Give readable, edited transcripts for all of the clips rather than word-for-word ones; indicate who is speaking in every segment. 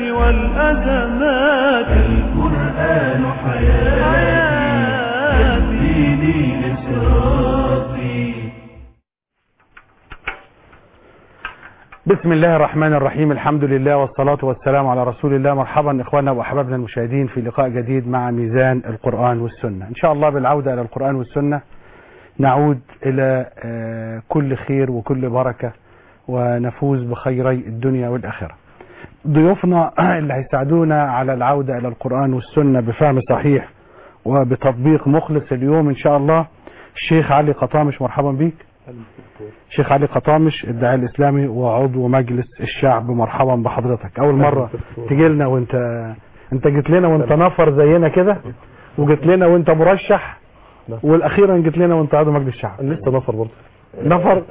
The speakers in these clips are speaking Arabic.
Speaker 1: والأزمات. القرآن حياتي يهديني لصراطي.
Speaker 2: بسم الله الرحمن الرحيم. الحمد لله والصلاة والسلام على رسول الله. مرحبا إخواننا وأحبابنا المشاهدين في لقاء جديد مع ميزان القرآن والسنة. إن شاء الله بالعودة إلى القرآن والسنة نعود إلى كل خير وكل بركة ونفوز بخيري الدنيا والآخرة. ضيوفنا اللي هيساعدونا على العودة إلى القرآن والسنة بفهم صحيح وبتطبيق مخلص اليوم إن شاء الله الشيخ علي قطامش. مرحبا بيك شيخ علي قطامش، الداعية الإسلامي وعضو مجلس الشعب. مرحبا بحضرتك. أول مرة تجي لنا وانت جيت لنا وانت نفر زينا كده، وجيت لنا وانت مرشح، والأخيرا جيت لنا وانت عضو مجلس الشعب.
Speaker 3: لسه نفر برضه.
Speaker 2: نفر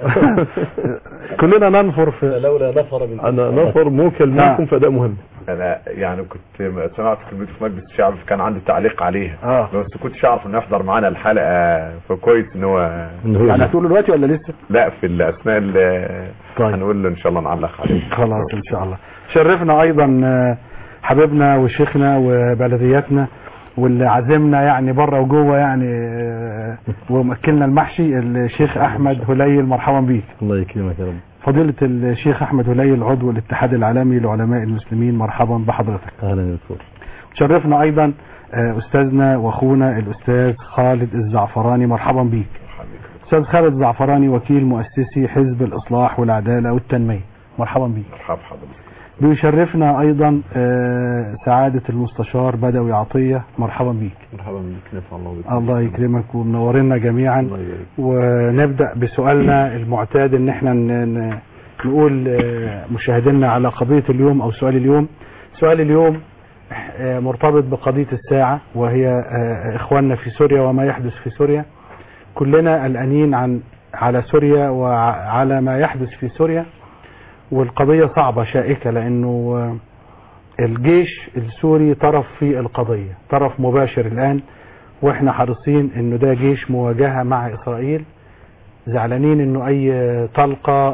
Speaker 2: كلنا ننفر في
Speaker 3: لولا نفر انا نفر موكل منكم فده مهم.
Speaker 4: انا يعني كنت سمعت كلمته في مجلس الشعب كان عندي تعليق عليها بس كنتش اعرف انه يحضر معانا الحلقه، فكويس ان هو
Speaker 2: يعني هتقول دلوقتي ولا لسه؟
Speaker 4: لا في الاثناء
Speaker 2: طيب
Speaker 4: هنقول له ان شاء الله نعلق عليه.
Speaker 2: خلاص ان شاء الله. شرفنا ايضا حبيبنا وشيخنا وبلدياتنا واللي عزمنا يعني بره وجوه يعني ومأكلنا المحشي الشيخ احمد هليل. مرحبا بيك.
Speaker 3: الله يكرمك يا رب.
Speaker 2: فضيلة الشيخ احمد هليل عضو الاتحاد العالمي لعلماء المسلمين. مرحبا بحضرتك.
Speaker 3: اهلا يا دكتور.
Speaker 2: شرفنا ايضا استاذنا واخونا الاستاذ خالد الزعفراني. مرحبا بيك. استاذ خالد الزعفراني وكيل مؤسسي حزب الاصلاح والعدالة والتنمية. مرحبا بيك.
Speaker 4: مرحبا حضرتك.
Speaker 2: بيشرفنا ايضا سعادة المستشار بدوي عطية. مرحبا بيك.
Speaker 3: مرحبا بك. نفع الله بك.
Speaker 2: الله يكرمك ومنورنا جميعا. ونبدأ بسؤالنا المعتاد ان احنا نقول مشاهدينا على قضية اليوم او سؤال اليوم. سؤال اليوم مرتبط بقضية الساعة وهي اخواننا في سوريا وما يحدث في سوريا. كلنا قلقانين على سوريا وعلى ما يحدث في سوريا، والقضية صعبة شائكة لأنه الجيش السوري طرف في القضية، طرف مباشر الآن، وإحنا حريصين إنه ده جيش مواجهة مع إسرائيل. زعلانين إنه أي طلقة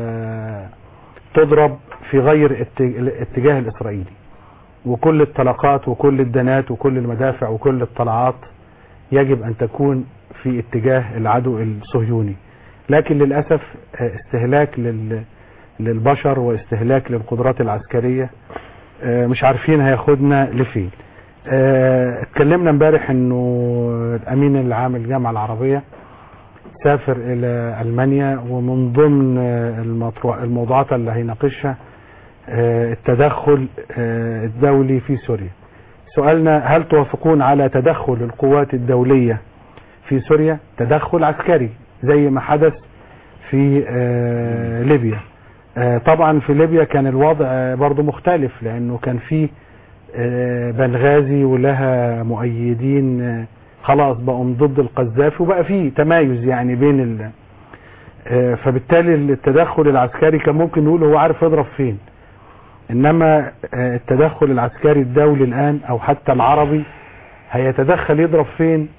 Speaker 2: تضرب في غير الاتجاه الإسرائيلي، وكل الطلقات وكل الدنات وكل المدافع وكل الطلعات يجب أن تكون في اتجاه العدو الصهيوني. لكن للأسف استهلاك للبشر واستهلاك للقدرات العسكرية مش عارفين هياخدنا لفين. اتكلمنا امبارح انه الامين العام للجامعة العربية سافر الى المانيا، ومن ضمن الموضوعات اللي هيناقشها التدخل الدولي في سوريا. سؤالنا: هل توافقون على تدخل القوات الدولية في سوريا، تدخل عسكري زي ما حدث في ليبيا؟ طبعا في ليبيا كان الوضع برضو مختلف، لانه كان في بنغازي ولها مؤيدين خلاص بقوا ضد القذافي، وبقى في تمايز يعني بين فبالتالي التدخل العسكري كان ممكن نقول هو عارف يضرب فين. انما التدخل العسكري الدولي الان او حتى العربي هيتدخل يضرب فين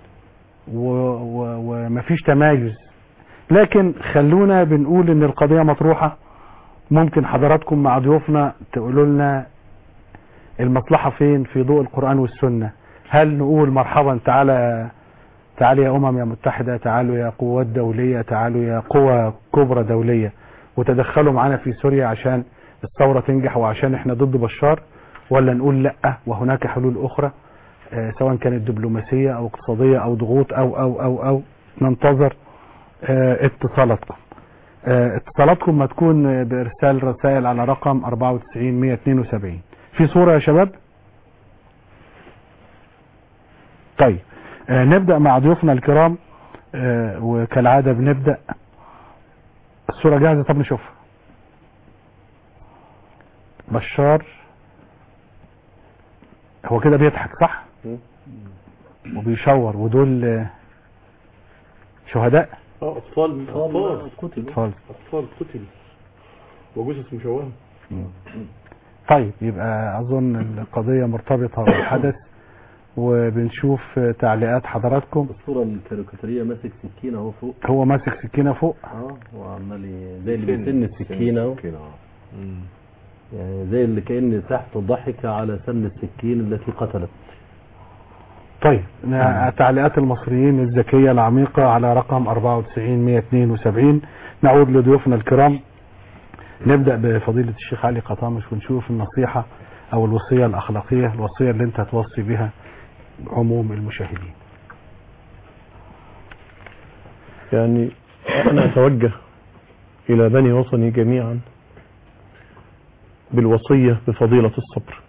Speaker 2: ومفيش تمايز. لكن خلونا بنقول ان القضية مطروحة. ممكن حضراتكم مع ضيوفنا تقولوا لنا المصلحة فين في ضوء القرآن والسنة. هل نقول مرحبا تعالى يا يا متحدة، تعالوا يا قوات دولية، تعالوا يا قوى كبرى دولية وتدخلوا معنا في سوريا عشان الثورة تنجح وعشان احنا ضد بشار، ولا نقول لا وهناك حلول اخرى سواء كانت دبلوماسية او اقتصادية او ضغوط او ننتظر اتصالاتكم. اتصالاتكم ما تكون بارسال رسائل على رقم 94-172. في صورة يا شباب؟ طيب نبدأ مع ضيوفنا الكرام وكالعادة بنبدأ. الصورة جاهزة؟ طب نشوفها. بشار هو كده بيضحك صح وبيشور، ودول شهداء
Speaker 3: اطفال قتل وجثث مشوهة.
Speaker 2: طيب يبقى اظن القضية مرتبطة بالحدث، وبنشوف تعليقات حضراتكم.
Speaker 3: الصورة الكاريكاتيرية ماسك سكينة اهو فوق.
Speaker 2: هو ماسك سكينة فوق
Speaker 3: وعمال زي اللي بيسن السكينة. يعني زي اللي كأن تحت ضحك على سن السكين التي قتلت.
Speaker 2: طيب تعليقات المصريين الذكية العميقة على رقم 94-172. نعود لضيوفنا الكرام. نبدأ بفضيلة الشيخ علي قطامش ونشوف النصيحة او الوصية الاخلاقية، الوصية اللي انت هتوصي بها عموم المشاهدين.
Speaker 5: يعني انا اتوجه الى بني وطني جميعا بالوصية بفضيلة الصبر.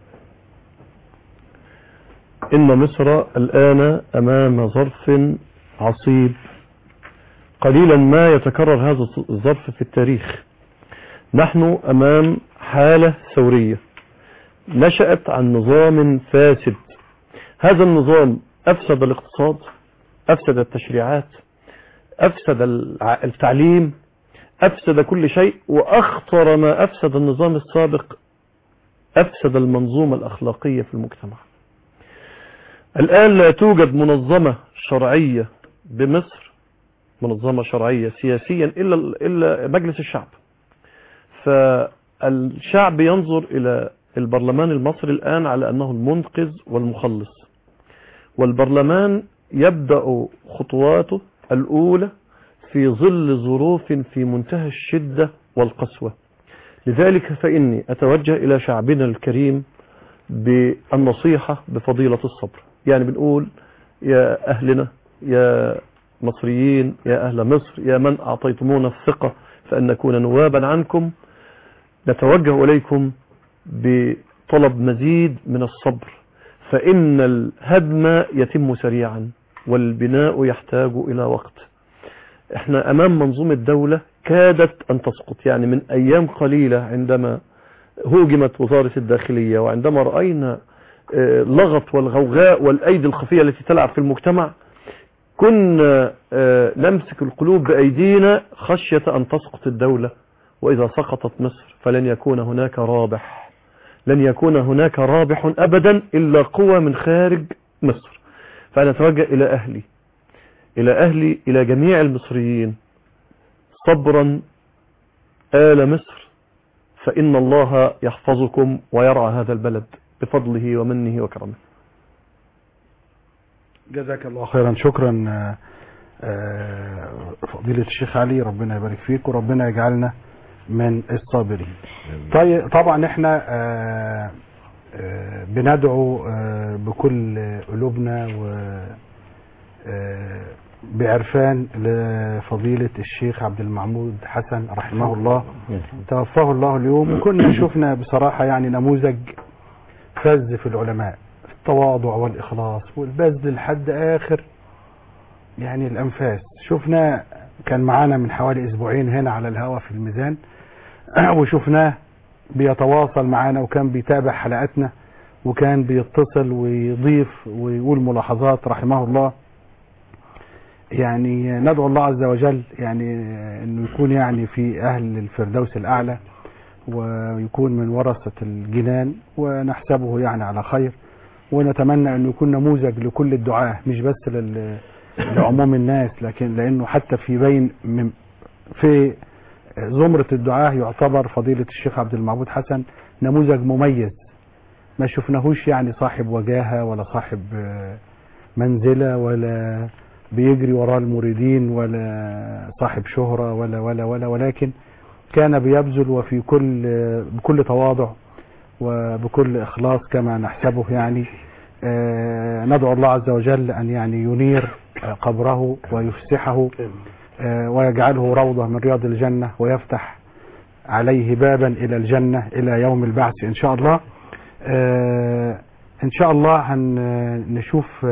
Speaker 5: إن مصر الآن أمام ظرف عصيب قليلا ما يتكرر هذا الظرف في التاريخ. نحن أمام حالة ثورية نشأت عن نظام فاسد. هذا النظام أفسد الاقتصاد، أفسد التشريعات، أفسد التعليم، أفسد كل شيء، وأخطر ما أفسد النظام السابق أفسد المنظومة الأخلاقية في المجتمع. الآن لا توجد منظمة شرعية بمصر، منظمة شرعية سياسيا إلا مجلس الشعب. فالشعب ينظر إلى البرلمان المصري الآن على أنه المنقذ والمخلص، والبرلمان يبدأ خطواته الأولى في ظل ظروف في منتهى الشدة والقسوة. لذلك فإني أتوجه إلى شعبنا الكريم بالنصيحة بفضيلة الصبر. يعني بنقول يا أهلنا، يا مصريين، يا أهل مصر، يا من أعطيتمونا الثقة فأن نكون نوابا عنكم، نتوجه إليكم بطلب مزيد من الصبر، فإن الهدم يتم سريعا والبناء يحتاج إلى وقت. احنا أمام منظومة دولة كادت أن تسقط. يعني من أيام قليلة عندما هوجمت وزارة الداخلية، وعندما رأينا لغط والغوغاء والأيدي الخفية التي تلعب في المجتمع، كنا نمسك القلوب بأيدينا خشية أن تسقط الدولة. وإذا سقطت مصر فلن يكون هناك رابح، لن يكون هناك رابح أبدا إلا قوة من خارج مصر. فأنا أتوجه إلى أهلي إلى جميع المصريين: صبرا آل مصر، فإن الله يحفظكم ويرعى هذا البلد بفضله ومنه وكرمه.
Speaker 2: جزاك الله خيرا. شكرا فضيلة الشيخ علي، ربنا يبارك فيك وربنا يجعلنا من الصابرين. طيب طبعا احنا بندعو بكل قلوبنا بعرفان لفضيلة الشيخ عبد المعمود حسن رحمه الله، توفاه الله اليوم. وكنا شفنا بصراحة يعني نموذج فذ في العلماء، التواضع والإخلاص والبذل لحد آخر يعني الأنفاس. شفنا كان معانا من حوالي أسبوعين هنا على الهواء في الميزان، وشفناه بيتواصل معانا وكان بيتابع حلقاتنا وكان بيتصل ويضيف ويقول ملاحظات رحمه الله. يعني ندعو الله عز وجل يعني انه يكون يعني في اهل الفردوس الاعلى ويكون من ورثة الجنان، ونحسبه يعني على خير، ونتمنى انه يكون نموذج لكل الدعاة، مش بس لعموم الناس، لكن لانه حتى في زمرة الدعاة يعتبر فضيلة الشيخ عبد المعبود حسن نموذج مميز. ما شفناهوش يعني صاحب وجاهة ولا صاحب منزلة ولا بيجري وراء المريدين ولا صاحب شهرة ولا ولكن كان بيبذل وفي بكل تواضع وبكل إخلاص كما نحسبه. يعني ندعو الله عز وجل أن يعني ينير قبره ويفسحه ويجعله روضة من رياض الجنة، ويفتح عليه بابا إلى الجنة إلى يوم البعث إن شاء الله. إن شاء الله هنشوف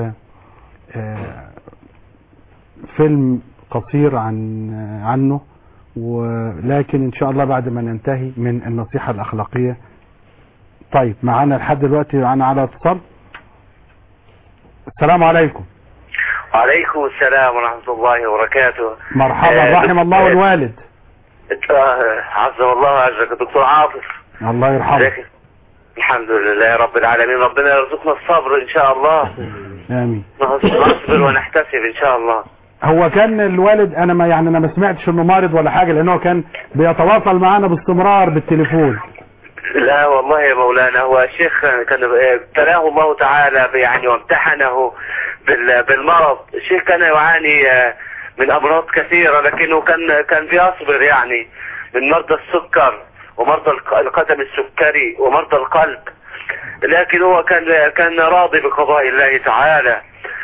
Speaker 2: فيلم قصير عنه، ولكن إن شاء الله بعد ما ننتهي من النصيحة الأخلاقية. طيب معنا لحد دلوقتي معنا على اتصال. السلام عليكم.
Speaker 6: وعليكم السلام ورحمة الله وبركاته.
Speaker 2: مرحبا، رحم الله الوالد.
Speaker 6: عز الله وعزك دكتور عاطف.
Speaker 2: الله يرحمه.
Speaker 6: الحمد لله رب العالمين، ربنا يرزقنا الصبر ان شاء الله.
Speaker 2: امين.
Speaker 6: نصبر ونحتسب ان شاء الله.
Speaker 2: هو كان الوالد انا ما سمعتش انه مريض ولا حاجه، لانه كان بيتواصل معانا باستمرار بالتليفون.
Speaker 6: لا والله يا مولانا، هو الشيخ كان ابتلاه الله تعالى يعني وامتحنه بالمرض. الشيخ كان يعاني من امراض كثيرة، لكنه كان بيصبر يعني من مرضى السكر ومرضى القدم السكري ومرضى القلب، لكن هو كان راضي بقضاء الله تعالى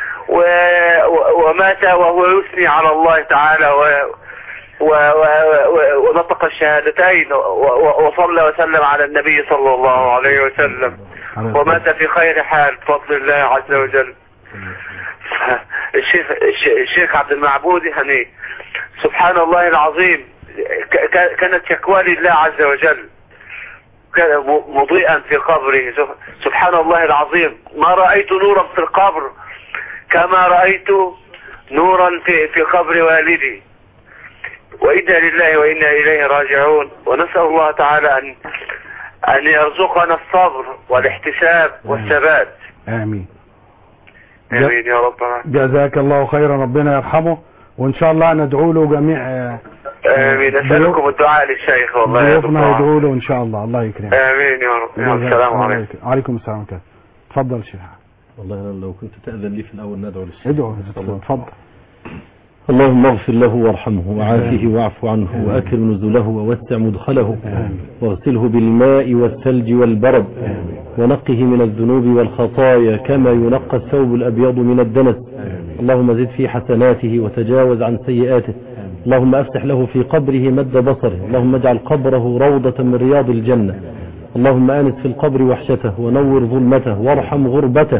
Speaker 6: ومات وهو يثني على الله تعالى ونطق الشهادتين وصلى وسلم على النبي صلى الله عليه وسلم، ومات في خير حال بفضل الله عز وجل. الشيخ عبد المعبود يعني سبحان الله العظيم كانت شكوى لله عز وجل، كان مضيئا في قبره. سبحان الله العظيم، ما رأيت نورا في القبر كما رأيت نورا في قبر والدي، وإنا لله وإنا إليه راجعون. ونسأل الله تعالى أن يرزقنا الصبر والاحتساب والثبات.
Speaker 2: آمين
Speaker 6: آمين يا رب.
Speaker 2: جزاك الله خيرا، ربنا يرحمه، وإن شاء الله ندعو له جميع.
Speaker 6: آمين. أسألكم الدعاء للشيخ والله يا دكتور.
Speaker 2: يدعو له إن شاء الله. الله يكرمك.
Speaker 6: آمين يا رب. السلام عليكم.
Speaker 2: وعليكم السلام ورحمة الله. تفضل شيخ.
Speaker 3: والله أنا لو كنت تأذن لي في الأول ندعو للشيخ.
Speaker 2: ادعو. تفضل.
Speaker 3: اللهم اغفر له وارحمه وعافه واعف عنه وأكرم نزله ووسع مدخله واغسله بالماء والثلج والبرد ونقه من الذنوب والخطايا كما ينقى الثوب الأبيض من الدنس. اللهم زد في حسناته وتجاوز عن سيئاته. اللهم أفتح له في قبره مد بصره. اللهم اجعل قبره روضة من رياض الجنة. اللهم آنس في القبر وحشته ونور ظلمته وارحم غربته.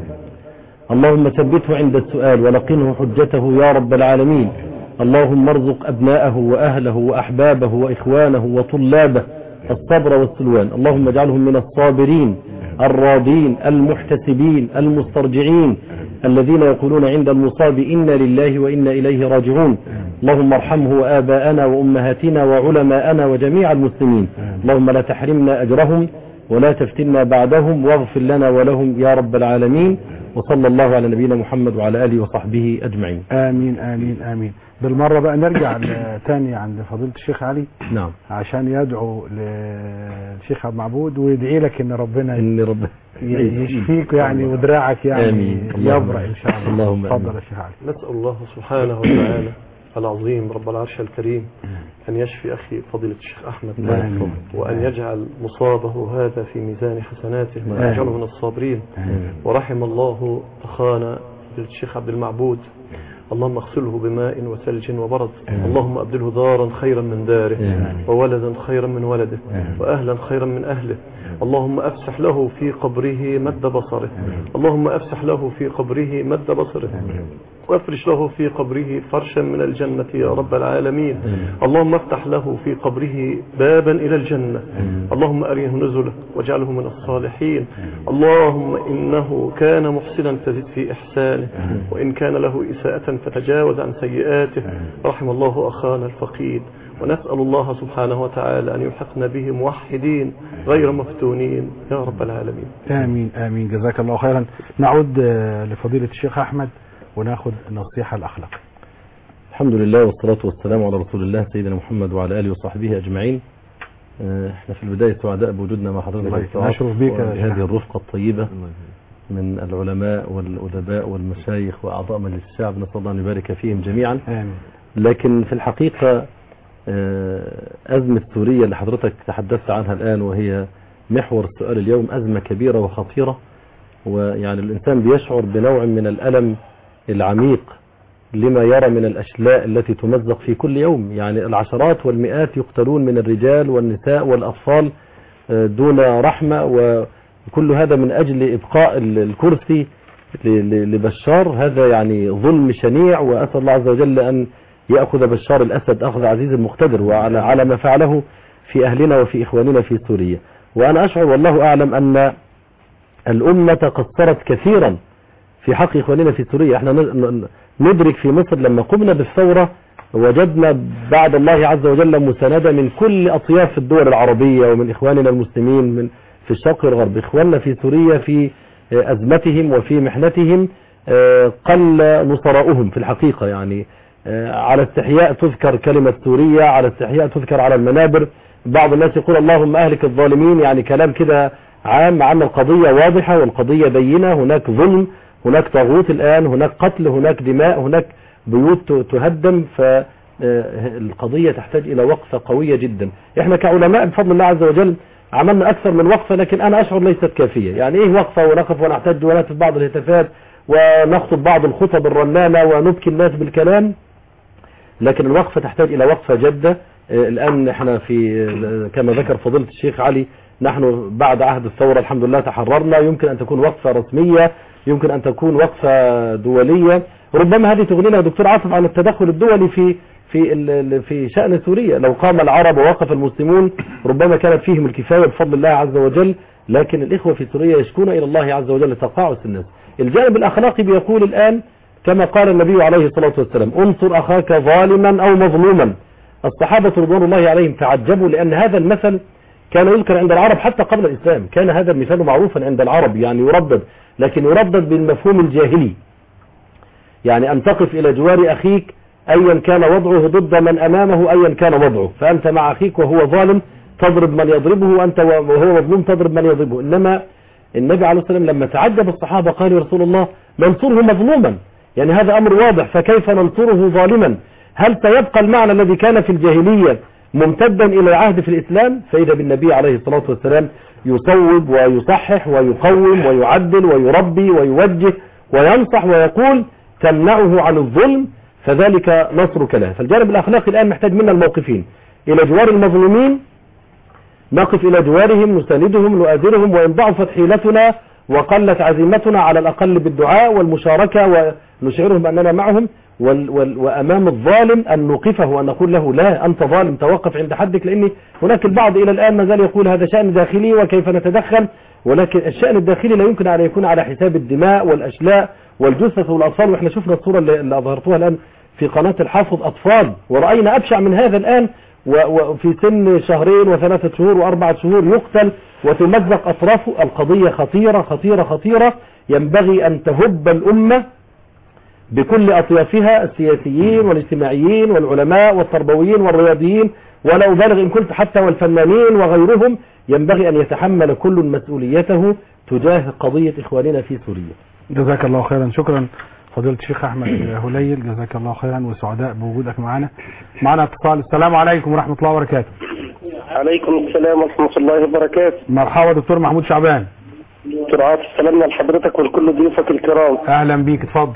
Speaker 3: اللهم ثبته عند السؤال ولقنه حجته يا رب العالمين. اللهم ارزق أبناءه وأهله وأحبابه وإخوانه وطلابه الصبر والسلوان. اللهم اجعلهم من الصابرين الراضين المحتسبين المسترجعين الذين يقولون عند المصاب إنا لله وإنا إليه راجعون. اللهم ارحمه وآباءنا وأمهاتنا وعلماءنا وجميع المسلمين. اللهم لا تحرمنا أجرهم ولا تفتنا بعدهم واغفر لنا ولهم يا رب العالمين. وصلى الله على نبينا محمد وعلى آله وصحبه أجمعين.
Speaker 2: آمين آمين آمين. بالمرة بقى نرجع تاني عند فضيلة الشيخ علي.
Speaker 3: نعم.
Speaker 2: عشان يدعو للشيخ عبد المعبود ويدعي لك ان ربنا يشفيك يعني ودراعك يعني يبرأ ان شاء الله.
Speaker 3: اللهم
Speaker 2: تفضل يا شيخ علي.
Speaker 5: نسأل الله سبحانه وتعالى العظيم رب العرش الكريم أن يشفي أخي فضيلة الشيخ أحمد وأن يجعل مصابه هذا في ميزان حسناته ويجعله من الصابرين. ورحم الله أخانا الشيخ عبد المعبود، اللهم اغسله بماء وثلج وبرد. اللهم أبدله دارا خيرا من داره وولدا خيرا من ولده وأهلا خيرا من أهله. اللهم أفسح له في قبره مد بصره. اللهم أفسح له في قبره مد بصره وافرش له في قبره فرشا من الجنة يا رب العالمين. اللهم افتح له في قبره بابا إلى الجنة. اللهم أريه نزله واجعله من الصالحين. اللهم إنه كان محسنا فزد في إحسانه، وإن كان له إساءة فتجاوز عن سيئاته. رحم الله أخانا الفقيد، ونسأل الله سبحانه وتعالى أن يلحقنا به موحدين غير مفتونين يا رب العالمين.
Speaker 2: آمين آمين. جزاك الله خيرا. نعود لفضيلة الشيخ أحمد وناخذ النصيحة الأخلاقية.
Speaker 3: الحمد لله والصلاة والسلام على رسول الله سيدنا محمد وعلى آله وصحبه أجمعين. احنا في البداية سعداء بوجودنا مع حضرتك
Speaker 2: نشرف بك
Speaker 3: هذه الرفقة الطيبة من العلماء والأدباء والمشايخ وأعضاء مجلس الشعب. نسأل الله أن يبارك فيهم جميعا.
Speaker 2: آمين.
Speaker 3: لكن في الحقيقة أزمة سوريا اللي حضرتك تحدثت عنها الآن وهي محور السؤال اليوم أزمة كبيرة وخطيرة، ويعني الإنسان بيشعر بنوع من الألم العميق لما يرى من الأشلاء التي تمزق في كل يوم. يعني العشرات والمئات يقتلون من الرجال والنساء والأطفال دون رحمة، وكل هذا من أجل إبقاء الكرسي لبشار. هذا يعني ظلم شنيع، وأسأل الله عز وجل أن يأخذ بشار الأسد أخذ عزيز مقتدر وعلى ما فعله في أهلنا وفي إخواننا في سوريا. وأنا أشعر والله أعلم أن الأمة قصرت كثيرا في حق إخواننا في سوريا. احنا ندرك في مصر لما قمنا بالثورة وجدنا بعد الله عز وجل مساندة من كل أطياف الدول العربية ومن إخواننا المسلمين في الشرق والغرب. إخواننا في سوريا في أزمتهم وفي محنتهم قل نصراؤهم في الحقيقة. يعني على استحياء تذكر كلمة سوريا، على استحياء تذكر على المنابر. بعض الناس يقول اللهم أهلك الظالمين، يعني كلام كده عام عن القضية واضحة والقضية بينة، هناك ظلم، هناك طاغوت الآن، هناك قتل، هناك دماء، هناك بيوت تهدم، فالقضية تحتاج إلى وقفة قوية جدا. احنا كعلماء بفضل الله عز وجل عملنا أكثر من وقفة، لكن أنا أشعر ليست كافية. يعني إيه وقفة ونقف ونحتاج ونهتف بعض الهتافات ونخطب بعض الخطب الرنانة ونبكي الناس بالكلام، لكن الوقفة تحتاج إلى وقفة جادة. الآن احنا في كما ذكر فضيلة الشيخ علي، نحن بعد عهد الثورة الحمد لله تحررنا، يمكن أن تكون وقفة رسمية، يمكن أن تكون وقفة دولية، ربما هذه تغنينا دكتور عاطف عن التدخل الدولي في شأن سوريا. لو قام العرب ووقف المسلمون ربما كانت فيهم الكفاية بفضل الله عز وجل، لكن الإخوة في سوريا يشكون إلى الله عز وجل تقاعس الناس. الجانب الأخلاقي بيقول الآن كما قال النبي عليه الصلاة والسلام انصر أخاك ظالما أو مظلوما. الصحابة رضوان الله عليهم تعجبوا، لأن هذا المثل كان يذكر عند العرب حتى قبل الإسلام، كان هذا المثال معروفا عند العرب، يعني يردد، لكن يردد بالمفهوم الجاهلي، يعني أن تقف إلى جوار أخيك أيا كان وضعه ضد من أمامه أيا كان وضعه، فأنت مع أخيك وهو ظالم تضرب من يضربه، وأنت وهو مظلوم تضرب من يضربه. إنما النبي عليه الصلاة والسلام لما تعجب الصحابة قال يا رسول الله ننصره مظلوما، يعني هذا أمر واضح، فكيف ننصره ظالما؟ هل سيبقى المعنى الذي كان في الجاهلية ممتدا إلى عهد في الإسلام؟ فإذا بالنبي عليه الصلاة والسلام يصوب ويصحح ويقوم ويعدل ويربي ويوجه وينصح ويقول تمنعه عن الظلم، فذلك نصرك له. فالجانب الأخلاقي الآن محتاج منا الموقفين إلى جوار المظلومين، نقف إلى جوارهم نساندهم نؤازرهم، وإن ضعفت حيلتنا وقلت عزيمتنا على الأقل بالدعاء والمشاركة ونشعرهم أننا معهم، وأمام الظالم أن نوقفه وأن نقول له لا أنت ظالم توقف عند حدك، لأن هناك البعض إلى الآن ما زال يقول هذا شأن داخلي وكيف نتدخل، ولكن الشأن الداخلي لا يمكن أن يكون على حساب الدماء والأشلاء والجثث والأطفال. وإحنا شفنا الصورة اللي أظهرتوها الآن في قناة الحافظ أطفال، ورأينا أبشع من هذا الآن، وفي سن 2 و3 شهور و4 شهور يقتل وتمزق أطرافه. القضية خطيرة خطيرة خطيرة، ينبغي أن تهب الأمة بكل أطيافها، السياسيين والاجتماعيين والعلماء والتربويين والرياضيين، ولا أبالغ إن كنت حتى والفنانين وغيرهم، ينبغي أن يتحمل كل مسؤوليته تجاه قضية إخواننا في سوريا.
Speaker 2: جزاك الله خيرا. شكرا فضيلة الشيخ أحمد هليل، جزاك الله خيرا وسعداء بوجودك معنا اتصال. السلام عليكم ورحمة الله وبركاته.
Speaker 7: عليكم السلام ورحمة الله وبركاته.
Speaker 2: مرحبا دكتور محمود شعبان.
Speaker 7: دكتور عاطف سلامنا لحضرتك ولكل ضيوفك الكرام.
Speaker 2: أهلا بيك، اتفضل.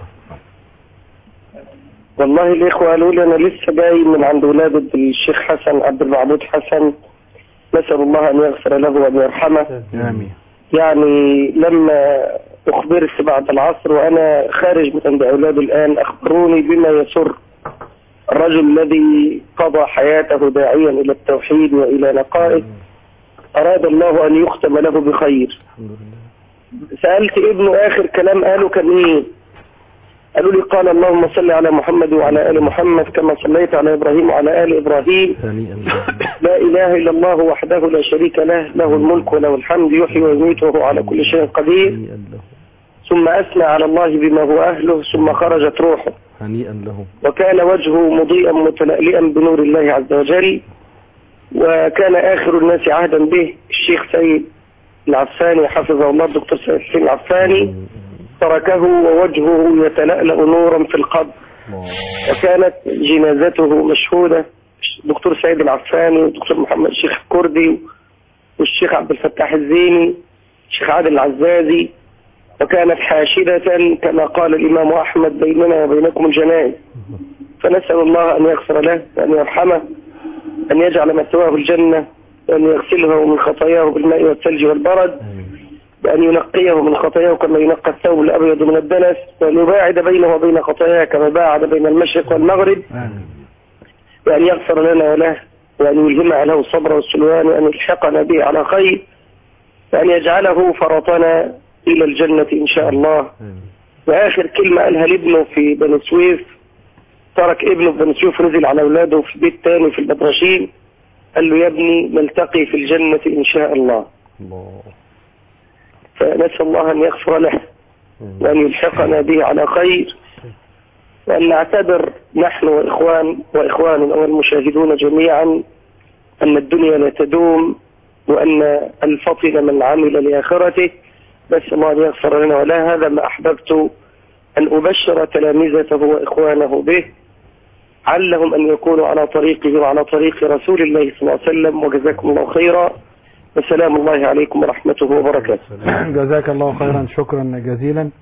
Speaker 7: والله الإخوة قالوا لي أنا لسه جاي من عند ولادة الشيخ حسن عبد المعبود حسن، نسأل الله أن يغفر له وأن يرحمه.
Speaker 2: آمين.
Speaker 7: يعني لما أخبرت بعد العصر وأنا خارج من عند أولادي الآن أخبروني بما يسر. الرجل الذي قضى حياته داعيا إلى التوحيد وإلى نقائه أراد الله أن يختم له بخير. سألت ابنه آخر كلام قاله كان إيه؟ قالوا لي قال اللهم صل على محمد وعلى آل محمد كما صليت على إبراهيم وعلى آل إبراهيم، لا إله إلا الله وحده لا شريك له، له الملك وله الحمد يحيي ويميت وهو على كل شيء قدير. ثم أثنى على الله بما هو أهله ثم خرجت روحه،
Speaker 3: هنيئا له،
Speaker 7: وكان وجهه مضيئا متلألئا بنور الله عز وجل. وكان آخر الناس عهدا به الشيخ سيد العفاني حفظه الله، الدكتور سيد العفاني، تركه ووجهه يتلألأ نورا في القبر، وكانت جنازته مشهودة. الدكتور سيد العفاني والدكتور محمد الشيخ الكردي والشيخ عبد الفتاح الزيني الشيخ عادل العزازي، وكانت حاشدة كما قال الإمام أحمد بيننا وبينكم الجنائز. فنسأل الله أن يغفر له وأن يرحمه، أن يجعل مثواه الجنة، وأن يغسله من خطاياه بالماء والثلج والبرد، بأن ينقيه من خطاياه كما ينقى الثوب الأبيض من الدنس، وأن يباعد بينه وبين خطاياه كما باعد بين المشرق والمغرب، وأن يغفر لنا وله، وأن يلهم له الصبر والسلوان، وأن يلحقنا به على خير، وأن يجعله فرطنا إلى الجنة إن شاء الله. وآخر كلمة قالها لابنه في بني سويف، ترك ابنه في بني سويف نزل على أولاده في بيت تاني في البدرشين، قال له يا ابني نلتقي في الجنة إن شاء الله. فنسأل الله أن يغفر له وأن يلحقنا به على خير، وأن نعتبر نحن وإخواننا والمشاهدون جميعا أن الدنيا لا تدوم، وأن الفطن من عمل لآخرته. بس الله يغفر لنا ولا. هذا ما أحببت أن أبشر تلامذته وإخوانه به، علهم أن يكونوا على طريقه وعلى طريق رسول الله صلى الله عليه وسلم. وجزاكم الله خيرا، وسلام الله عليكم ورحمته وبركاته.
Speaker 2: جزاك الله خيرا، شكرا جزيلا.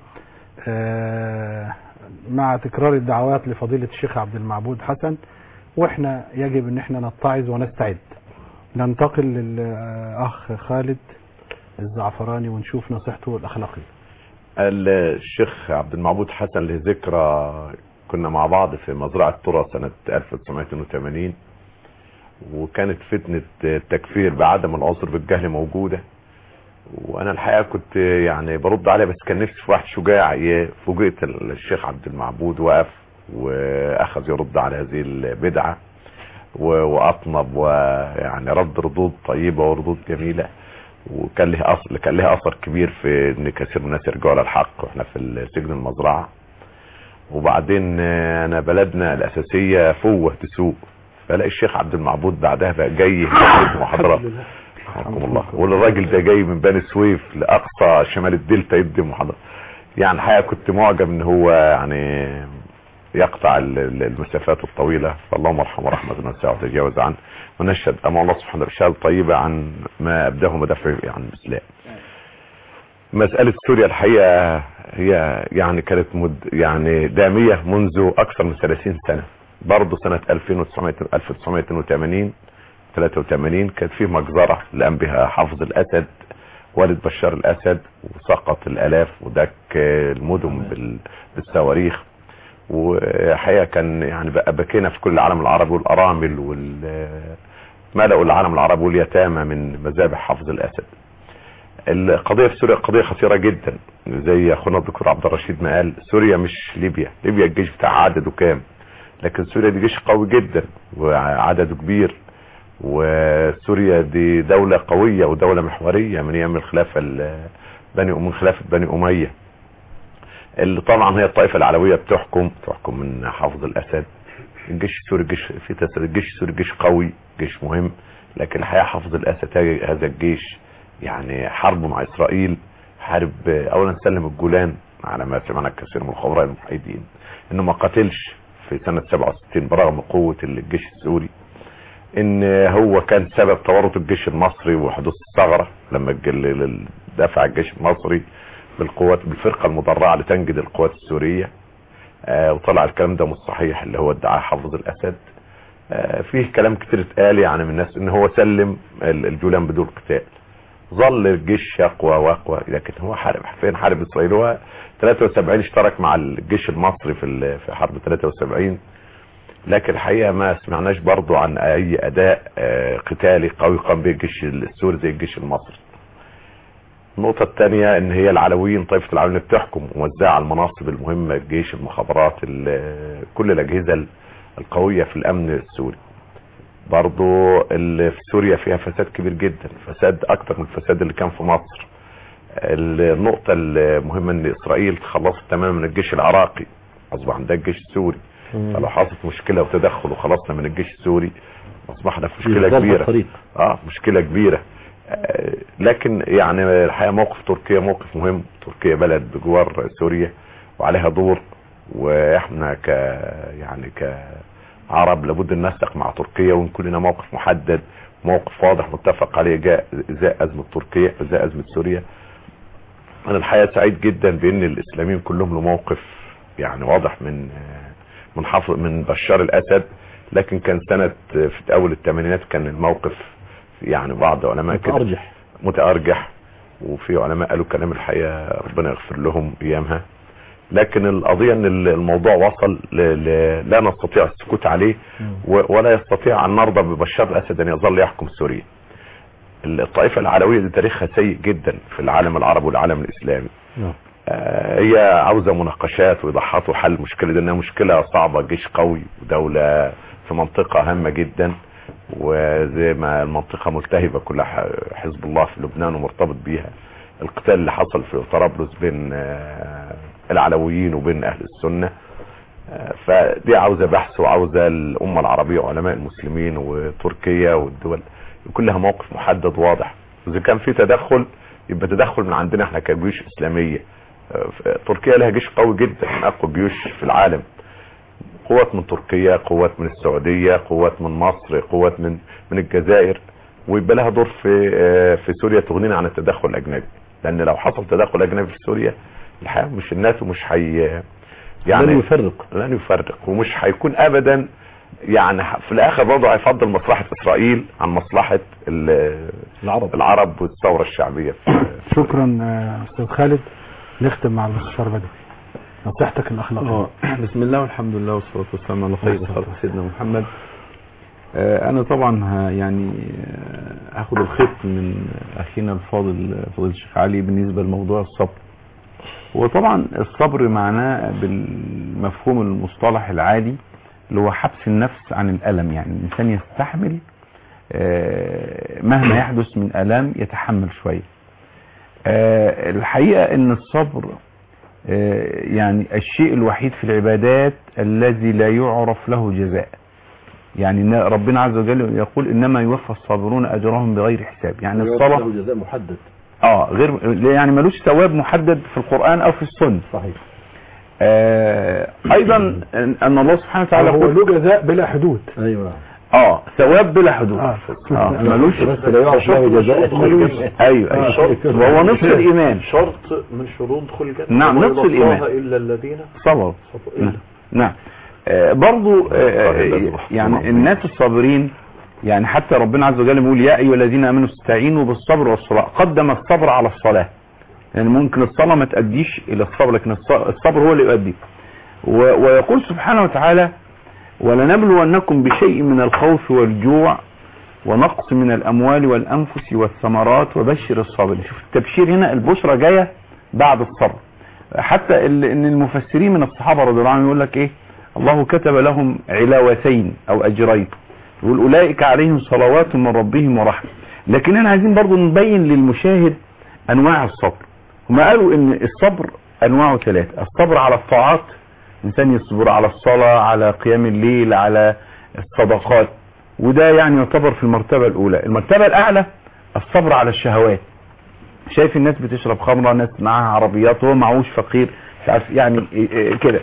Speaker 2: مع تكرار الدعوات لفضيلة الشيخ عبد المعبود حسن، واحنا يجب ان احنا نتعظ ونستعد. ننتقل للأخ خالد الزعفراني ونشوف نصيحته الأخلاقية.
Speaker 4: الشيخ عبد المعبود حسن له ذكرى، كنا مع بعض في مزرعة طرة سنة 1982، وكانت فتنة التكفير بعدم العذر بالجهل موجودة، وانا الحقيقة كنت يعني برد عليها، بس كان نفسي في واحد شجاع. فوجئت الشيخ عبد المعبود وقف واخذ يرد على هذه البدعة واطنب، ويعني رد ردود طيبة وردود جميلة، وكان له اثر كبير في ان كثير من الناس يرجعوا للحق واحنا في سجن المزرعة. وبعدين انا بلدنا الاساسية فوه تسوق، فلاقي الشيخ عبد المعبود بعدها بقى جاي محاضرة، رحمكم الله، والراجل ده جاي من بني سويف لاقصى شمال الدلتا يدي محاضرة. يعني الحقيقة كنت معجب ان هو يعني يقطع المسافات الطويلة. فاللهم ارحمه رحمة واسعة وتجاوز عنه، ونشهد امام الله سبحانه وتعالى طيبة عن ما ابداه مدافع عن الاسلام. مسألة سوريا الحقيقة هي يعني كانت يعني دامية منذ اكثر من 30 سنة. برضه سنة 1982 83 كانت فيه مجزرة اللي قام بها حافظ الاسد والد بشار الاسد، وسقط الالاف ودك المدن بالصواريخ. وحقيقة كان يعني بقى بكينا في كل العالم العربي، والارامل ملأوا العالم العربي واليتامى من مذابح حافظ الاسد. القضية في سوريا قضية خطيرة جدا، زي اخونا الدكتور عبد الرشيد ما قال، سوريا مش ليبيا. ليبيا الجيش بتاع عدده كام، لكن سوريا دي جيش قوي جدا وعدده كبير، وسوريا دي دولة قوية ودولة محورية من ايام الخلافة من خلافة بني امية، اللي طبعا هي الطائفة العلوية بتحكم من حافظ الاسد. الجيش السوري الجيش السوري جيش قوي، جيش مهم، لكن الحقيقة حافظ الاسد هذا الجيش يعني حربه مع اسرائيل، حارب اولا سلم الجولان على ما سمعنا كثير من الخبراء المحايدين، انه ما قتلش في سنة 67 برغم قوة الجيش السوري، ان هو كان سبب تورط الجيش المصري وحدوث الثغرة لما دافع الجيش المصري بالفرقة المدرعة لتنجد القوات السورية. وطلع الكلام ده مش صحيح اللي هو ادعاه حافظ الاسد. فيه كلام كتير اتقال يعني من الناس ان هو سلم الجولان بدون قتال. ظل الجيش يقوى واقوى، لكن هو حارب اسرائيل. هو 73 اشترك مع الجيش المصري في حرب 73، لكن الحقيقة ما سمعناش برضو عن اي اداء قتالي قوي قام به الجيش السوري زي الجيش المصري. النقطة الثانية ان هي العلويين، طائفة العلويين بتحكم وموزعة المناصب المهمة، الجيش، المخابرات، كل الاجهزة القوية في الامن السوري. برضو في سوريا فيها فساد كبير جدا، فساد اكتر من الفساد اللي كان في مصر. النقطة المهمة ان اسرائيل تخلصت تماما من الجيش العراقي، اصبح عندها الجيش السوري. فلو حصلت مشكلة وتدخل وخلصنا من الجيش السوري اصبحنا في مشكلة كبيرة. مشكلة كبيرة. لكن يعني الحقيقة موقف تركيا موقف مهم. تركيا بلد بجوار سوريا وعليها دور، واحنا كعرب لابد ان نسق مع تركيا ونكون لنا موقف محدد، موقف واضح متفق عليه ازاء ازمة تركيا ازاء ازمة سوريا. انا الحقيقة سعيد جدا بان الاسلاميين كلهم له موقف يعني واضح من بشار الاسد، لكن كان سنة في اول الثمانينات كان الموقف يعني بعض علماء متأرجح، وفي علماء قالوا كلام الحقيقة ربنا يغفر لهم ايامها. لكن القضية ان الموضوع وصل لا نستطيع السكوت عليه، ولا يستطيع ان نرضى ببشار الاسد ان يظل يحكم سوريا. الطائفة العلوية دي تاريخها سيء جدا في العالم العربي والعالم الاسلامي. هي عاوزة مناقشات وايضاحات وحل المشكلة دي، انها مشكلة صعبة، جيش قوي ودولة في منطقة هامة جدا، وزي ما المنطقة ملتهبة كلها حزب الله في لبنان ومرتبط بيها. القتال اللي حصل في طرابلس بين العلويين وبين اهل السنة، فدي عاوزة بحث، وعاوزة الأمة العربية وعلماء المسلمين وتركيا والدول يكون لها موقف محدد واضح. إذا كان في تدخل يبقى تدخل من عندنا احنا كجيوش إسلامية. تركيا لها جيش قوي جدا، من أقوى الجيوش في العالم، قوات من تركيا، قوات من السعودية، قوات من مصر، قوات من الجزائر، ويبقى لها دور في سوريا تغنينا عن التدخل الأجنبي. لأن لو حصل تدخل أجنبي في سوريا الحقيقة مش الناتو مش يعني لن يفرق ومش هيكون ابدا. يعني في الاخر برضه هيفضل مصلحة اسرائيل عن مصلحة العرب والثورة الشعبية.
Speaker 2: شكرا استاذ خالد. نختم مع المستشار بدوي، نصيحتك الاخلاقية.
Speaker 8: بسم الله والحمد لله والصلاة والسلام على خير خلق سيدنا محمد. انا طبعا يعني هاخد الخيط من اخينا الفاضل فضيلة الشيخ علي بالنسبة لموضوع الصبر. وطبعا الصبر معناه بالمفهوم المصطلح العادي اللي هو حبس النفس عن الألم، يعني الإنسان يستحمل مهما يحدث من ألم يتحمل شوية. الحقيقة ان الصبر يعني الشيء الوحيد في العبادات الذي لا يعرف له جزاء. يعني ربنا عز وجل يقول انما يوفى الصابرون اجرهم بغير حساب. يعني الصلاة
Speaker 3: له جزاء محدد،
Speaker 8: غير يعني ملوش ثواب محدد في القرآن او في السنة.
Speaker 3: صحيح.
Speaker 8: ايضا ان الله سبحانه وتعالى
Speaker 2: هو له جزاء بلا حدود.
Speaker 3: ايوه
Speaker 8: ثواب بلا حدود.
Speaker 3: ملوش بس لا يعرف له جزاء.
Speaker 8: ايوه وهو نصف الايمان،
Speaker 5: شرط من شروط دخول الجنة.
Speaker 8: نعم نصف الايمان
Speaker 5: الا الذين
Speaker 8: صبروا. نعم برضو يعني الناس الصابرين، يعني حتى ربنا عز وجل يقول يا ايها الذين امنوا استعينوا بالصبر والصلاة. قدم الصبر على الصلاة، يعني ممكن الصلاة ما تؤديش الى الصبر لكن الصبر هو اللي يؤدي. ويقول سبحانه وتعالى ولنبلونكم بشيء من الخوف والجوع ونقص من الاموال والانفس والثمرات وبشر الصابرين. شوف التبشير هنا، البشرى جايه بعد الصبر. حتى ان المفسرين من الصحابه رضي الله عنهم يقول لك ايه، الله كتب لهم علاوتين او اجرين، يقول اولئك عليهم صلوات من ربهم ورحمه. لكن احنا عايزين برضو نبين للمشاهد انواع الصبر. هم قالوا ان الصبر انواعه ثلاثه: الصبر على الطاعات، الانسان يصبر على الصلاه، على قيام الليل، على الصدقات، وده يعني يعتبر في المرتبه الاولى. المرتبه الاعلى الصبر على الشهوات. شايف الناس بتشرب خمره، ناس معاها عربيات وهو معهوش، فقير مش عارف يعني كده.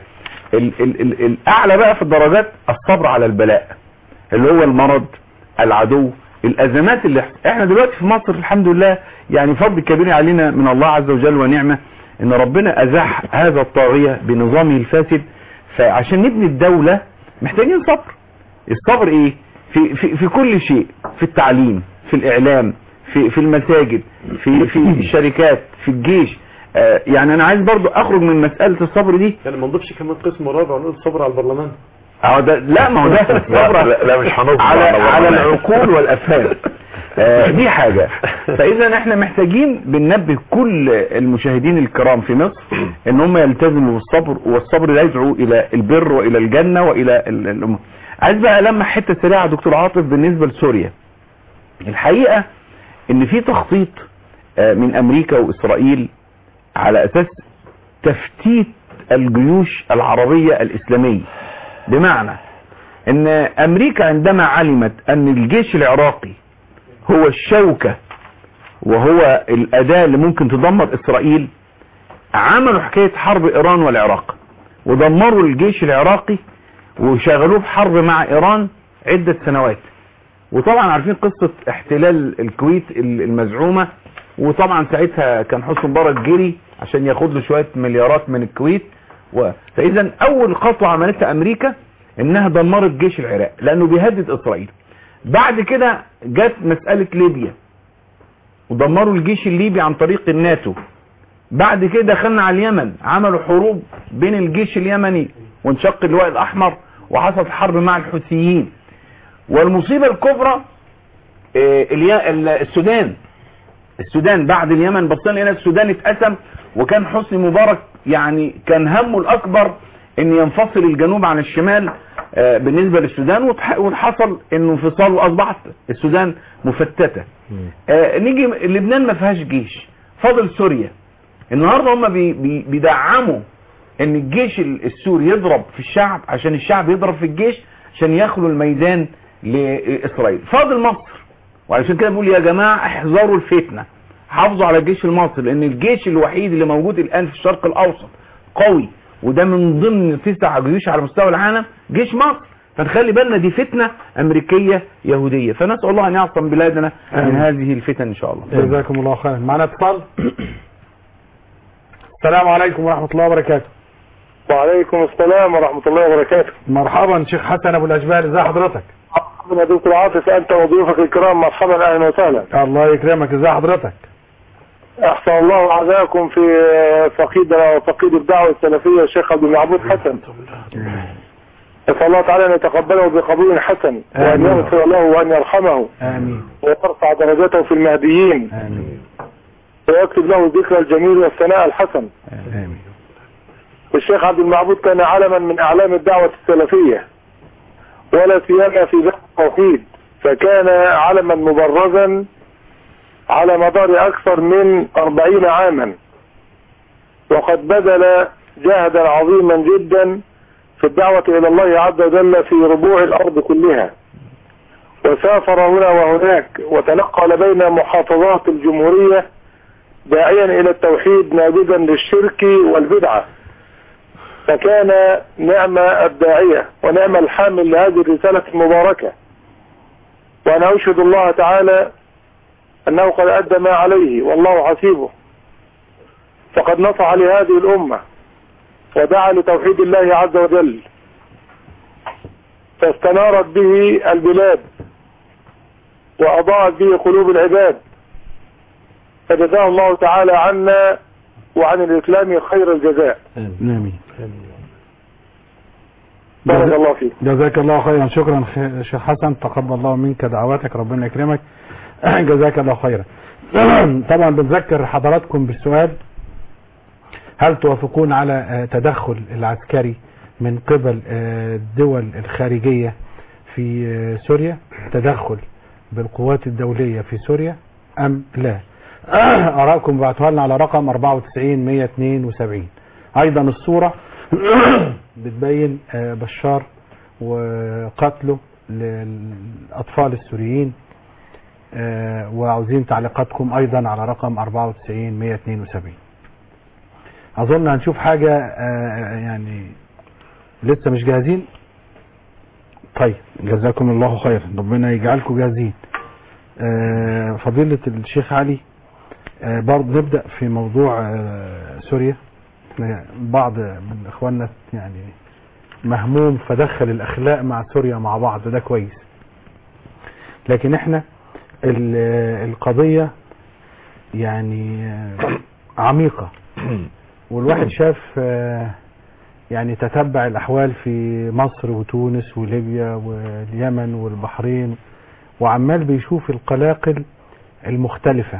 Speaker 8: الاعلى بقى في الدرجات الصبر على البلاء، اللي هو المرض، العدو، الازمات اللي احنا دلوقتي في مصر الحمد لله يعني فضل كبير علينا من الله عز وجل ونعمه ان ربنا ازاح هذا الطاغية بنظامه الفاسد. فعشان نبني الدولة محتاجين صبر. الصبر ايه؟ في كل شيء، في التعليم، في الاعلام، في المساجد، في الشركات، في الجيش. يعني انا عايز برضو اخرج من مسألة الصبر دي.
Speaker 5: يعني ما نضيفش كمان قسم رابع ونقول الصبر على البرلمان.
Speaker 8: ده لا، ما هو ده الصبر
Speaker 4: لا مش هنصبر
Speaker 8: على العقول والافهام. دي حاجة. فاذا احنا محتاجين بننبه كل المشاهدين الكرام في مصر ان هم يلتزموا بالصبر، والصبر لا يدعو الى البر والى الجنة والى الامور. عايز بقى لما حتة سريعة دكتور عاطف بالنسبة لسوريا. الحقيقة ان في تخطيط من امريكا واسرائيل على اساس تفتيت الجيوش العربية الاسلامية. بمعنى ان امريكا عندما علمت ان الجيش العراقي هو الشوكة وهو الاداة اللي ممكن تدمر اسرائيل، عملوا حكاية حرب ايران والعراق ودمروا الجيش العراقي وشغلوه في حرب مع ايران عدة سنوات. وطبعا عارفين قصة احتلال الكويت المزعومة، وطبعا ساعتها كان حسني مبارك جري عشان ياخد له شوية مليارات من الكويت. فاذا اول خطوة عملتها امريكا انها دمرت جيش العراق لانه بيهدد اسرائيل. بعد كده جت مسألة ليبيا ودمروا الجيش الليبي عن طريق الناتو. بعد كده دخلنا على اليمن، عملوا حروب بين الجيش اليمني وانشق اللواء الاحمر وحصلت حرب مع الحوثيين. والمصيبة الكبرى السودان بعد اليمن بصينا هنا السودان اتقسم، وكان حسني مبارك يعني كان همه الاكبر ان ينفصل الجنوب عن الشمال بالنسبة للسودان، وحصل انه انفصال واصبحت السودان مفتتة. نيجي لبنان ما فيهاش جيش، فاضل سوريا. النهاردة هم بيدعموا ان الجيش السوري يضرب في الشعب عشان الشعب يضرب في الجيش عشان يخلوا الميدان لاسرائيل. فاضل مصر، وعشان كده بقول يا جماعة احذروا الفتنة، حافظوا على الجيش المصري، لان الجيش الوحيد اللي موجود الان في الشرق الاوسط قوي، وده من ضمن 9 جيوش على مستوى العالم جيش مصر. فنخلي بالنا دي فتنة امريكية يهودية، فنسأل الله ان يعصم بلادنا من هذه الفتن ان شاء الله.
Speaker 2: جزاكم الله خيرا. معنا اتصال. السلام عليكم ورحمة الله وبركاته.
Speaker 9: وعليكم السلام ورحمة الله وبركاته.
Speaker 2: مرحبا شيخ حسن ابو الاشبال، ازي حضرتك؟
Speaker 9: مرحبا يا دكتور عاطف، انت وضيوفك الكرام، مرحبا اهلا وسهلا.
Speaker 2: الله يكرمك، ازي حضرتك؟
Speaker 9: احسن الله عزاكم في فقيدنا وفقيد الدعوة السلفية الشيخ عبد المعبود حسن. نسأل الله تعالى ان يتقبله بقبول حسن، وان يغفر له وان يرحمه،
Speaker 2: امين،
Speaker 9: ويرفع درجته في المهديين،
Speaker 2: امين،
Speaker 9: ويكتب له الذكر الجميل والثناء الحسن.
Speaker 2: امين.
Speaker 9: الشيخ عبد المعبود كان علما من اعلام الدعوة السلفية، ولا سيما في ذات التوحيد، فكان علما مبرزا على مدار اكثر من 40 عاما، وقد بذل جهدا عظيما جدا في الدعوة الى الله عز وجل في ربوع الارض كلها، وسافر هنا وهناك، وتنقل بين محافظات الجمهورية داعيا الى التوحيد نابذا للشرك والبدعة، فكان نعم الداعية ونعم الحامل لهذه الرسالة المباركة. وانا اشهد الله تعالى انه قد ادى ما عليه والله حسيبه، فقد نصح لهذه الامة ودعا لتوحيد الله عز وجل، فاستنارت به البلاد واضاءت به قلوب العباد، فجزاه الله تعالى عنا وعن الاسلام خير الجزاء.
Speaker 2: امين.
Speaker 9: بارك الله فيك.
Speaker 2: جزاك الله خيرا. شكرا شيخ حسن، تقبل الله منك دعواتك، ربنا يكرمك. جزاك الله خيرا. طبعا بنذكر حضراتكم بالسؤال: هل توافقون على تدخل العسكري من قبل الدول الخارجية في سوريا، تدخل بالقوات الدولية في سوريا أم لا؟ أراءكم بعتوها لنا على رقم 94-172. أيضا الصورة بتبين بشار وقتله للأطفال السوريين، وعاوزين تعليقاتكم أيضا على رقم 94-172. أظن هنشوف حاجة يعني لسه مش جاهزين. طيب جزاكم الله خير، ربنا يجعلكم جاهزين. فضيلة الشيخ علي، برضه نبدأ في موضوع سوريا. بعض من اخواننا يعني مهموم فدخل الاخلاق مع سوريا مع بعض، ده كويس، لكن احنا القضية يعني عميقة، والواحد شاف يعني تتبع الاحوال في مصر وتونس وليبيا واليمن والبحرين، وعمال بيشوف القلاقل المختلفة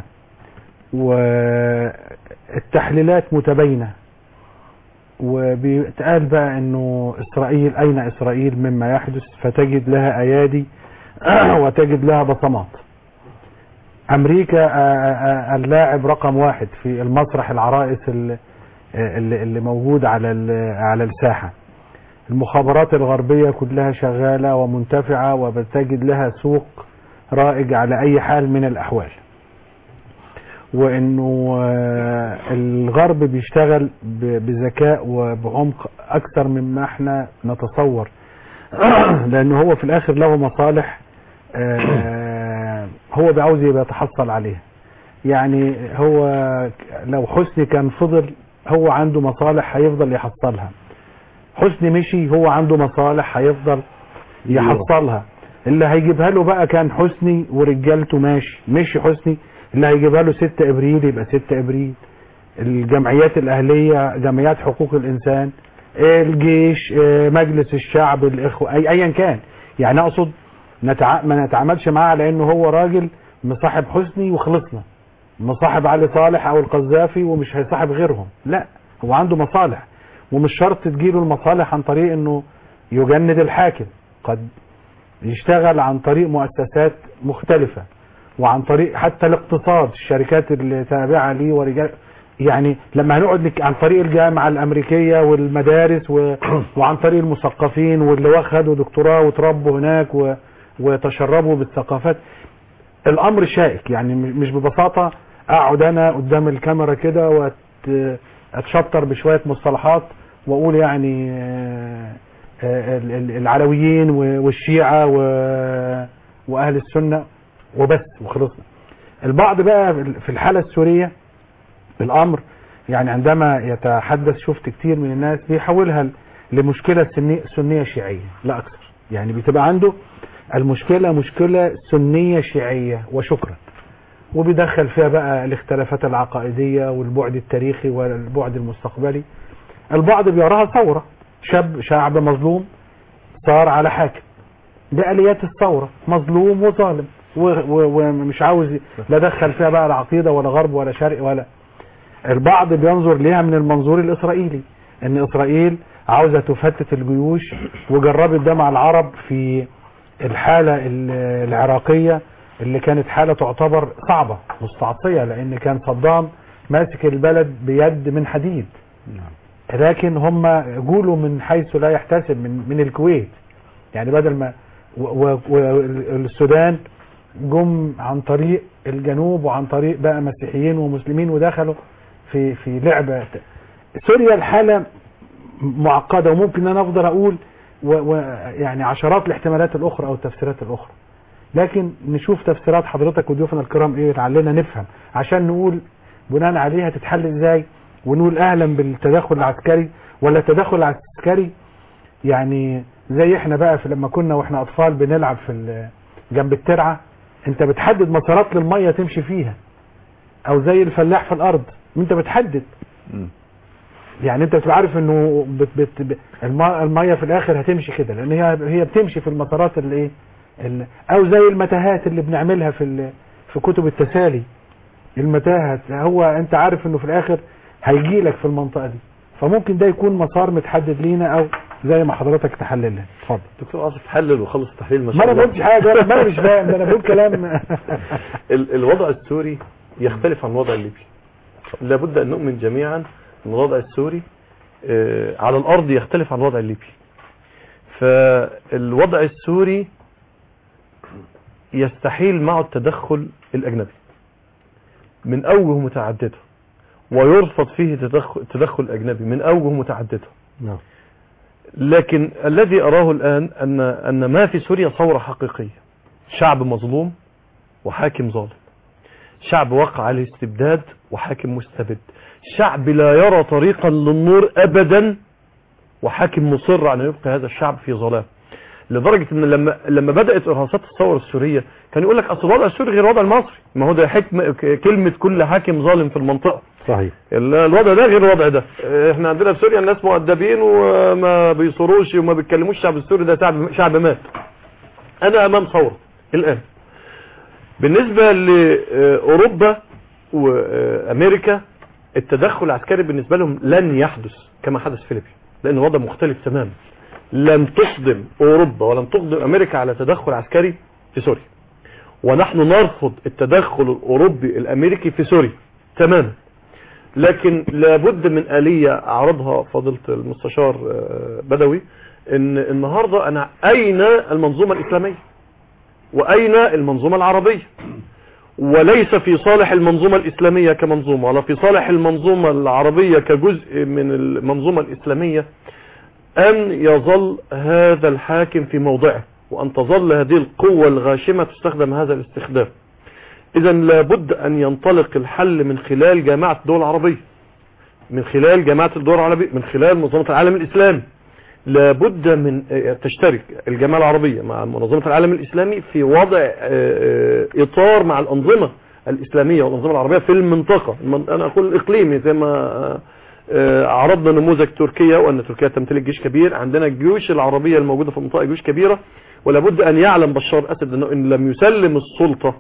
Speaker 2: والتحليلات متباينة، وبيتقال بقى انه اسرائيل، اين اسرائيل مما يحدث؟ فتجد لها ايادي وتجد لها بصمات. امريكا اللاعب رقم 1 في المسرح العرائس اللي موجود على الساحة. المخابرات الغربية كلها شغالة ومنتفعة، وبتجد لها سوق رائج على اي حال من الاحوال، وانه الغرب بيشتغل بذكاء وبعمق اكثر مما احنا نتصور، لانه هو في الاخر له مصالح هو بعاوز يبقى يتحصل عليها. يعني هو لو حسني كان فضل هو عنده مصالح هيفضل يحصلها، حسني مشي هو عنده مصالح هيفضل يحصلها. اللي هيجيبها له بقى كان حسني ورجالته، مشي حسني، اللي هيجيبها له 6 ابريل يبقى 6 ابريل، الجمعيات الاهلية، جمعيات حقوق الانسان، الجيش، مجلس الشعب، الاخوة، ايا كان. يعني اقصد ما نتعاملش معاه على انه هو راجل مصاحب حسني وخلصنا، مصاحب علي صالح او القذافي ومش هيصاحب غيرهم، لا، هو عنده مصالح، ومش شرط تجيله المصالح عن طريق انه يجند الحاكم، قد يشتغل عن طريق مؤسسات مختلفة، وعن طريق حتى الاقتصاد، الشركات اللي تابعة ليه ورجال يعني لما هنقعد عن طريق الجامعة الأمريكية والمدارس وعن طريق المثقفين واللي واخدوا دكتوراه وتربوا هناك وتشربوا بالثقافات، الأمر شائك. يعني مش ببساطة أقعد أنا قدام الكاميرا كده وأتشطر بشوية مصطلحات وأقول يعني العلويين والشيعة وأهل السنة وبس وخلصنا. البعض بقى في الحالة السورية الأمر يعني عندما يتحدث شفت كتير من الناس بيحولها لمشكلة سنية شيعية لا أكثر. يعني بتبقى عنده المشكلة مشكلة سنية شيعية وشكرا، وبيدخل فيها بقى الاختلافات العقائدية والبعد التاريخي والبعد المستقبلي. البعض بيراها ثورة، شعب مظلوم صار على حاكم، ده آليات الثورة، مظلوم وظالم ومش عاوز لا دخل فيها بقى العقيدة ولا غرب ولا شرق ولا. البعض بينظر ليها من المنظور الإسرائيلي، ان إسرائيل عاوزة تفتت الجيوش وجربت ده مع العرب في الحالة العراقية اللي كانت حالة تعتبر صعبة مستعصية، لان كان صدام ماسك البلد بيد من حديد، لكن هم جولوا من حيث لا يحتسب من الكويت. يعني بدل ما والسودان جم عن طريق الجنوب وعن طريق بقى مسيحيين ومسلمين ودخلوا في لعبة. سوريا الحالة معقدة وممكن انا افضل اقول يعني عشرات الاحتمالات الاخرى او التفسيرات الاخرى، لكن نشوف تفسيرات حضرتك وضيوفنا الكرام ايه لعلنا نفهم عشان نقول بناء عليها تتحل ازاي، ونقول اهلا بالتدخل العسكري ولا التدخل العسكري يعني زي احنا بقى لما كنا واحنا اطفال بنلعب في جنب الترعة، انت بتحدد مسارات للمية تمشي فيها، او زي الفلاح في الارض انت بتحدد. يعني انت بتبقى عارف انه المية في الاخر هتمشي كده، لان هي بتمشي في المسارات اللي ايه او زي المتاهات اللي بنعملها في كتب التسالي. المتاهة هو انت عارف انه في الاخر هيجي لك في المنطقة دي، فممكن ده يكون مسار متحدد لينا او زي ما حضرتك تحللها. اتفضل
Speaker 5: دكتور عاصف حلل وخلص التحليل ما
Speaker 2: شاء الله. ما انا بقولش حاجه، ما انا مش فاهم، ده انا بقول كلام.
Speaker 5: الوضع السوري يختلف عن الوضع الليبي. لابد ان نؤمن جميعا ان الوضع السوري على الارض يختلف عن الوضع الليبي. فالوضع السوري يستحيل معه التدخل الاجنبي من اوجه متعدده، ويرفض فيه التدخل الاجنبي من اوجه متعدده.
Speaker 3: نعم.
Speaker 5: لكن الذي أراه الآن أن ما في سوريا ثورة حقيقية، شعب مظلوم وحاكم ظالم، شعب وقع عليه استبداد وحاكم مستبد، شعب لا يرى طريقا للنور أبدا وحاكم مصر على أن يبقى هذا الشعب في ظلام. لدرجة أن لما بدأت إرهاصات الثورة السورية كان يقول لك أصل الوضع السوري غير الوضع المصري، ما هو ده كلمة كل حاكم ظالم في المنطقة.
Speaker 3: صحيح.
Speaker 5: الوضع ده غير الوضع ده. احنا عندنا في سوريا الناس مؤدبين وما بيصروش وما بيتكلموش. الشعب السوري ده شعب مات. انا امام ثورة الان. بالنسبة لاوروبا وامريكا التدخل العسكري بالنسبة لهم لن يحدث كما حدث في ليبيا، لان الوضع مختلف تماما. لم تقدم اوروبا ولم تقدم امريكا على تدخل عسكري في سوريا، ونحن نرفض التدخل الاوروبي الامريكي في سوريا تماما. لكن لابد من آلية أعرضها فضيلة المستشار بدوي، إن النهاردة أنا أين المنظومة الإسلامية وأين المنظومة العربية؟ وليس في صالح المنظومة الإسلامية كمنظومة ولا في صالح المنظومة العربية كجزء من المنظومة الإسلامية أن يظل هذا الحاكم في موضعه، وأن تظل هذه القوة الغاشمة تستخدم هذا الاستخدام. إذا لابد أن ينطلق الحل من خلال جامعة الدول العربية، من خلال جامعة الدول العربية، من خلال منظمة العالم الإسلامي. لابد من تشترك الجامعة العربية مع منظمة العالم الإسلامي في وضع إطار مع الأنظمة الإسلامية والأنظمة العربية في المنطقة. أنا أقول الإقليمي زي ما عرضنا نموذج تركيا، وأن تركيا تمتلك جيش كبير. عندنا الجيوش العربية الموجودة في المنطقة جيوش كبيرة، ولابد أن يعلم بشار الأسد أنه إن لم يسلم السلطة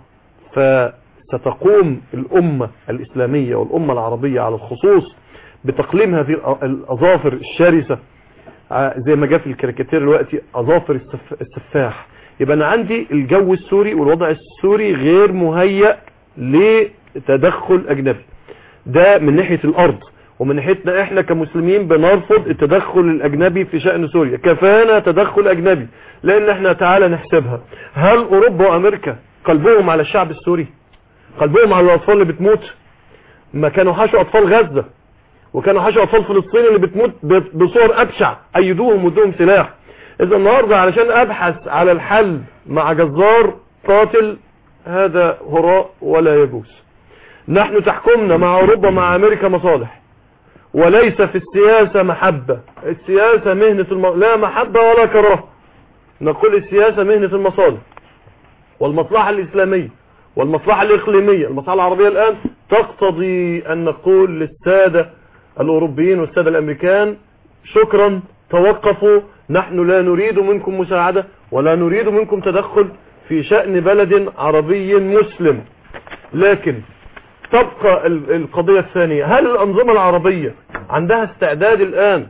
Speaker 5: فستقوم الأمة الإسلامية والأمة العربية على الخصوص بتقليم هذه الأظافر الشرسة، زي ما جاء في الكاريكاتير دلوقتي أظافر السفاح. يبقى أنا عندي الجو السوري والوضع السوري غير مهيأ لتدخل أجنبي. ده من ناحية الارض، ومن ناحيتنا احنا كمسلمين بنرفض التدخل الاجنبي في شأن سوريا. كفانا تدخل اجنبي، لان احنا تعالى نحسبها، هل اوروبا وامريكا قلبهم على الشعب السوري؟ قلبهم على الاطفال اللي بتموت؟ ما كانوا حاشوا اطفال غزة، وكانوا حاشوا اطفال فلسطين اللي بتموت بصور ابشع، ايدوهم ودوهم سلاح. اذا النهاردة علشان ابحث على الحل مع جزار قاتل، هذا هراء ولا يجوز. نحن تحكمنا مع اوروبا مع امريكا مصالح، وليس في السياسة محبة. السياسة مهنة لا محبة ولا كراهة. نقول السياسة مهنة المصالح، والمصلحة الإسلامية والمصلحة الإقليمية. المصلحة العربية الآن تقتضي أن نقول للسادة الأوروبيين والسادة الأمريكان شكرا، توقفوا، نحن لا نريد منكم مساعدة ولا نريد منكم تدخل في شأن بلد عربي مسلم. لكن تبقى القضية الثانية، هل الأنظمة العربية عندها استعداد الآن؟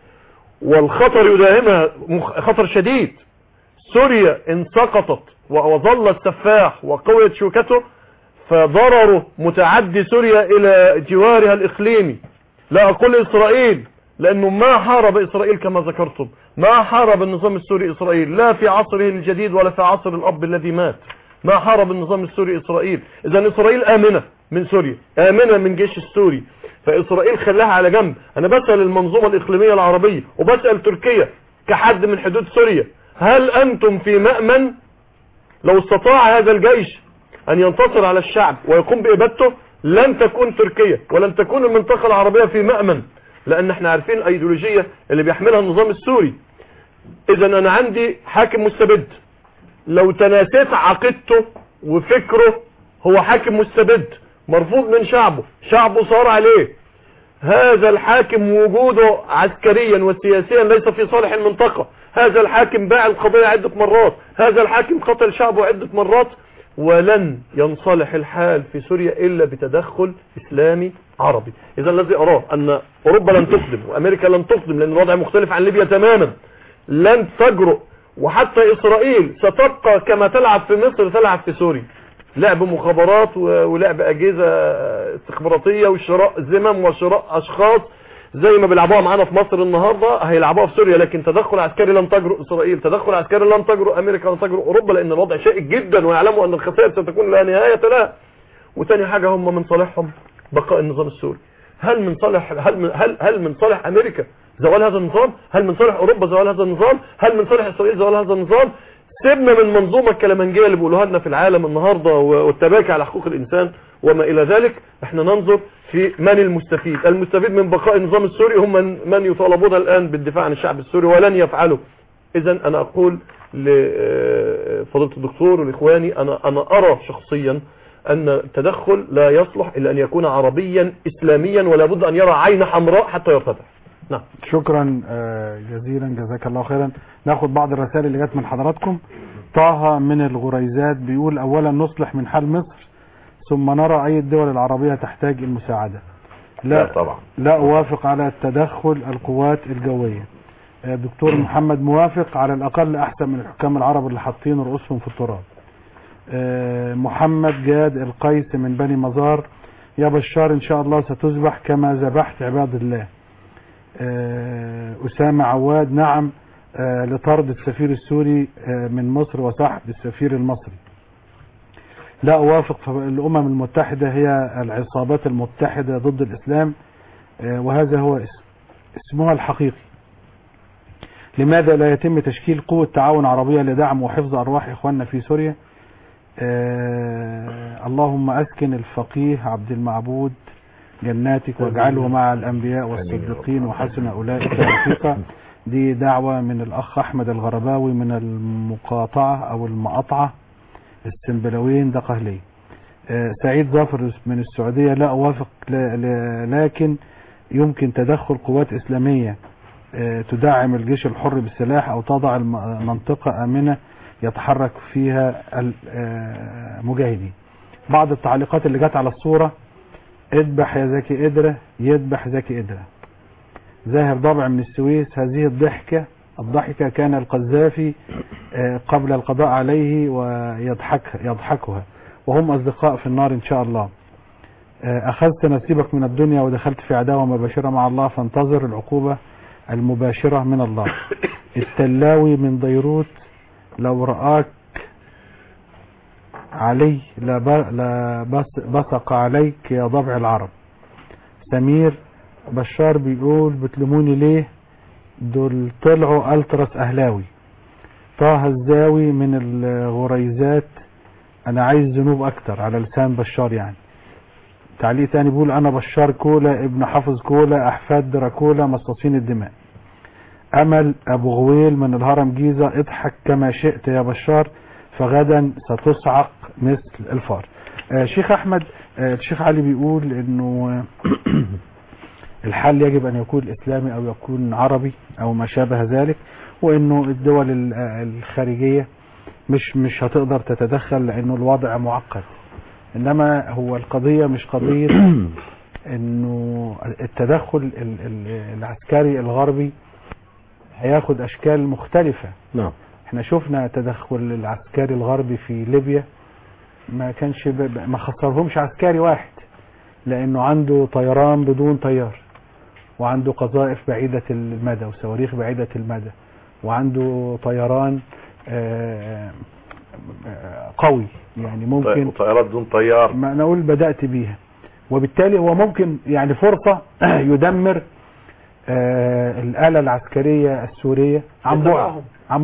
Speaker 5: والخطر يداهمها خطر شديد. سوريا إن سقطت وظل السفاح وقويت شوكته، فضرره متعدي سوريا إلى جوارها الإقليمي. لا أقول إسرائيل، لأنه ما حارب إسرائيل كما ذكرتم، ما حارب النظام السوري إسرائيل، لا في عصره الجديد ولا في عصر الأب الذي مات. ما حارب النظام السوري إسرائيل. إذن إسرائيل آمنة من سوريا، آمنة من جيش السوري، فإسرائيل خلاها على جنب. أنا بسأل المنظومة الإقليمية العربية وبسأل تركيا كحد من حدود سوريا، هل أنتم في مأمن؟ لو استطاع هذا الجيش أن ينتصر على الشعب ويقوم بإبادته، لن تكون تركيا ولن تكون المنطقة العربية في مأمن، لأن احنا عارفين الأيديولوجية اللي بيحملها النظام السوري. إذن أنا عندي حاكم مستبد، لو تناسيت عقيدته وفكره هو حاكم مستبد مرفوض من شعبه، شعبه صار عليه. هذا الحاكم وجوده عسكريا وسياسيا ليس في صالح المنطقة. هذا الحاكم باع القضية عدة مرات، هذا الحاكم قتل شعبه عدة مرات، ولن ينصلح الحال في سوريا إلا بتدخل إسلامي عربي. إذا الذي أراه أن أوروبا لن تقدم وأمريكا لن تقدم، لأن الوضع مختلف عن ليبيا تماما، لن تجرؤ. وحتى إسرائيل ستبقى كما تلعب في مصر تلعب في سوريا، لعب مخابرات ولعب أجهزة استخباراتية وشراء ذمم وشراء أشخاص زي ما بيلعبوها معانا في مصر النهاردة، هيلعبوها في سوريا. لكن تدخل عسكري لن تجرؤ إسرائيل، تدخل عسكري لن تجرؤ أمريكا، لن تجرؤ أوروبا، لأن الوضع شائك جدا ويعلموا أن الخسائر ستكون لا نهاية لها. وثاني حاجة، هم من صالحهم بقاء النظام السوري. هل من صالح أمريكا زوال هذا النظام؟ هل من صالح أوروبا زوال هذا النظام؟ هل من صالح إسرائيل زوال هذا النظام؟ سيبنا من منظومة الكلامنجية اللي بيقولوها لنا في العالم النهاردة والتباكي على حقوق الإنسان وما إلى ذلك. احنا ننظر في من المستفيد. المستفيد من بقاء النظام السوري هم من يطالبون الآن بالدفاع عن الشعب السوري ولن يفعلوا. إذا أنا أقول لفضيلة الدكتور والإخواني، أنا أرى شخصيا أن التدخل لا يصلح إلا أن يكون عربيا إسلاميا، ولا بد أن يرى عين حمراء حتى يرتدع. نعم.
Speaker 2: شكرا جزيلا، جزاك الله خيرا. ناخد بعض الرسائل اللي جت من حضراتكم. طه من الغريزات بيقول: أولا نصلح من حال مصر، ثم نرى أي الدول العربية تحتاج المساعدة.
Speaker 4: لا طبعا،
Speaker 2: لا أوافق على التدخل القوات الجوية. دكتور محمد موافق، على الأقل أحسن من الحكام العرب اللي حاطين رؤوسهم في التراب. محمد جاد القيس من بني مزار: يا بشار إن شاء الله ستذبح كما ذبحت عباد الله. أسامة عواد: نعم لطرد السفير السوري من مصر وسحب السفير المصري. لا أوافق، فالأمم المتحدة هي العصابات المتحدة ضد الإسلام، وهذا هو اسمها الحقيقي. لماذا لا يتم تشكيل قوة تعاون عربية لدعم وحفظ أرواح إخواننا في سوريا؟ اللهم أسكن الفقيه عبد المعبود جناتك واجعله مع الأنبياء والصديقين وحسن أولئك رفيقا. دي دعوة من الأخ أحمد الغرباوي من المقاطعة أو المقاطعة السنبلاوين دقهلي. سعيد ظافر من السعودية: لا أوافق، لكن يمكن تدخل قوات إسلامية تدعم الجيش الحر بالسلاح أو تضع المنطقة آمنة يتحرك فيها المجاهدين. بعض التعليقات اللي جت على الصورة: اذبح يا زكي قدرة، يذبح زكي قدرة. زاهر ضبع من السويس: هذه الضحكة كان القذافي قبل القضاء عليه ويضحكها، وهم أصدقاء في النار إن شاء الله. أخذت نصيبك من الدنيا ودخلت في عداوة مباشرة مع الله، فانتظر العقوبة المباشرة من الله. التلاوي من بيروت لو رآك علي بصق عليك يا ضبع العرب. سمير بشار بيقول بتلموني ليه، دول طلعوا التراس اهلاوي. طه الزاوي من الغريزات انا عايز ذنوب اكتر، على لسان بشار يعني. تعليق تاني بيقول انا بشار كولا ابن حافظ كولا احفاد دراكولا مصاصين الدماء. امل ابو غويل من الهرم جيزة اضحك كما شئت يا بشار فغدا ستصعق مثل الفار. شيخ احمد، الشيخ علي بيقول انه الحل يجب ان يكون اسلامي او يكون عربي او ما شابه ذلك، وانه الدول الخارجية مش هتقدر تتدخل لانه الوضع معقد. انما هو القضية مش قضية انه التدخل العسكري الغربي هياخد اشكال مختلفة.
Speaker 3: نعم.
Speaker 2: احنا شفنا تدخل العسكري الغربي في ليبيا ما خسرهمش عسكري واحد، لانه عنده طيران بدون طيار، وعنده قذائف بعيدة المدى وصواريخ بعيدة المدى، وعنده طيران قوي يعني ممكن
Speaker 4: طيارات دون طيار
Speaker 2: ما نقول بدأت بيها، وبالتالي هو ممكن يعني فرصة يدمر الآلة العسكرية السورية عن بعد.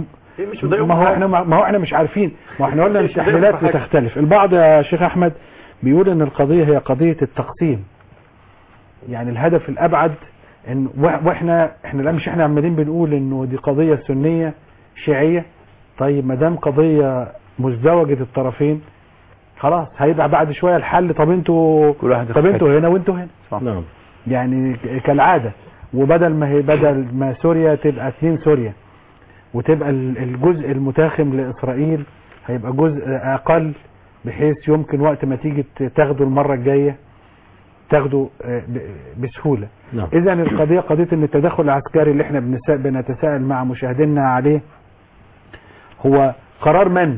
Speaker 2: ما هو احنا مش عارفين، ما احنا قلنا التحليلات بتختلف. البعض يا شيخ احمد بيقول ان القضية هي قضية التقسيم، يعني الهدف الابعد ان واحنا لا مش احنا عمالين بنقول انه دي قضية سنية شيعية. طيب ما دام قضية مزدوجة الطرفين خلاص هيبقى بعد شوية الحل طب انتوا هنا وانتوا هنا.
Speaker 3: نعم.
Speaker 2: يعني كالعادة، وبدل ما سوريا تبقى 2 سوريا، وتبقى الجزء المتاخم لإسرائيل هيبقى جزء أقل، بحيث يمكن وقت ما تيجي تاخده المرة الجاية تاخده بسهولة.
Speaker 3: نعم.
Speaker 2: إذن القضية قضية ان التدخل العسكري اللي احنا بنتساءل مع مشاهدينا عليه هو قرار من؟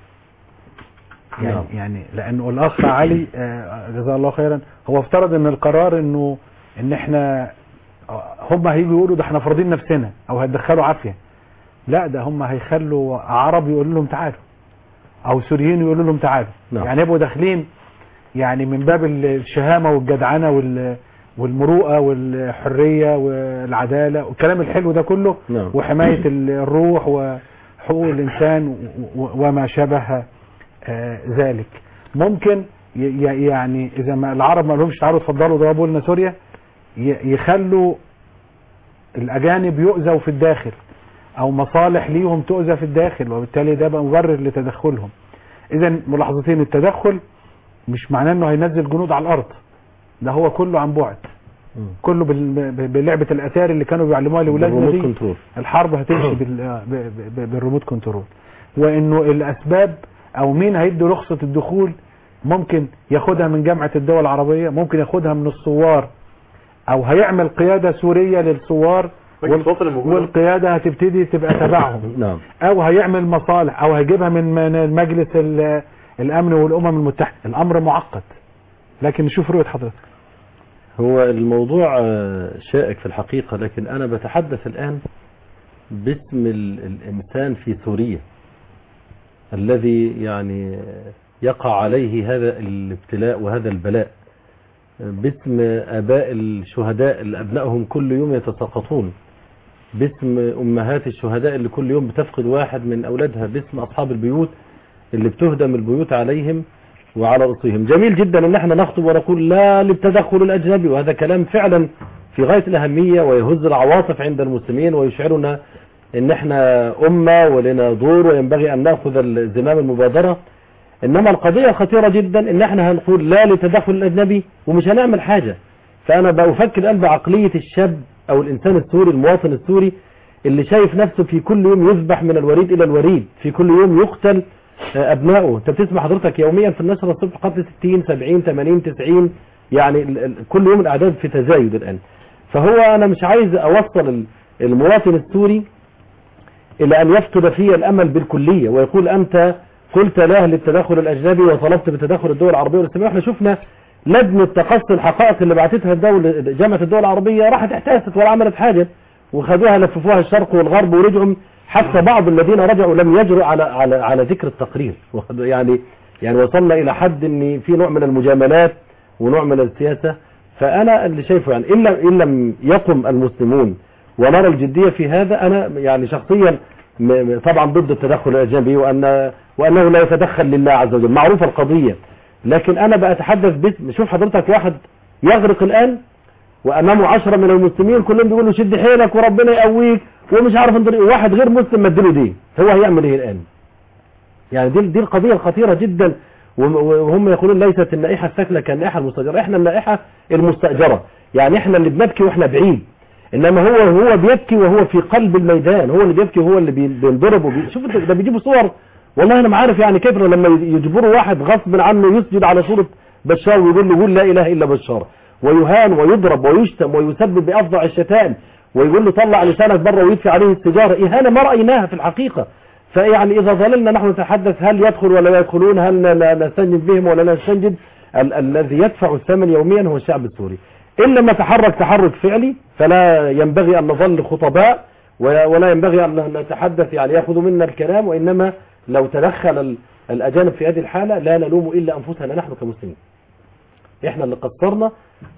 Speaker 2: يعني لأنه الأخ علي جزاه الله خيرا هو افترض ان القرار ان احنا هم هيجوا يقولوا ده احنا فرضين نفسنا او هيدخلوا عافية. لا، ده هم هيخلوا عرب يقولوا لهم تعالوا، او سوريين يقولوا لهم تعالوا.
Speaker 3: نعم.
Speaker 2: يعني يبقوا داخلين يعني من باب الشهامة والجدعنة والمروءة والحرية والعدالة والكلام الحلو ده كله.
Speaker 3: نعم.
Speaker 2: وحماية الروح وحقوق الإنسان وما شابه ذلك. ممكن يعني إذا ما العرب ما لهمش تعالوا اتفضلوا ضربوا لنا سوريا، يخلوا الأجانب يؤذوا في الداخل أو مصالح ليهم تؤذى في الداخل، وبالتالي ده بقى مبرر لتدخلهم. إذا ملاحظتين، التدخل مش معناه انه هينزل جنود على الارض، ده هو كله عن بعد، كله بلعبة الأثار اللي كانوا بيعلموها لأولادنا دي. الحرب هتمشي بالريموت كنترول، وانه الاسباب او مين هيدي رخصة الدخول ممكن ياخدها من جامعة الدول العربية، ممكن ياخدها من الثوار، او هيعمل قيادة سورية للثوار والقيادة هتبتدي تبقى تبعهم.
Speaker 3: نعم.
Speaker 2: او هيعمل مصالح، او هيجيبها من مجلس الامن والامم المتحدة. الامر معقد، لكن نشوف رؤية حضرتك.
Speaker 3: هو الموضوع شائك في الحقيقة، لكن انا بتحدث الان باسم الانسان في سوريا الذي يعني يقع عليه هذا الابتلاء وهذا البلاء، باسم اباء الشهداء اللي ابنائهم كل يوم يتساقطون، باسم امهات الشهداء اللي كل يوم بتفقد واحد من اولادها، باسم اصحاب البيوت اللي بتهدم البيوت عليهم وعلى رؤوسهم. جميل جدا ان احنا نخطب ونقول لا للتدخل الاجنبي، وهذا كلام فعلا في غاية الاهمية ويهز العواطف عند المسلمين ويشعرنا ان احنا امة ولنا دور وينبغي ان ناخذ زمام المبادرة. انما القضية خطيرة جدا ان احنا هنقول لا للتدخل الاجنبي ومش هنعمل حاجة. فانا بفكر الان بعقلية الشاب او الانسان السوري المواطن السوري اللي شايف نفسه في كل يوم يذبح من الوريد الى الوريد، في كل يوم يقتل ابنائه. انت بتسمع حضرتك يوميا في النشرة الصبح قتل 60 70 80 90، يعني كل يوم الاعداد في تزايد الان. فهو انا مش عايز اوصل المواطن السوري الى ان يفقد فيه الامل بالكلية ويقول انت قلت لا للتدخل الاجنبي وطلبت بتدخل الدول العربية والاسلامية. احنا شفنا لجنة تقصي الحقائق اللي بعتتها جامعة الدول العربية راحت احتاست ولا عملت حاجة، وخدوها لففوها الشرق والغرب ورجعوا. حتى بعض الذين رجعوا لم يجروا على ذكر التقرير. يعني وصلنا الى حد ان في نوع من المجاملات ونوع من السياسة. فانا اللي شايفه يعني إن لم يقم المسلمون ونرى الجدية في هذا، انا يعني شخصيا طبعا ضد التدخل الاجنبي وانه لا يتدخل لله عز وجل، معروفة القضية. لكن انا بأتحدث باسم، شوف حضرتك واحد يغرق الان وامامه 10 من المسلمين كلهم بيقولوا شد حيلك وربنا يقويك ومش عارف واحد غير مسلم مديله دين، هو هيعمل ايه الان؟ يعني دي القضية الخطيرة جدا. وهم يقولون ليست النائحة الثكلى كالنائحة المستأجرة، احنا النائحة المستأجرة، يعني احنا اللي بنبكي واحنا بعيد، انما هو بيبكي وهو في قلب الميدان، هو اللي بيبكي وهو اللي بينضرب شوف ده بيجيبوا صور، والله انا ما عارف يعني كيف لما يجبروا واحد غصب عنه يسجد على صورة بشار ويقول له قول لا اله الا بشار، ويهان ويضرب ويشتم ويسبب بافظع الشتائم، ويقول له طلع لسانك بره ويدفع عليه السجارة، اهانة ما رأيناها في الحقيقة. فيعني اذا ظللنا نحن نتحدث هل يدخل ولا لا يدخلون، هل نستنجد بهم ولا لا نستنجد، الذي يدفع الثمن يوميا هو الشعب السوري. إن لما تحرك فعلي فلا ينبغي أن نظل خطباء ولا ينبغي أن نتحدث يعني يأخذ منا الكلام، وإنما لو تدخل الأجانب في هذه الحالة لا نلوم إلا أنفسنا نحن كمسلمين. إحنا اللي قصرنا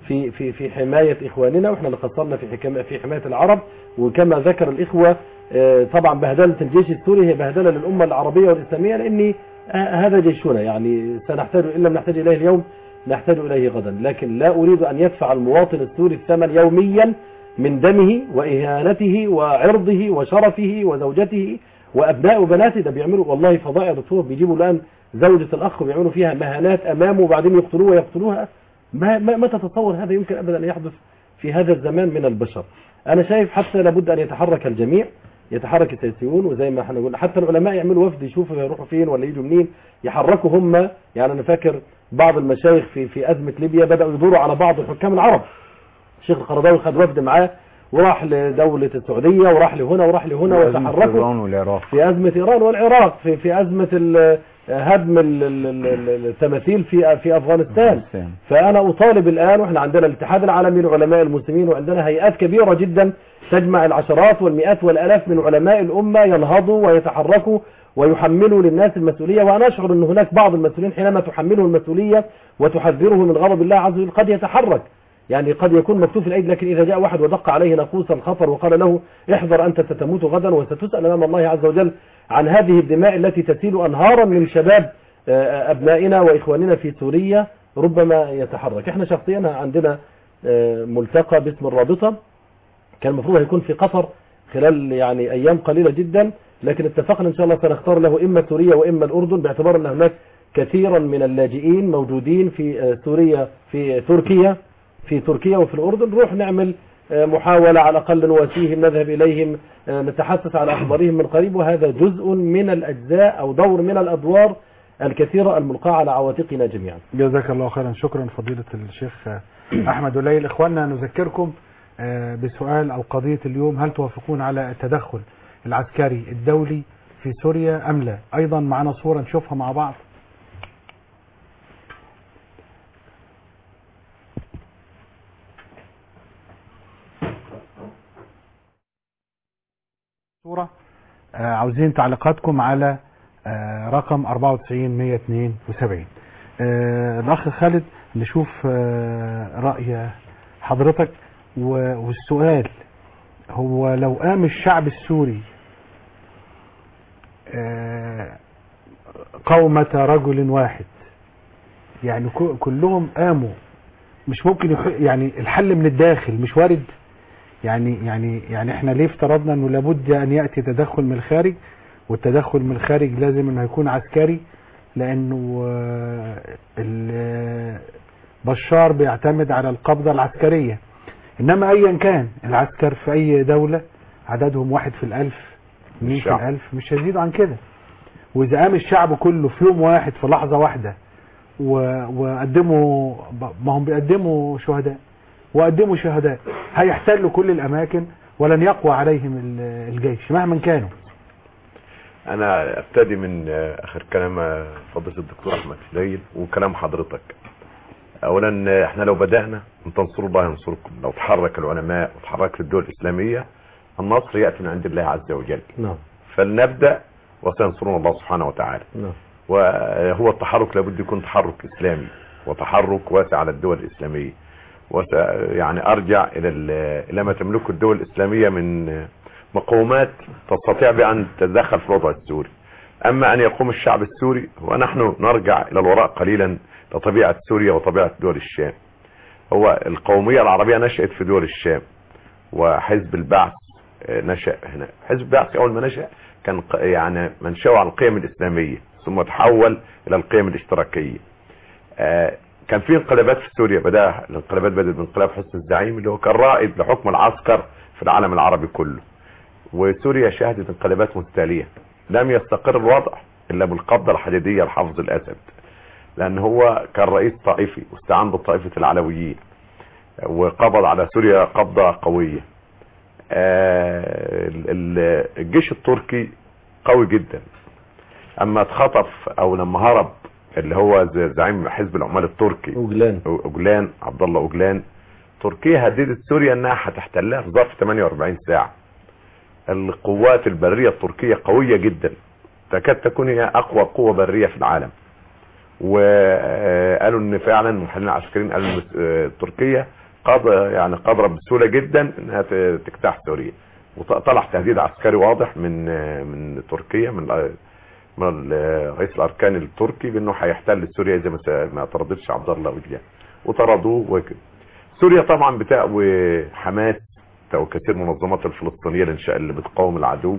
Speaker 3: في حماية إخواننا، وإحنا اللي قصرنا في حماية العرب. وكما ذكر الإخوة طبعا بهدلة الجيش السوري هي بهدلة للأمة العربية والإسلامية، لأن هذا جيشنا، يعني سنحتاج إن لم نحتاج إليه اليوم نحتاج إليه غدا. لكن لا أريد أن يدفع المواطن السوري الثمن يوميا من دمه وإهانته وعرضه وشرفه وزوجته وأبناء وبناته. ده بيعملوا والله فضائع يا دكتور، بيجيبوا الآن زوجة الأخ وبيعملوا فيها مهانات أمامه وبعدين يقتلوه ويقتلوها. ما تتصور هذا يمكن أبدا أن يحدث في هذا الزمان من البشر. أنا شايف حتى لابد أن يتحرك الجميع، يتحرك السياسيون، وزي ما احنا قلنا حتى العلماء يعملوا وفد يشوفوا يروحوا فين ولا يجوا منين، يحركوا هم. يعني أنا فاكر بعض المشايخ في أزمة ليبيا بدأوا يدوروا على بعض الحكام العرب. الشيخ القرضاوي خد وفد معاه وراح لدولة السعودية وراح لهنا وراح لهنا، وتحركوا في أزمة إيران والعراق، في أزمة هدم التماثيل في أفغانستان. فأنا أطالب الآن، وإحنا عندنا الاتحاد العالمي لعلماء المسلمين، وعندنا هيئات كبيرة جدا تجمع العشرات والمئات والآلاف من علماء الأمة ينهضوا ويتحركوا ويحملوا للناس المسؤولية. وأنا أشعر أن هناك بعض المسؤولين حينما تحمله المسؤولية وتحذره من غضب الله عز وجل قد يتحرك، يعني قد يكون مكتوف الأيدي. لكن إذا جاء واحد ودق عليه ناقوس الخطر وقال له احذر أنت ستموت غدا وستسأل أمام الله عز وجل عن هذه الدماء التي تسيل أنهارا من شباب أبنائنا وإخواننا في سوريا، ربما يتحرك. احنا شخصيا عندنا ملتقى باسم الرابطة، كان المفروض هيكون في قطر خلال يعني أيام قليلة جدا، لكن اتفقنا إن شاء الله سنختار له إما سوريا وإما الأردن، باعتبار أن هناك كثيرا من اللاجئين موجودين في سوريا في تركيا وفي الأردن. نروح نعمل محاولة على الأقل نواسيهم، نذهب إليهم، نتحدث على أخبارهم من قريب، وهذا جزء من الأجزاء أو دور من الأدوار الكثيرة الملقاة على عواتقنا جميعا.
Speaker 2: جزاك الله خيرا. شكرا فضيلة الشيخ أحمد وليل. إخواننا نذكركم بسؤال أو قضية اليوم: هل توافقون على التدخل العسكري الدولي في سوريا أم لا؟ أيضا معنا صورة نشوفها مع بعض. صورة عاوزين تعليقاتكم على رقم 94-172. الأخ خالد نشوف رأي حضرتك. والسؤال هو: لو قام الشعب السوري قومة رجل واحد، يعني كلهم قاموا، مش ممكن يعني الحل من الداخل مش وارد؟ يعني احنا ليه افترضنا انه لابد ان يأتي تدخل من الخارج، والتدخل من الخارج لازم انه يكون عسكري، لانه بشار بيعتمد على القبضة العسكرية. انما ايا كان العسكر في اي دولة عددهم 1 في 1000 100 في 1000 مش هيزيدوا عن كده. واذا قام الشعب كله في يوم واحد في لحظة واحدة وقدموا، ما هم بيقدموا شهداء هيحتلوا كل الاماكن ولن يقوى عليهم الجيش مهما كانوا.
Speaker 4: انا ابتدي من اخر كلام فضيلة الدكتور احمد ليل وكلام حضرتك. اولا احنا لو بدأنا ان تنصروا الله ينصركم، لو تحرك العلماء وتحركت الدول الاسلامية النصر يأتي من عند الله عز وجل.
Speaker 3: نعم.
Speaker 4: فلنبدأ وسينصرون الله سبحانه وتعالى.
Speaker 3: نعم.
Speaker 4: وهو التحرك لابد يكون تحرك اسلامي وتحرك واسع على الدول الاسلامية، يعني ارجع الى ما تملكه الدول الاسلامية من مقومات تستطيع بان تتدخل في الوضع السوري. اما ان يقوم الشعب السوري، ونحن نرجع الى الوراء قليلا لطبيعة سوريا وطبيعة دول الشام. هو القومية العربية نشأت في دول الشام، وحزب البعث نشأ هنا. حزب البعث اول ما نشأ كان يعني منشأه على القيم الاسلامية، ثم تحول الى القيم الاشتراكية. كان في انقلابات في سوريا، الانقلابات بدأت بانقلاب حسن الزعيم اللي هو كان رائد لحكم العسكر في العالم العربي كله. وسوريا شهدت انقلابات متتالية، لم يستقر الوضع الا بالقبضة الحديدية لحافظ الاسد، لان هو كان رئيس طائفي واستعان بطائفة العلويين وقبض على سوريا قبضة قوية. الجيش التركي قوي جدا، اما اتخطف او لما هرب اللي هو زعيم حزب العمال التركي اوجلان، عبد الله اوجلان، تركيا هددت سوريا انها هتحتلها في ظرف 48 ساعة. القوات البرية التركية قوية جدا، تكاد تكون هي اقوى قوة برية في العالم. وقالوا ان فعلا المحللين العسكريين قالوا ان تركيا قادرة بسهولة جدا انها تجتاح سوريا. وطلع تهديد عسكري واضح من تركيا، من رئيس الاركان التركي، بانه هيحتل سوريا اذا ما طردتش عبد الله اوجلان، وطردوه وكده. سوريا طبعا بتقوي حماس، تقوي كثير من المنظمات الفلسطينيه اللي بتقاوم العدو.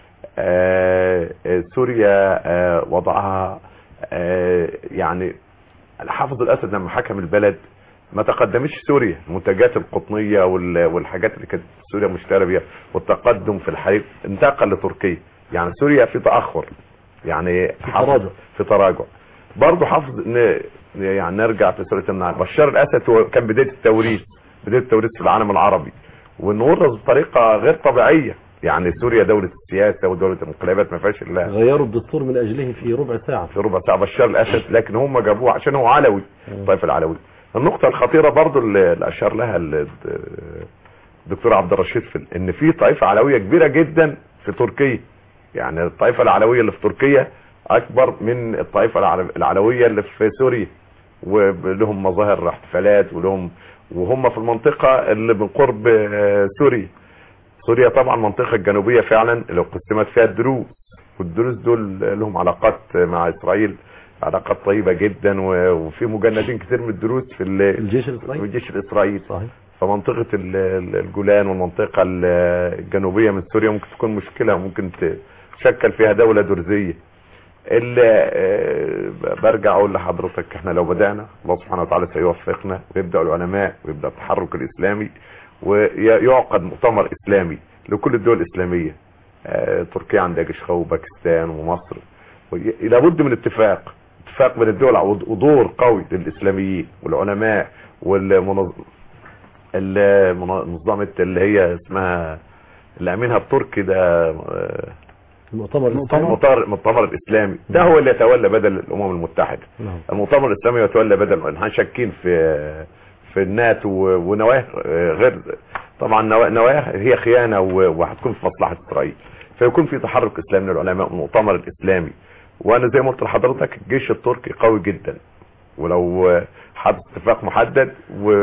Speaker 4: سوريا وضعها يعني حافظ الاسد لما حكم البلد ما تقدمش سوريا المنتجات القطنيه والحاجات اللي كانت سوريا مشتهره بيها، والتقدم في الحريق انتقل لتركيا. يعني سوريا في تاخر، يعني في تراجع. برضه حافظ يعني نرجع في سوريا النهار. بشار الاسد كان بدايه التوريث في العالم العربي، ونورث بطريقه غير طبيعيه. يعني سوريا دولة السياسة ودولة الانقلابات ما فيهاش الا
Speaker 3: غيروا الدستور من اجله في ربع ساعة
Speaker 4: بشار الاسد، لكن هم جابوه عشان هو علوي، الطائفة العلوي. النقطة الخطيرة برضو اللي اشار لها الدكتور عبد الرشيد ان في طائفة علوية كبيرة جدا في تركيا. يعني الطائفة العلوية اللي في تركيا اكبر من الطائفة العلوية اللي في سوريا، ولهم مظاهر احتفالات وهم في المنطقة اللي من قرب سوريا. سوريا طبعا المنطقة الجنوبية فعلا اللي قسمت فيها الدروز، والدروز دول لهم علاقات مع اسرائيل، علاقات طيبة جدا، وفي مجندين كتير من الدروز في الجيش الاسرائيلي.
Speaker 3: صحيح.
Speaker 4: فمنطقة الجولان والمنطقة الجنوبية من سوريا ممكن تكون مشكلة، وممكن تشكل فيها دولة درزية. اللي برجع اقول لحضرتك احنا لو بدأنا الله سبحانه وتعالى سيوفقنا، ويبدأ العلماء ويبدأ التحرك الاسلامي، ويعقد مؤتمر اسلامي لكل الدول الاسلامية. تركيا عندها جيش قوي، باكستان ومصر، لابد من اتفاق بين الدول ودور قوي للاسلاميين والعلماء والمنظمة اللي هي اسمها اللي امينها التركي ده المؤتمر الاسلامي ده هو اللي يتولى بدل الامم المتحدة. المؤتمر الاسلامي يتولى بدل، احنا شاكين في الناتو ونواه غير طبعا، نواه هي خيانة وهتكون في مصلحة اسرائيل. فيكون في تحرك اسلامي للعلماء والمؤتمر الاسلامي. وانا زي ما قلت لحضرتك الجيش التركي قوي جدا، ولو حدث اتفاق محدد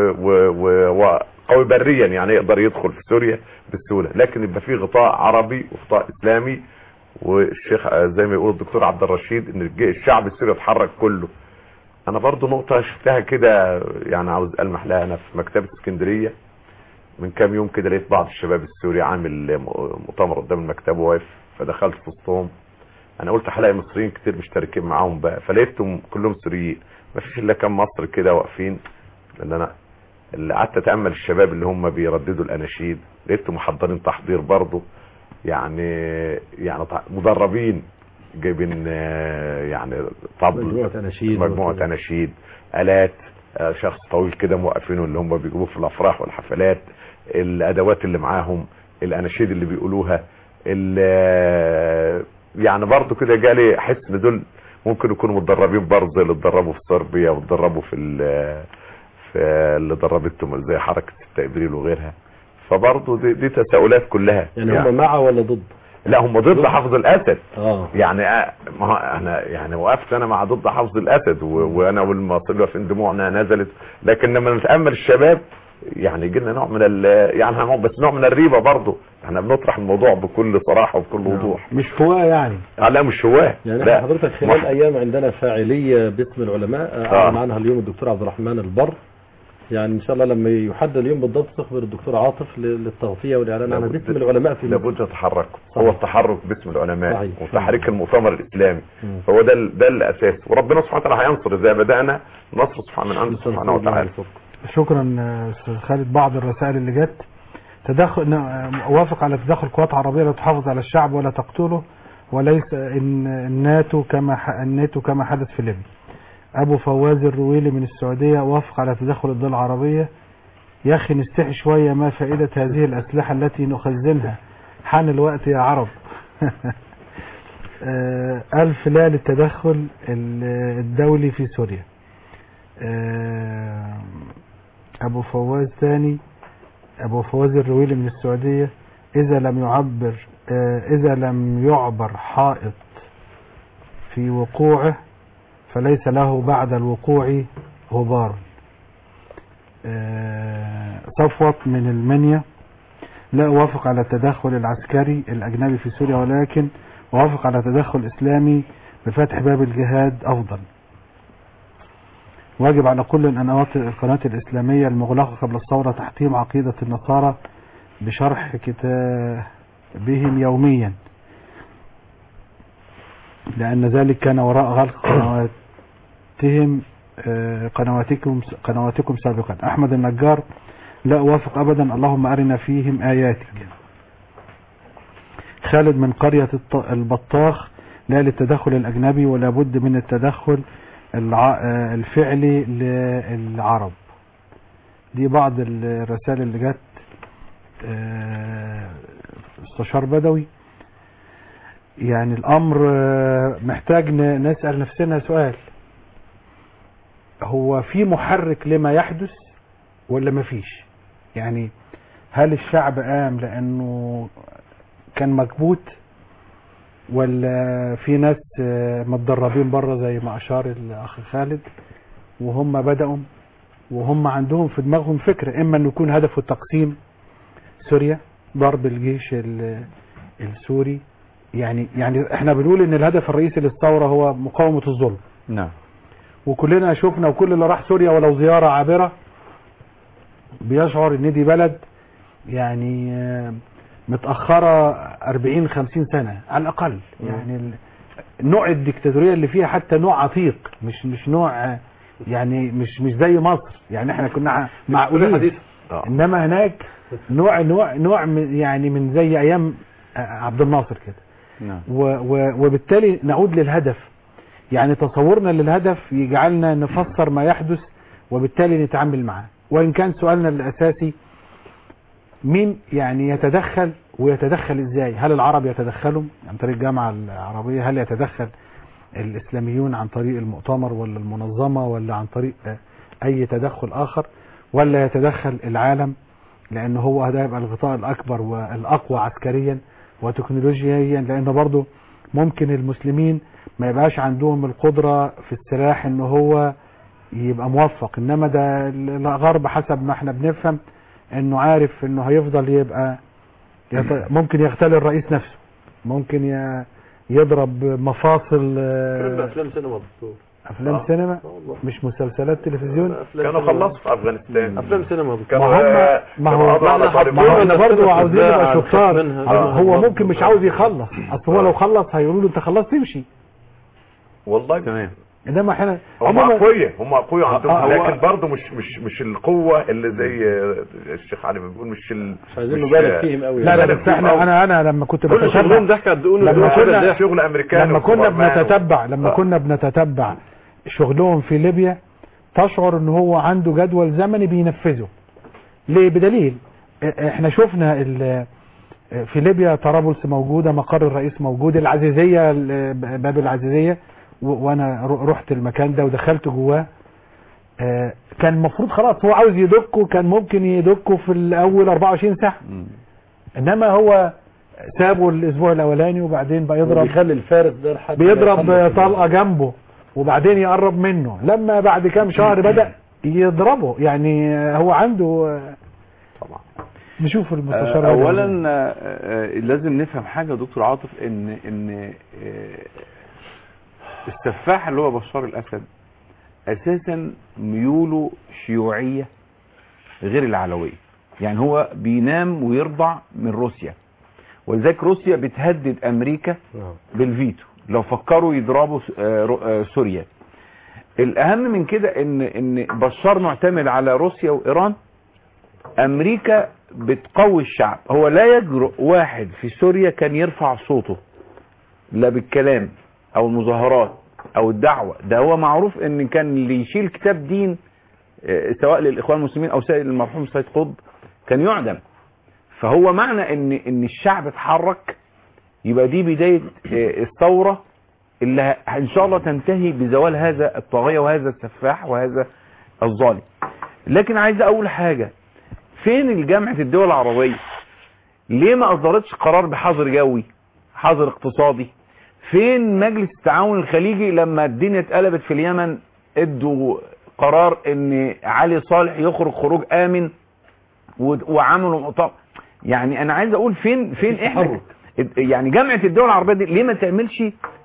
Speaker 4: وقوي بريا يعني يقدر يدخل في سوريا بسهولة، لكن يبقى في غطاء عربي وغطاء اسلامي. والشيخ زي ما يقول الدكتور عبد الرشيد ان الشعب السوري يتحرك كله. انا برضو نقطة شفتها كده يعني عاوز المح لها. انا في مكتبة اسكندرية من كام يوم كده لقيت بعض الشباب السوري عامل مؤتمر قدام المكتبة واقف، فدخلت في وسطهم. انا قلت هلاقي مصريين كتير مشتركين معاهم بقى، فلقيتهم كلهم سوريين، ما فيش الا كام مصر كده واقفين. لان انا اللي قعدت اتامل الشباب اللي هم بيرددوا الاناشيد، لقيتهم محضرين تحضير برضو، يعني مدربين، جايبين يعني طبل، مجموعة اناشيد، الات، شخص طويل كده موقفينه اللي هم بيجيبوه في الافراح والحفلات، الادوات اللي معاهم، الاناشيد اللي بيقولوها، يعني برضو كده جالي حس ان دول ممكن يكونوا متدربين برضه زي اللي اتدربوا في صربيا واتدربوا اللي دربتهم زي حركة 6 ابريل وغيرها. فبرضه دي تساؤلات كلها.
Speaker 3: يعني هم مع ولا ضد؟
Speaker 4: لا هم ضد حفظ الاسد.
Speaker 3: يعني
Speaker 4: ما هو انا يعني وقفت انا مع ضد حفظ الاسد وانا والمصرية في دموعنا نزلت. لكن لما نتامل الشباب يعني يجي لنا نوع من يعني بس نوع من الريبه برضه. احنا بنطرح الموضوع بكل صراحه وبكل وضوح.
Speaker 2: مش هواه يعني.
Speaker 4: لا مش هواه.
Speaker 3: يعني لا. حضرتك خلال ايام عندنا فاعليه باسم العلماء اعلن عنها اليوم الدكتور عبد الرحمن البر. يعني ان شاء الله لما يحدد اليوم بالضبط تخبر الدكتور عاطف للتغطيه والاعلان عنها باسم العلماء في
Speaker 4: لابد نتحرك. هو التحرك باسم العلماء وتحريك المؤتمر الاسلامي. فهو ده الاساس. وربنا سبحانه وتعالى هينصر زي بدانا نصر سبحانه من عنده سبحانه وتعالى.
Speaker 2: شكرا استاذ خالد. بعض الرسائل اللي جت تدخل وافق على تدخل قوات عربيه لا تحافظ على الشعب ولا تقتله وليس الناتو كما حدث في ليبيا. ابو فواز الرويلي من السعوديه وافق على تدخل الدول العربيه. يا اخي نستحي شويه، ما فائده هذه الاسلحه التي نخزنها؟ حان الوقت يا عرب. ألف لا للتدخل الدولي في سوريا. أبو فواز ثاني، أبو فواز الرويلي من السعودية، إذا لم يعبر حائط في وقوعه فليس له بعد الوقوع غبار. صفوت من المنيا، لا أوافق على التدخل العسكري الأجنبي في سوريا، ولكن أوافق على تدخل إسلامي بفتح باب الجهاد أفضل. واجب على كل القنوات الإسلامية المغلقة قبل الثورة تحطيم عقيدة النصارى بشرح كتابهم يوميا، لأن ذلك كان وراء غلق قنواتكم سابقا. أحمد النجار، لا أوافق أبدا، اللهم أرنا فيهم آياتك. خالد من قرية البطاخ، لا للتدخل الأجنبي ولا بد من التدخل الفعلي للعرب. دي بعض الرسائل اللي جت. استشار بدوي، يعني الأمر محتاج نسأل نفسنا سؤال، هو في محرك لما يحدث ولا ما فيش؟ يعني هل الشعب قام لأنه كان مكبوت، ولا في ناس متدربين بره زي ما أشار الأخ خالد وهم بدأوا وهم عندهم في دماغهم فكرة، إما أنه يكون هدفه تقسيم سوريا، ضرب الجيش السوري. يعني احنا بنقول ان الهدف الرئيسي للثورة هو مقاومة الظلم.
Speaker 8: نعم.
Speaker 2: وكلنا شفنا، وكل اللي راح سوريا ولو زيارة عابرة بيشعر ان دي بلد يعني متأخرة 40-50 سنة على الأقل. يعني نوع الديكتاتورية اللي فيها حتى نوع عتيق، مش نوع يعني مش زي مصر. يعني احنا كنا معقولين، انما هناك نوع يعني من زي ايام عبد الناصر كده.
Speaker 8: نعم.
Speaker 2: وبالتالي نعود للهدف. يعني تصورنا للهدف يجعلنا نفسر ما يحدث وبالتالي نتعامل معه. وإن كان سؤالنا الأساسي مين يعني يتدخل ويتدخل إزاي؟ هل العرب يتدخلوا عن طريق الجامعة العربية؟ هل يتدخل الإسلاميون عن طريق المؤتمر ولا المنظمة ولا عن طريق أي تدخل آخر؟ ولا يتدخل العالم لأن هو ده يبقى الغطاء الأكبر والأقوى عسكريا وتكنولوجيا؟ لأنه برضو ممكن المسلمين ما يبقاش عندهم القدرة في السلاح إنه هو يبقى موفق، إنما ده الغرب حسب ما احنا بنفهم إنه عارف إنه هيفضل يبقى ممكن يغتال الرئيس نفسه، ممكن يضرب مفاصل.
Speaker 5: أفلام سينما دكتور،
Speaker 2: أفلام سينما مش مسلسلات تلفزيون.
Speaker 4: كانوا خلصوا في أفغانستان
Speaker 5: أفلام سينما.
Speaker 2: ما هو احنا برضه عاوزين نبقى شطار. هو ممكن مش عاوز يخلص، اصل هو لو خلص هيقولوا له انت خلصت تمشي.
Speaker 4: والله تمام.
Speaker 2: انما احنا
Speaker 4: هم اقوياء عندهم، لكن برضه مش القوه اللي زي الشيخ علي بيقول، مش
Speaker 5: عايزين نبالغ فيهم قوي.
Speaker 2: لا بس انا لما كنت بتتبع
Speaker 4: شغل امريكاني،
Speaker 2: لما كنا بنتتبع شغلهم في ليبيا تشعر ان هو عنده جدول زمني بينفذه. ليه؟ بدليل احنا شفنا في ليبيا طرابلس موجودة، مقر الرئيس موجود، العزيزية باب العزيزية، وانا رحت المكان ده ودخلت جواه. كان المفروض خلاص هو عاوز يدكه، كان ممكن يدكه في الاول 24 ساعه، انما هو سابه الاسبوع الاولاني وبعدين بقى يضرب،
Speaker 3: بيخلي الفارس ده لحد
Speaker 2: بيضرب طلقه جنبه وبعدين يقرب منه، لما بعد كام شهر بدأ يضربه. يعني هو عنده
Speaker 8: طبعا.
Speaker 2: نشوف المستشار.
Speaker 8: اولا لازم نفهم حاجه يا دكتور عاطف، ان السفاح اللي هو بشار الاسد اساسا ميوله شيوعيه غير العلويه، يعني هو بينام ويرضع من روسيا، ولذلك روسيا بتهدد امريكا بالفيتو لو فكروا يضربوا سوريا. الاهم من كده ان بشار معتمد على روسيا وايران. امريكا بتقوي الشعب، هو لا يجرؤ واحد في سوريا كان يرفع صوته لا بالكلام او المظاهرات او الدعوة، ده هو معروف ان كان اللي يشيل كتاب دين سواء للاخوان المسلمين او سائل المرحوم سيد قطب كان يعدم. فهو معنى ان الشعب اتحرك، يبقى دي بداية الثورة اللي ان شاء الله تنتهي بزوال هذا الطاغية وهذا السفاح وهذا الظالم. لكن عايز اقول حاجة، فين الجامعة الدول العربية؟ ليه ما اصدرتش قرار بحظر جوي، حظر اقتصادي؟ فين مجلس التعاون الخليجي لما الدنيا اتقلبت في اليمن ادوا قرار ان علي صالح يخرج خروج امن وعملوا مؤتمر؟ يعني انا عايز اقول فين احنا يعني جامعة الدول العربية دي ليه ما تعملش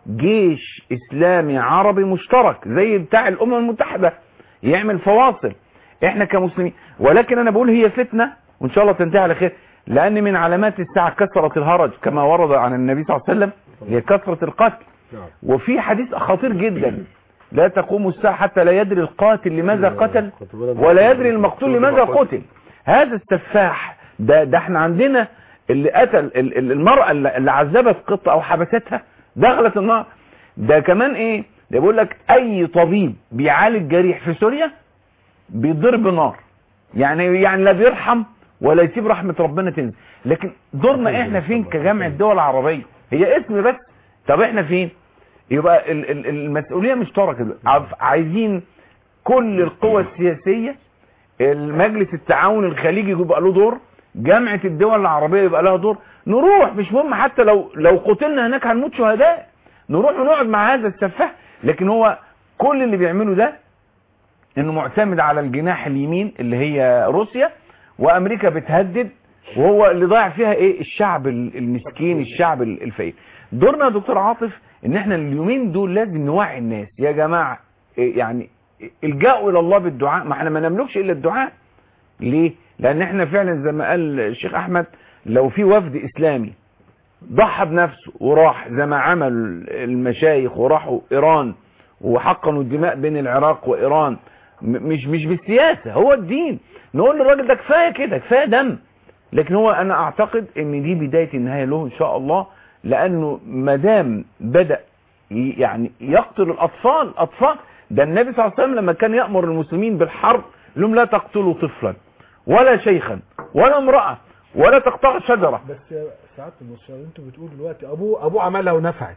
Speaker 8: جيش اسلامي عربي مشترك زي بتاع الامم المتحدة يعمل فواصل احنا كمسلمين؟ ولكن انا بقول هي فتنة وان شاء الله تنتهي على خير، لان من علامات الساعة كثرة الهرج كما ورد عن النبي صلى الله عليه وسلم هي كثرة القتل. وفي حديث خطير جدا، لا تقوم الساعة حتى لا يدري القاتل لماذا قتل ولا يدري المقتول لماذا قتل. هذا السفاح ده احنا عندنا اللي قتل المرأة اللي عذبت قطة او حبستها دخلت النار. ده كمان ايه، ده بيقول لك اي طبيب بيعالج جريح في سوريا بيضرب نار، يعني لا بيرحم ولا يسيب رحمة ربنا تنزل. لكن دورنا احنا فين كجامعة الدول العربية؟ هي اسم بس، طب احنا فين؟ يبقى المسؤولية مشتركة. عايزين كل القوى السياسية، المجلس التعاون الخليجي يبقى له دور، جامعة الدول العربية يبقى لها دور، نروح مش مهم حتى لو قتلنا هناك هنموت شهداء، نروح ونقعد مع هذا السفاح. لكن هو كل اللي بيعمله ده انه معتمد على الجناح اليمين اللي هي روسيا، وامريكا بتهدد، وهو اللي ضايع فيها ايه؟ الشعب المسكين، الشعب الفقير. دورنا يا دكتور عاطف ان احنا اليومين دول لازم نوعي الناس يا جماعة، يعني الجاءوا الى الله بالدعاء، ما احنا ما نملكش الا الدعاء. ليه؟ لان احنا فعلا زي ما قال الشيخ احمد، لو في وفد اسلامي ضحى بنفسه وراح زي ما عمل المشايخ وراحوا ايران وحقنوا الدماء بين العراق وايران، مش بالسياسة، هو الدين، نقول للراجل ده كفاية كده، كفاية دم. لكن هو انا اعتقد ان دي بداية النهاية له ان شاء الله، لانه مدام بدأ يعني يقتل الاطفال، ده النبي صلى الله عليه وسلم لما كان يأمر المسلمين بالحرب لهم لا تقتلوا طفلا ولا شيخا ولا امرأة ولا تقطع شجرة.
Speaker 2: بس ساعات المستشار انتوا بتقولوا دلوقتي ابوه عملها ونفعت،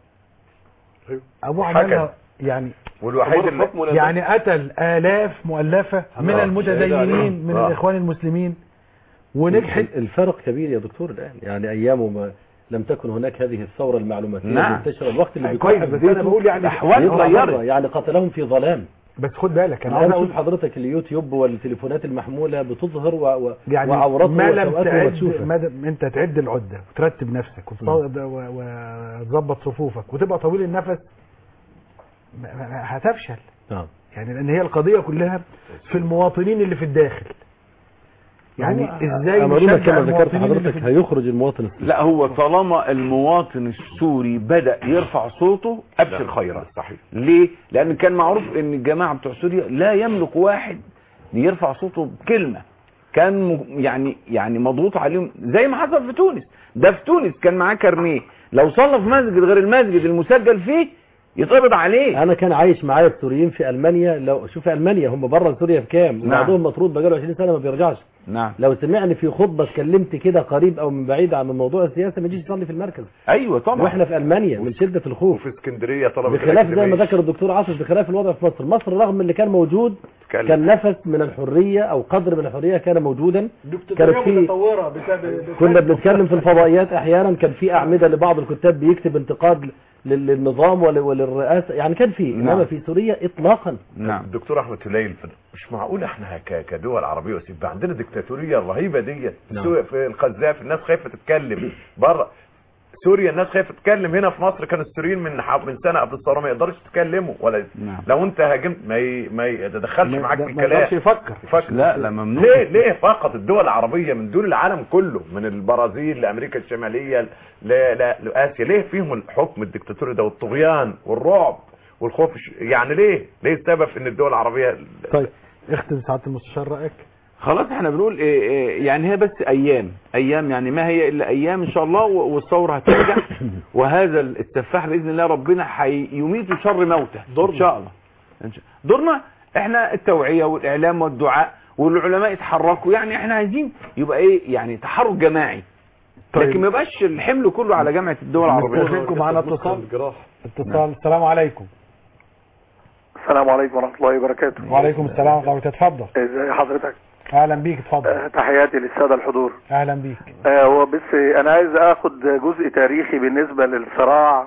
Speaker 2: ابوه عملها يعني،
Speaker 4: والوحيد اللي
Speaker 2: يعني قتل آلاف مؤلفة من المتدينين من الإخوان المسلمين ونجحت.
Speaker 3: الفرق كبير يا دكتور الآن، يعني أيامه ما لم تكن هناك هذه الثورة المعلوماتية منتشرة، الوقت اللي
Speaker 2: كويس، بس أنا بقول يعني
Speaker 3: أحوال اتغيرت، يعني قتلهم في ظلام.
Speaker 2: بس خد بالك
Speaker 3: انا عاوز اشوف حضرتك اليوتيوب والتليفونات المحمولة بتظهر
Speaker 2: يعني
Speaker 3: وعورات
Speaker 2: ما لم تعد، انت تعد العدة وترتب نفسك وتظبط صفوفك وتبقى طويل النفس هتفشل. يعني لان هي القضية كلها في المواطنين اللي في الداخل، يعني ازاي
Speaker 3: كما ذكرت حضرتك هيخرج المواطن السوري.
Speaker 8: لا، هو طالما المواطن السوري بدأ يرفع صوته ابشر خيرا. صحيح. ليه؟ لان كان معروف ان الجماعة بتوع سوريا لا يملك واحد يرفع صوته بكلمة، كان يعني مضغوط عليهم زي ما حصل في تونس. ده في تونس كان معاه كارنيه، لو صلى في مسجد غير المسجد المسجل فيه يتقبض عليه.
Speaker 3: انا كان عايش معايا السوريين في المانيا، لو شوف المانيا هم بره سوريا بكام، بعضهم مطرود بقاله 20 سنه ما بيرجعش.
Speaker 8: نعم.
Speaker 3: لو سمعني في خطبه اتكلمت كده قريب او من بعيد عن موضوع السياسه ما يجيش يصلي في المركز.
Speaker 8: ايوه طبعا.
Speaker 3: واحنا في المانيا من شده الخوف.
Speaker 4: وفي اسكندريه طلب،
Speaker 3: بخلاف زي ما ذكر الدكتور عاصف، بخلاف الوضع في مصر رغم اللي كان موجود
Speaker 10: كان نفس من الحرية او قدر من الحرية كان موجودا. كانت في كنا بنتكلم في الفضائيات احيانا كان في اعمدة لبعض الكتاب بيكتب انتقاد للنظام وللرئاسة، يعني كان في. انما في سوريا اطلاقا.
Speaker 4: نعم. الدكتور احمد هليل، مش معقول احنا كدول عربية وسيبقى عندنا ديكتاتورية رهيبة دي. في القذافي الناس خايفة تتكلم بره سوريا، الناس خايفة تتكلم. هنا في مصر كانوا السوريين من سنة قبل الثورة ما يقدرش يتكلموا ولا لو انت هاجمت ما يتدخلش معاك في الكلام،
Speaker 2: ما يقدرش يفكر.
Speaker 8: لا ممنوع.
Speaker 4: ليه فقط الدول العربية من دون العالم كله، من البرازيل لأمريكا الشمالية لآسيا، ليه فيهم الحكم الدكتاتوري ده والطغيان والرعب والخوف؟ يعني ليه السبب ان الدول العربية؟
Speaker 2: طيب اختم سعادة المستشار رأيك.
Speaker 8: خلاص احنا بنقول يعني هي بس ايام يعني ما هي الا ايام ان شاء الله والثوره هترجع وهذا السفاح باذن الله ربنا هيميت شر موته ان شاء الله. دورنا احنا التوعيه والاعلام والدعاء والعلماء يتحركوا، يعني احنا عايزين يبقى يعني تحرك جماعي. طيب. لكن ما يبقاش الحمل كله على جامعه الدول العربيه.
Speaker 2: نستاذنكم معانا اتصال. السلام عليكم.
Speaker 9: السلام عليكم ورحمه الله وبركاته.
Speaker 2: وعليكم السلام ورحمه الله وبركاته. اتفضل.
Speaker 9: ازي حضرتك؟
Speaker 2: اهلا بيك، اتفضل.
Speaker 9: تحياتي للساده الحضور.
Speaker 2: اهلا بيك.
Speaker 9: هو بس انا عايز اخد جزء تاريخي بالنسبه للصراع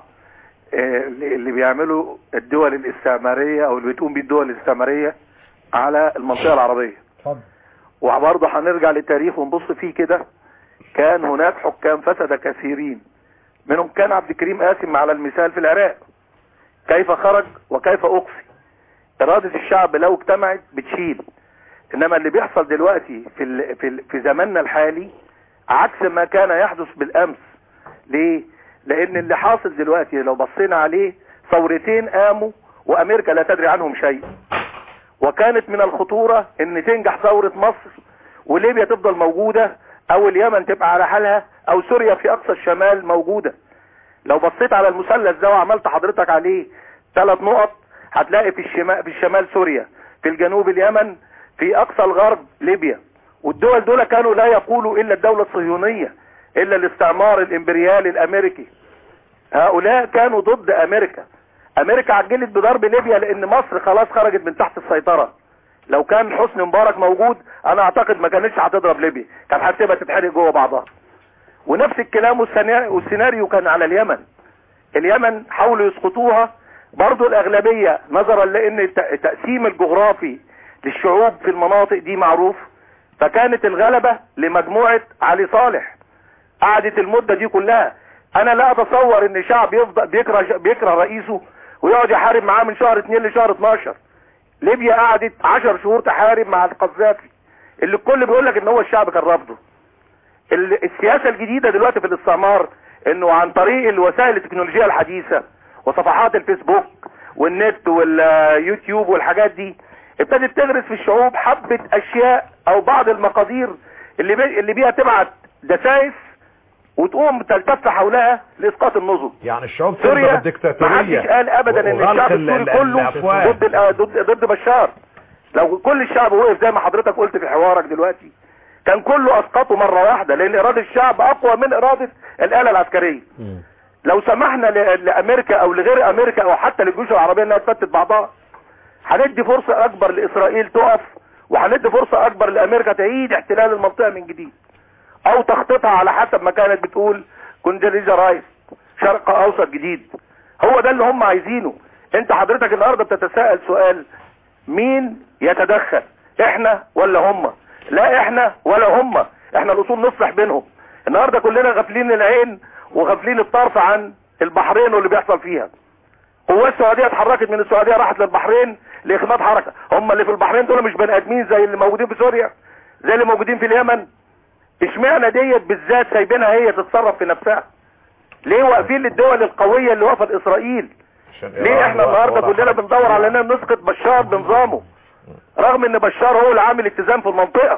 Speaker 9: اللي بيعمله الدول الاستعماريه او اللي بتقوم بيه الدول الاستعماريه على المنطقه العربيه.
Speaker 2: اتفضل.
Speaker 9: وبرضه هنرجع للتاريخ ونبص فيه كده. كان هناك حكام فسد كثيرين، منهم كان عبد الكريم قاسم على المثال في العراق. كيف خرج وكيف اقصي؟ اراده الشعب لو اجتمعت بتشيل. انما اللي بيحصل دلوقتي في زماننا الحالي عكس ما كان يحدث بالامس. ليه؟ لان اللي حاصل دلوقتي لو بصينا عليه ثورتين قاموا وامريكا لا تدري عنهم شيء، وكانت من الخطورة ان تنجح ثورة مصر وليبيا تفضل موجودة او اليمن تبقى على حالها او سوريا في اقصى الشمال موجودة. لو بصيت على المثلث ده وعملت حضرتك عليه 3 نقط هتلاقي في الشمال سوريا، في الجنوب اليمن، في اقصى الغرب ليبيا. والدول دول كانوا لا يقولوا الا الدولة الصهيونية، الا الاستعمار الامبريالي الامريكي. هؤلاء كانوا ضد امريكا. امريكا عجلت بضرب ليبيا لان مصر خلاص خرجت من تحت السيطرة. لو كان حسني مبارك موجود انا اعتقد ما كانتش هتضرب ليبيا، كان هتسيبها تتحرق جوه بعضها. ونفس الكلام والسيناريو كان على اليمن. اليمن حاولوا يسقطوها برضو الاغلبية نظرا لان التقسيم الجغرافي للشعوب في المناطق دي معروف، فكانت الغلبة لمجموعة علي صالح. قعدت المدة دي كلها. انا لا اتصور ان شعب يفضل بيكره رئيسه ويقعد يحارب معاه من شهر 2 لشهر 12. ليبيا قعدت 10 شهور تحارب مع القذافي اللي الكل بيقول لك ان هو الشعب كان رافضه. السياسة الجديدة دلوقتي في الاستعمار انه عن طريق الوسائل التكنولوجية الحديثة وصفحات الفيسبوك والنت واليوتيوب والحاجات دي ابتدت تغرس في الشعوب حبة اشياء او بعض المقادير اللي بيها تبعت دسائس وتقوم تلتف حولها لاسقاط النظم.
Speaker 4: يعني الشعوب
Speaker 9: سوريا
Speaker 4: الدكتاتورية
Speaker 9: محدش قال ابدا ان الشعب السوري كله ضد بشار. لو كل الشعب وقف زي ما حضرتك قلت في حوارك دلوقتي كان كله اسقطه مرة واحدة، لان ارادة الشعب اقوى من ارادة الآلة العسكرية. لو سمحنا لامريكا او لغير امريكا او حتى للجيوش العربية انها تفتت بعضها هندي فرصة اكبر لاسرائيل تقف، وهندي فرصة اكبر لامريكا تعيد احتلال المنطقة من جديد او تخطيطها على حسب ما كانت بتقول كونداليزا رايس شرق اوسط جديد. هو ده اللي هم عايزينه. انت حضرتك النهارده بتتساءل سؤال مين يتدخل، احنا ولا هم؟ لا احنا ولا هم، احنا الاصول نصلح بينهم. النهارده كلنا غافلين العين وغافلين الطرف عن البحرين واللي بيحصل فيها. قوات السعوديه اتحركت من السعوديه راحت للبحرين لاخماد حركه. هم اللي في البحرين دول مش بني ادمين زي اللي موجودين في سوريا، زي اللي موجودين في اليمن؟ اشمعنى ديت بالذات سايبينها هي تتصرف في نفسها؟ ليه واقفين للدول القوية اللي وقفت اسرائيل؟ ليه احنا النهاردة كلنا بندور على اننا نسقط بشار بنظامه رغم ان بشار هو اللي عامل اتزان في المنطقة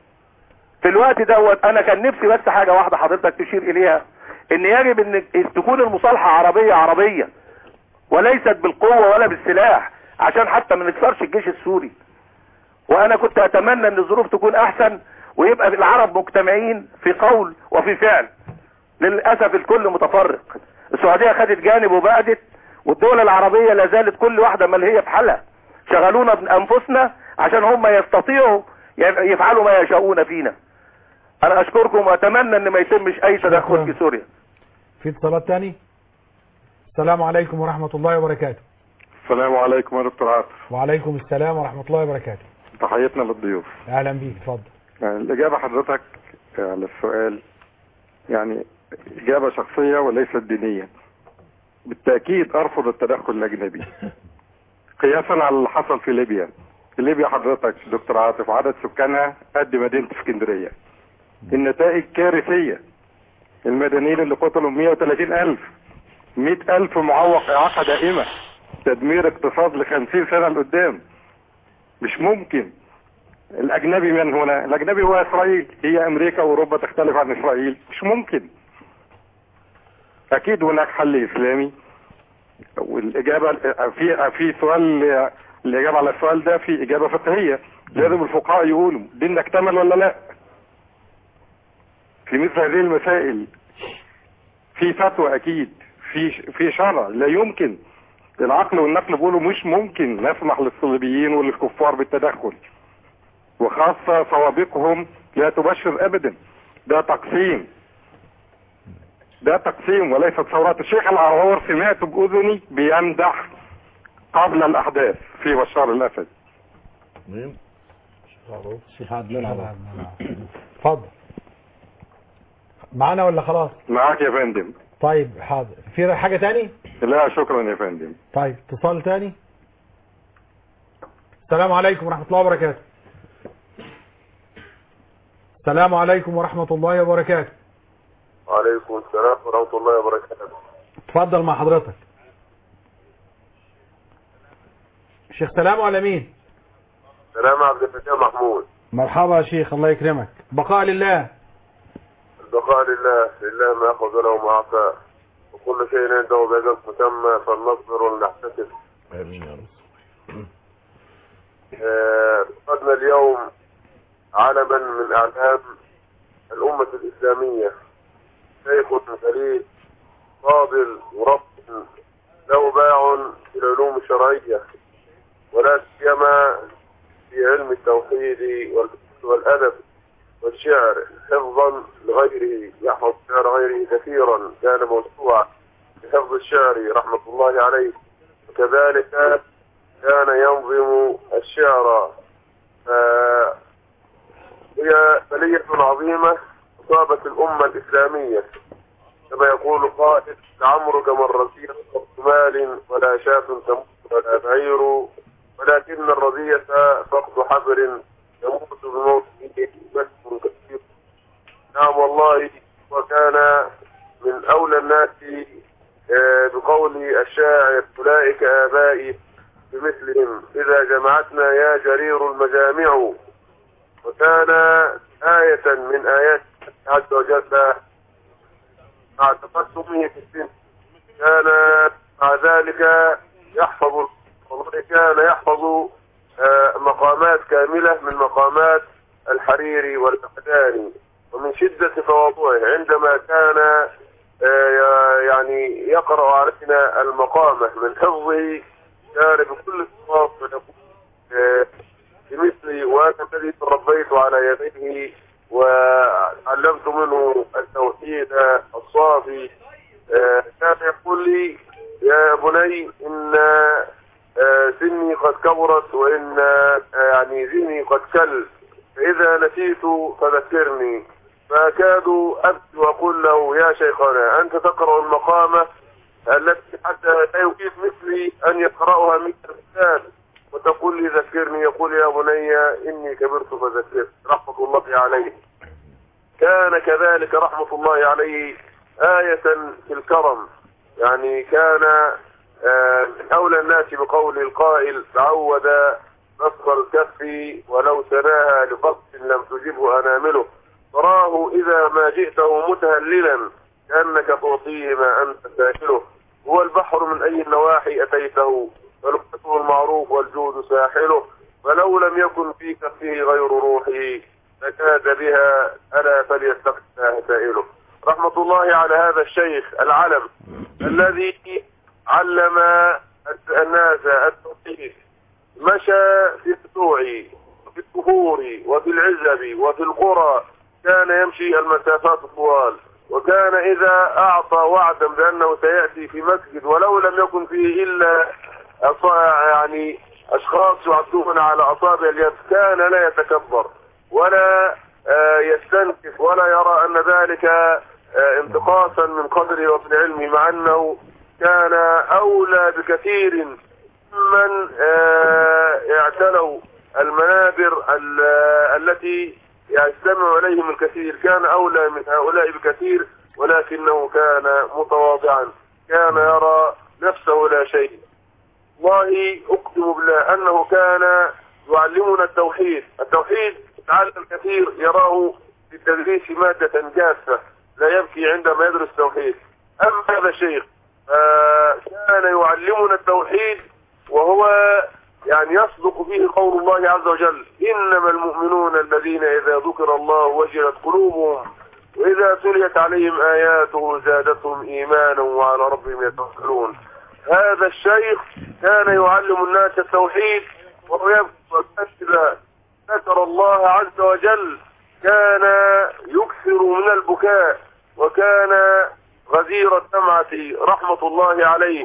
Speaker 9: في الوقت دوت؟ انا كان نفسي بس حاجة واحدة حضرتك تشير اليها، ان يجب ان تكون المصالحة عربية وليست بالقوة ولا بالسلاح عشان حتى ما نكسرش الجيش السوري. وانا كنت اتمنى ان الظروف تكون احسن ويبقى العرب مجتمعين في قول وفي فعل. للأسف الكل متفرق. السعودية خدت جانب وبعدت، والدول العربية لا زالت كل واحدة ملهية في حالها. شغلونا بأنفسنا عشان هم يستطيعوا يفعلوا ما يشاءون فينا. انا اشكركم واتمنى ان ما يتمش اي تدخل في سوريا.
Speaker 2: في اتصالات تاني؟ السلام عليكم ورحمة الله وبركاته.
Speaker 11: السلام عليكم يا دكتور عاطف.
Speaker 2: وعليكم السلام ورحمة الله وبركاته.
Speaker 11: تحياتنا للضيوف.
Speaker 2: اهلا بيك، اتفضل.
Speaker 11: يعني الاجابة حضرتك على السؤال يعني اجابة شخصية وليست دينية. بالتأكيد ارفض التدخل الاجنبي قياسا على اللي حصل في ليبيا. في ليبيا حضرتك دكتور عاطف عدد سكانها قد مدينة اسكندرية. النتائج كارثية. المدنيين اللي قتلوا 130,000، 100,000 معوق إعاقة دائمة، تدمير اقتصاد ل50 سنة لقدام. مش ممكن. الأجنبي من هنا؟ الأجنبي هو إسرائيل. هي أمريكا وأوروبا تختلف عن إسرائيل؟ مش ممكن. أكيد هناك حل إسلامي. والإجابة في سؤال، الإجابة على السؤال ده في إجابة فقهية. لازم الفقهاء يقولوا ديننا اكتمل ولا لا في مثل هذه المسائل. في فتوى أكيد، في شرع. لا يمكن. العقل والنقل بيقولوا مش ممكن نسمح للصليبيين وللكفار بالتدخل، وخاصة سوابقهم لا تبشر أبدا. ده تقسيم، ده تقسيم وليست ثورات. الشيخ العرور سمعته بأذني بيمدح قبل الأحداث في بشار الأسد.
Speaker 10: الشيخ عدنان
Speaker 2: اتفضل. معانا ولا خلاص؟
Speaker 11: معاك يا فندم.
Speaker 2: طيب حاضر. في حاجة تاني؟
Speaker 11: لا شكرا يا فندم.
Speaker 2: طيب اتصال تاني. السلام عليكم ورحمة الله وبركاته. السلام عليكم ورحمة الله وبركاته.
Speaker 12: وعليكم السلام ورحمة الله وبركاته.
Speaker 2: اتفضل مع حضرتك. شيخ سلام ولا مين؟
Speaker 12: سلام عبد الفتاح محمود.
Speaker 2: مرحبا يا شيخ، الله يكرمك. بقاء لله.
Speaker 12: البقاء لله، لله ما أخذ له وما أعطى، وكل شيء عنده بأجل مسمى، فلنصبر ولنحتسب.
Speaker 4: آمين يا رب.
Speaker 12: فقدنا اليوم علما من أعلام الأمة الإسلامية، شيخ فريد فاضل ورب له باع في العلوم الشرعية، ولا سيما في علم التوحيد والأدب والشعر، حفظا لغيره، يحفظ شعر غيره كثيرا، كان موسوعا بحفظ الشعر رحمة الله عليه، وكذلك كان ينظم الشعر. هي بلية عظيمة أصابت الأمة الإسلامية، كما يقول قائل: لعمرك مرتين فقد مال ولا شاة تموت ولا بعير، ولكن الرضية فقد حبر يموت بموته بشر كثير. نعم والله، وكان من أولى الناس بقول الشاعر: أولئك آبائي بمثلهم إذا جمعتنا يا جرير المجامع. وكان آية من آيات عز وجل مع تقسمه في السن، كان مع ذلك يحفظ، كان يحفظ مقامات كاملة من مقامات الحريري والمحداني. ومن شدة تواضعه عندما كان يعني يقرأ علينا المقامة من حفظه، كان بكل صفات بمثلي، وأنا الذي تربيت على يديه وعلمت منه التوحيد الصافي. كان يقول لي: يا بني، إن سني قد كبرت، وإن يعني ذني قد كل، فإذا نسيت فذكرني. فأكاد أبكي وأقول له: يا شيخنا، أنت تقرأ المقامة التي حتى لا يجيب مثلي أن يقرأها مثل الإنسان، وتقول لي ذكرني. يقول: يا بني إني كبرت فذكرت، رحمة الله عليه. كان كذلك رحمة الله عليه آية في الكرم، يعني كان من أولى الناس بقول القائل: تعود نصف الكف ولو سناها لقصد لم تجبه أنامله. تراه إذا ما جئته متهللا كأنك تعطيه ما أنت سائله. هو البحر من أي النواحي أتيته، فلقته المعروف والجود ساحله. فلو لم يكن في كفه غير روحه لكاد بها، ألا فليستقتها سائله. رحمة الله على هذا الشيخ العلم الذي علم الناس التوحيد، مشى في سطوع القصور وفي العزب وفي القرى كان يمشي المسافات الطوال، وكان إذا أعطى وعدا بأنه سيأتي في مسجد ولو لم يكن فيه إلا يعني أشخاص يعدون على أصابع اليد كان لا يتكبر ولا يستنكف ولا يرى أن ذلك انتقاصا من قدره ومن علمه، مع أنه كان أولى بكثير ممن اعتلوا المنابر التي يستمع إليهم الكثير، كان أولى من هؤلاء بكثير، ولكنه كان متواضعا، كان يرى نفسه لا شيء. والله أقسم بالله أنه كان يعلمنا التوحيد تعلم كثير يراه في التدريس مادة جافة لا يبكي عندما يدرس التوحيد. أما هذا الشيخ كان يعلمنا التوحيد وهو يعني يصدق فيه قول الله عز وجل: إنما المؤمنون الذين إذا ذكر الله وجلت قلوبهم وإذا تليت عليهم آياته زادتهم إيمانا وعلى ربهم يتوكلون. هذا الشيخ كان يعلم الناس التوحيد وهو إذا ذكر الله عز وجل كان يكثر من البكاء، وكان غزير الدمعة رحمة الله عليه،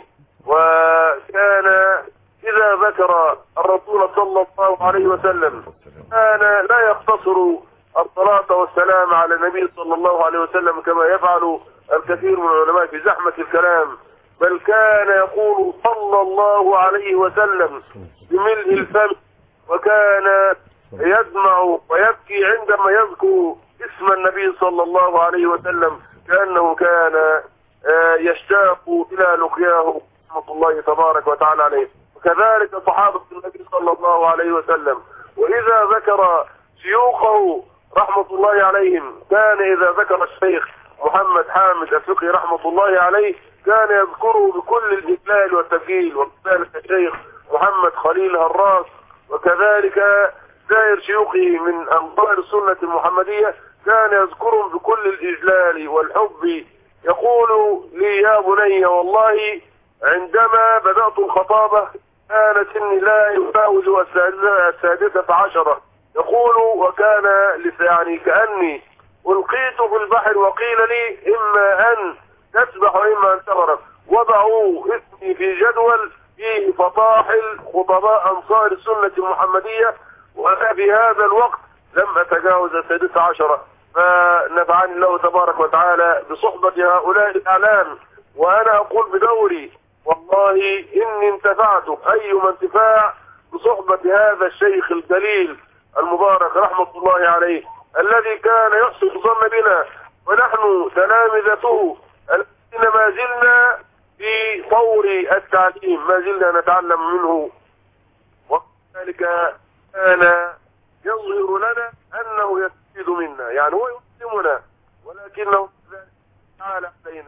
Speaker 12: وكان إذا ذكر الرسول صلى الله عليه وسلم كان لا يقتصر الصلاة والسلام على النبي صلى الله عليه وسلم كما يفعل الكثير من العلماء في زحمة الكلام، بل كان يقول صلى الله عليه وسلم بملء الفم، وكان يدمع ويبكي عندما يذكر اسم النبي صلى الله عليه وسلم كأنه كان يشتاق إلى لقياه رحمة الله تبارك وتعالى عليه. وكذلك صحابة النبي صلى الله عليه وسلم، وإذا ذكر شيوخه رحمة الله عليهم كان إذا ذكر الشيخ محمد حامد الفقي رحمة الله عليه كان يذكره بكل الإجلال والتبجيل، وكذلك الشيخ محمد خليل هراس، وكذلك سائر شيوخه من أنصار السنة المحمدية كان يذكرهم بكل الإجلال والحب. يقول لي: يا بني والله عندما بدأت الخطابة كان سني لا يجاوز 16. يقول: وكان يعني كأني ألقيت في البحر وقيل لي إما أن تسبح وإما أن تغرق، وضعوا اسمي في جدول فيه فطاحل خطباء أنصار السنة المحمدية، وأنا في هذا الوقت لم أتجاوز 16. فنفعني الله تبارك وتعالى بصحبة هؤلاء الأعلام، وأنا أقول بدوري والله إني انتفعت أيما انتفاع بصحبة هذا الشيخ الجليل المبارك رحمة الله عليه، الذي كان يحسن الظن بنا ونحن تلامذته الذين ما زلنا في طور التعليم، ما زلنا نتعلم منه، وذلك كان يظهر لنا أنه يستفيد منا، يعني هو يسلمنا ولكنه تعالى علينا.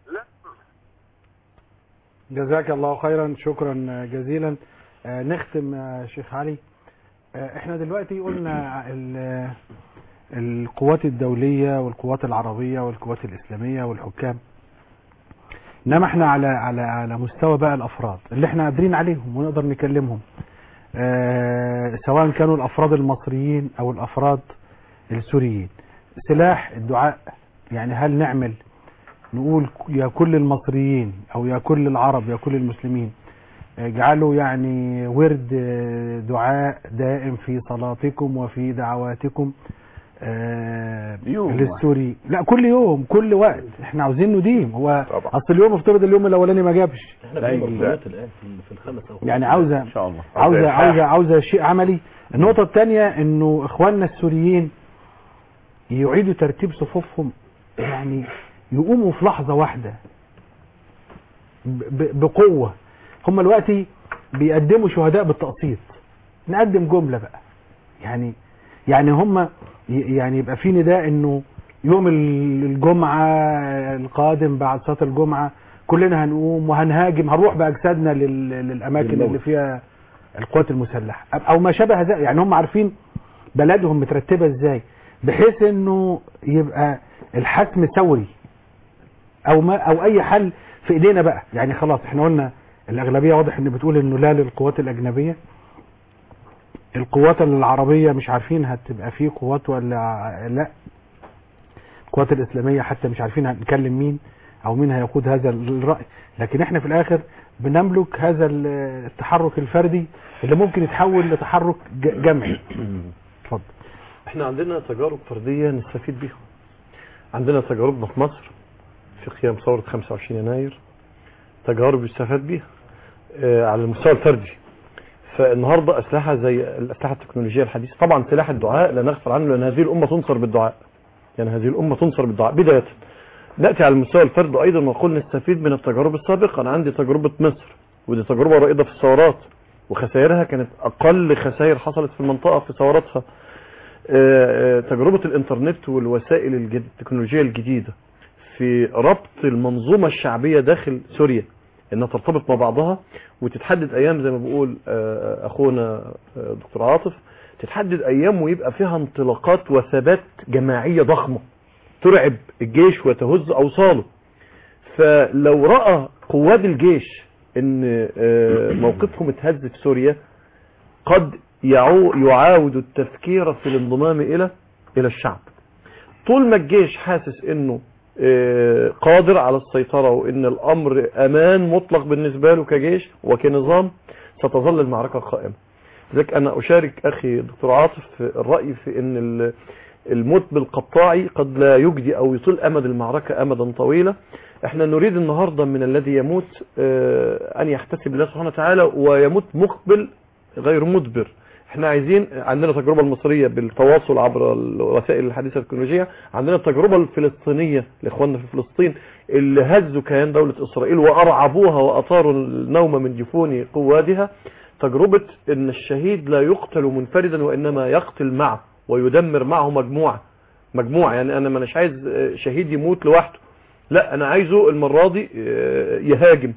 Speaker 2: جزاك الله خيرا، شكرا جزيلا. نختم شيخ علي. احنا دلوقتي قلنا القوات الدولية والقوات العربية والقوات الإسلامية والحكام، انما احنا على مستوى بقى الافراد اللي احنا قادرين عليهم ونقدر نكلمهم، سواء كانوا الافراد المصريين او الافراد السوريين. سلاح الدعاء، يعني هل نعمل نقول يا كل المصريين او يا كل العرب يا كل المسلمين اجعلوا يعني ورد دعاء دائم في صلاتكم وفي دعواتكم للسوري؟ لا، كل يوم كل وقت، احنا عاوزين نديم. هو اصل اليوم افترض اليوم الاولاني ما جابش،
Speaker 10: احنا الان في الخمس
Speaker 2: يعني عاوزه شيء عملي. النقطه الثانيه انه اخواننا السوريين يعيدوا ترتيب صفوفهم، يعني يقوموا في لحظه واحده بقوه. هم دلوقتي بيقدموا شهداء بالتقسيط، نقدم جمله بقى، يعني هم يعني يبقى في نداء انه يوم الجمعه القادم بعد صلاه الجمعه كلنا هنقوم وهنهاجم، هنروح باجسادنا للاماكن اللي فيها القوات المسلحه او ما شابه ذلك. يعني هم عارفين بلدهم مترتبه ازاي، بحيث انه يبقى الحسم ثوري او اي حل في ايدينا بقى. يعني خلاص احنا قلنا الاغلبيه واضح ان بتقول انه لا للقوات الاجنبيه، القوات العربية مش عارفين هتبقى فيه قوات ولا لا، القوات الإسلامية حتى مش عارفين هنكلم مين أو مين هيقود هذا الرأي. لكن احنا في الآخر بنملك هذا التحرك الفردي اللي ممكن يتحول لتحرك جمعي. اتفضل.
Speaker 5: احنا عندنا تجارب فردية نستفيد بيها. عندنا تجاربنا في مصر في قيام ثورة 25 يناير، تجارب يستفاد بيها على المستوى الفردي. فالنهاردة أسلحة زي الأسلحة التكنولوجية الحديثة، طبعا سلاح الدعاء لا نغفل عنه، لأن هذه الأمة تنصر بالدعاء، يعني هذه الأمة تنصر بالدعاء بداية. نأتي على المستوى الفرد أيضا ونقول نستفيد من التجارب السابقة. أنا عندي تجربة مصر، ودي تجربة رائدة في الثورات، وخسائرها كانت أقل خسائر حصلت في المنطقة في ثوراتها. تجربة الإنترنت والوسائل التكنولوجية الجديدة في ربط المنظومة الشعبية داخل سوريا، انها ترتبط مع بعضها وتتحدد ايام زي ما بيقول اخونا دكتور عاطف، تتحدد ايام ويبقى فيها انطلاقات وثبات جماعية ضخمة ترعب الجيش وتهز اوصاله. فلو رأى قواد الجيش ان موقفهم اتهز في سوريا، قد يعاود التفكير في الانضمام الى الشعب. طول ما الجيش حاسس انه قادر على السيطرة وان الامر امان مطلق بالنسبة له كجيش وكنظام، ستظل المعركة قائمة. لذلك انا اشارك اخي دكتور عاطف في الرأي في ان الموت بالقطاعي قد لا يجدي او يطول امد المعركة امدا طويلا. احنا نريد النهاردة من الذي يموت ان يحتسب الله سبحانه وتعالى ويموت مقبل غير مدبر. احنا عايزين، عندنا تجربة المصرية بالتواصل عبر الوسائل الحديثة التكنولوجية، عندنا التجربة الفلسطينية لاخواننا في فلسطين اللي هزوا كيان دولة اسرائيل وارعبوها واطاروا النوم من جفون قوادها. تجربة ان الشهيد لا يقتل منفردا وانما يقتل معه ويدمر معه مجموعة. يعني انا مش عايز شهيد يموت لوحده، لا انا عايزه المرة دي يهاجم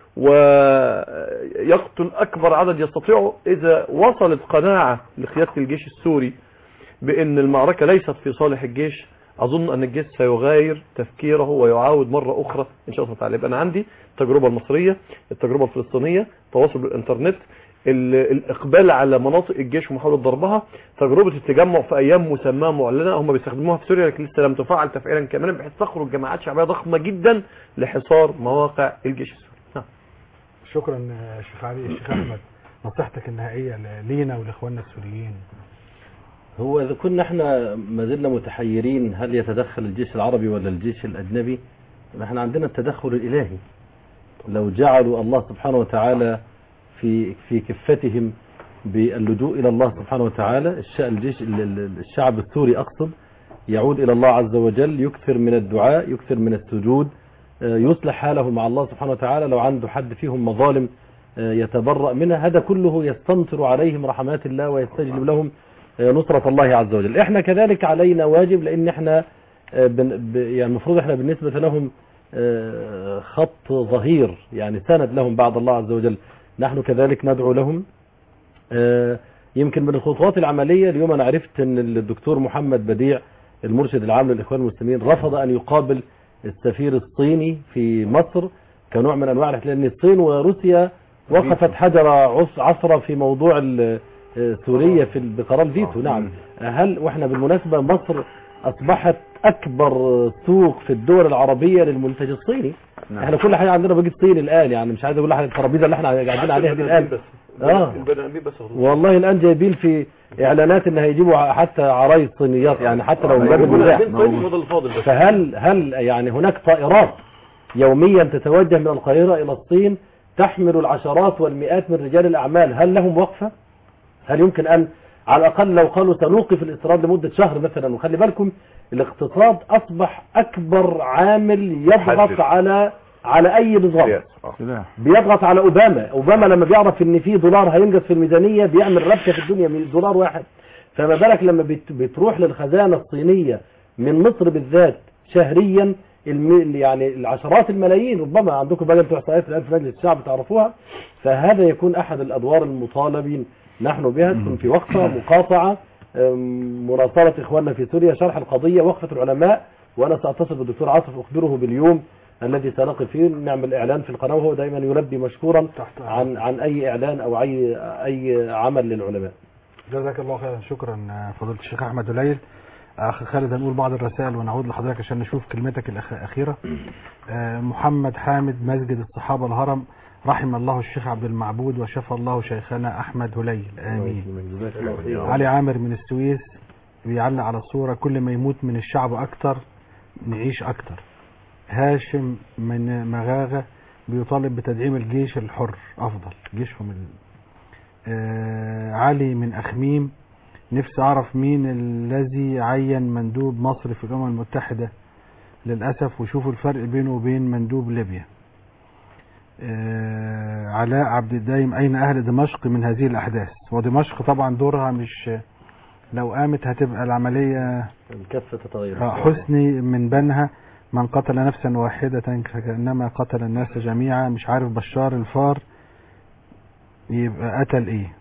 Speaker 5: ويقتل أكبر عدد يستطيعه. إذا وصلت قناعة لقيادة الجيش السوري بأن المعركة ليست في صالح الجيش، أظن أن الجيش سيغاير تفكيره ويعاود مرة أخرى إن شاء الله تعالى. يبقى أنا عندي التجربة المصرية، التجربة الفلسطينية، التواصل بالإنترنت، الإقبال على مناطق الجيش ومحاولة ضربها، تجربة التجمع في أيام مسمى معلنة هم بيستخدموها في سوريا لكن لسه لم تفعل تفعيلا كاملا، بحيث تخرج جماعات شعبية ضخمة جدا لحصار مواقع الجيش السوري.
Speaker 2: شكرا شيخ علي. الشيخ احمد، نصيحتك النهائيه لينا ولاخواننا السوريين؟
Speaker 10: هو اذا كنا احنا ما زلنا متحيرين هل يتدخل الجيش العربي ولا الجيش الاجنبي، احنا عندنا التدخل الالهي. لو جعلوا الله سبحانه وتعالى في كفتهم باللجوء الى الله سبحانه وتعالى، الشعب السوري اقصد يعود الى الله عز وجل، يكثر من الدعاء، يكثر من السجود، يصلح حاله مع الله سبحانه وتعالى. لو عنده حد فيهم مظالم يتبرأ منها، هذا كله يستمطر عليهم رحمات الله ويستجلب لهم نصرة الله عز وجل. احنا كذلك علينا واجب، لان احنا يعني المفروض احنا بالنسبة لهم خط ظهير، يعني سند لهم بعد الله عز وجل. نحن كذلك ندعو لهم. يمكن من الخطوات العملية اليوم انا عرفت ان الدكتور محمد بديع المرشد العام للإخوان المسلمين رفض ان يقابل السفير الصيني في مصر كنوع من انواع الاحتلال، لان الصين وروسيا وقفت حجر عثرة في موضوع سوريا بقرار الفيتو. نعم. هل واحنا بالمناسبة مصر اصبحت اكبر سوق في الدول العربية للمنتج الصيني. نعم. احنا كل حاجة عندنا بقت صين الان، يعني مش عايز اقول لحضرتك الترابيزة اللي احنا قاعدين عليها دي الان والله الان جايبين في اعلانات ان هيجيبوا حتى عرايس صينيات، يعني حتى لو فهل يعني هناك طائرات يوميا تتوجه من القاهرة الى الصين تحمل العشرات والمئات من رجال الاعمال، هل لهم وقفة؟ هل يمكن ان على الاقل لو قالوا سنوقف الاستيراد لمدة شهر مثلا؟ وخلي بالكم الاقتصاد اصبح اكبر عامل يضغط على اي نظام، بيضغط على اوباما لما بيعرف ان في دولار هينقص في الميزانية بيعمل ربكة في الدنيا من دولار واحد. فما بالك لما بتروح للخزانة الصينية من مصر بالذات شهريا يعني العشرات الملايين، ربما عندكم بقى انتوا احصائيات الان في مجلس الشعب تعرفوها. فهذا يكون احد الادوار المطالبين نحن بها، تكون في وقفة مقاطعة، مراسلة اخواننا في سوريا، شرح القضية، وقفة العلماء. وانا ساتصل بالدكتور عاطف اخبره باليوم الذي سنقف فيه، نعمل اعلان في القناة، وهو دائما يلبي مشكورا عن اي اعلان او اي عمل للعلماء.
Speaker 2: جزاك الله خيرا. شكرا فضيلة الشيخ أحمد هليل. أخ خالد هنقول بعض الرسائل ونعود لحضرتك عشان نشوف كلمتك الأخيرة. محمد حامد مسجد الصحابة الهرم، رحم الله الشيخ عبد المعبود وشفى الله شيخنا أحمد هليل، آمين. علي عامر من السويس بيعلق على الصورة: كل ما يموت من الشعب أكتر نعيش أكتر. هاشم من مغاغة بيطالب بتدعيم الجيش الحر أفضل جيشهم علي من أخميم: نفسي أعرف مين الذي عين مندوب مصر في الأمم المتحدة للأسف، وشوفوا الفرق بينه وبين مندوب ليبيا. علاء عبد الدايم: أين أهل دمشق من هذه الأحداث؟ ودمشق طبعا دورها مش لو قامت هتبقى العملية
Speaker 10: الكفة تتغير.
Speaker 2: حسني من بنها: من قتل نفسا واحدة فكأنما قتل الناس جميعا. مش عارف بشار الفار يبقى قتل ايه؟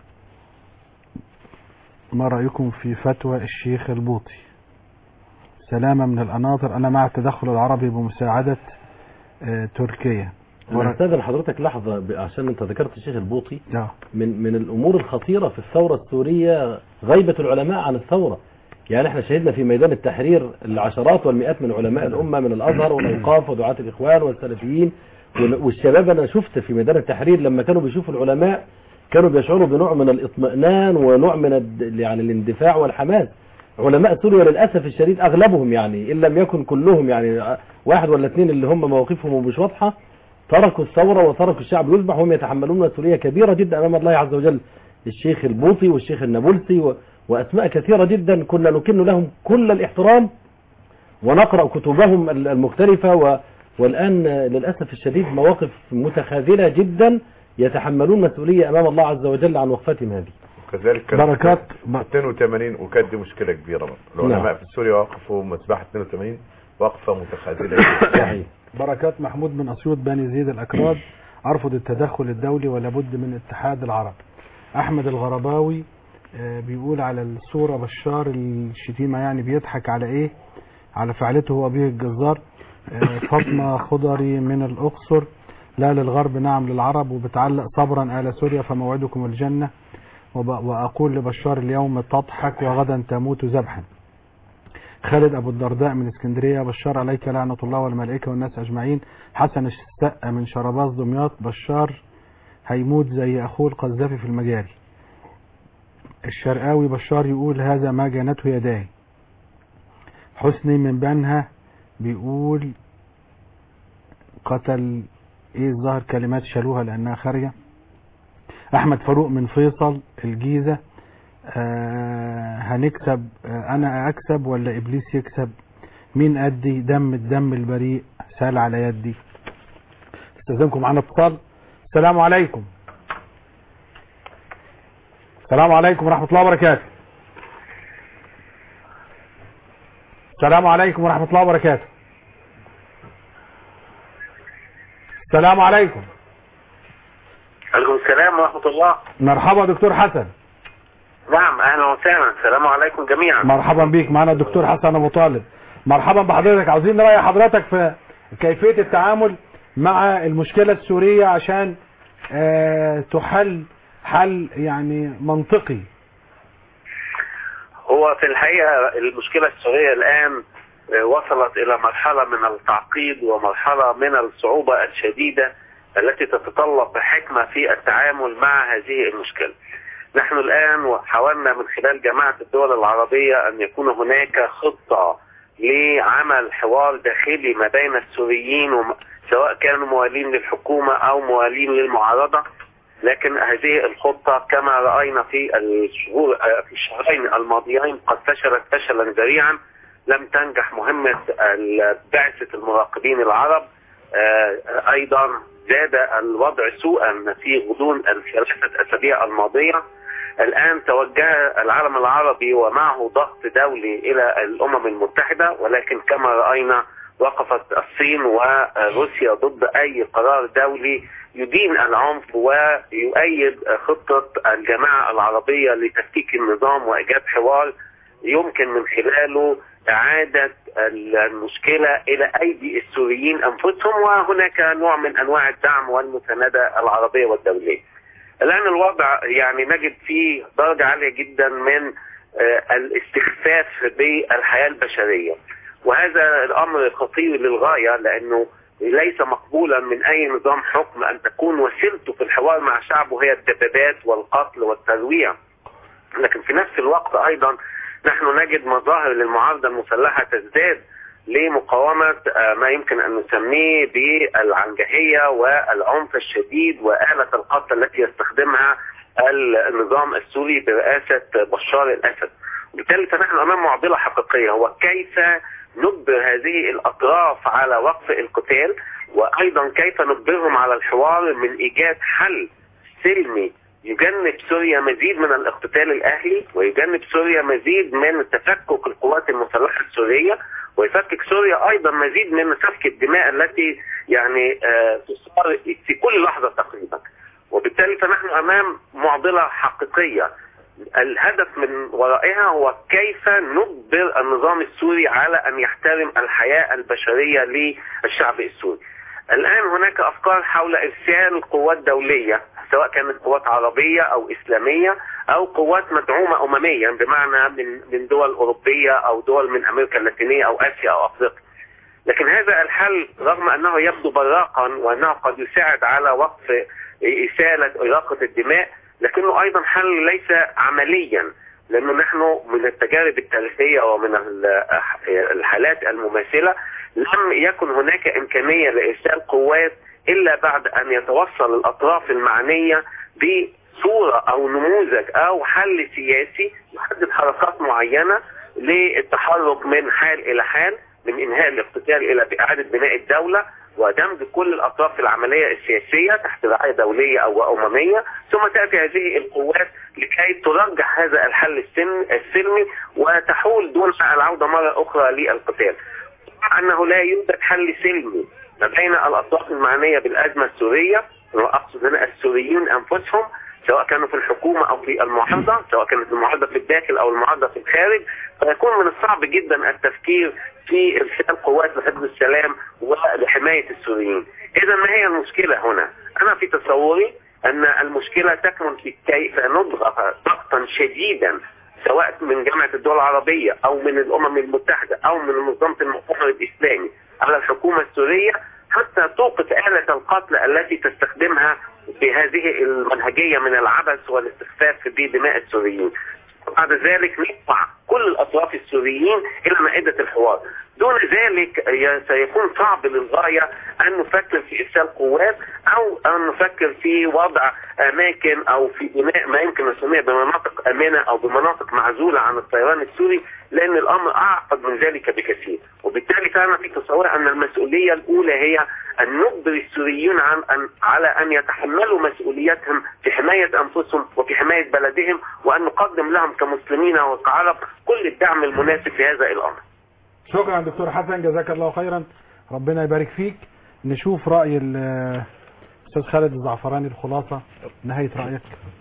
Speaker 2: ما رأيكم في فتوى الشيخ البوطي؟ سلامة من القناطر: أنا مع التدخل العربي بمساعدة تركيا.
Speaker 10: أنا أستاذن حضرتك لحظة عشان أنت ذكرت الشيخ البوطي. من الأمور الخطيرة في الثورة السورية غيبة العلماء عن الثورة. يعني احنا شهدنا في ميدان التحرير العشرات والمئات من علماء الأمة من الأزهر والأوقاف ودعاة الإخوان والسلفيين والشباب. أنا شفت في ميدان التحرير لما كانوا بيشوفوا العلماء كانوا بيشعروا بنوع من الاطمئنان ونوع من يعني الاندفاع والحماس. علماء سوريا للأسف الشديد أغلبهم يعني إن لم يكن كلهم، يعني واحد ولا اثنين اللي هم مواقفهم مش واضحة، تركوا الثورة وتركوا الشعب يذبح وهم يتحملون مسؤولية كبيرة جدا أمام الله عز وجل. الشيخ البوطي والشيخ النابلسي وأسماء كثيرة جدا كنا نكن لهم كل الاحترام ونقرأ كتبهم المختلفة، والآن للأسف الشديد مواقف متخاذلة جدا يتحملون مسؤولية أمام الله عز وجل عن وقفتهم هذه.
Speaker 4: كذلك بركات 82 وكانت دي مشكلة كبيرة برضه. العلماء في سوريا وقفوا مسبحة 82 وقفة متخاذلة.
Speaker 2: بركات محمود من أسيوط بني زيد الأكراد: أرفض التدخل الدولي ولا بد من اتحاد العرب. أحمد الغرباوي بيقول على الصورة بشار الشتيمة يعني بيضحك على إيه؟ على فعلته هو به الجزار. فاطمة خضري من الأقصر: لا للغرب نعم للعرب، وبتعلق: صبرا آل سوريا فموعدكم الجنة. وأقول لبشار: اليوم تضحك وغدا تموت ذبحا. خالد أبو الدرداء من اسكندرية: بشار عليك لعنة الله والملائكة والناس أجمعين. حسن السقا من شرباز دمياط: بشار هيموت زي أخوه القذافي في المجاري. الشرقاوي: بشار يقول هذا ما جنته يداي. حسني من بنها بيقول قتل ايه الظاهر كلمات شالوها لأنها خارجة. أحمد فاروق من فيصل الجيزة: هنكسب، أنا أكسب ولا إبليس يكسب؟ مين أدي؟ الدم البريء سال على يدي. استاذنكم معنا اتصال. السلام عليكم. السلام عليكم ورحمة الله وبركاته. السلام عليكم ورحمة الله وبركاته. السلام عليكم.
Speaker 6: عليكم السلام ورحمة الله.
Speaker 2: مرحبا دكتور حسن.
Speaker 6: نعم اهلا وسهلا. السلام عليكم جميعا.
Speaker 2: مرحبا بيك. معنا الدكتور حسن ابو طالب. مرحبا بحضرتك. عاوزين نراجع حضرتك في كيفية التعامل مع المشكلة السورية عشان تحل حل يعني منطقي.
Speaker 6: هو في الحقيقة المشكلة السورية الآن وصلت إلى مرحلة من التعقيد ومرحلة من الصعوبة الشديدة التي تتطلب حكمة في التعامل مع هذه المشكلة. نحن الآن حاولنا من خلال جماعة الدول العربية أن يكون هناك خطة لعمل حوار داخلي ما بين السوريين سواء كانوا موالين للحكومة أو موالين للمعارضة، لكن هذه الخطة كما رأينا في الشهرين الماضيين قد فشلت فشلا ذريعا. لم تنجح مهمة بعثة المراقبين العرب. أيضا زاد الوضع سوءا في غضون الثلاثة أسابيع الماضية. الآن توجه العالم العربي ومعه ضغط دولي إلى الأمم المتحدة، ولكن كما رأينا وقفت الصين وروسيا ضد أي قرار دولي يدين العنف ويؤيد خطة الجماعة العربية لتفكيك النظام وإيجاد حوار يمكن من خلاله إعادة المشكلة إلى أيدي السوريين أنفسهم، وهناك نوع من أنواع الدعم والمساندة العربية والدولية. الآن الوضع يعني نجد فيه درجة عالية جدا من الاستخفاف بالحياة البشرية، وهذا الأمر خطير للغاية، لأنه ليس مقبولا من أي نظام حكم أن تكون وسيلته في الحوار مع شعبه هي الدبابات والقتل والترويع. لكن في نفس الوقت أيضا نحن نجد مظاهر للمعارضة المسلحة تزداد لمقاومة ما يمكن أن نسميه بالعنجهية والعنف الشديد وآلة القتل التي يستخدمها النظام السوري برئاسة بشار الأسد. وبالتالي فنحن أمام معضلة حقيقية، هو كيف نجبر هذه الأطراف على وقف القتال، وأيضا كيف نجبرهم على الحوار من إيجاد حل سلمي يجنب سوريا مزيد من الاقتتال الأهلي، ويجنب سوريا مزيد من تفكك القوات المسلحة السورية، ويفكك سوريا أيضا مزيد من سفك الدماء التي يعني تصار في كل لحظة تقريبا. وبالتالي فنحن أمام معضلة حقيقية الهدف من ورائها هو كيف نجبر النظام السوري على أن يحترم الحياة البشرية للشعب السوري. الآن هناك أفكار حول إرسال قوات دولية، سواء كانت قوات عربية أو إسلامية أو قوات مدعومة أمميا، بمعنى من دول أوروبية أو دول من أمريكا اللاتينية أو آسيا أو أفريقيا. لكن هذا الحل رغم أنه يبدو براقا وأنه قد يساعد على وقف إسالة إراقة الدماء، لكنه أيضا حل ليس عمليا، لأنه نحن من التجارب التاريخية ومن الحالات المماثلة لم يكن هناك إمكانية لإرسال قوات إلا بعد أن يتوصل الأطراف المعنية بصورة أو نموذج أو حل سياسي يحدد حركات معينة للتحرك من حال إلى حال، من إنهاء الاقتتال إلى إعادة بناء الدولة ودمج كل الأطراف في العملية السياسية تحت رعاية دولية أو أممية، ثم تأتي هذه القوات لكي ترجح هذا الحل السلمي وتحول دون العودة مرة أخرى للقتال. أنه لا يوجد حل سلمي ما بين الأطراف المعنية بالأزمة السورية، وأقصد هنا السوريين أنفسهم، سواء كانوا في الحكومة أو في المعارضة، سواء كانت المعارضة في الداخل أو المعارضة في الخارج، فيكون من الصعب جدا التفكير في إرسال قوات لحفظ السلام ولحماية السوريين. إذا ما هي المشكلة هنا؟ أنا في تصوري أن المشكلة تكمن في كيف نضغط ضغطا شديدا سواء من جامعة الدول العربية أو من الأمم المتحدة أو من منظمة المؤتمر الإسلامي على الحكومة السورية حتى توقف آلة القتل التي تستخدمها بهذه المنهجية من العبث والاستخفاف بدماء السوريين. بعد ذلك ندفع كل الأطراف السوريين إلى مائدة الحوار. دون ذلك سيكون صعب للغاية أن نفكر في إرسال قوات أو أن نفكر في وضع أماكن أو في بناء ما يمكن نسميه بمناطق آمنة أو بمناطق معزولة عن الطيران السوري، لأن الأمر أعقد من ذلك بكثير. وبالتالي كان في تصور أن المسؤولية الأولى هي أن نجبر السوريين على أن يتحملوا مسؤوليتهم في حماية أنفسهم وفي حماية بلدهم، وأن نقدم لهم كمسلمين وكعرب كل الدعم المناسب في هذا الأمر.
Speaker 2: شكرا دكتور حسن، جزاك الله خيرا، ربنا يبارك فيك. نشوف رأي الأستاذ خالد الزعفراني، الخلاصة نهاية رأيك.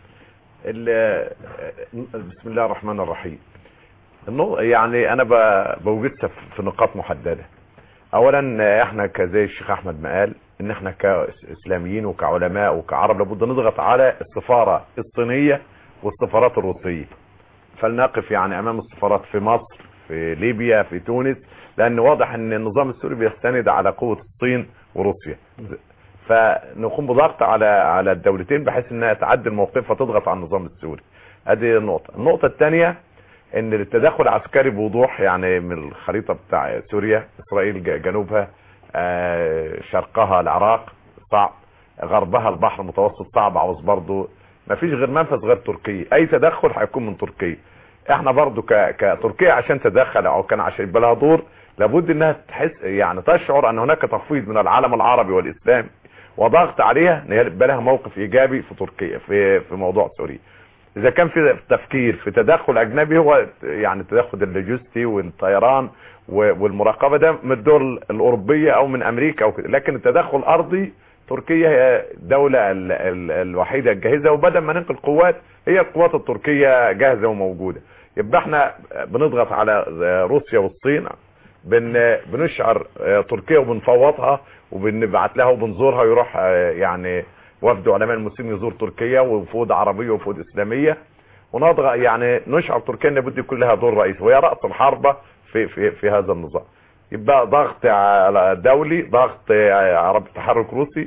Speaker 4: بسم الله الرحمن الرحيم. يعني أنا بوجدت في نقاط محددة. أولا احنا كزي الشيخ أحمد ما قال إن احنا كإسلاميين وكعلماء وكعرب لابد نضغط على السفارة الصينية والسفارات الروسية، فلنقف يعني أمام السفارات في مصر، في ليبيا، في تونس، لأن واضح أن النظام السوري بيستند على قوة الصين وروسيا، فنقوم بضغط على الدولتين بحيث أنها تعدل موقفها تضغط على النظام السوري. هذه النقطة. النقطة الثانية ان التدخل العسكري بوضوح، يعني من الخريطة بتاع سوريا، اسرائيل جنوبها شرقها العراق صعب، غربها البحر المتوسط صعب، عاوز برضو ما فيش غير منفذ غير تركيا، اي تدخل هيكون من تركيا. احنا برضو كتركيا عشان تدخل او كان عشان يبقى لها دور لابد انها تحس يعني تشعر ان هناك تفويض من العالم العربي والاسلامي وضغط عليها ان يبقى لها موقف ايجابي في تركيا في موضوع سوريا. اذا كان في تفكير في تدخل اجنبي هو يعني التدخل اللوجستي والطيران والمراقبه ده من الدول الاوروبيه او من امريكا او كده، لكن التدخل الارضي تركيا هي الدوله الوحيده الجاهزه، وبدل ما ننقل قوات هي القوات التركيه جاهزه وموجوده. يبقى احنا بنضغط على روسيا والصين، بنشعر تركيا وبنفوضها وبنبعت لها وبنزورها، يروح يعني وفد علماء المسلمين يزور تركيا ووفود عربيه ووفود اسلاميه، ونضغط يعني نشعر تركيا ان بده يكون لها دور رئيسي وهي راس الحربه في هذا النظام. يبقى ضغط على دولي، ضغط عربي، تحرك روسي،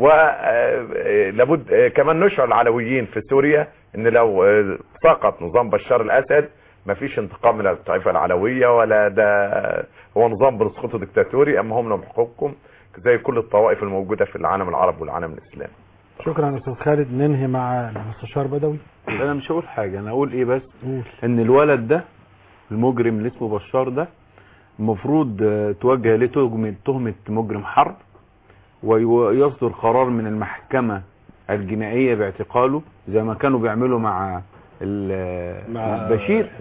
Speaker 4: ولابد كمان نشعر العلويين في سوريا ان لو سقط نظام بشار الاسد ما فيش انتقام من الطائفه العلويه، ولا ده هو نظام بنسخته دكتاتوري، اما هم لهم حقوقهم زي كل الطوائف الموجوده في العالم العربي والعالم الاسلامي.
Speaker 2: شكرا استاذ خالد. ننهي مع المستشار بدوي.
Speaker 8: انا مش هقول حاجه، انا اقول ايه بس ان الولد ده المجرم اللي اسمه بشار ده المفروض توجه له تهمه مجرم حرب، ويصدر قرار من المحكمه الجنائيه باعتقاله زي ما كانوا بيعملوا مع البشير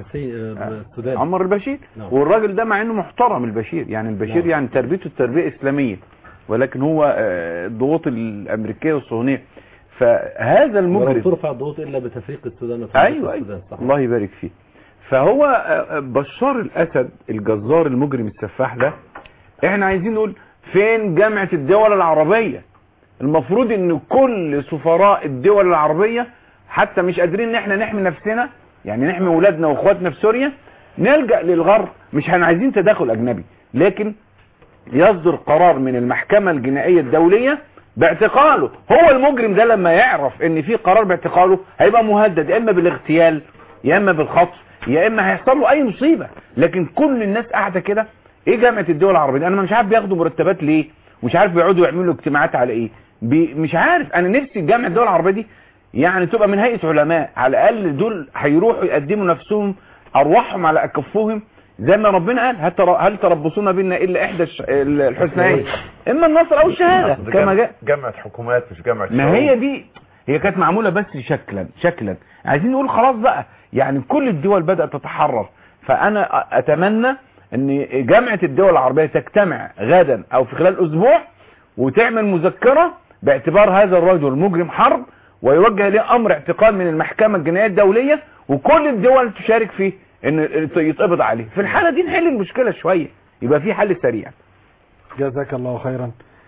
Speaker 8: عمر البشير. والراجل ده مع انه محترم البشير، يعني البشير يعني تربيته تربيه اسلاميه، ولكن هو الضغوط الامريكيه والصهيونيه. فهذا المجرم
Speaker 10: ولم ترفع الضغوط الا بتفريق السودان.
Speaker 8: ايوه الله يبارك فيه. فهو بشار الاسد الجزار المجرم السفاح ده، احنا عايزين نقول فين جامعه الدول العربيه؟ المفروض ان كل سفراء الدول العربيه حتى مش قادرين ان احنا نحمي نفسنا، يعني نحمي اولادنا واخواتنا في سوريا، نلجأ للغرب. مش عايزين تدخل اجنبي، لكن يصدر قرار من المحكمة الجنائية الدولية باعتقاله. هو المجرم ده لما يعرف ان في قرار باعتقاله هيبقى مهدد يا اما بالاغتيال يا اما بالخطف يا اما هيحصل له اي مصيبة. لكن كل الناس قاعدة كده. ايه جامعة الدول العربية؟ انا مش عارف بياخدوا مرتبات ليه، ومش عارف بيقعدوا يعملوا اجتماعات على ايه، مش عارف. انا نفسي جامعة الدول العربية دي يعني تبقى من هيئة علماء، على الاقل دول هيروحوا يقدموا نفسهم ارواحهم على اكفهم زي ما ربنا قال هل تربصون بنا الا احدى الحسنيين، اما النصر او الشهاده كما جاء.
Speaker 4: جامعه حكومات مش جامعه
Speaker 8: ما هي دي هي كانت معموله بس شكلا. عايزين نقول خلاص بقى، يعني كل الدول بدات تتحرر. فانا اتمنى ان جامعه الدول العربيه تجتمع غدا او في خلال اسبوع وتعمل مذكره باعتبار هذا الرجل مجرم حرب، ويوجه له امر اعتقال من المحكمه الجنائيه الدوليه، وكل الدول تشارك فيه ان يتقبض عليه. في الحالة دي نحل المشكلة شوية، يبقى في حل سريع.
Speaker 2: جزاك الله خيرا.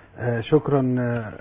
Speaker 2: شكرا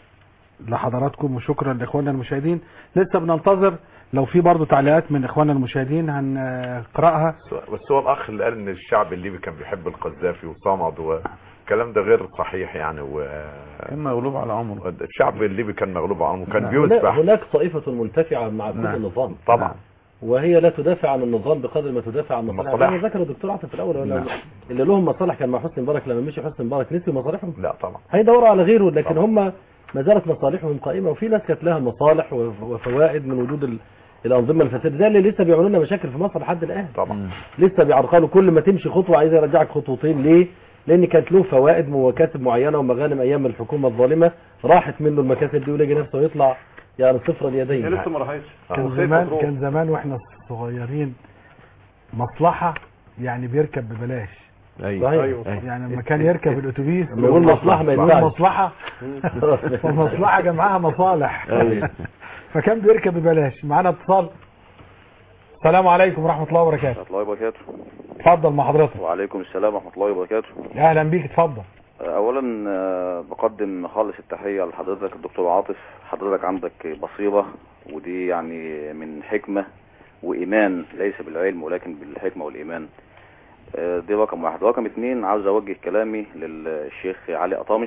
Speaker 2: لحضراتكم وشكرا لاخواننا المشاهدين. لسه بننتظر لو في برضو تعليقات من اخواننا المشاهدين هنقراها.
Speaker 4: بس هو الاخ اللي قال ان الشعب الليبي كان بيحب القذافي وصمد والكلام ده غير صحيح يعني.
Speaker 8: كان مغلوب على عمره.
Speaker 4: الشعب الليبي كان مغلوب على عمره، كان بيسبح.
Speaker 10: هناك طائفة منتفعة مع كل النظام
Speaker 4: طبعا،
Speaker 10: وهي لا تدافع عن النظام بقدر ما تدافع عن مصالح. انا ذكر الدكتور عاطف في الاول اللي لهم مصالح كان مع حسني مبارك، لما مشي حسني مبارك نسيوا مصالحهم؟
Speaker 4: لا طبعا،
Speaker 10: هيدوروا على غيره، لكن هم ما زالت مصالحهم قائمه، وفي ناس كانت لها مصالح وفوائد من وجود الانظمه الفاسده زي اللي لسه بيعملوا لنا مشاكل في مصر لحد الان.
Speaker 4: طبعا
Speaker 10: لسه بيعرقلوا كل ما تمشي خطوه عايز يرجعك خطوتين. ليه؟ لان كانت له فوائد ومكاسب معينه ومغانم ايام الحكومه الظالمه راحت منه المكاسب دي، ولقي نفسه يطلع يعني صفر اليدين.
Speaker 5: لسه ما راحتش.
Speaker 2: كان زمان واحنا صغيرين مصلحة يعني بيركب ببلاش.
Speaker 10: ايوه
Speaker 2: يعني لما كان يركب الاتوبيس
Speaker 10: بيقول مصلحة ما يدفعش.
Speaker 2: مصلحة فمصلحة جمعها مصالح. فكان بيركب ببلاش. معانا اتصال. السلام عليكم ورحمة الله وبركاته.
Speaker 13: ورحمة الله وبركاته.
Speaker 2: اتفضل مع حضرتك.
Speaker 13: وعليكم السلام ورحمة الله وبركاته.
Speaker 2: اهلا بيك، اتفضل.
Speaker 13: اولا بقدم خالص التحية لحضرتك الدكتور عاطف. حضرتك عندك بصيرة، ودي يعني من حكمة وإيمان، ليس بالعلم ولكن بالحكمة والإيمان. دي رقم واحد. رقم اتنين، عاوز أوجه كلامي للشيخ علي أطامش،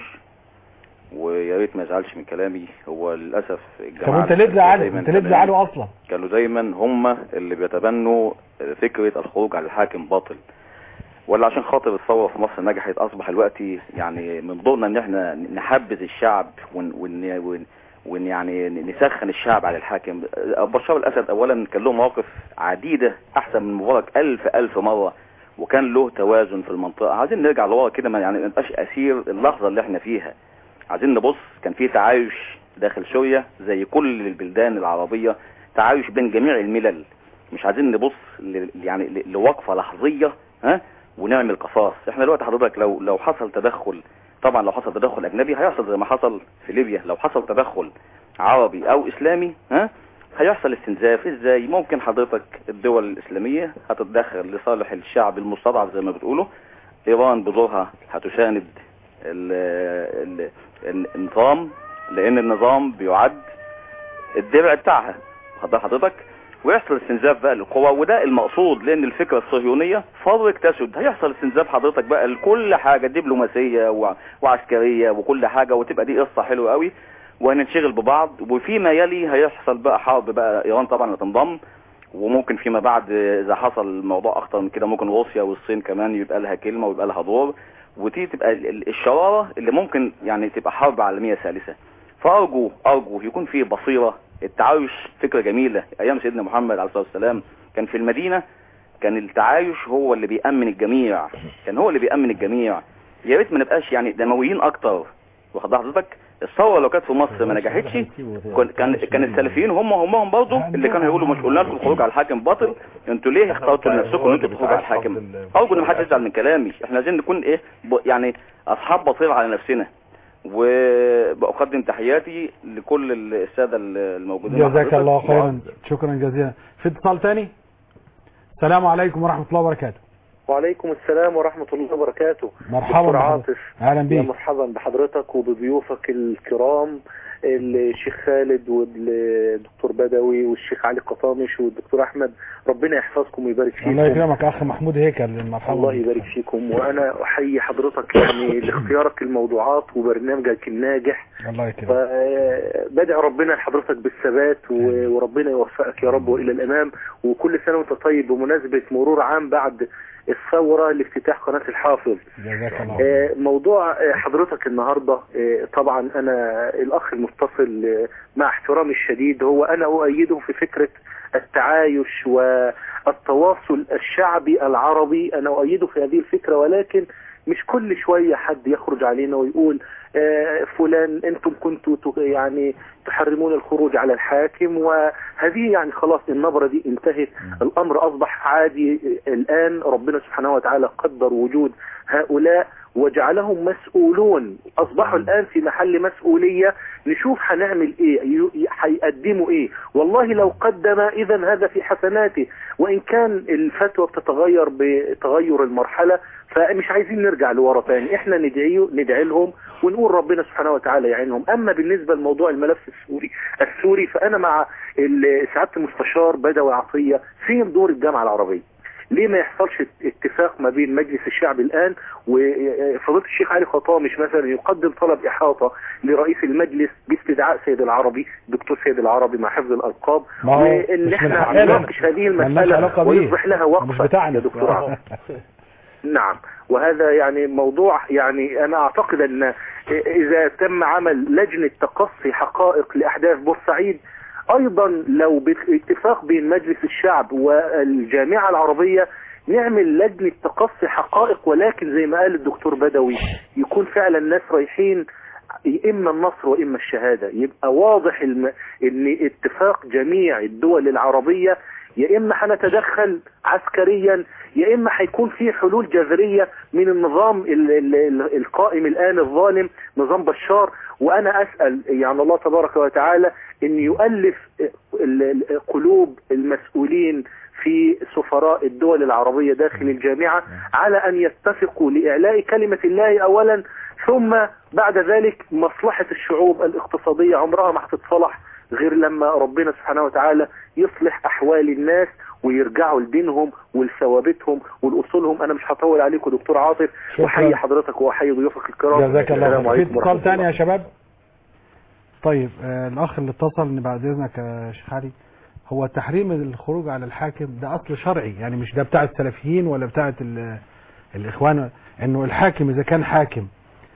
Speaker 13: ويا ريت ما يزعلش من كلامي. هو للأسف
Speaker 2: الجماعة طب انت ليه تزعله؟ انت ليه تزعله أصلا؟
Speaker 13: كانوا دايما هم اللي بيتبنوا فكرة الخروج على الحاكم باطل، ولا عشان خاطر الثوره في مصر نجحت اصبح الوقت يعني من دورنا ان احنا نحبذ الشعب ون يعني نسخن الشعب على الحاكم. بشار الاسد اولا كان له مواقف عديده احسن من مبارك الف مره، وكان له توازن في المنطقه. عايزين نرجع لورا كده، ما يعني ما نبقاش اسير اللحظه اللي احنا فيها. عايزين نبص، كان في تعايش داخل سوريا زي كل البلدان العربيه، تعايش بين جميع الملل. مش عايزين نبص يعني لوقفه لحظيه ونعمل قصاص. احنا دلوقتي حضرتك لو حصل تدخل، طبعا لو حصل تدخل اجنبي هيحصل زي ما حصل في ليبيا. لو حصل تدخل عربي او اسلامي هيحصل استنزاف. ازاي ممكن حضرتك الدول الاسلاميه هتتدخل لصالح الشعب المستضعف زي ما بتقولوا؟ ايران بدورها هتساند النظام، لان النظام بيعد الدرع بتاعها، واخد حضرتك، ويحصل استنزاف بقى للقوى، وده المقصود، لان الفكره الصهيونيه فرق تسد، هيحصل استنزاف حضرتك بقى لكل حاجه دبلوماسيه وعسكريه وكل حاجه، وتبقى دي قصه حلوه قوي، وهننشغل ببعض، وفيما يلي هيحصل بقى حرب بقى، ايران طبعا هتنضم، وممكن فيما بعد اذا حصل الموضوع اخطر من كده ممكن روسيا والصين كمان يبقى لها كلمه ويبقى لها دور، ودي تبقى الشراره اللي ممكن يعني تبقى حرب عالميه ثالثه. فارجو يكون فيه بصيره. التعايش فكره جميله، ايام سيدنا محمد عليه الصلاه والسلام كان في المدينه كان التعايش هو اللي بيأمن الجميع، يا ريت ما نبقاش يعني دمويين اكتر، واخد حضرتك. الثوره لو كانت في مصر ما نجحتش كان السلفيين هم برضه اللي كانوا هيقولوا مش قلنا لكم الخروج على الحاكم باطل، انتوا ليه اخترتوا لنفسكم ان انتوا تخرجوا على الحاكم؟ ارجو ان ما حدش يزعل من كلامي، احنا عايزين نكون يعني اصحاب بصيره على نفسنا. وبقدم تحياتي لكل الساده الموجودين.
Speaker 2: جزاك الله خيرا، شكرا جزيلا. في اتصال تاني. السلام عليكم ورحمه الله وبركاته.
Speaker 14: وعليكم السلام ورحمة الله وبركاته.
Speaker 2: مرحبا
Speaker 14: دكتور عاطف،
Speaker 2: اهلا بيك.
Speaker 14: مرحبا بحضرتك وبضيوفك الكرام، الشيخ خالد والدكتور بدوي والشيخ علي قطامش والدكتور احمد، ربنا يحفظكم ويبارك فيكم.
Speaker 2: الله يكرمك اخ محمود هيكل. مرحبا.
Speaker 14: الله يبارك فيكم، وانا احيي حضرتك يعني لاختيارك الموضوعات وبرنامجك الناجح.
Speaker 2: الله يكرمك.
Speaker 14: بدعي ربنا لحضرتك بالثبات وربنا يوفقك يا رب والى الامام، وكل سنه وانت طيب بمناسبه مرور عام بعد الثورة لافتتاح قناة الحافظ.
Speaker 2: جزاك الله.
Speaker 14: موضوع حضرتك النهاردة طبعا أنا الأخ المتصل مع احترامي الشديد هو أنا أؤيده في فكرة التعايش والتواصل الشعبي العربي، أنا أؤيده في هذه الفكرة، ولكن مش كل شوية حد يخرج علينا ويقول فلان انتم كنتوا يعني تحرمون الخروج على الحاكم، وهذه يعني خلاص النبرة دي انتهت، الامر اصبح عادي الان. ربنا سبحانه وتعالى قدر وجود هؤلاء وجعلهم مسؤولون، اصبحوا الان في محل مسؤولية، نشوف هنعمل ايه، هيقدموا ايه. والله لو قدم اذا هذا في حسناته، وان كان الفتوى بتتغير بتغير المرحلة، فمش عايزين نرجع لورا تاني، احنا ندعي لهم ونقول ربنا سبحانه وتعالى يعينهم. اما بالنسبة لموضوع الملف السوري فانا مع سعادة المستشار بدوي عطية في دور الجامعة العربية. ليه ما يحصلش اتفاق ما بين مجلس الشعب الآن وفضيلة الشيخ علي قطامش مثلا يقدم طلب إحاطة لرئيس المجلس باستدعاء سيد العربي، دكتور سيد العربي مع حفظ الألقاب، وإن احنا نناقش هذه المسألة ويصبح لها وقفة يا دكتور. نعم، وهذا يعني موضوع يعني أنا أعتقد أن إذا تم عمل لجنة تقصي حقائق لأحداث بورسعيد، ايضا لو باتفاق بين مجلس الشعب والجامعة العربية نعمل لجنة تقصي حقائق، ولكن زي ما قال الدكتور بدوي يكون فعلا الناس رايحين اما النصر واما الشهادة، يبقى واضح ان اتفاق جميع الدول العربية يا اما هنتدخل عسكريا يا اما هيكون في حلول جذرية من النظام القائم الان الظالم نظام بشار. وانا اسأل يعني الله تبارك وتعالى ان يؤلف قلوب المسؤولين في سفراء الدول العربية داخل الجامعة على ان يتفقوا لإعلاء كلمة الله اولا، ثم بعد ذلك مصلحة الشعوب الاقتصادية عمرها ما هتتصلح غير لما ربنا سبحانه وتعالى يصلح احوال الناس ويرجعوا لدينهم ولثوابتهم ولأصولهم. انا مش هطول عليكم دكتور عاطف، وحي حضرتك وحي ضيوفك الكرام.
Speaker 2: جزاك الله خير. في اتصال ثاني يا شباب؟ طيب الاخ اللي اتصل بعد اذنك يا شيخ علي، هو تحريم الخروج على الحاكم ده اصل شرعي، يعني مش ده بتاع السلفيين ولا بتاعه الاخوان، انه الحاكم اذا كان حاكم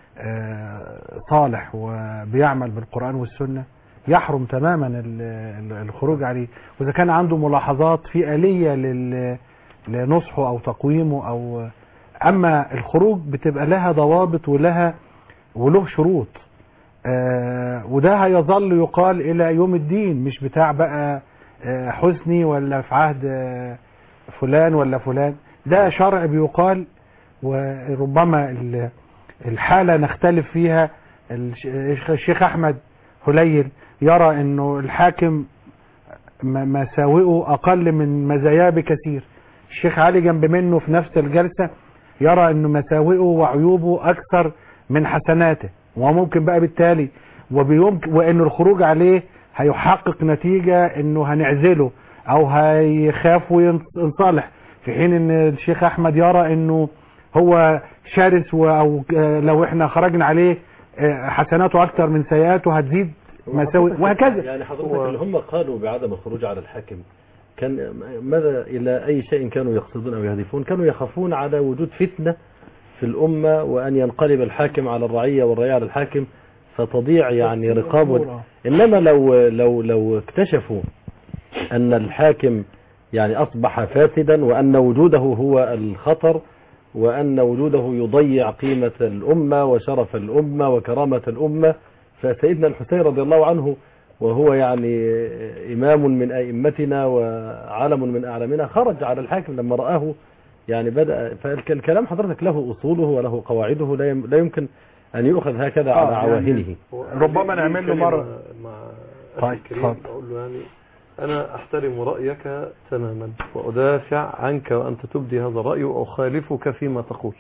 Speaker 2: صالح وبيعمل بالقرآن والسنة يحرم تماما الخروج عليه، واذا كان عنده ملاحظات في آلية لنصحه او تقويمه او اما الخروج بتبقى لها ضوابط وله شروط، وده هيظل يقال الى يوم الدين، مش بتاع بقى حسني ولا في عهد فلان ولا فلان، ده شرع بيقال. وربما الحالة نختلف فيها. الشيخ احمد هليل يرى انه الحاكم مساوئه اقل من مزاياه بكثير، الشيخ علي جنب منه في نفس الجلسة يرى انه مساوئه وعيوبه اكثر من حسناته، وممكن بقى بالتالي وان الخروج عليه هيحقق نتيجة انه هنعزله او هيخاف وينصالح، في حين ان الشيخ احمد يرى انه هو شرس او لو احنا خرجنا عليه حسناته اكتر من سيئاته هتزيد مساوي وهكذا.
Speaker 10: يعني حضرتك اللي هم قالوا بعدم الخروج على الحاكم كان ماذا الى اي شيء كانوا يقصدون او يهدفون؟ كانوا يخافون على وجود فتنة في الامة وان ينقلب الحاكم على الرعية والرعية على الحاكم فتضيع يعني رقابه. انما لو اكتشفوا ان الحاكم يعني اصبح فاسدا وان وجوده هو الخطر وان وجوده يضيع قيمة الامة وشرف الامة وكرامة الامة، فسيدنا الحسين رضي الله عنه وهو يعني امام من ائمتنا وعالم من اعلامنا خرج على الحاكم لما رآه يعني بدأ. فالكلام حضرتك له اصوله وله قواعده، لا يمكن ان يؤخذ هكذا على عواهنه.
Speaker 2: ربما نعمل له مرة
Speaker 5: مع
Speaker 2: طيب
Speaker 5: اقول له يعني انا احترم رأيك تماما وادافع عنك وانت تبدي هذا الرأي واخالفك فيما تقول.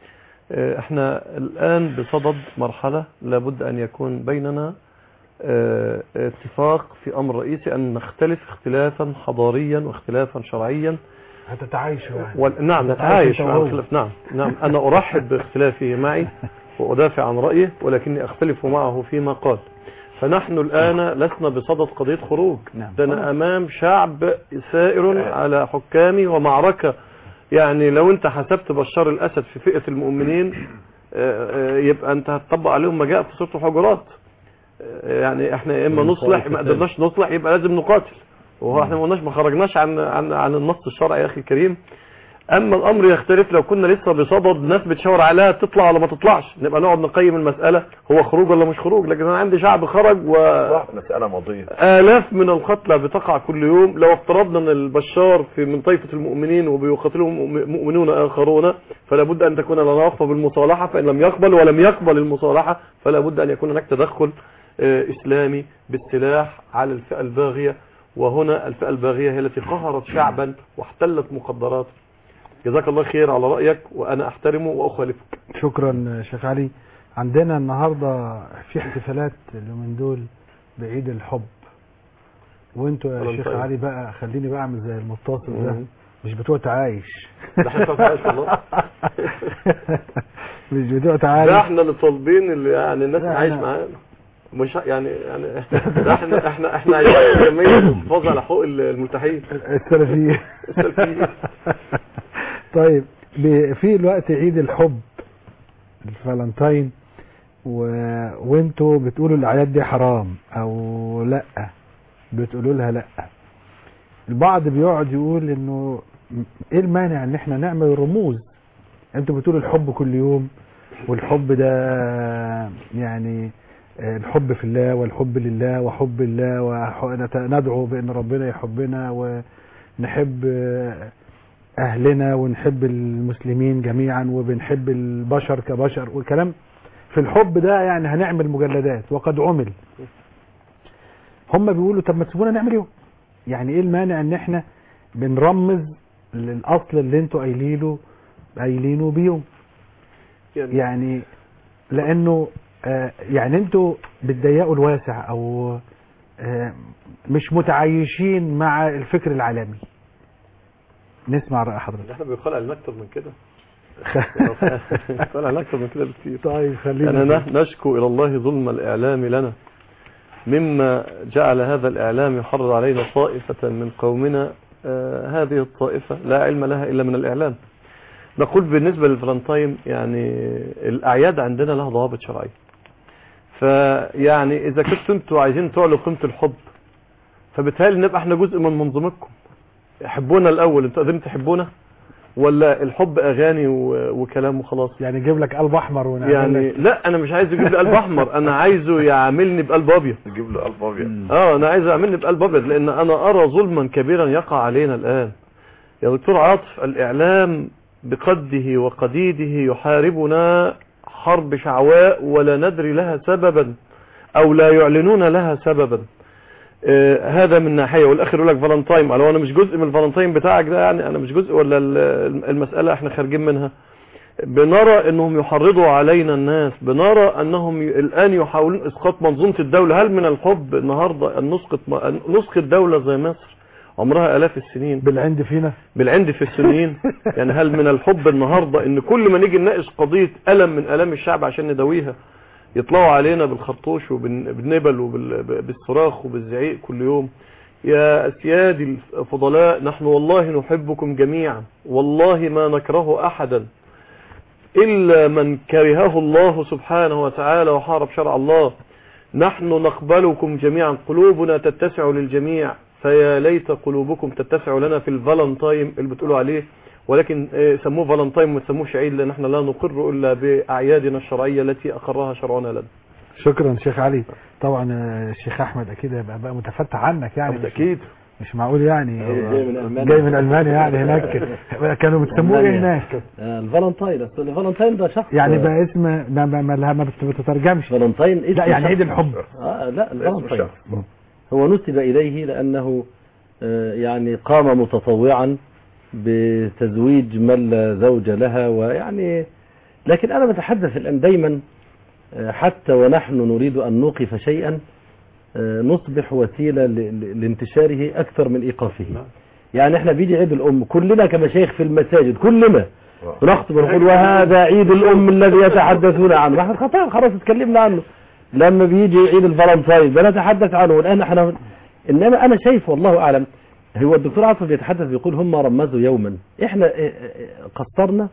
Speaker 5: احنا الان بصدد مرحلة لابد ان يكون بيننا اتفاق في امر رئيسي، ان نختلف اختلافا حضاريا واختلافا شرعيا.
Speaker 2: هتتعايشوا
Speaker 5: نعم نتعايش مع الخلاف. نعم انا ارحب باختلافه معي وادافع عن رأيه، ولكني اختلف معه فيما قال. فنحن الآن لسنا بصدد قضية خروج، لأننا أمام شعب سائر على حكامه ومعركة. يعني لو أنت حسبت بشار الأسد في فئة المؤمنين يبقى أنت هتطبق عليهم ما جاء في سورة الحجرات. يعني احنا إما نصلح، ما قدرناش نصلح يبقى لازم نقاتل، وهو احنا ما خرجناش عن النص الشرعي يا أخي الكريم. اما الامر يختلف لو كنا لسه بصدد ناس بتشاور عليها تطلع ولا ما تطلعش، نبقى نقعد نقيم المسألة هو خروج ولا مش خروج. لكن انا عندي شعب خرج
Speaker 4: مسألة ماضية،
Speaker 5: آلاف من القتلى بتقع كل يوم. لو افترضنا ان البشار في من طائفة المؤمنين وبيقاتلهم مؤمنون اخرون، فلا بد ان تكون لنا وقفة بالمصالحة، فان لم يقبل ولم يقبل المصالحة فلا بد ان يكون هناك تدخل اسلامي بالسلاح على الفئة الباغية. وهنا الفئة الباغية هي التي قهرت شعبا واحتلت مقدراته. جزاك الله خير على رأيك وأنا أحترمه وأخالفك.
Speaker 2: شكرا شيخ علي. عندنا النهاردة في احتفالات اليومين دول بعيد الحب، وانتوا يا شيخ علي بقى خليني بقى اعمل زي المتصل ده، مش بتوع تعايش.
Speaker 5: ده احنا بتوع تعايش والله.
Speaker 2: مش بتوع تعايش،
Speaker 5: ده احنا اللي طالبين اللي يعني الناس تعيش معانا، مش يعني احنا عايزين جميع الحفاظ على حقوق الملتحين
Speaker 2: السلفيين. طيب في الوقت عيد الحب الفالنتين وانتوا بتقولوا الاعياد دي حرام او لا، بتقولوا لها لا. البعض بيقعد يقول انه ايه المانع ان احنا نعمل رموز؟ انتوا بتقولوا الحب كل يوم، والحب ده يعني الحب في الله والحب لله وحب الله، وندعو بان ربنا يحبنا ونحب اهلنا ونحب المسلمين جميعا وبنحب البشر كبشر، والكلام في الحب ده يعني هنعمل مجلدات وقد عمل. هم بيقولوا طب ما تسيبونا نعمل يوم، يعني ايه المانع ان احنا بنرمز للاصل اللي انتوا قايلينه بيوم؟ يعني لانه يعني انتوا بتضيقوا الواسع او مش متعايشين مع الفكر العالمي. نسمع رأي حضرتك.
Speaker 5: احنا بيقال علينا اكتر من كده. بيقال علينا اكتر من كده بكتير.
Speaker 2: طيب خلينا
Speaker 5: يعني نشكو الى الله ظلم الاعلام لنا، مما جعل هذا الاعلام يحرض علينا طائفة من قومنا. هذه الطائفة لا علم لها الا من الاعلام. نقول بالنسبة للفالنتين يعني الاعياد عندنا لها ضوابط شرعية، فيعني اذا كنتوا انتوا عايزين تعلوا قيمة الحب فبالتالي نبقى احنا جزء من منظومتكم. حبونا الاول، انتوا قادرين تحبونا ولا الحب اغاني وكلام وخلاص؟
Speaker 2: يعني يجيب لك قلب احمر
Speaker 5: يعني لا انا مش عايز يجيب لي قلب احمر، انا عايزه يعاملني بقلب ابيض.
Speaker 4: يجيب له قلب ابيض.
Speaker 5: انا عايزه يعاملني بقلب ابيض، لان انا ارى ظلما كبيرا يقع علينا الان. يا دكتور عاطف، الاعلام بقده وقديده يحاربنا حرب شعواء ولا ندري لها سببا او لا يعلنون لها سببا. هذا من ناحية. والاخر يقول لك فالنتاين، لو انا مش جزء من الفالنتاين بتاعك ده يعني انا مش جزء، ولا المسألة احنا خارجين منها. بنرى انهم يحرضوا علينا الناس، بنرى انهم الان يحاولون اسقاط منظومة الدولة. هل من الحب النهاردة ان نسقط دولة زي مصر عمرها الاف السنين
Speaker 2: بالعند فينا،
Speaker 5: بالعند في السنين؟ يعني هل من الحب النهاردة ان كل ما نيجي نناقش قضية ألم من ألام الشعب عشان نداويها يطلعوا علينا بالخرطوش وبالنبل وبالصراخ وبالزعيق كل يوم؟ يا سيادي الفضلاء، نحن والله نحبكم جميعا، والله ما نكره أحدا إلا من كرهه الله سبحانه وتعالى وحارب شرع الله. نحن نقبلكم جميعا، قلوبنا تتسع للجميع، فيا ليت قلوبكم تتسع لنا في الفالنتايم اللي بتقولوا عليه، ولكن سموه فالنتايم وما تسموش عيد، لأن احنا لا نقر إلا بأعيادنا الشرعية التي أقرها شرعنا لنا.
Speaker 2: شكرا شيخ علي. طبعا الشيخ أحمد أكيد هيبقى بقى متفتح عنك يعني،
Speaker 5: أكيد
Speaker 2: مش معقول يعني
Speaker 10: جاي
Speaker 2: من ألمانيا يعني هناك كانوا بتسموه ايه هناك؟
Speaker 10: الفالنتاين. اصل الفالنتاين ده شخص
Speaker 2: يعني بقى اسم ما بتترجمش
Speaker 10: فالنتاين،
Speaker 2: لا يعني عيد الحب.
Speaker 10: لا الفالنتاين هو نسب إليه لأنه يعني قام متطوعا بتزويج من لا زوج لها، ويعني لكن أنا بتحدث الآن دايما حتى ونحن نريد أن نوقف شيئا نصبح وسيلة لانتشاره أكثر من إيقافه. يعني احنا بيجي عيد الأم كلنا كمشايخ في المساجد كلنا نخطب ونقول وهذا عيد الأم الذي يتحدثون عنه، احنا خلاص اتكلمنا عنه. لما بيجي عيد الفالنتاين بنتحدث عنه، والآن احنا إنما أنا شايف والله أعلم، هو الدكتور عاطف بيتحدث بيقول هم رمزوا يوما، احنا قصرنا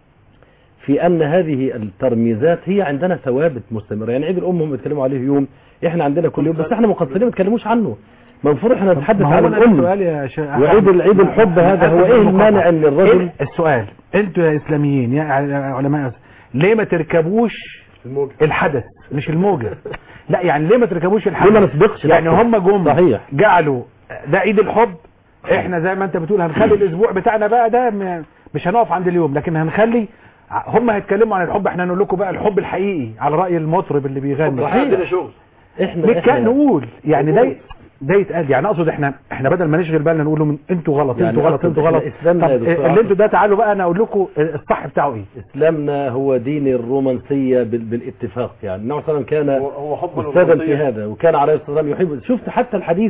Speaker 10: في أن هذه الترميزات هي عندنا ثوابت مستمرة. يعني عيد الأم هم بيتكلموا عليه يوم، احنا عندنا كل يوم، بس احنا مقصرين ما بيتكلموش عنه. المفروض احنا نتحدث عن الأم وعيد الحب. هذا هو ايه المانع ان الرجل؟
Speaker 2: السؤال انتوا يا اسلاميين يا علماء ليه ما تركبوش الحدث مش الموجة؟ لا يعني ليه ما تركبوش الحدث؟
Speaker 10: ليه ما نسبقش؟
Speaker 2: يعني هم جم
Speaker 10: صحيح
Speaker 2: جعلوا ده عيد الحب، احنا زي ما انت بتقول هنخلي الاسبوع بتاعنا بقى ده مش هنقف عند اليوم، لكن هنخلي هم هيتكلموا عن الحب، احنا نقول لكم بقى الحب الحقيقي على رأي المطرب اللي بيغني.
Speaker 5: عندنا شغل
Speaker 2: احنا نقول يعني ده يتقال. يعني اقصد احنا بدل ما نشغل بالنا نقول لهم انتوا غلط
Speaker 10: يعني
Speaker 2: انتوا غلط انتوا غلط، طب اللي انتوا ده تعالوا بقى انا اقول لكم الصح بتاعه ايه.
Speaker 10: اسلامنا هو دين الرومانسيه بالاتفاق. يعني النبي صلى الله عليه وسلم كان استاذا في هذا، وكان عليه الصلاه والسلام يحب. شفت حتى الحديث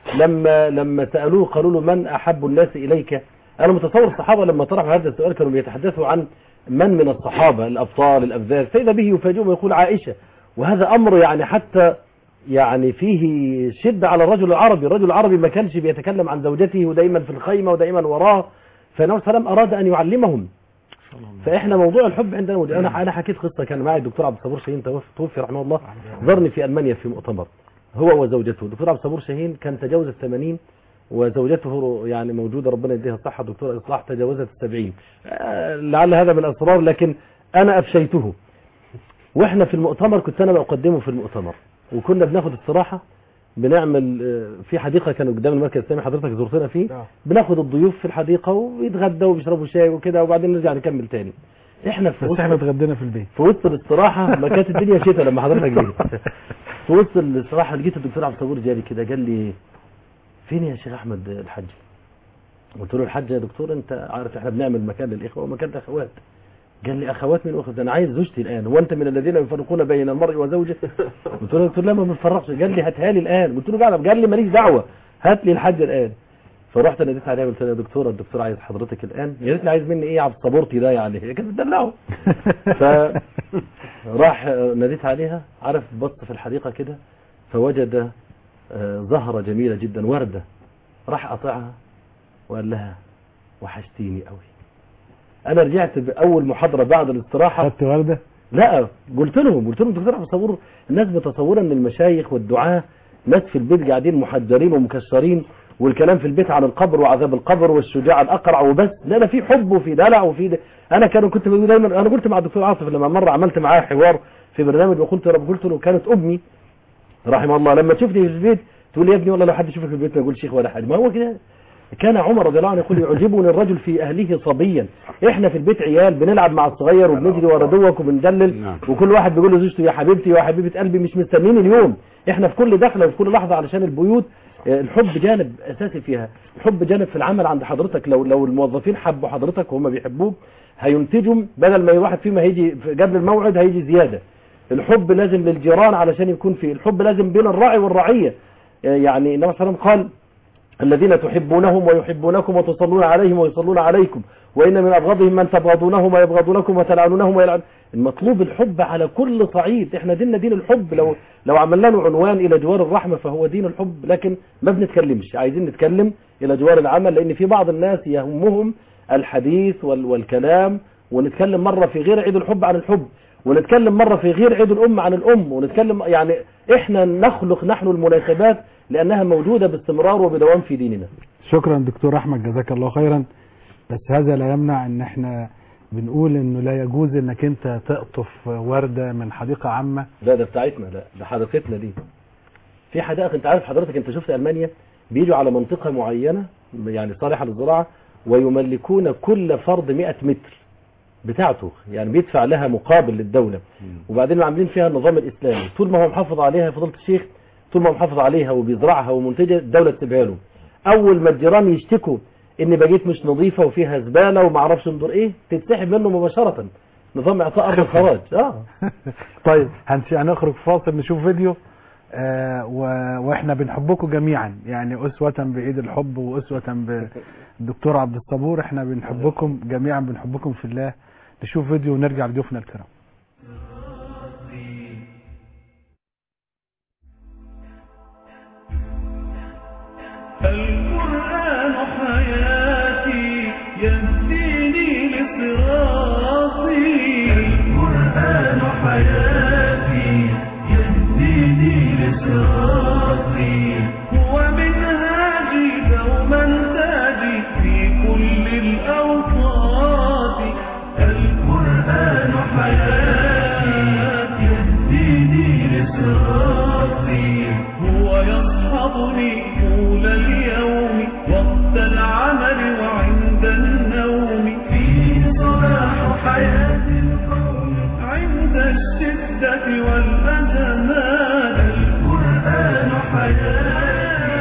Speaker 10: لما سالوه قالوا له من احب الناس اليك؟ انا متصور الصحابه لما طرحوا هذا السؤال كانوا بيتحدثوا عن من الصحابه الابطال الافذاذ، فاذا به يفاجئهم ويقول عائشه. وهذا امر يعني حتى يعني فيه شدة على الرجل العربي. الرجل العربي ما كانش بيتكلم عن زوجته ودايما في الخيمة ودايما وراه، فالنبي صلى الله عليه وسلم أراد أن يعلمهم. فإحنا موضوع الحب عندنا موجود. أنا حكيت قصة، كان معي الدكتور عبد الصبور شاهين توفي رحمه الله، زارني في ألمانيا في مؤتمر هو وزوجته. الدكتور عبد الصبور شاهين كان تجاوز 80 وزوجته يعني موجودة ربنا يديها الصحة، الدكتورة إصلاح تجاوزت 70. لعل هذا من الأسرار لكن أنا أفشيته. وإحنا في المؤتمر كنت أنا بقدمه في المؤتمر، وكنا بناخد استراحة، بنعمل في حديقة كانوا قدام المركز الإسلامي حضرتك زرتنا فيه، بناخد الضيوف في الحديقة ويتغدوا ويشربوا شاي وكده، وبعدين نرجع نكمل تاني. احنا في وسط
Speaker 2: اتغدينا في البيت
Speaker 10: في وسط الاستراحة، ما كانت الدنيا شتاء لما حضرتك جيت. في وسط الاستراحة لقيت الدكتور عبد الصبور جالي كده قال لي فين يا شيخ احمد الحج؟ قلت له الحج يا دكتور انت عارف احنا بنعمل مكان للاخوه ومكان للاخوات. قال لي اخوات من اخوات؟ انا عايز زوجتي الان، هو انت من الذين يفرقون بين المرء وزوجه؟ قلت له لا ما بنفرقش. قال لي هاتها لي الان. قلت له قال لي ماليش دعوه، هات لي الحج الان. فرحت ناديت عليها قلت لها يا دكتوره الدكتور عايز حضرتك الان. يا ريت عايز مني ايه يا عبد الصبورتي ده؟ يعني هي كانت بتدلعه. فراح ناديت عليها، عارف بص في الحديقه كده فوجد زهره جميله جدا ورده، راح قاطعها وقال لها وحشتيني قوي. انا رجعت باول محاضره بعد الاستراحه.
Speaker 2: خدت ورده؟
Speaker 10: لا قلت لهم دكتور عبد الصبور الناس متصوره ان المشايخ والدعاه ناس في البيت قاعدين محجرين ومكسرين، والكلام في البيت عن القبر وعذاب القبر والشجاع الاقرع وبس. لا ده في حب وفي دلع وفي انا كنت دايما انا قلت مع الدكتور عاطف لما مره عملت معاه حوار في برنامج وقلت يا رب، قلت له كانت امي رحمه الله لما تشوفني في البيت تقول لي يا ابني والله لو حد يشوفك في البيت ما يقول شيخ ولا حاجه. ما هو كده كان عمر رضي الله عنه يقول يعجبني الرجل في اهله صبيا. احنا في البيت عيال بنلعب مع الصغير وبنجري ورا دوك وبندلل، وكل واحد بيقول لزوجته يا حبيبتي يا حبيبه قلبي، مش مستنين اليوم. احنا في كل دخله وفي كل لحظه علشان البيوت الحب جانب اساسي فيها، الحب جانب في العمل عند حضرتك. لو الموظفين حبوا حضرتك وهم بيحبوك هينتجوا، بدل ما واحد فيهم هيجي قبل الموعد هيجي زياده. الحب لازم للجيران علشان يكون فيه الحب، لازم بين الراعي والرعيه. يعني النبي صلى الله عليه وسلم قال الذين تحبونهم ويحبونكم وتصلون عليهم ويصلون عليكم وإن من أبغضهم من تبغضونهم ويبغضونكم وتلعنونهم ويلعن. المطلوب الحب على كل صعيد. احنا ديننا دين الحب. لو عملنا له عنوان إلى جوار الرحمة فهو دين الحب، لكن ما بنتكلمش. عايزين نتكلم إلى جوار العمل، لأن في بعض الناس يهمهم الحديث والكلام، ونتكلم مرة في غير عيد الحب عن الحب، ونتكلم مرة في غير عيد الأم عن الأم، ونتكلم يعني احنا نخلق نحن المناسبات لأنها موجودة باستمرار وبدوام في ديننا.
Speaker 2: شكرا دكتور أحمد، جزاك الله خيرا. بس هذا لا يمنع ان احنا بنقول انه لا يجوز انك انت تقطف وردة من حديقة عامة.
Speaker 10: لا ده بتاعتنا، لا ده حديقتنا دي. في حدائق انت عارف حضرتك، انت شفت ألمانيا بيجوا على منطقة معينة يعني صالحة للزراعة ويملكون كل فرد 100 متر بتاعته، يعني بيدفع لها مقابل للدولة، وبعدين عاملين فيها النظام الإسلامي. طول ما هو محافظ عليها يا فضيلة الشيخ، طول ما هو محافظ عليها وبيزرعها ومنتجة، الدولة تسيبها له. اول ما الجيران يشتكوا ان بقيت مش نظيفة وفيها زبالة وما اعرفش ندور ايه، تتسحب منه مباشرة. نظام اعطاء ارض الخراج.
Speaker 2: طيب هنخرج فاصل نشوف فيديو واحنا بنحبكم جميعا، يعني اسوة بعيد الحب واسوة بالدكتور عبد الصبور. احنا بنحبكم جميعا، بنحبكم في الله. نشوف فيديو ونرجع لضيوفنا الكرام.
Speaker 1: القرآن حياتي يهديني لصراطي، القرآن حياتي يهديني لصراطي، هو منهاجي دوما تاجي في كل الأوقات، القرآن حياتي يهديني لصراطي، هو يصحبني طول اليوم وقت العمل وعند النوم، فيه صلاح حياة القوم عند الشدة والأزمات، القرآن حياتي.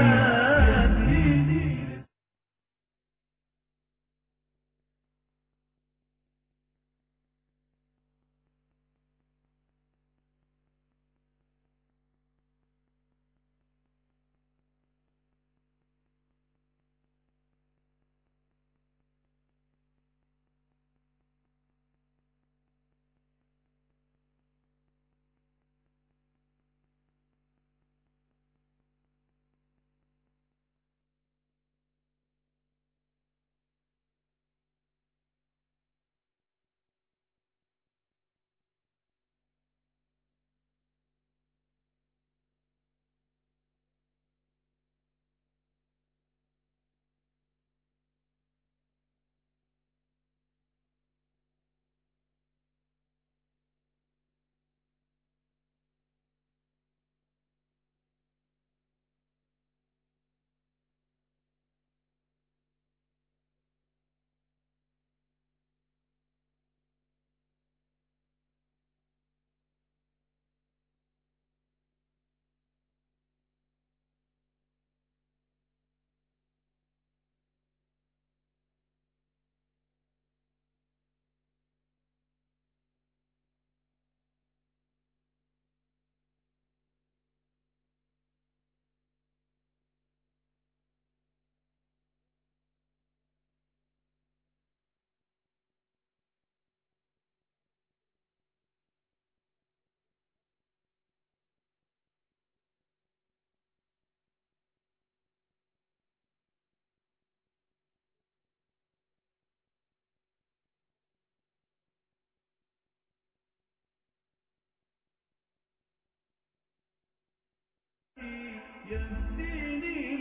Speaker 1: يهديني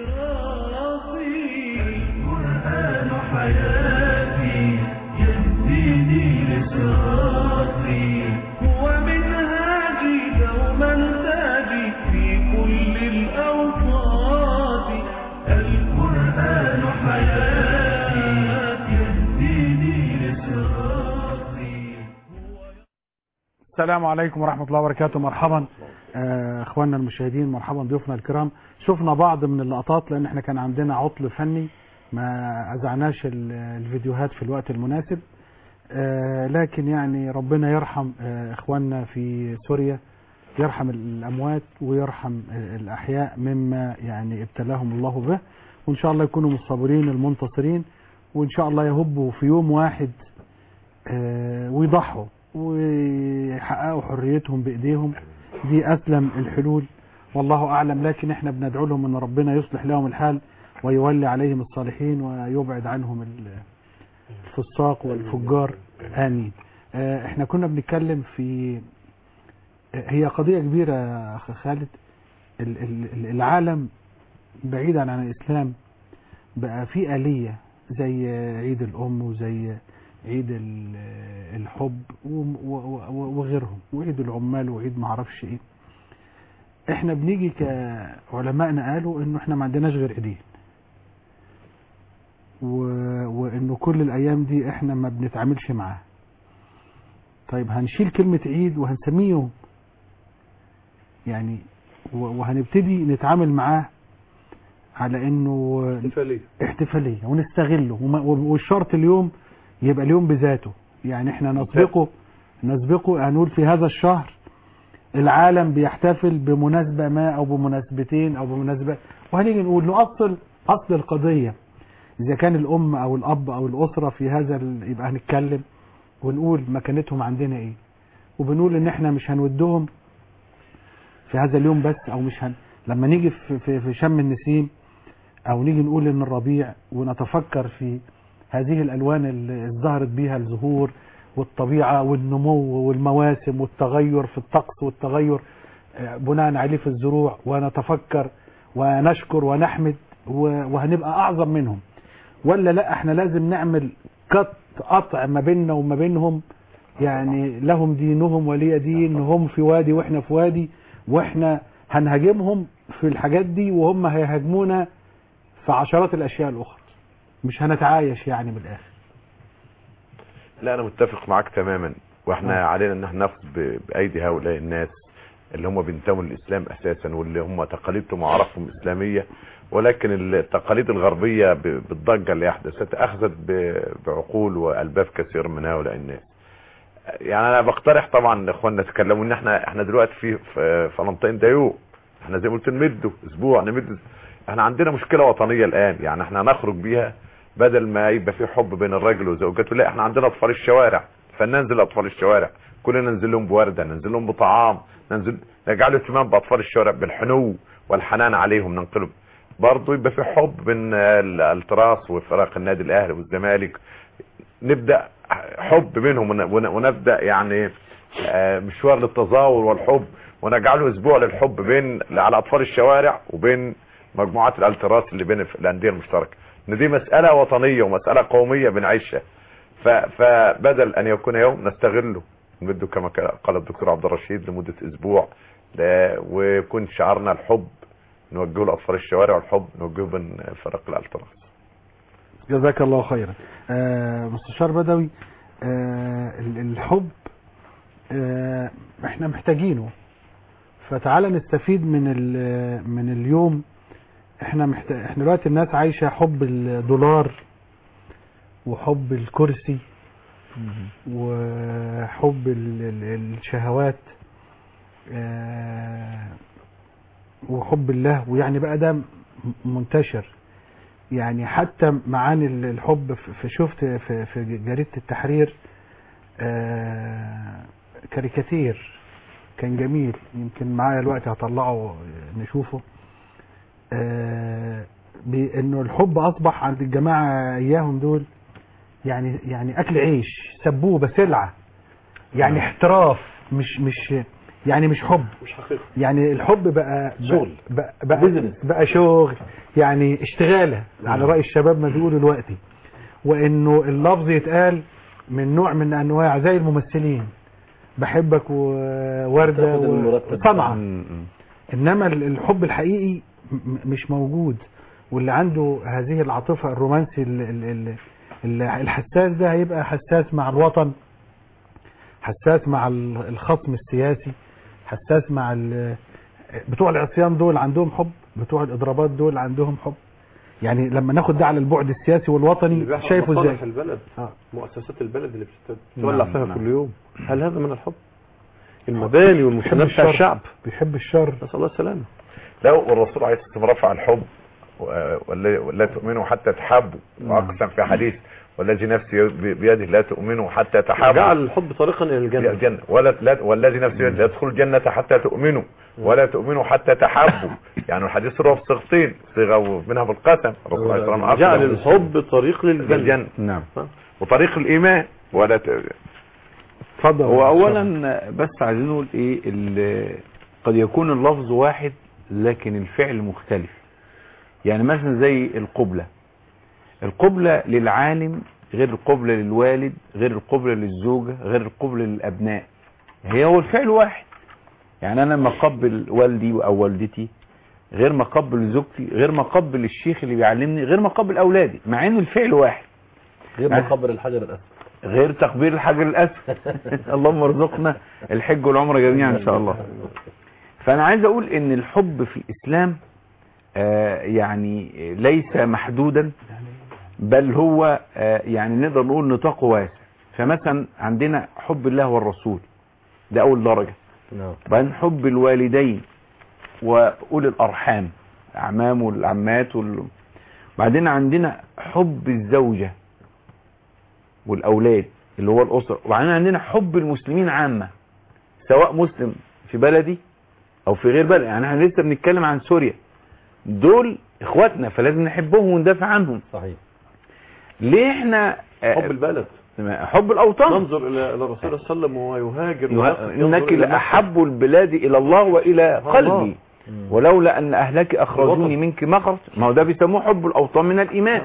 Speaker 1: لصراطي، القرآن حياتي يهديني لصراطي، هو منهاجي دوما تاجي في كل الأوقات، القرآن حياتي يهديني لصراطي.
Speaker 2: السلام عليكم ورحمة الله وبركاته. مرحبا اخواننا المشاهدين، مرحبا ضيوفنا الكرام. شفنا بعض من اللقطات لان احنا كان عندنا عطل فني ما اذعناش الفيديوهات في الوقت المناسب، لكن يعني ربنا يرحم اخواننا في سوريا، يرحم الاموات ويرحم الاحياء مما يعني ابتلاهم الله به، وان شاء الله يكونوا الصابرين المنتصرين، وان شاء الله يهبوا في يوم واحد ويضحوا ويحققوا حريتهم بايديهم. دي اسلم الحلول والله اعلم، لكن احنا بندعو لهم ان ربنا يصلح لهم الحال ويولي عليهم الصالحين ويبعد عنهم الفساق والفجار، امين. احنا كنا بنتكلم في هي قضية كبيرة يا اخ خالد. العالم بعيدا عن الاسلام بقى في آلية زي عيد الام وزي عيد الحب وغيرهم، وعيد العمال وعيد معرفش ايه. احنا بنيجي كعلمائنا قالوا انه احنا ما عندناش غير عيدين، وانه كل الايام دي احنا ما بنتعاملش معاها. طيب هنشيل كلمة عيد وهنسميه يوم يعني، وهنبتدي نتعامل معاه على انه احتفالية ونستغله، والشرط اليوم يبقى اليوم بذاته. يعني احنا نسبقه هنقول في هذا الشهر العالم بيحتفل بمناسبة ما او بمناسبتين او بمناسبة، وهنيجي نقول نؤصل اصل القضية. اذا كان الام او الاب او الاسرة في هذا يبقى هنتكلم ونقول مكانتهم عندنا ايه، وبنقول ان احنا مش هنودهم في هذا اليوم بس، او مش لما نيجي في شم النسيم او نيجي نقول ان الربيع ونتفكر في هذه الالوان اللي ازدهرت بيها الزهور والطبيعة والنمو والمواسم والتغير في الطقس والتغير بناء عليه في الزروع، ونتفكر ونشكر ونحمد وهنبقى اعظم منهم. ولا لا احنا لازم نعمل قطع ما بيننا وما بينهم، يعني لهم دينهم ولي دين، هم في وادي واحنا في وادي، واحنا هنهاجمهم في الحاجات دي وهم هيهاجمونا في عشرات الاشياء الاخرى، مش هنتعايش يعني من الاخر.
Speaker 4: لا انا متفق معاك تماما، واحنا علينا ان احنا ناخد بايدي هؤلاء الناس اللي هم بينتموا للاسلام اساسا، واللي هم تقاليدهم وعرفهم اسلاميه، ولكن التقاليد الغربيه بالضجه اللي احدثت اخذت بعقول والباب كثير من هؤلاء الناس. يعني انا بقترح طبعا اخواننا تكلموا ان احنا دلوقتي في فالنتين ده يوم، احنا زي ما قلت نمده اسبوع، احنا عندنا مشكله وطنيه الان، يعني احنا هنخرج بيها بدل ما يبقى في حب بين الرجل وزوجته. لا احنا عندنا اطفال الشوارع، فننزل اطفال الشوارع كلنا، ننزل لهم بورده، ننزل لهم بطعام، نجعل اهتمام باطفال الشوارع بالحنو والحنان عليهم، ننقلهم برضه يبقى في حب بين التراس وفرق النادي الاهلي والزمالك، نبدا حب بينهم ونبدا يعني مشوار للتظاهر والحب، ونجعله اسبوع للحب بين على اطفال الشوارع وبين مجموعات الالتراس اللي بين الانديه المشتركه. ان دي مساله وطنيه ومساله قوميه بنعيشها، فبدل ان يكون يوم نستغله نمده كما قال الدكتور عبد الرشيد لمده اسبوع، ويكون شعارنا الحب نوجهه لاطفال الشوارع، والحب نوجهه بين فرق الالتراس.
Speaker 2: جزاك الله خيرا. مستشار بدوي، الحب احنا محتاجينه، فتعالى نستفيد من اليوم. احنا دلوقتي الناس عايشه حب الدولار وحب الكرسي وحب الشهوات وحب الله، ويعني بقى ده منتشر. يعني حتى معاني الحب شفت في جريدة التحرير كاريكاتير كان جميل، يمكن معايا الوقت هطلعه نشوفه. بانه الحب اصبح عند الجماعة اياهم دول يعني اكل عيش، سبوبة سلعة، يعني احتراف، مش يعني مش حب،
Speaker 5: مش حقيقي.
Speaker 2: يعني الحب بقى
Speaker 5: شغل،
Speaker 2: بقى شغل، يعني اشتغاله على رأي الشباب ما بيقولوا دلوقتي. وانه اللفظ يتقال من نوع من انواع زي الممثلين، بحبك ووردة وصنعة، انما الحب الحقيقي مش موجود. واللي عنده هذه العاطفة الرومانسي الحساس ده هيبقى حساس مع الوطن، حساس مع الخصم السياسي، حساس مع بتوع العصيان دول عندهم حب، بتوع الاضرابات دول عندهم حب. يعني لما ناخد ده على البعد السياسي والوطني شايفه ازاي؟
Speaker 5: البلد مؤسسات البلد اللي بتولع فيها كل يوم، هل هذا من الحب؟ المباني والمشانات بتاع الشعب
Speaker 2: بيحب الشر،
Speaker 5: نسأل الله السلامه.
Speaker 4: لا، والرسول عليه الصلاه والسلام رفع الحب ولا تؤمنوا حتى تحبوا، واقسم في حديث والذي نفسي بيده لا تؤمنوا حتى تحبوا،
Speaker 5: جعل الحب طريقا الى الجنه.
Speaker 4: والذي نفسي بيده لا تدخلوا الجنه حتى تؤمنوا ولا تؤمنوا حتى تحبوا. يعني الحديث رواه في صيغتين، صيغه منها بالقسم، الرسول عليه الصلاه والسلام
Speaker 5: جعل الحب طريق للجنه.
Speaker 8: نعم،
Speaker 4: وطريق الايمان. ولا
Speaker 2: اتفضل.
Speaker 8: هو اولا بس عايزين نقول ايه، قد يكون اللفظ واحد لكن الفعل مختلف. يعني مثلا زي القبلة للعالم غير القبلة للوالد، غير القبلة للزوجة، غير القبلة للأبناء. هو الفعل واحد. يعني أنا ما قبل والدي أو والدتي غير ما قبل زوجتي، غير ما قبل الشيخ اللي بيعلمني، غير ما قبل أولادي، مع إنه الفعل واحد.
Speaker 10: غير ما قبل الحجر الأسود،
Speaker 8: غير تقبيل الحجر الأسود. اللهم ارزقنا الحج والعمرة جميعا إن شاء الله. فأنا عايز أقول إن الحب في الإسلام يعني ليس محدودا، بل هو يعني نقدر نقول نطاقه واسع. فمثلا عندنا حب الله والرسول، ده أول درجة. بعدين حب الوالدين وأولي الأرحام، الأعمام والعمات بعدين عندنا حب الزوجة والأولاد اللي هو الأسرة. وبعدين عندنا حب المسلمين عامة، سواء مسلم في بلدي أو في غير بلد. يعني احنا لسه بنتكلم عن سوريا، دول إخواتنا فلازم نحبهم وندافع عنهم.
Speaker 10: صحيح.
Speaker 8: ليه احنا
Speaker 5: حب البلد،
Speaker 8: حب الأوطان.
Speaker 5: ننظر إلى الرسول صلى الله عليه وسلم وهو يهاجر،
Speaker 8: إنك لأحب البلاد إلى الله وإلى قلبي ولولا أن أهلك أخرجوني منك ما خرجت. ما هو ده بيسموه حب الأوطان من الإيمان.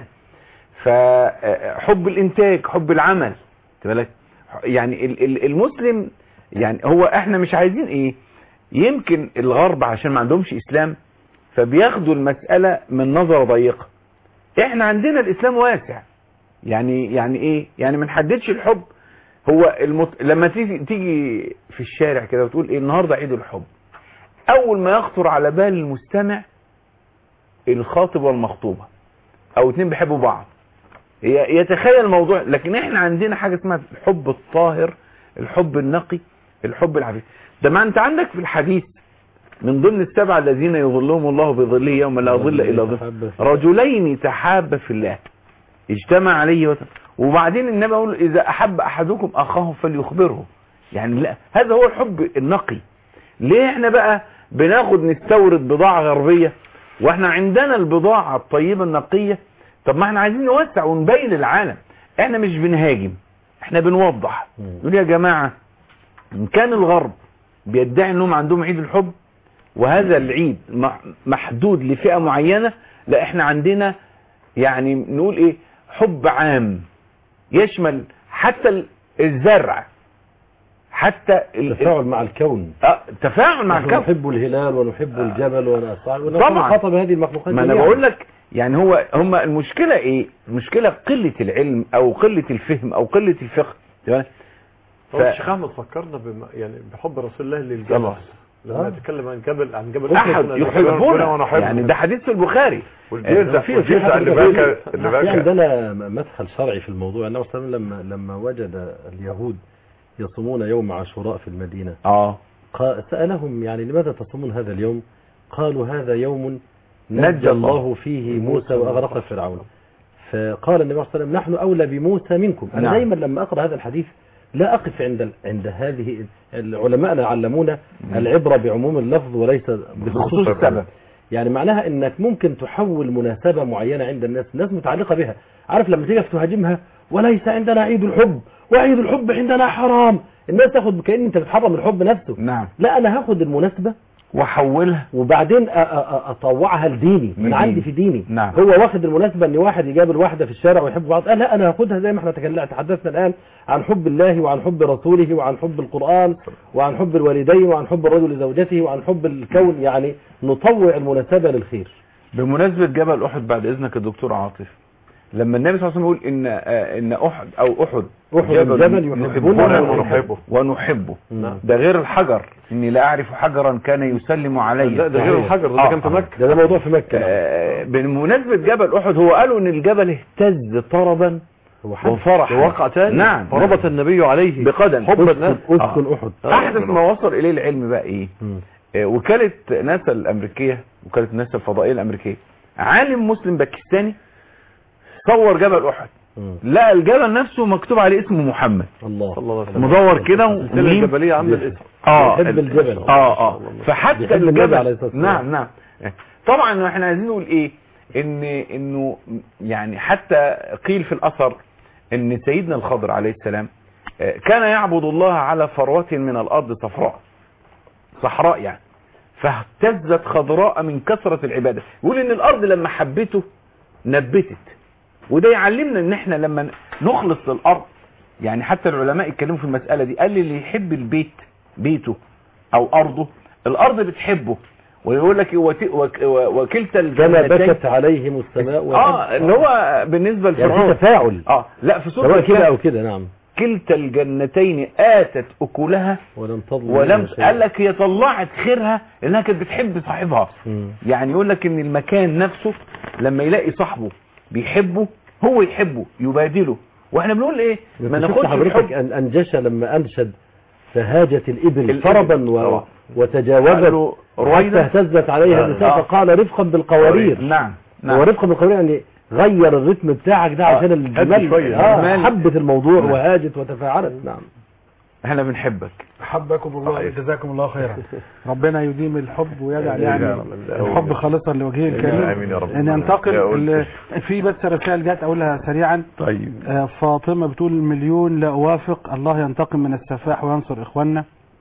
Speaker 8: فحب الإنتاج، حب العمل. يعني المسلم، يعني هو احنا مش عايزين ايه، يمكن الغرب عشان ما عندهمش إسلام فبياخدوا المسألة من نظرة ضيقة. احنا عندنا الإسلام واسع. يعني ايه، يعني ما نحددش الحب. هو لما تيجي في الشارع كده وتقول ايه النهارده عيد الحب، اول ما يخطر على بال المستمع الخاطب والمخطوبة او اتنين بيحبوا بعض، يتخيل الموضوع. لكن احنا عندنا حاجة اسمها الحب الطاهر، الحب النقي، الحب العفيف. ده ما انت عندك في الحديث من ضمن السبعة الذين يظلهم الله بظله يوم لا ظل الا ظله، رجلين تحابا في الله اجتمع عليه وبعدين النبي يقول اذا احب احدكم اخاه فليخبره. يعني لا، هذا هو الحب النقي. ليه احنا بقى بناخد نستورد بضاعة غربية واحنا عندنا البضاعة الطيبة النقية؟ طب ما احنا عايزين نوسع ونبين للعالم. احنا مش بنهاجم، احنا بنوضح. نقول يا جماعة ان كان الغرب بيدعي انهم عندهم عيد الحب وهذا العيد محدود لفئة معينة، لا احنا عندنا يعني نقول ايه، حب عام يشمل حتى الزرع، حتى
Speaker 10: التفاعل مع الكون.
Speaker 8: تفاعل مع الكون.
Speaker 10: نحب الهلال ونحب الجبل
Speaker 8: طبعا
Speaker 10: خاطب هذه المخلوقات.
Speaker 8: ما انا بقول لك يعني هم المشكلة ايه؟ المشكلة قلة العلم او قلة الفهم او قلة الفقه.
Speaker 5: الشيخ احمد فكرنا يعني بحب رسول الله للجبل. لما نتكلم عن جبل
Speaker 8: احد يحبونه، يعني ده حديث في البخاري.
Speaker 10: في عندنا مدخل شرعي في الموضوع. النبي صلى الله عليه وسلم لما وجد اليهود يصومون يوم عاشوراء في المدينة سألهم يعني لماذا تصومون هذا اليوم؟ قالوا هذا يوم نجى الله فيه موسى وأغرق فرعون. فقال النبي صلى الله عليه وسلم نحن أولى بموسى منكم. أنا دايما لما أقرأ هذا الحديث لا أقف عند هذه. العلماء علمونا العبرة بعموم اللفظ وليس بخصوص السبب. يعني معناها انك ممكن تحول مناسبة معينة عند الناس متعلقة بها. عارف لما تيجي تهاجمها وليس عندنا عيد الحب وعيد الحب عندنا حرام، الناس تاخد كأن انت بتحرم الحب نفسه.
Speaker 8: نعم.
Speaker 10: لا، انا هاخد المناسبة
Speaker 8: واحولها
Speaker 10: وبعدين اطوعها لديني من عندي في ديني.
Speaker 8: نعم.
Speaker 10: هو واخد المناسبة ان واحد يقابل واحدة في الشارع ويحب بعض، لا انا هاخدها زي ما احنا تحدثنا الان عن حب الله وعن حب رسوله وعن حب القرآن وعن حب الوالدين وعن حب الرجل لزوجته وعن حب الكون. يعني نطوع المناسبة للخير.
Speaker 8: بمناسبة جبل احد بعد اذنك الدكتور عاطف، لما النبي صلى الله عليه وسلم يقول ان احد
Speaker 10: جبل يحبونه
Speaker 8: ونحبه ده غير الحجر، اني لا اعرف حجرا كان يسلم علي.
Speaker 5: ده غير الحجر ده كان في مكة.
Speaker 10: ده موضوع في مكة.
Speaker 8: بمناسبة جبل احد، هو قالوا ان الجبل اهتز طربا وفرح
Speaker 5: ووقع تاني.
Speaker 8: نعم.
Speaker 5: فربط النبي عليه
Speaker 8: بقدم
Speaker 5: حب الناس.
Speaker 10: اسكن احد.
Speaker 8: احدث ما وصل اليه العلم بقى ايه؟ وكالة ناسا الامريكية، وكالة ناسا الفضائية الامريكية، عالم مسلم باكستاني صور جبل احد، لقى الجبل نفسه مكتوب عليه اسم محمد.
Speaker 10: الله
Speaker 8: مدور كده
Speaker 5: الجبلية عامله الاسم.
Speaker 10: يحب الجبل.
Speaker 8: فحتى الجبل نعم. طبعا احنا عايزين نقول ايه، انه يعني حتى قيل في الاثر ان سيدنا الخضر عليه السلام كان يعبد الله على فروة من الارض صحراء يعني، فاهتزت خضراء من كثرة العبادة. يقول ان الارض لما حبته نبتت، وده يعلمنا ان احنا لما نخلص للارض، يعني حتى العلماء اتكلموا في المسألة دي، قال اللي يحب البيت بيته او ارضه، الارض بتحبه. ويقول لك وكلتا الجنتين
Speaker 10: بكت عليهم السماء
Speaker 8: اللي هو بالنسبة لفرعون
Speaker 10: يعني في تفاعل.
Speaker 8: لا في سورة
Speaker 10: كده او كده. نعم.
Speaker 8: كلتا الجنتين آتت أكلها ولم قال لك هي طلعت خيرها لأنها كانت بتحب صاحبها. يعني يقول لك ان المكان نفسه لما يلاقي صاحبه بيحبه هو يحبه يبادله. واحنا بنقول ايه، ما ناخدش
Speaker 10: حضرتك أنجشة لما أنشد فهاجت الإبل فربا وتجاوزت حتى اهتزت عليها النساء فقال رفقا بالقوارير.
Speaker 8: نعم.
Speaker 10: ورفقا بالقوارير يعني غير الرتم بتاعك ده عشان الجمال حبت الموضوع وهاجت وتفاعلت. نعم.
Speaker 8: احنا بنحبك.
Speaker 2: حبكم الله، جزاكم الله خيرا. ربنا يديم الحب ويجعل يعني الحب خالصا لوجهه الكريم.
Speaker 4: امين يا رب.
Speaker 2: ان ينتقل في بس رسائل جت اقولها سريعا.
Speaker 8: طيب.
Speaker 2: فاطمه بتقول مليون لا اوافق، الله ينتقم من السفاح وينصر اخواننا.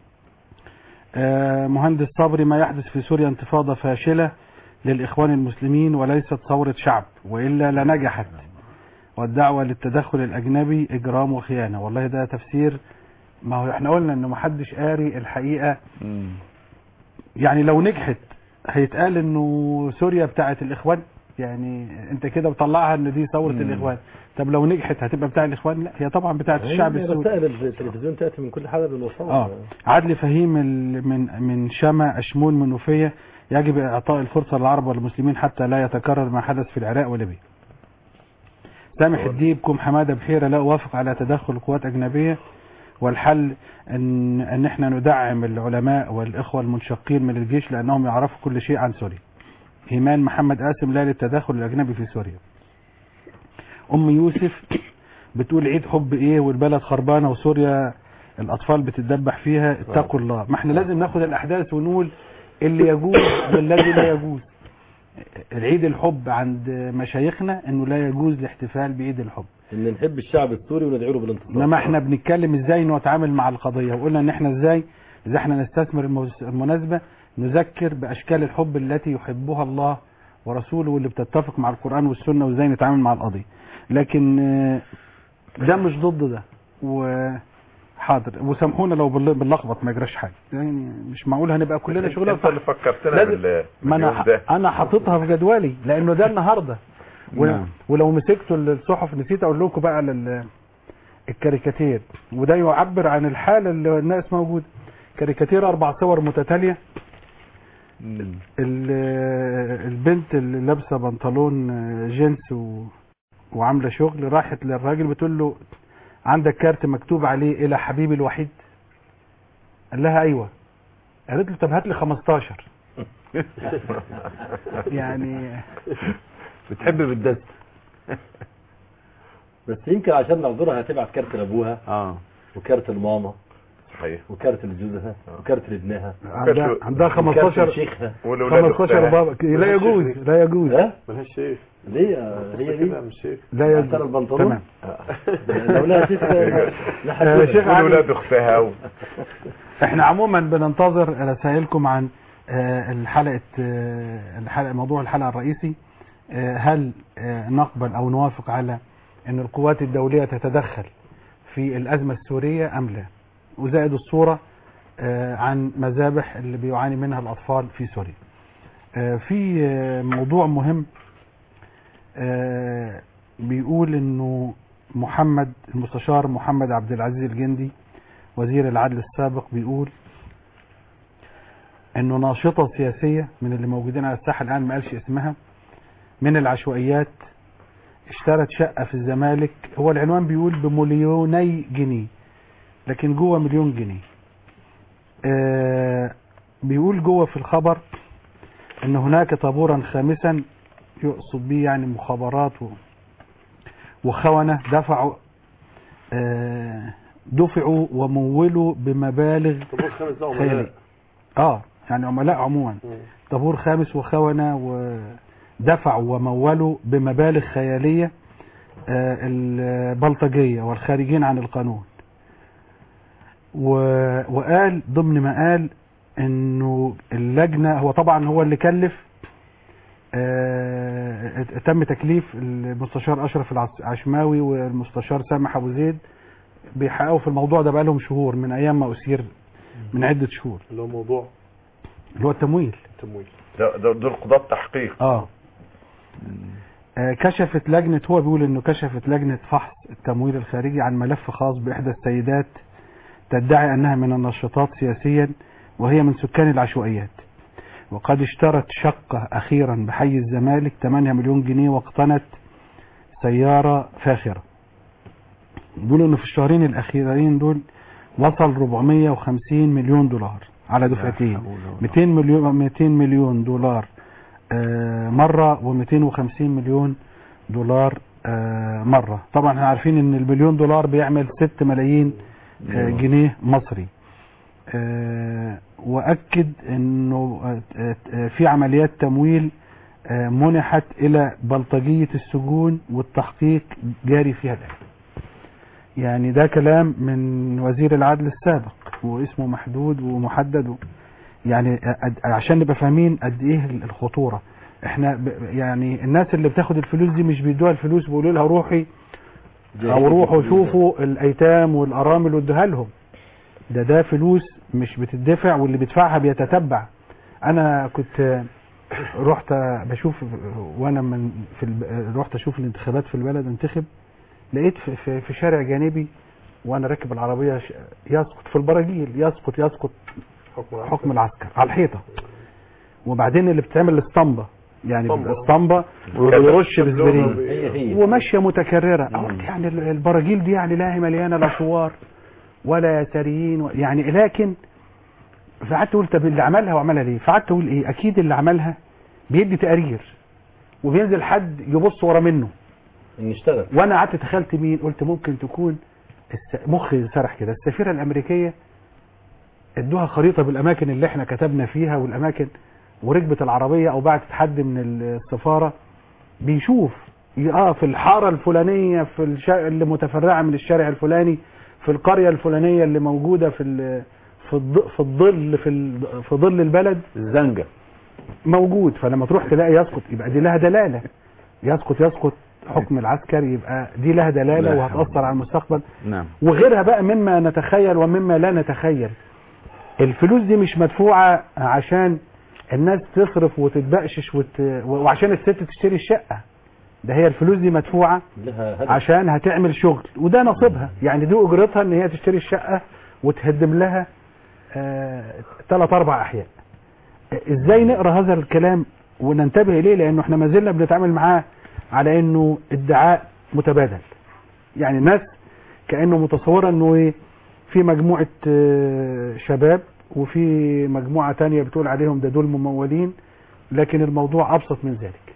Speaker 2: مهندس صبري، ما يحدث في سوريا انتفاضه فاشله للإخوان المسلمين وليست ثورة شعب وإلا لنجحت، والدعوة للتدخل الأجنبي إجرام وخيانة. والله ده تفسير، ما هو احنا قلنا انه محدش قاري الحقيقة. يعني لو نجحت هيتقال انه سوريا بتاعت الإخوان، يعني انت كده بتطلعها ان دي ثورة الإخوان. طب لو نجحت هتبقى بتاع الإخوان؟ لا، هي طبعا بتاعت الشعب السوري.
Speaker 10: رسائل التلفزيون تأتي من كل حلب الوصال.
Speaker 2: عدلي فهيم من شمع أشمون منوفية، يجب إعطاء الفرصة للعرب والمسلمين حتى لا يتكرر ما حدث في العراق وليبيا. سامح الديب كوم حمادة بحيرة، لا أوافق على تدخل قوات أجنبية، والحل أن احنا ندعم العلماء والإخوة المنشقين من الجيش لأنهم يعرفوا كل شيء عن سوريا. إيمان محمد قاسم، لا للتدخل الأجنبي في سوريا. أم يوسف بتقول عيد حب إيه والبلد خربانة وسوريا الأطفال بتتدبح فيها، اتقوا الله. ما احنا لازم ناخد الأحداث ونقول اللي يجوز والذي لا يجوز. العيد الحب عند مشايخنا انه لا يجوز الاحتفال بعيد الحب،
Speaker 10: ان نحب الشعب السوري وندعو له بالانتصار.
Speaker 2: انما احنا بنتكلم ازاي نتعامل مع القضيه، وقلنا ان احنا ازاي اذا احنا نستثمر المناسبه نذكر باشكال الحب التي يحبها الله ورسوله واللي بتتفق مع القران والسنه، وازاي نتعامل مع القضيه. لكن ده مش ضد ده. حاضر، وسامحونا لو بنلخبط، ما يجراش حاجه، يعني مش معقول هنبقى كلنا شغلنا.
Speaker 4: انت اللي فكرتنا
Speaker 2: باليوم ده. انا حاططها في جدولي لانه ده النهارده. ولو مسكتوا الصحف نسيت اقول لكم بقى على الكاريكاتير، وده يعبر عن الحاله اللي الناس موجوده. كاريكاتير 4 صور متتاليه. البنت اللي لابسه بنطلون جينز وعامله شغل، راحت للراجل بتقول له عندك كارت مكتوب عليه الى حبيبي الوحيد؟ قال لها ايوه. قالت له طب هات لي 15. يعني
Speaker 8: بتحب بالدست.
Speaker 10: بس يمكن عشان نعذرها هتبعت كارت لابوها وكارت لماما
Speaker 4: صحيح
Speaker 10: وكارت لجوزها وكارت لابنها،
Speaker 2: عندها 15
Speaker 10: شيخها
Speaker 2: 15 بابا. لا يجوز لا يجوز.
Speaker 10: ملهاش شيخ. ليه هي دي
Speaker 4: مش شيخ.
Speaker 2: لا يجوز
Speaker 10: البنطلون. لو لها شيخ
Speaker 2: شيخ
Speaker 4: ولاد اختها.
Speaker 2: احنا عموما بننتظر رسائلكم عن الحلقه موضوع الحلقه الرئيسي. هل نقبل او نوافق على ان القوات الدوليه تتدخل في الازمه السوريه ام لا؟ وزائد الصوره عن مذابح اللي بيعاني منها الاطفال في سوريا. في موضوع مهم بيقول انه المستشار محمد عبد العزيز الجندي وزير العدل السابق بيقول انه ناشطة سياسية من اللي موجودين على الساحة الان ما قالش اسمها من العشوائيات اشترت شقة في الزمالك، هو العنوان بيقول ب2 جنيه لكن جوه 1,000,000 جنيه. بيقول جوه في الخبر ان هناك طابورا خامسا، يقصد بيه يعني مخابرات وخونة دفعوا ومولوا بمبالغ
Speaker 5: طابور خامس ده
Speaker 2: خيالية. يعني عملاء عموما. طابور خامس وخونة ودفعوا ومولوا بمبالغ خيالية البلطجية والخارجين عن القانون. وقال ضمن ما قال انه اللجنة، هو طبعا هو اللي كلف، تم تكليف المستشار اشرف العشماوي والمستشار سامح ابو زيد بيحققوا في الموضوع ده بقالهم شهور، من ايام ما اسير من عدة شهور،
Speaker 5: اللي هو موضوع
Speaker 2: اللي هو التمويل.
Speaker 4: دول قضاة تحقيق.
Speaker 2: كشفت لجنة، هو بيقول انه كشفت لجنة فحص التمويل الخارجي عن ملف خاص باحدى السيدات تدعي انها من الناشطات سياسيا وهي من سكان العشوائيات، وقد اشترت شقة اخيرا بحي الزمالك 8 مليون جنيه واقتنت سيارة فاخرة. بيقولوا انه في الشهرين الاخيرين دول وصل 450 مليون دولار على دفعتين، 200 مليون دولار مرة و250 مليون دولار مرة. طبعا احنا عارفين ان المليون دولار بيعمل 6 ملايين جنيه مصري. واكد انه في عمليات تمويل منحت الى بلطجية السجون والتحقيق جاري فيها الان. يعني ده كلام من وزير العدل السابق واسمه محدود ومحدد، يعني عشان نبقى فاهمين قد ايه الخطورة. احنا يعني الناس اللي بتاخد الفلوس دي مش بيدوها الفلوس بيقولوا لها روحي او روحوا شوفوا الايتام والارامل وادوها لهم. ده فلوس مش بتدفع، واللي بيدفعها بيتتبع. انا كنت رحت بشوف وانا رحت اشوف الانتخابات في البلد، انتخب، لقيت في شارع جانبي وانا راكب العربية يسقط في البراجيل، يسقط حكم العسكر على الحيطة. وبعدين اللي بتعمل الاسطمبة، يعني الاسطمبة ويرش بزبرين وماشية متكررة. يعني البراجيل دي يعني لا هي مليانة لا صور ولا يساريين يعني. لكن فقعدت اقول طب اللي عملها وعملها ليه؟ فقعدت اقول ايه، اكيد اللي عملها بيدي تقارير وبينزل حد يبص ورا منه
Speaker 10: نشتغل.
Speaker 2: وانا قعدت تخيلت مين، قلت ممكن تكون مخي سرح كده السفيرة الامريكية ادوها خريطة بالاماكن اللي احنا كتبنا فيها والاماكن، وركبت العربية او بعتت حد من السفارة بيشوف في الحارة الفلانية في اللي متفرعة من الشارع الفلاني في القرية الفلانية اللي موجودة في ظل البلد
Speaker 8: الزنجة
Speaker 2: موجود. فلما تروح تلاقي يسقط يبقى دي لها دلالة، يسقط حكم العسكر يبقى دي لها دلالة وهتأثر على المستقبل.
Speaker 8: نعم.
Speaker 2: وغيرها بقى مما نتخيل ومما لا نتخيل. الفلوس دي مش مدفوعة عشان الناس تصرف وتتبقشش وعشان الست تشتري الشقة، ده هي الفلوس دي مدفوعة عشان هتعمل شغل وده نصيبها. يعني دي اجرتها ان هي تشتري الشقة وتهدم لها 3-4 احياء. ازاي نقرأ هذا الكلام وننتبه اليه؟ لانه احنا ما زلنا بنتعامل معاه على انه ادعاء متبادل. يعني الناس كأنه متصورة انه في مجموعة شباب وفي مجموعة تانية بتقول عليهم ده دول ممولين، لكن الموضوع ابسط من ذلك.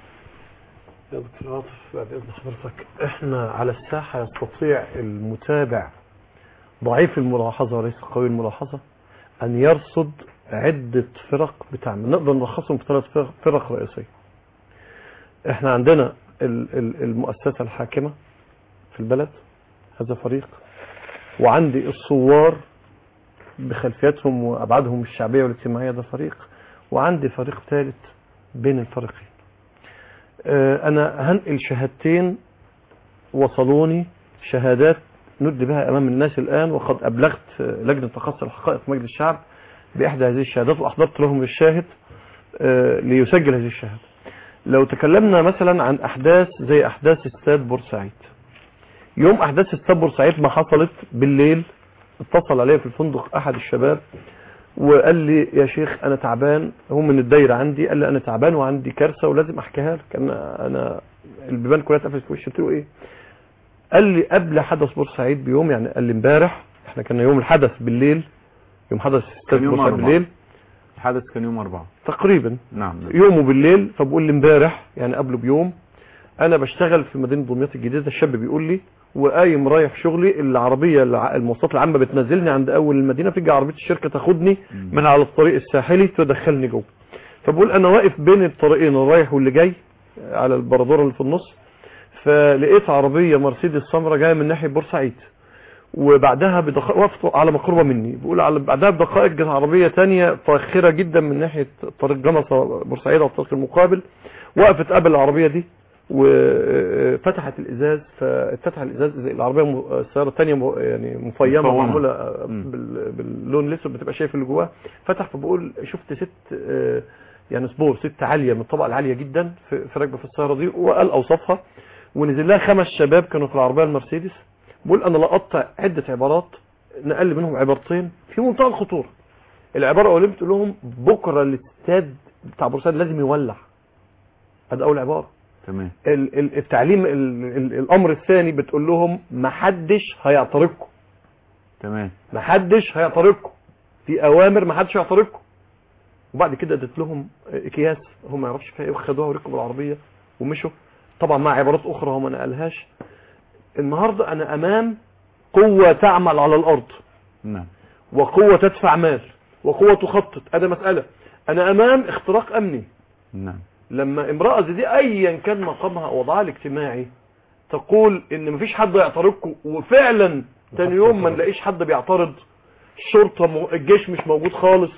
Speaker 5: يا دكتور عاطف بعد اذن حضرتك، احنا على الساحة يستطيع المتابع ضعيف الملاحظة وليس قوي الملاحظة ان يرصد عدة فرق بتعمل، نقدر نلخصهم في 3 فرق رئيسية. احنا عندنا المؤسسة الحاكمة في البلد، هذا فريق، وعندي الثوار بخلفياتهم وابعادهم الشعبية والاجتماعية، ده فريق، وعندي فريق ثالث بين الفريقين. انا هنقل شهادتين وصلوني، شهادات ندي بها امام الناس الان، وقد ابلغت لجنة تخصص الحقائق مجلس الشعب باحدى هذه الشهادات واحضرت لهم الشاهد ليسجل هذه الشهادة. لو تكلمنا مثلا عن احداث زي احداث استاد بورسعيد، يوم احداث استاد بورسعيد ما حصلت بالليل اتصل عليا في الفندق احد الشباب وقال لي يا شيخ انا تعبان، هو من الدايره عندي، قال لي انا تعبان وعندي كارثه ولازم احكيها لك، انا البيبان كلها اتقفلت في وشي. قلت له ايه؟ قال لي قبل حدث بورسعيد بيوم، يعني قال لي امبارح احنا كان يوم الحدث بالليل، يوم حدث استاد بورسعيد بالليل،
Speaker 8: الحدث كان يوم 4
Speaker 5: تقريبا.
Speaker 8: نعم.
Speaker 5: يومه بالليل، فبقول لي امبارح يعني قبله بيوم انا بشتغل في مدينه دمياط الجديده، الشاب بيقول لي وقايم رايح شغلي، العربيه المواصلات العامه بتنزلني عند اول المدينه، تيجي عربيه الشركه تاخدني من على الطريق الساحلي تدخلني جوه. فبقول انا واقف بين الطريقين الرايح واللي جاي على البرادوره اللي في النص، فلقيت عربيه مرسيدس سمراء جايه من ناحيه بورسعيد، وبعدها بدقائق وقفت على مقربه مني، بقول بعدها بدقائق جت عربيه ثانيه فاخره جدا من ناحيه طريق جمصه بورسعيد على الطريق المقابل، وقفت قبل العربيه دي وفتحت الازاز، فاتفتح الازاز زي العربيه السياره الثانيه يعني مفيمه معموله باللون الاسود بتبقى شايف اللي جواها، فتح. فبقول شفت ست يعني سبور، ست عاليه من الطبقه العاليه جدا في راكبه في السياره دي، وقال اوصافها، ونزل لها 5 شباب كانوا في العربيه المرسيدس. بقول انا لقطت عده عبارات، نقل منهم عبارتين في منتهى الخطوره. العباره الاولى بتقول لهم بكره الاستاد بتاع بورسعيد لازم يولع، هذا اول عباره.
Speaker 8: تمام.
Speaker 5: التعليم الامر الثاني بتقول لهم ما حدش هيعترضكم.
Speaker 8: تمام.
Speaker 5: ما حدش هيعترضكم، في اوامر ما حدش هيعترضكم. وبعد كده ادت لهم اكياس هم ما يعرفش فيها ايه، وخدوها وركبوا العربيه ومشوا، طبعا مع عبارات اخرى هم ما نقلهاش. النهارده انا امام قوه تعمل على الارض.
Speaker 8: نعم.
Speaker 5: وقوه تدفع مال، وقوه تخطط، هذا مساله. انا امام اختراق امني.
Speaker 8: نعم.
Speaker 5: لما امرأة زي دي ايا كان مقامها او وضعها الاجتماعي تقول ان مفيش حد يعترضكم، وفعلا تاني يوم ما نلاقيش حد بيعترض، الشرطة الجيش مش موجود خالص،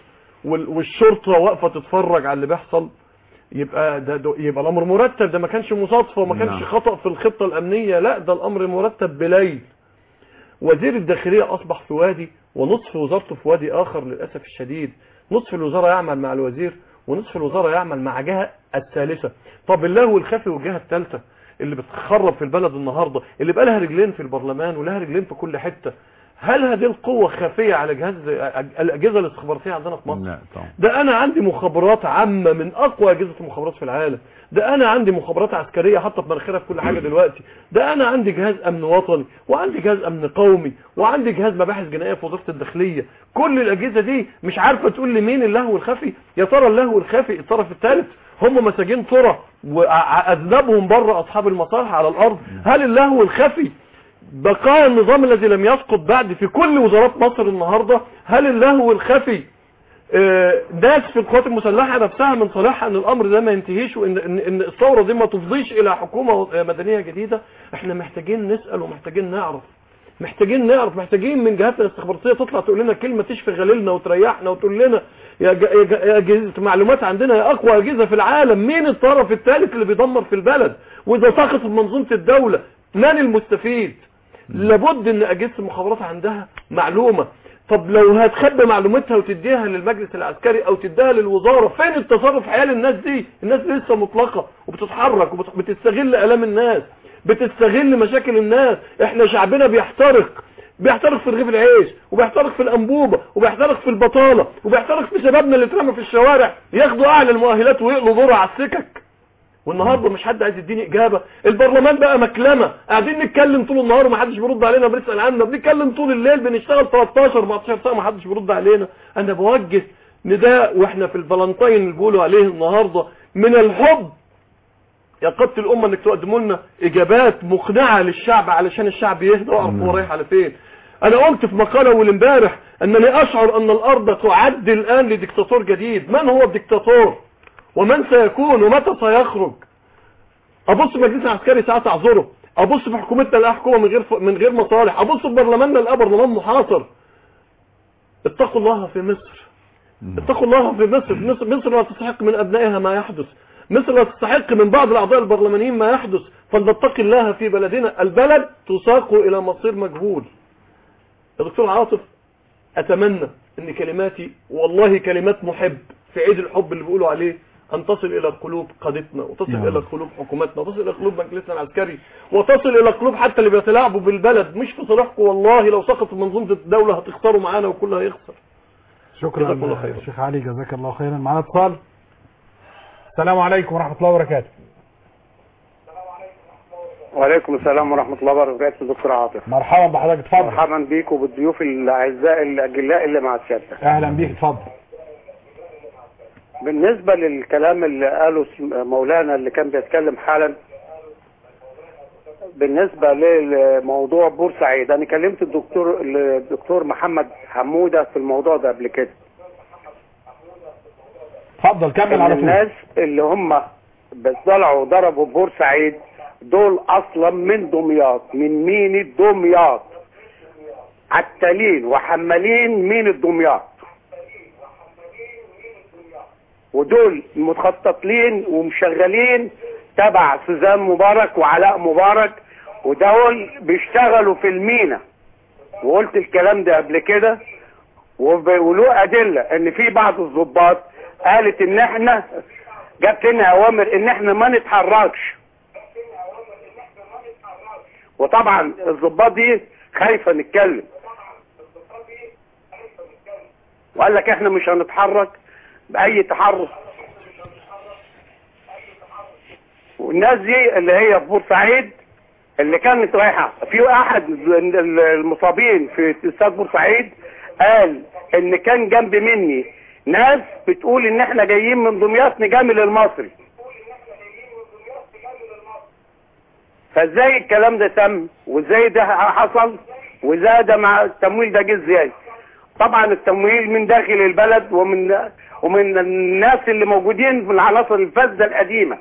Speaker 5: والشرطة واقفة تتفرج على اللي بيحصل، يبقى يبقى الامر مرتب. ده ما كانش مصادفة وما كانش خطأ في الخطة الامنية، لا ده الامر مرتب بليل. وزير الداخلية اصبح في وادي، ونصف وزارته في وادي اخر للأسف الشديد. نصف الوزارة يعمل مع الوزير، ونصف الوزارة يعمل مع جهة الثالثة. طب اللهو الخفي والجهة الثالثة اللي بتخرب في البلد النهاردة، اللي بقى لها رجلين في البرلمان ولها رجلين في كل حتة، هل هذه القوة خفية على جهاز الأجهزة الاستخباراتية عندنا في مصر؟
Speaker 8: لا طبعا.
Speaker 5: ده أنا عندي مخابرات عامة من أقوى أجهزة المخابرات في العالم، ده أنا عندي مخابرات عسكرية حاطة في مناخيرها في كل حاجة دلوقتي، ده أنا عندي جهاز أمن وطني، وعندي جهاز أمن قومي، وعندي جهاز مباحث جنائية في وزارة الداخلية. كل الأجهزة دي مش عارفة تقول لي مين اللهو الخفي؟ يا ترى اللهو الخفي الطرف الثالث، هم مساجين طرى وأذنبهم بره أصحاب المصالح على الأرض؟ هل اللهو الخفي بقاء النظام الذي لم يسقط بعد في كل وزارات مصر النهاردة؟ هل اللهو الخفي ناس في القوات المسلحة نفسها من صالحها ان الامر ده ما ينتهيش، وان الثورة دي ما تفضيش الى حكومة مدنية جديدة؟ احنا محتاجين نسأل ومحتاجين نعرف، محتاجين من جهاتنا الاستخباراتية تطلع تقول لنا كلمة تشفي غليلنا وتريحنا، وتقول لنا يا أجهزة معلومات عندنا يا اقوى اجهزة في العالم، مين الطرف الثالث اللي بيدمر في البلد؟ واذا سقطت منظومة الدولة من المستفيد؟ لابد ان اجهزة المخابرات عندها معلومة. طب لو هتخبي معلوماتها وتديها للمجلس العسكري او تديها للوزارة، فين التصرف حيال الناس دي؟ الناس لسه مطلقة وبتتحرك وبتستغل الام الناس، بتستغل مشاكل الناس. احنا شعبنا بيحترق في رغيف العيش، وبيحترق في الانبوبة، وبيحترق في البطالة، وبيحترق في شبابنا اللي اترمى في الشوارع ياخدوا اعلى المؤهلات ويقلوا ذرة على السكك. والنهارده مش حد عايز يديني اجابه. البرلمان بقى مكلمه، قاعدين نتكلم طول النهار ومحدش بيرد علينا، بنسال عننا، بنتكلم طول الليل، بنشتغل 13 14 ساعه محدش بيرد علينا. انا بوجه نداء واحنا في الفالنتين اللي بيقولوا عليه النهارده من الحب يا قادة الامه انك تقدموا لنا اجابات مقنعه للشعب علشان الشعب يهدى ويعرف هو رايح على فين. انا قلت في مقاله اول امبارح انني اشعر ان الارض تعد الان لديكتاتور جديد. من هو الديكتاتور؟ ومن سيكون؟ ومتى سيخرج؟ ابص في مجلس العسكري ساعات اعذره، ابص في حكومتنا الاقي حكومه من غير مصالح، ابص في برلماننا الاقي برلمان محاصر. اتقوا الله في مصر، اتقوا الله في مصر. مصر لا تستحق من ابنائها ما يحدث، مصر لا تستحق من بعض الاعضاء البرلمانيين ما يحدث، فلنتقي الله في بلدنا. البلد تساق الى مصير مجهول. يا دكتور عاطف، اتمنى ان كلماتي والله كلمات محب في عيد الحب اللي بيقولوا عليه، أن تصل إلى قلوب قادتنا، وتصل إلى قلوب حكومتنا، وتصل إلى قلوب مجلسنا العسكري، وتصل إلى قلوب حتى اللي بيتلاعبوا بالبلد. مش في صالحكم والله، لو سقطت منظومة الدولة هتخسروا معانا وكل هيخسر.
Speaker 2: شكرا شيخ علي، جزاك الله خيرا. معنا اتصال. السلام عليكم ورحمة الله وبركاته.
Speaker 15: وعليكم السلام ورحمة الله وبركاته. دكتور عاطف،
Speaker 2: مرحبا بحضرتك، اتفضل.
Speaker 15: مرحبا بيك وبالضيوف الأعزاء الأجلاء اللي مع سيادتك.
Speaker 2: أهلا بيك، اتفضل.
Speaker 15: بالنسبة للكلام اللي قاله مولانا اللي كان بيتكلم حالا بالنسبة لموضوع بورسعيد، أنا كلمت الدكتور محمد حمودة في الموضوع ده قبل كده.
Speaker 2: اتفضل كمل على طول.
Speaker 15: الناس اللي هم طلعوا ضربوا بورسعيد دول اصلا من دمياط، من ميناء دمياط، عتالين وحمالين ميناء دمياط، ودول متخططين ومشغلين تبع سوزان مبارك وعلاء مبارك، ودول بيشتغلوا في الميناء. وقلت الكلام ده قبل كده، وله ادله ان في بعض الضباط قالت ان احنا جابت لنا اوامر ان احنا ما نتحركش، وطبعا الضباط دي خايفه نتكلم، وقال لك احنا مش هنتحرك باي تحرك. والناس دي اللي هي في بورسعيد اللي كانت رايحه، في احد المصابين في استاد بورسعيد قال ان كان جنب مني ناس بتقول ان احنا جايين من دمياط نجامل المصري. فازاي الكلام ده تم، وازاي ده حصل، وازاي ده مع التمويل ده جه ازاي؟ طبعا التمويل من داخل البلد ومن الناس اللي موجودين في العناصر الفاسده القديمه.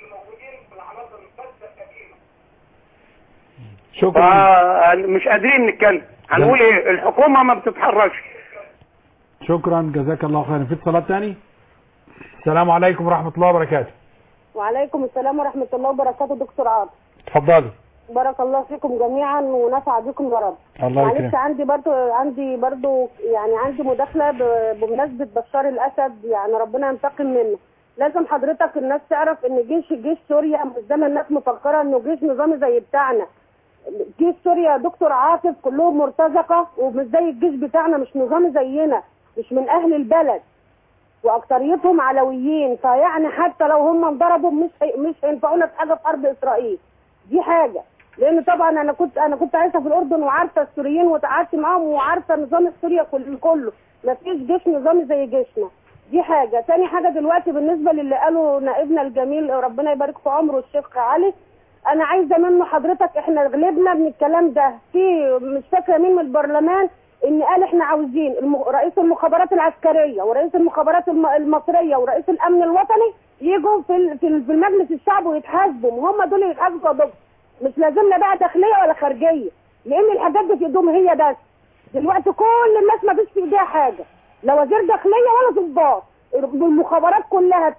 Speaker 2: شكرا.
Speaker 15: مش قادرين نتكلم، هنقول ايه؟ الحكومه ما بتتحركش.
Speaker 2: شكرا جزاك الله خيرا. في اتصالات تاني؟ السلام عليكم ورحمة الله وبركاته.
Speaker 16: وعليكم السلام ورحمة الله وبركاته. دكتور عاطف،
Speaker 2: اتفضلي.
Speaker 16: بارك الله فيكم جميعا ونفع بكم يا رب.
Speaker 2: الله يكرمك.
Speaker 16: معلش عندي برضو يعني عندي مداخلة بمناسبة بشار الأسد، يعني ربنا ينتقم منه. لازم حضرتك الناس تعرف ان جيش سوريا مش زي ما الناس مفكرة انه جيش نظامي زي بتاعنا. جيش سوريا يا دكتور عاطف كلهم مرتزقة ومش زي الجيش بتاعنا، مش نظامي زينا، مش من اهل البلد، واكتريتهم علويين. فيعني حتى لو هم انضربوا مش هينفعونا في حاجه في ارض اسرائيل. دي حاجه، لان طبعا انا كنت عايشه في الاردن وعارفه السوريين وتعاملت معاهم وعارفه نظام سوريا كله ما فيش جيش نظامي زي جيشنا. دي حاجه. تاني حاجه دلوقتي بالنسبه للي قاله نائبنا الجميل ربنا يبارك في عمره الشيخ علي، انا عايزه منه حضرتك، احنا غلبنا من الكلام ده. في مش فاكره مين من البرلمان ان قال احنا عاوزين رئيس المخابرات العسكريه ورئيس المخابرات المصريه ورئيس الامن الوطني يجوا في المجلس الشعب ويتحاسبوا، وهم دول اللي يتحاسبوا يا دكتور. مش لازمنا بقى داخليه ولا خارجيه، لان الحاجات دي في ايدهم هي بس. دلوقتي كل الناس ما فيش في ايديها حاجه، لا وزير داخليه ولا ضباط. المخابرات كلها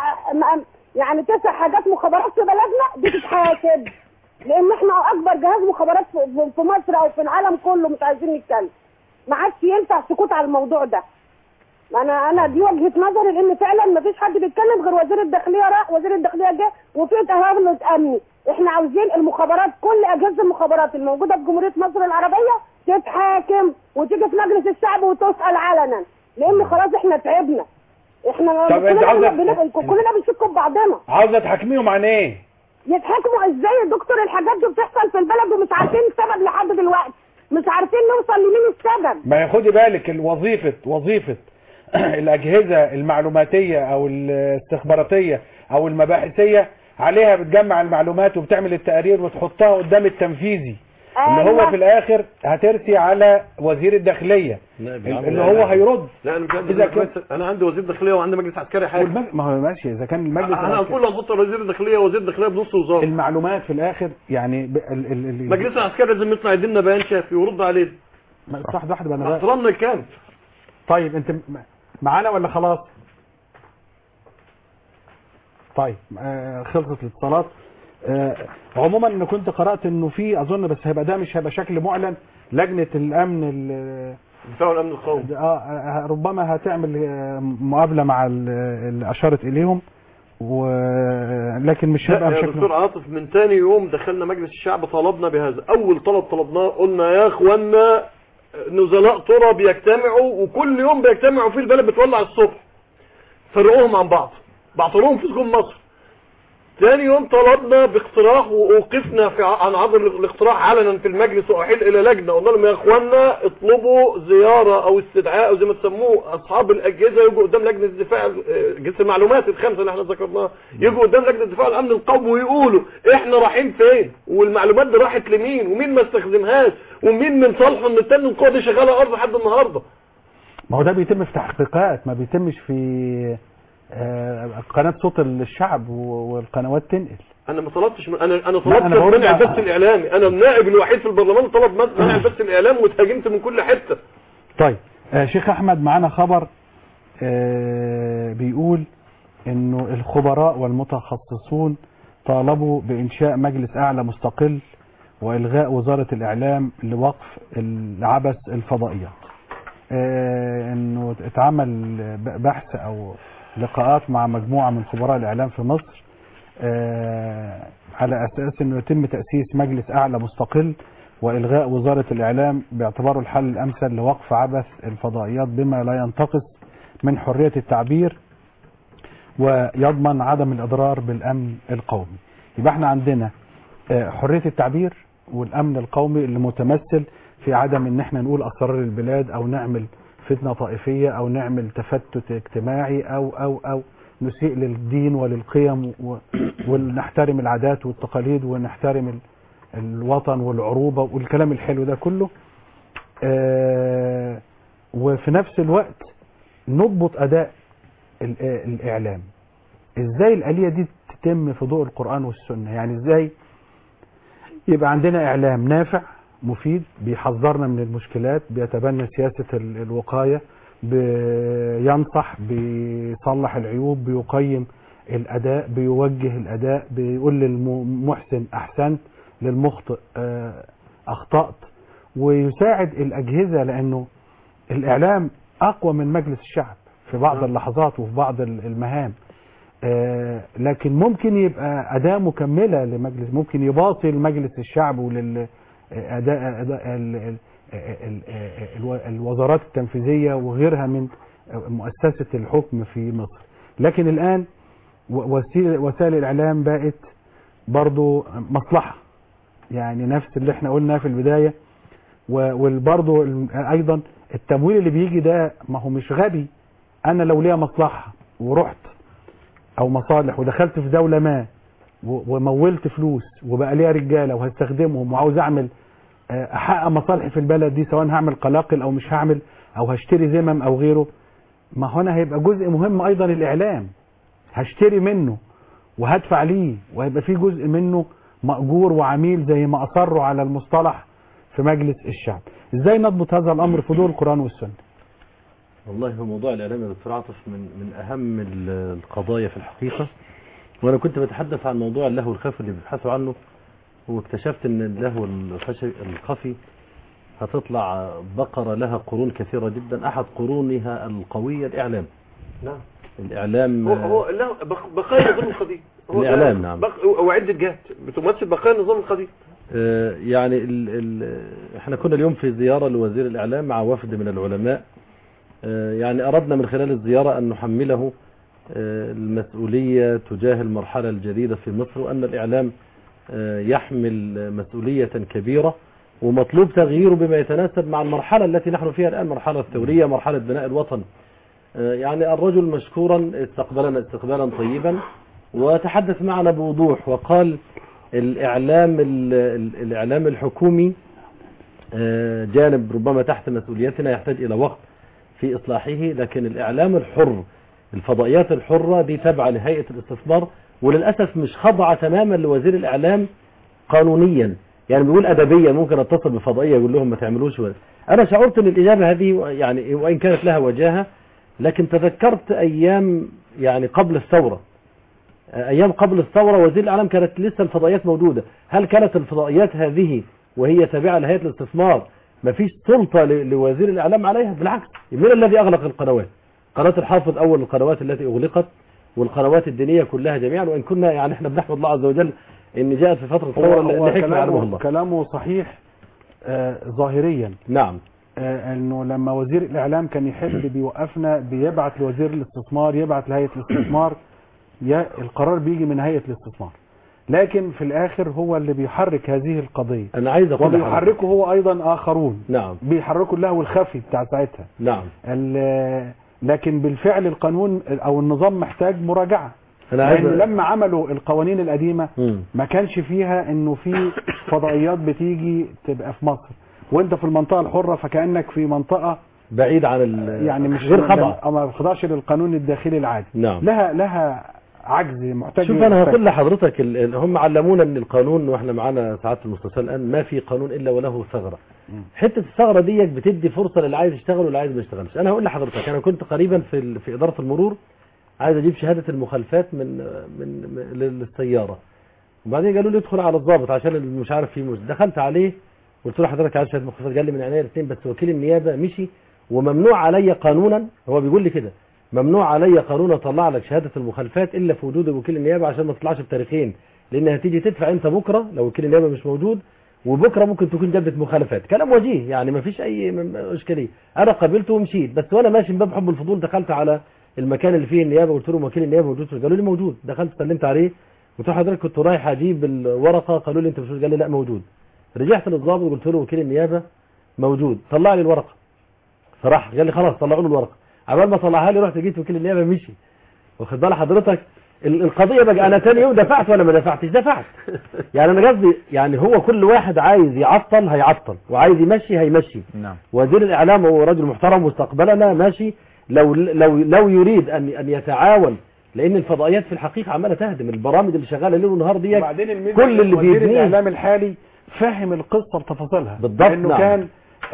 Speaker 16: 9 حاجات مخابرات في بلدنا دي تتحاسب، لان احنا اكبر جهاز مخابرات في مصر او في العالم كله. مش عايزين نتكلم، ما عادش ينفع سكوت على الموضوع ده. انا دي وجهه نظري، لان فعلا ما فيش حد بيتكلم غير وزير الداخليه راح، وزير الداخليه جه، وفي تهاون امني. احنا عاوزين المخابرات، كل اجهزه المخابرات الموجوده في جمهوريه مصر العربيه تتحاكم وتيجي في مجلس الشعب وتسال علنا، لان خلاص احنا تعبنا. احنا كلنا بنشك في بعضنا.
Speaker 17: عاوزه تحاكميهم عن ايه؟
Speaker 16: يتحاكموا ازاي يا دكتور؟ الحاجات دي بتحصل في البلد ومش عارفين السبب لحد دلوقتي، مش عارفين نوصل لمين السبب.
Speaker 17: ما خدي بالك وظيفة الأجهزة المعلوماتية أو الاستخباراتية أو المباحثية عليها بتجمع المعلومات وبتعمل التقارير وتحطها قدام التنفيذي. اللي هو في الآخر هترسي على وزير الداخلية اللي هو هيرد.
Speaker 5: لا أنا عندي وزير داخلية وعندي مجلس عسكري حاجة.
Speaker 2: ما هو ماشي إذا كان المجلس
Speaker 5: أنا هنقول هنحط وزير الداخلية بنص وزارة.
Speaker 2: المعلومات في الآخر يعني
Speaker 5: مجلس العسكري لازم يطلع يدينا بيان شافي ويرد علينا.
Speaker 2: صح ده بقى انا
Speaker 5: احترامنا الكامل.
Speaker 2: طيب انت معانا ولا خلاص؟ طيب خلصت الاتصالات. عموما انا كنت قرأت انه في اظن، بس هيبقى ده مش هيبقى شكل معلن، لجنة الامن
Speaker 5: الدفاع والامن القومي.
Speaker 2: ربما هتعمل مقابله مع اللي اشارت اليهم، ولكن مش هيبقى
Speaker 5: يا دكتور عاطف، من تاني يوم دخلنا مجلس الشعب طلبنا بهذا. اول طلب طلبناه قلنا يا اخوانا نزلاء طرى بيجتمعوا وكل يوم بيجتمعوا في البلد بتولع الصبح، فرقوهم عن بعض، بعتروهم في سجون مصر. ثاني يوم طلبنا باقتراح ووقفنا عن عرض الاقتراح علنا في المجلس واحيل الى لجنه، قلنا لهم يا اخوانا اطلبوا زياره او استدعاء او زي ما تسموه اصحاب الاجهزه يجوا قدام لجنه الدفاع، اجهزه المعلومات الخمسه اللي احنا ذكرناها، يجوا قدام لجنه الدفاع والامن القومي ويقولوا احنا رايحين فين والمعلومات دي راحت لمين ومين ما استخدمهاش ومين من صالحه ان التاني القوه دي شغاله ارض لحد النهارده.
Speaker 2: ما هو ده بيتم في تحقيقات، ما بيتمش في قناة صوت الشعب والقنوات تنقل.
Speaker 5: انا ما طلبتش انا طلبت منع البث الاعلامي، انا النائب الوحيد في البرلمان طلب منع البث الاعلامي واتهاجمت من كل حته.
Speaker 2: طيب شيخ احمد، معانا خبر بيقول انه الخبراء والمتخصصون طالبوا بانشاء مجلس اعلى مستقل والغاء وزارة الاعلام لوقف العبث الفضائيات. انه اتعمل بحث او لقاءات مع مجموعة من خبراء الإعلام في مصر على أساس أنه يتم تأسيس مجلس أعلى مستقل وإلغاء وزارة الإعلام باعتباره الحل الأمثل لوقف عبث الفضائيات بما لا ينتقص من حرية التعبير ويضمن عدم الإضرار بالأمن القومي. يبقى احنا عندنا حرية التعبير والأمن القومي اللي متمثل في عدم ان احنا نقول أسرار البلاد أو نعمل فتنة طائفية او نعمل تفتت اجتماعي او نسيء للدين وللقيم ونحترم العادات والتقاليد ونحترم الوطن والعروبة والكلام الحلو ده كله. وفي نفس الوقت نضبط اداء الاعلام. ازاي الآلية دي تتم في ضوء القرآن والسنة؟ يعني ازاي يبقى عندنا اعلام نافع مفيد بيحذرنا من المشكلات، بيتبنى سياسة الوقاية، بينصح، بيصلح العيوب، بيقيم الأداء، بيوجه الأداء، بيقول للمحسن أحسنت، للمخطئ أخطأت، ويساعد الأجهزة، لأنه الإعلام أقوى من مجلس الشعب في بعض اللحظات وفي بعض المهام. لكن ممكن يبقى أداة مكملة لمجلس، ممكن يباطل مجلس الشعب أداء الوزارات التنفيذية وغيرها من مؤسسة الحكم في مصر. لكن الآن وسائل الإعلام بقت برضو مصلحة، يعني نفس اللي احنا قلنا في البداية. وبرضو أيضا التمويل اللي بيجي ده ما هو مش غبي. أنا لو ليا مصلحة ورحت أو مصالح ودخلت في دولة ما ومولت فلوس وبقى ليا رجالة وهستخدمهم وعاوز أعمل احقق مصالحي في البلد دي، سواء هعمل قلاقل او مش هعمل او هشتري زمم او غيره، ما هنا هيبقى جزء مهم ايضا الاعلام، هشتري منه وهدفع ليه وهيبقى فيه جزء منه مأجور وعميل زي ما اصروا على المصطلح في مجلس الشعب. ازاي نضبط هذا الامر في ضوء القرآن والسنة؟
Speaker 3: والله هو موضوع الاعلام يا دكتور عاطف من اهم القضايا في الحقيقة. وانا كنت بتحدث عن موضوع اللهو الخفي اللي بيبحثوا عنه، واكتشفت ان اللهو الخفي هتطلع بقرة لها قرون كثيرة جدا، احد قرونها القوية الاعلام.
Speaker 5: نعم
Speaker 3: الاعلام
Speaker 5: هو بقايا النظام القديم.
Speaker 3: الاعلام نعم
Speaker 5: وعدة جهات بتمثل بقايا النظام القديم.
Speaker 3: يعني احنا كنا اليوم في زيارة لوزير الاعلام مع وفد من العلماء. يعني اردنا من خلال الزيارة ان نحمله المسؤولية تجاه المرحلة الجديدة في مصر، وان الاعلام يحمل مسؤولية كبيرة ومطلوب تغييره بما يتناسب مع المرحلة التي نحن فيها الآن، مرحلة الثورية، مرحلة بناء الوطن. يعني الرجل مشكورا استقبلنا استقبالا طيبا وتحدث معنا بوضوح وقال الإعلام الحكومي جانب ربما تحت مسؤوليتنا يحتاج إلى وقت في إصلاحه، لكن الإعلام الحر، الفضائيات الحرة دي تابعة لهيئة الاستثمار، وللأسف مش خاضعة تماما لوزير الإعلام قانونيا. يعني بيقول أدبيا ممكن اتصل بفضائية يقول لهم ما تعملوش. أنا شعرت أن الإجابة هذه يعني وإن كانت لها وجاهة، لكن تذكرت أيام يعني قبل الثورة. أيام قبل الثورة وزير الإعلام كانت لسه الفضائيات موجودة. هل كانت الفضائيات هذه وهي تابعة لهيئة الاستثمار
Speaker 10: مفيش سلطة لوزير الإعلام عليها، بالعكس. من الذي أغلق القنوات؟ قناة الحافظ أول القنوات التي أغلقت، والقنوات الدينية كلها جميعا، وإن كنا يعني احنا بنحمد الله عز وجل إن جاءت في فترة الثورة لحكمة يعلمها الله.
Speaker 2: كلامه صحيح ظاهريا.
Speaker 10: نعم.
Speaker 2: انه لما وزير الاعلام كان يحب بيوقفنا بيبعت لوزير الاستثمار، يبعت لهيئة الاستثمار، القرار بيجي من هيئة الاستثمار، لكن في الاخر هو اللي بيحرك هذه القضية.
Speaker 10: انا عايز اقول
Speaker 2: وبيحركه هو ايضا اخرون.
Speaker 10: نعم.
Speaker 2: بيحركوا اللهو الخفي بتاع ساعتها.
Speaker 10: نعم.
Speaker 2: لكن بالفعل القانون او النظام محتاج مراجعة. لأن لما عملوا القوانين القديمة ما كانش فيها انه في فضائيات بتيجي تبقى في مصر وانت في المنطقة الحرة، فكأنك في منطقة
Speaker 10: بعيد عن
Speaker 2: يعني مش
Speaker 10: غير خضع،
Speaker 2: ما بتخضعش للقانون الداخلي العادي.
Speaker 10: نعم.
Speaker 2: لها عجز محتاج.
Speaker 10: شوف انا هقول لحضرتك هم علمونا ان القانون، واحنا معانا سعاده المستشار الان، ما في قانون الا وله ثغره. حته الثغره ديت بتدي فرصه للي عايز يشتغل واللي عايز ما يشتغلش. انا هقول لحضرتك انا كنت قريبا في اداره المرور عايز اجيب شهاده المخالفات من للسياره، وبعدين قالوا لي ادخل على الضابط عشان مش عارف في دخلت عليه قلت له حضرتك عايز شهاده مخالفات؟ قال لي من عينيا الاثنين، بس وكيل النيابه مشي وممنوع علي قانونا، هو بيقول لي كده ممنوع علي قانون اطلع لك شهاده المخالفات الا في وجود وكيل النيابه عشان ما تطلعش بتاريخين، لان هتيجي تدفع انت بكره لو وكيل النيابه مش موجود، وبكره ممكن تكون جدت مخالفات. كلام وجيه يعني ما فيش اي اشكاليه. انا قابلته ومشيت، بس وانا ماشي من باب حب الفضول دخلت على المكان اللي فيه النيابه قلت لهم وكيل النيابه موجود؟ قالوا لي موجود. دخلت سلمت عليه قلت له حضرتك كنت رايح اجيب الورقه، قالوا لي انت مش موجود. قال لي لا موجود. رجعت للضابط قلت له وكيل النيابه موجود، طلع لي الورقه. فراح قال لي خلاص طلعوا له الورقه. عبال ما طلعها لي رحت جيت وكيل النيابه مشي. واخد بال حضرتك القضيه بقى انا ثاني يوم دفعت ولا ما دفعتش؟ دفعت. يعني انا قصدي يعني هو كل واحد عايز يعطل هيعطل وعايز يمشي هيمشي.
Speaker 8: نعم.
Speaker 10: وزير الاعلام هو رجل محترم مستقبلنا ماشي، لو يريد ان يتعاون، لان الفضائيات في الحقيقه عماله تهدم البرامج اللي شغاله ليل ونهار دي. كل اللي
Speaker 2: وزير الاعلام الحالي فاهم القصه بتفاصيلها
Speaker 10: بالضبط.
Speaker 2: لانه نعم. كان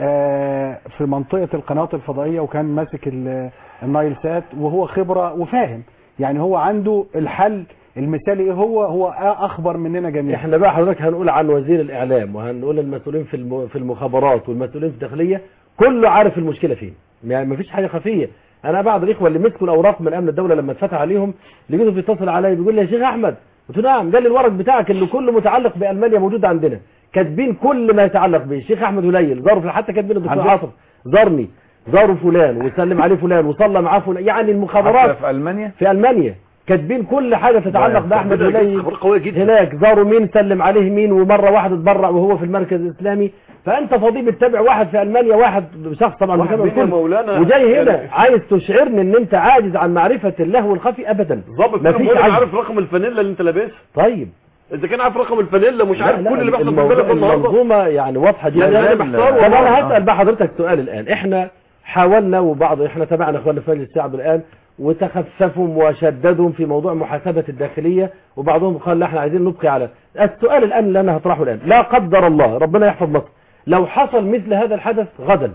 Speaker 2: في منطقه القنوات الفضائيه وكان ماسك النايل سات وهو خبره وفاهم، يعني هو عنده الحل المثالي ايه. هو اخبر مننا جميعا.
Speaker 10: احنا بقى حضرتك هنقول عن وزير الاعلام وهنقول المسؤولين في المخابرات والمسؤولين في الداخليه، كله عارف المشكله فين، يعني مفيش حاجه خفيه. انا بعض الاخوه اللي مسكوا الاوراق من امن الدوله لما اتفتح عليهم لقيته بيتصل عليا بيقول لي يا شيخ احمد، قلت له نعم. قال لي الورق بتاعك اللي كله متعلق بالمانيا موجود عندنا، كاتبين كل ما يتعلق به. الشيخ احمد هليل زاروا حتى كاتبين الدكتور عاطف زارني، زاروا فلان وسلم عليه فلان وصلى معاه فلان، يعني المخابرات في المانيا كاتبين كل حاجه تتعلق باحمد هليل هناك، زاروا مين سلم عليه مين، ومره واحد اتبرع وهو في المركز الاسلامي. فانت فاضي بتتابع واحد في المانيا، واحد شخص طبعا وجاي هنا عايز تشعرني ان انت عاجز عن معرفه اللهو الخفي؟ ابدا.
Speaker 5: مفيش عارف رقم الفانيلا اللي انت لابسها.
Speaker 10: طيب
Speaker 5: اذا كان عارف رقم الفانيلا مش عارف كل اللي بيحصل في البلد النهارده.
Speaker 10: المنظومه يعني واضحه جدا. طب انا هسال بقى حضرتك سؤال الان. احنا حاولنا وبعض احنا تابعنا اخواننا في مجلس الشعب الان وتخففوا وشددوا في موضوع محاسبه الداخليه، وبعضهم قال لا احنا عايزين نبقي على السؤال الان اللي انا هطرحه الان. لا قدر الله ربنا يحفظ مصر لو حصل مثل هذا الحدث غدا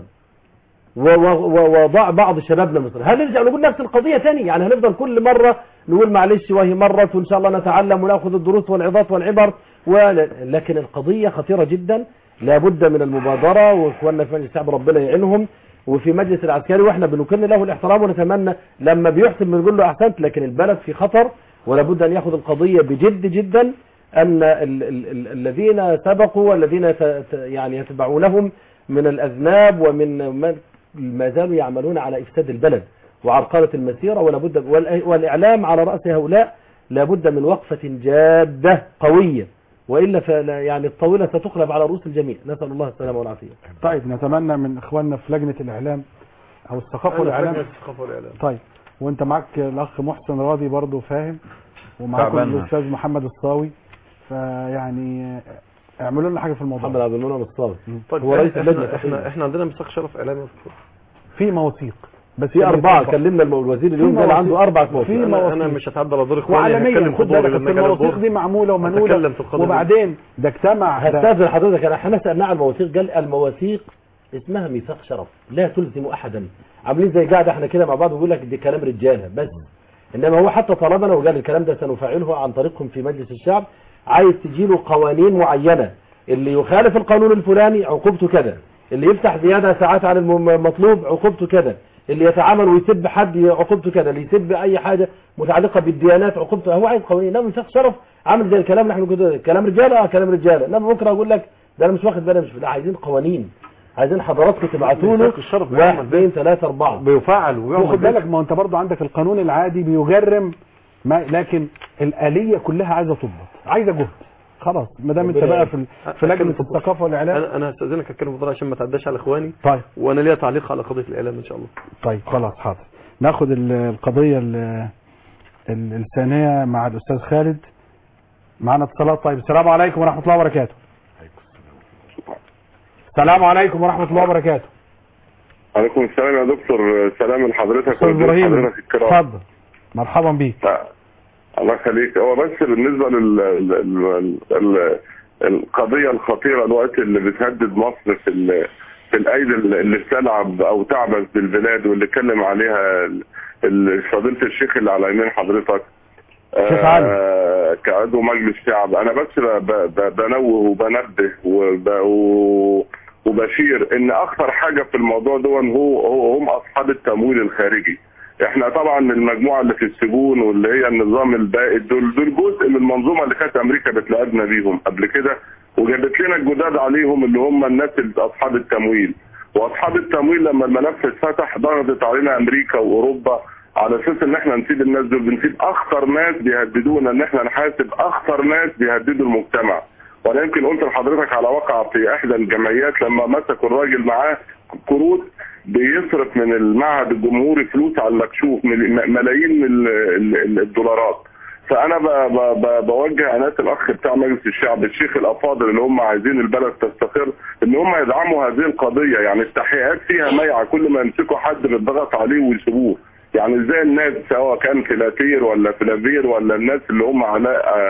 Speaker 10: وضاع بعض شبابنا مصر، هل نرجع نقول نفس القضيه ثاني؟ يعني هنفضل كل مره نقول معلش وهي مرت وان شاء الله نتعلم وناخذ الدروس والعظات والعبر لكن القضيه خطيره جدا، لابد من المبادره. واخواننا في مجلس الشعب ربنا يعينهم، وفي مجلس العسكري واحنا بنكن له الاحترام ونتمنى لما بيحسن بنقول له احسنت، لكن البلد في خطر ولابد ان ياخذ القضيه بجد جدا. ان الذين سبقوا والذين يعني يتبعونهم من الاذناب ومن ما زالوا يعملون على افساد البلد وعرقله المسيره، ولابد والاعلام على راس هؤلاء لابد من وقفه جاده قويه، والا يعني الطاوله ستقلب على رؤوس الجميع. نسال الله السلامه والعافيه.
Speaker 2: طيب نتمنى من اخواننا في لجنه الاعلام او الثقافه والاعلام. طيب وانت معاك الاخ محسن راضي برضه فاهم، ومعاكم الاستاذ محمد الصاوي، فيعني اعملوا لنا حاجه في الموضوع.
Speaker 10: محمد عبد المنعم الصاوي
Speaker 5: طيب
Speaker 10: هو رئيس اللجنه.
Speaker 5: احنا عندنا مساق شرف اعلامي
Speaker 2: في مواثيق، بس
Speaker 10: في 4 كلمنا الوزير اليوم قال عنده 4 مواثيق.
Speaker 5: انا مش هتعدى على دور اخواني،
Speaker 2: وعالميا خد بالك المواثيق دي معموله ومنقوله، وبعدين ده اجتمع.
Speaker 10: هستاذن حضرتك احنا سالناه عن المواثيق قال المواثيق اسمها ميثاق شرف لا تلزم احدا، عاملين زي قاعده احنا كده مع بعض ويقول لك دي كلام رجاله بس، انما هو حتى طلبنا وقال الكلام ده سنفعله عن طريقكم في مجلس الشعب، عايز تجيله قوانين معينه، اللي يخالف القانون الفلاني عقوبته كذا، اللي يفتح زيادة ساعات عن المطلوب عقوبته كده، اللي يتعامل ويسب حد عقوبته كده، اللي يسب اي حاجة متعلقة بالديانات عقوبته. هو عايز قوانين. لما مساق شرف عامل زي الكلام اللي احنا كده كلام رجاله، كلام رجاله. لما بكره اقول لك ده انا مش واخد بالي، مش لا، عايزين قوانين، عايزين حضراتكم تبعتوا له 1 2 3 4
Speaker 17: بيفعل وياخد بالك. ما انت برضو عندك القانون العادي بيجرم، لكن الآلية كلها عايزه تضبط، عايزه جهد. خلاص ما دام انت بقى في لجنه الثقافه والاعلام.
Speaker 5: انا هستاذنك اتكلم بطريقه عشان ما تعداش على اخواني.
Speaker 2: طيب.
Speaker 5: وانا ليا تعليق على قضيه الاعلام ان شاء الله.
Speaker 2: طيب خلاص حاضر. ناخد القضيه الثانيه مع الاستاذ خالد. معنا اتصالات. طيب السلام عليكم ورحمه الله وبركاته. السلام عليكم ورحمه الله وبركاته.
Speaker 12: عليكم السلام يا دكتور. سلام لحضرتك
Speaker 2: استاذ ابراهيم.
Speaker 12: الكرام.
Speaker 2: اتفضل. مرحبا بيك.
Speaker 12: الله يخليك. هو بس بالنسبه القضيه الخطيره الوقت اللي بتهدد مصر في الايدي اللي بتلعب او تعبث بالبلاد، واللي اتكلم عليها فضيله الشيخ اللي على يمين حضرتك كعضو مجلس شعب. انا بس بنوه وبنبه وبشير ان اخطر حاجه في الموضوع ده هم اصحاب التمويل الخارجي. احنا طبعا المجموعه اللي في السجون واللي هي النظام البائد دول جزء من المنظومه اللي كانت امريكا بتلاعبنا بيهم قبل كده، وجابت لنا الجداد عليهم اللي هم الناس اللي اصحاب التمويل. واصحاب التمويل لما الملف اتفتح ضغطت علينا امريكا واوروبا على اساس ان احنا نسيب الناس دول، بنسيب اخطر ناس بيهددونا، ان احنا نحاسب اخطر ناس بيهددوا المجتمع. وانا يمكن قلت لحضرتك على واقع في احدى الجمعيات لما مسكوا الراجل معاه كروت بيصرف من المعهد الجمهوري فلوس على المكشوف ملايين من الدولارات. فانا بوجه عناية الاخ بتاع مجلس الشعب الشيخ الافاضل اللي هم عايزين البلد تستقر ان هم يدعموا هذه القضيه. يعني التحقيقات فيها ميعه، كل ما يمسكوا حد بيتضغط عليه ويسيبوه. يعني ازاي الناس سواء كان فلاتير ولا فلافير ولا الناس اللي هم على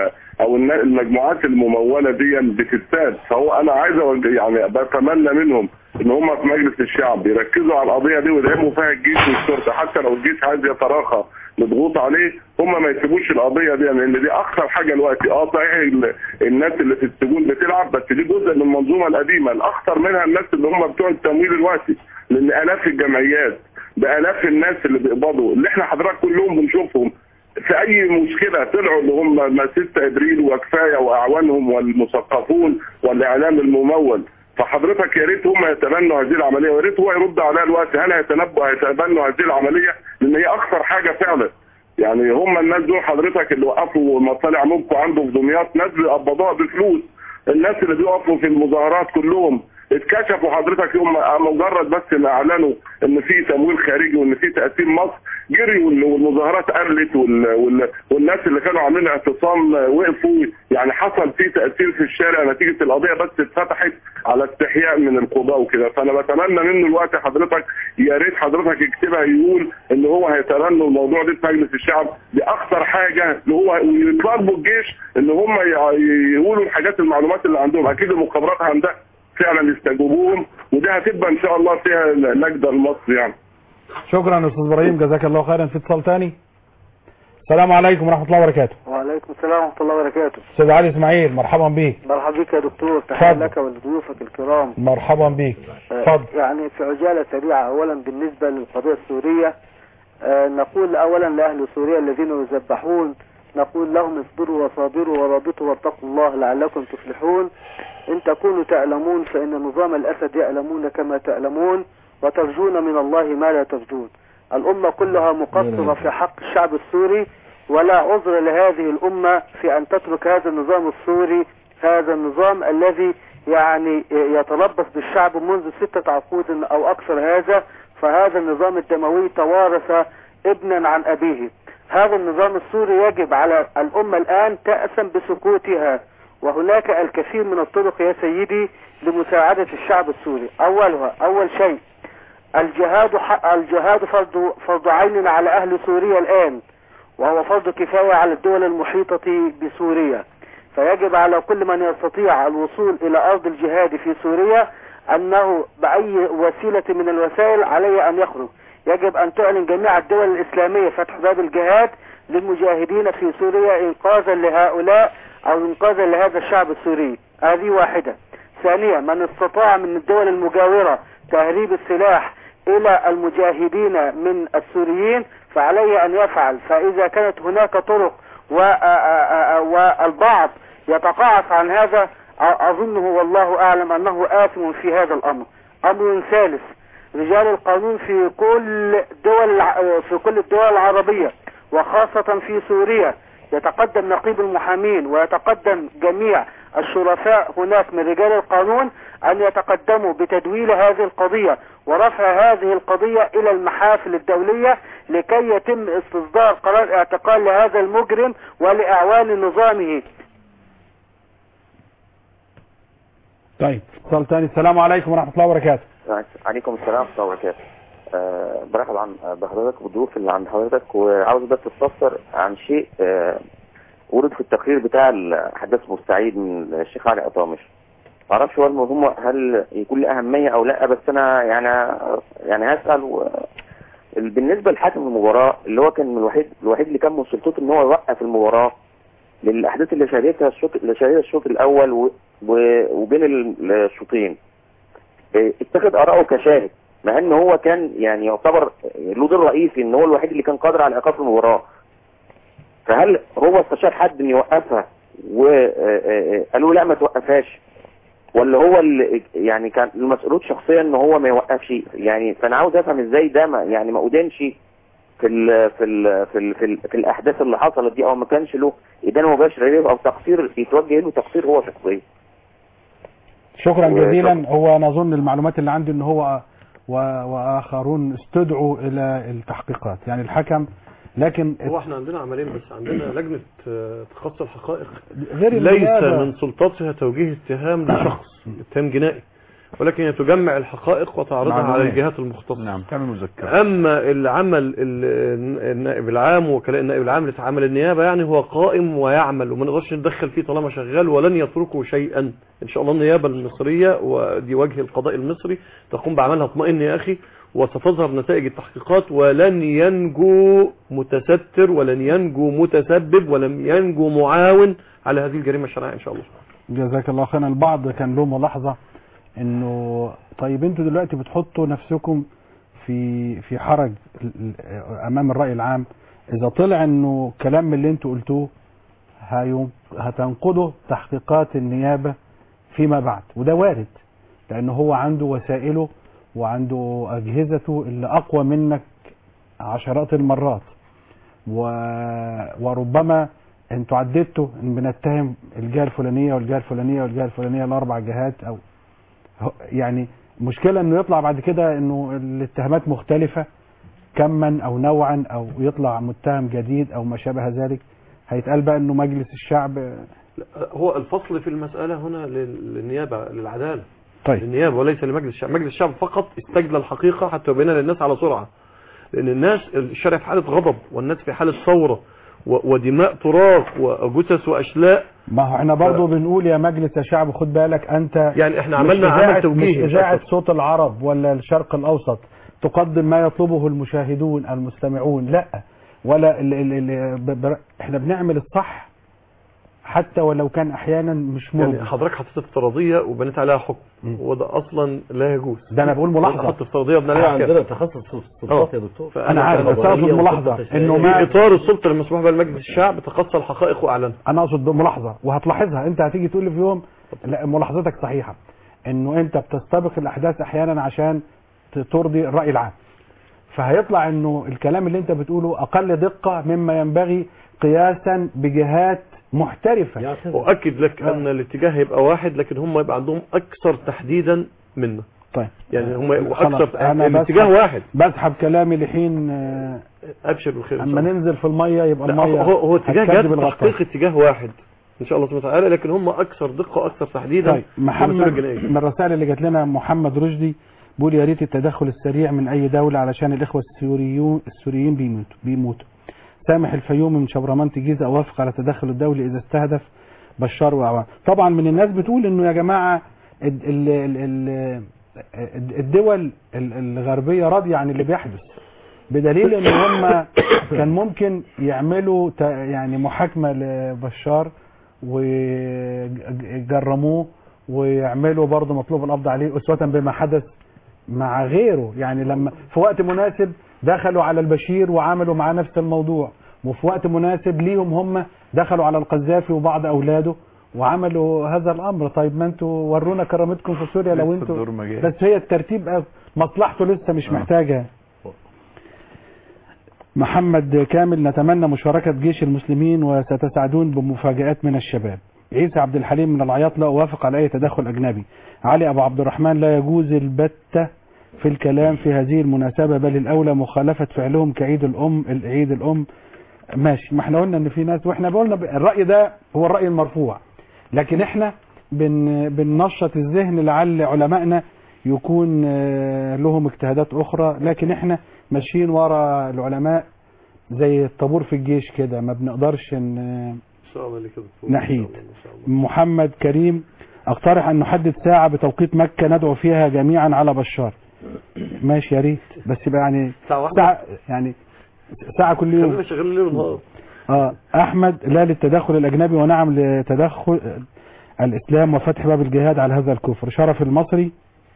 Speaker 12: او المجموعات المموله دي بتتساد. فهو انا عايز يعني بتمنى منهم ان هم في مجلس الشعب يركزوا على القضيه دي ويدعموا فيها الجيش والشرطه، حتى لو الجيش عايز يتراخى مضغوط عليه هم ما يسيبوش القضيه دي، لان دي اخطر حاجه دلوقتي. صحيح الناس اللي في السجون بتلعب، بس دي جزء من المنظومه القديمه. الاخطر منها الناس اللي هم بتوع التمويل دلوقتي، لان الاف الجمعيات بالاف الناس اللي بيقبضوا اللي احنا حضرتك كلهم بنشوفهم في اي مشكله طلعوا اللي هم 6 ابريل وكفايه واعوانهم والمثقفون والاعلام الممول. فحضرتك يا ريت هم يتبنوا هذه العمليه، ويا ريت هو يرد عليها الوقت هل هيتبنوا هذه العمليه، لان هي اخطر حاجه فعلا. يعني هم الناس دول حضرتك اللي وقفوا مصانع موبكو عنده في دمياط ناس بيقبضوها بفلوس. الناس اللي بيقفوا في المظاهرات كلهم اتكشفوا حضرتك يوم مجرد بس ما اعلنوا ان في تمويل خارجي وان في تقسيم مصر، جري والمظاهرات قلت والناس اللي كانوا عاملين اعتصام وقفوا. يعني حصل في تاثير في الشارع نتيجه القضيه بس اتفتحت على استحياء من القضاء وكده. فانا بتمنى منه الوقت حضرتك يا ريت حضرتك يكتبها يقول ان هو هيتبنوا الموضوع ده في مجلس الشعب. دي اخطر حاجه اللي هو ويطالبوا الجيش ان هم يقولوا الحاجات المعلومات اللي عندهم. اكيد المخابرات عندها فعلا يستجوبوهم، وده هتبقى ان شاء الله فيها نجدة لمصر يعني.
Speaker 2: شكرا يا استاذ ابراهيم جزاك الله خيرا. في اتصال ثاني. السلام عليكم ورحمه الله وبركاته.
Speaker 18: وعليكم السلام ورحمه الله وبركاته.
Speaker 2: استاذ علي اسماعيل مرحبا بيك.
Speaker 18: مرحبا بك يا دكتور، تحيه لك ولضيوفك الكرام.
Speaker 2: مرحبا بيك. اتفضل.
Speaker 18: يعني في عجاله سريعه، اولا بالنسبه للقضيه السوريه نقول اولا لاهل سوريا الذين يذبحون نقول لهم اصبروا وصابروا ورابطوا واتقوا الله لعلكم تفلحون. إن تكونوا تعلمون فإن نظام الأسد يعلمون كما تعلمون وترجون من الله ما لا ترجون. الأمة كلها مقصرة في حق الشعب السوري، ولا عذر لهذه الأمة في أن تترك هذا النظام السوري، هذا النظام الذي يعني يتربص بالشعب منذ 6 عقود أو أكثر هذا. فهذا النظام الدموي توارث ابنا عن أبيه. هذا النظام السوري يجب على الأمة الآن تأسم بسكوتها، وهناك الكثير من الطرق يا سيدي لمساعدة الشعب السوري. أول شيء الجهاد فرض عين على أهل سوريا الآن، وهو فرض كفاية على الدول المحيطة بسوريا. فيجب على كل من يستطيع الوصول إلى أرض الجهاد في سوريا أنه بأي وسيلة من الوسائل عليه أن يخرج. يجب أن تعلن جميع الدول الإسلامية فتح باب الجهاد للمجاهدين في سوريا إنقاذا لهؤلاء أو إنقاذا لهذا الشعب السوري. هذه واحدة. ثانيا من استطاع من الدول المجاورة تهريب السلاح إلى المجاهدين من السوريين فعليه أن يفعل. فإذا كانت هناك طرق والبعض يتقاعس عن هذا أظنه والله أعلم أنه آثم في هذا الأمر. أمر ثالث، رجال القانون في كل الدول العربية وخاصة في سوريا يتقدم نقيب المحامين ويتقدم جميع الشرفاء هناك من رجال القانون أن يتقدموا بتدويل هذه القضية ورفع هذه القضية إلى المحافل الدولية لكي يتم استصدار قرار اعتقال لهذا المجرم ولإعوان نظامه.
Speaker 17: طيب اتصال تاني. السلام عليكم ورحمة الله وبركاته.
Speaker 19: عليكم السلام ورحمة الله وبركاته. برحب بحضرتك والضيوف اللي عند حضرتك، وعاوز بس تستفسر عن شيء ورد في التقرير بتاع حدث بورسعيد من الشيخ علي قطامش. معرفش هل يكون له أهمية أو لا، بس أنا يعني هسأل بالنسبة لحاكم المباراة اللي هو كان الوحيد اللي كان من سلطته إن هو يوقف المباراة للأحداث اللي شهدتها الشوط الأول وبين الشوطين، اتخذ آراءه كشاهد، مع ان هو كان يعني يعتبر له دور رئيسي ان هو الوحيد اللي كان قادر على ايقاف المباراه. فهل هو استشار حد ان يوقفها وقالوا لا ما توقفهاش، ولا هو اللي يعني كان المسؤول شخصيا ان هو ما يوقفش؟ يعني فانا عاوز افهم ازاي ده ما ادانش في الاحداث اللي حصلت دي، او ما كانش له ادانه مباشر او تقصير يتوجه له تقصير هو شخصيا.
Speaker 17: شكرا جزيلا. هو نظن المعلومات اللي عندي ان هو واخرون استدعوا الى التحقيقات، يعني الحكم، لكن
Speaker 5: هو احنا عندنا عملين بس، عندنا لجنة تخصص الحقائق
Speaker 17: غير
Speaker 5: ليس من سلطتها توجيه اتهام لشخص اتهام جنائي، ولكن هي تجمع الحقائق وتعرضها على الجهات المختصة.
Speaker 8: نعم، تعمل مذكرة.
Speaker 5: اما اللي عمل النائب العام وكلاء النائب العام اللي عمل النيابة يعني هو قائم ويعمل وما نقدرش ندخل فيه طالما شغال، ولن يتركه شيئا ان شاء الله. النيابة المصرية ودي وجه القضاء المصري تقوم بعملها. اطمئن يا اخي، وستظهر نتائج التحقيقات، ولن ينجو متستر ولن ينجو متسبب ولن ينجو معاون على هذه الجريمة الشرعية ان شاء الله.
Speaker 17: جزاك الله خيرا. البعض كان له ملاحظة انه طيب انتوا دلوقتي بتحطوا نفسكم في حرج امام الرأي العام، اذا طلع انه كلام من اللي انتوا قلتوه هتنقضوا تحقيقات النيابة فيما بعد، وده وارد لانه هو عنده وسائله وعنده اجهزته اللي اقوى منك عشرات المرات، وربما انتوا عددتوا ان بنتهم الجهة الفلانية والجهة الفلانية والجهة الفلانية الاربع جهات، او يعني مشكلة انه يطلع بعد كده انه الاتهامات مختلفة كما او نوعا، او يطلع متهم جديد او ما شابه ذلك. هيتقال بقى انه مجلس الشعب.
Speaker 5: هو الفصل في المسألة هنا للنيابة للعدالة.
Speaker 17: طيب.
Speaker 5: للنيابة وليس لمجلس الشعب. مجلس الشعب فقط استجلى الحقيقة حتى يبينها للناس على سرعة، لان الناس الشارع في حالة غضب والناس في حالة ثورة ودماء تراق وجثث واشلاء.
Speaker 17: ما هو احنا برضه بنقول يا مجلس الشعب خد بالك انت،
Speaker 5: يعني احنا عملنا عمل توجيهي،
Speaker 17: مش اذاعه صوت العرب ولا الشرق الاوسط تقدم ما يطلبه المشاهدون المستمعون، لا، ولا احنا بنعمل الصح حتى ولو كان احيانا مش مرضي.
Speaker 5: يعني حضرتك حطيت افتراضيه وبنيت عليها حكم، وده اصلا لا يجوز.
Speaker 17: ده انا بقول ملاحظه.
Speaker 5: حط افتراضيه وبنى عليها
Speaker 10: عندنا تخصص سلطات يا دكتور.
Speaker 17: انا عارف، بس اقصد ملاحظه انه
Speaker 5: في اطار السلطه المسموح بها لمجلس الشعب تخصص الحقائق واعلنها.
Speaker 17: انا اقصد ملاحظه، وهتلاحظها انت، هتيجي تقول لي في يوم لا ملاحظتك صحيحه، انه انت بتستبق الاحداث احيانا عشان ترضي الراي العام، فهيطلع انه الكلام اللي انت بتقوله اقل دقه مما ينبغي قياسا بجهات محترفة.
Speaker 5: وأكد لك أن الاتجاه هيبقى واحد، لكن هم يبقى عندهم أكثر تحديدا منا.
Speaker 17: طيب
Speaker 5: يعني هم يبقوا أكثر، الاتجاه واحد.
Speaker 17: بسحب كلامي لحين
Speaker 5: أبشر بالخير.
Speaker 17: أما ننزل في المية يبقى المية
Speaker 5: هو اتجاه جاد تحقيق اتجاه واحد إن شاء الله سبحانه وتعالى، لكن هم أكثر دقة وأكثر تحديدا.
Speaker 17: طيب محمد من الرسائل اللي جات لنا محمد رشدي بيقول يا ريت التدخل السريع من أي دولة علشان الإخوة السوريين بيموتوا. سامح الفيومي من شبرمنت الجيزة أوافق على التدخل الدولي إذا استهدف بشار وأعوان. طبعا من الناس بتقول إنه يا جماعة الدول الغربية راضية عن اللي بيحدث، بدليل إن هم كان ممكن يعملوا يعني محاكمة لبشار وجرموه
Speaker 2: ويعملوا برضه مطلوب القبض عليه أسوة بما حدث مع غيره. يعني لما في وقت مناسب دخلوا على البشير وعملوا معاه نفس الموضوع، وفي وقت مناسب ليهم هم دخلوا على القذافي وبعض أولاده وعملوا هذا الأمر. طيب ما انتوا ورونا كرامتكم في سوريا لو انتوا، بس هي الترتيب مصلحته لسه مش محتاجة. محمد كامل نتمنى مشاركة جيش المسلمين وستسعدون بمفاجآت من الشباب. عيسى عبد الحليم من العياط لا أوافق على أي تدخل أجنبي. علي أبو عبد الرحمن لا يجوز البتة في الكلام في هذه المناسبة، بل الأولى مخالفة فعلهم كعيد الأم عيد الأم. ماشي، ما احنا قلنا ان في ناس، واحنا قلنا الرأي ده هو الرأي المرفوع، لكن احنا بننشط الذهن لعل علمائنا يكون لهم اجتهادات أخرى، لكن احنا ماشيين ورا العلماء زي الطابور في الجيش كده، ما بنقدرش نحيد. محمد كريم اقترح ان نحدد ساعة بتوقيت مكة ندعو فيها جميعا على بشار. ماشي يا ريت، بس يبقى يعني ساعة يعني ساعة كل يوم.
Speaker 5: خلينا شغالين ليل ونهار.
Speaker 2: احمد لا للتدخل الاجنبي ونعم لتدخل الاسلام وفتح باب الجهاد على هذا الكفر. شرف المصري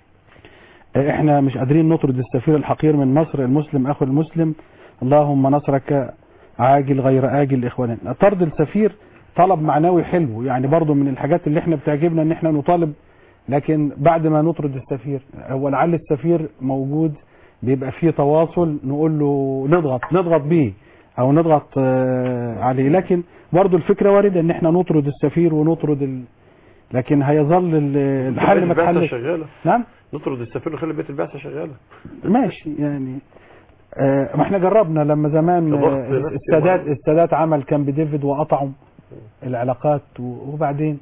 Speaker 2: احنا مش قادرين نطرد السفير الحقير من مصر، المسلم اخو المسلم، اللهم نصرك عاجل غير آجل اخواننا. طرد السفير طلب معنوي حلو، يعني برضو من الحاجات اللي احنا بتعجبنا ان احنا نطالب، لكن بعد ما نطرد السفير هو لعل السفير موجود بيبقى فيه تواصل، نقول له نضغط بيه او نضغط عليه، لكن برضو الفكرة واردة ان احنا نطرد السفير ونطرد لكن هيظل الحل ما اتحلش. نعم
Speaker 5: نطرد السفير ونخلي بيت البعثة شغالة.
Speaker 2: ماشي يعني ما احنا جربنا لما زمان السادات عمل كامب ديفيد وقطعوا العلاقات، وبعدين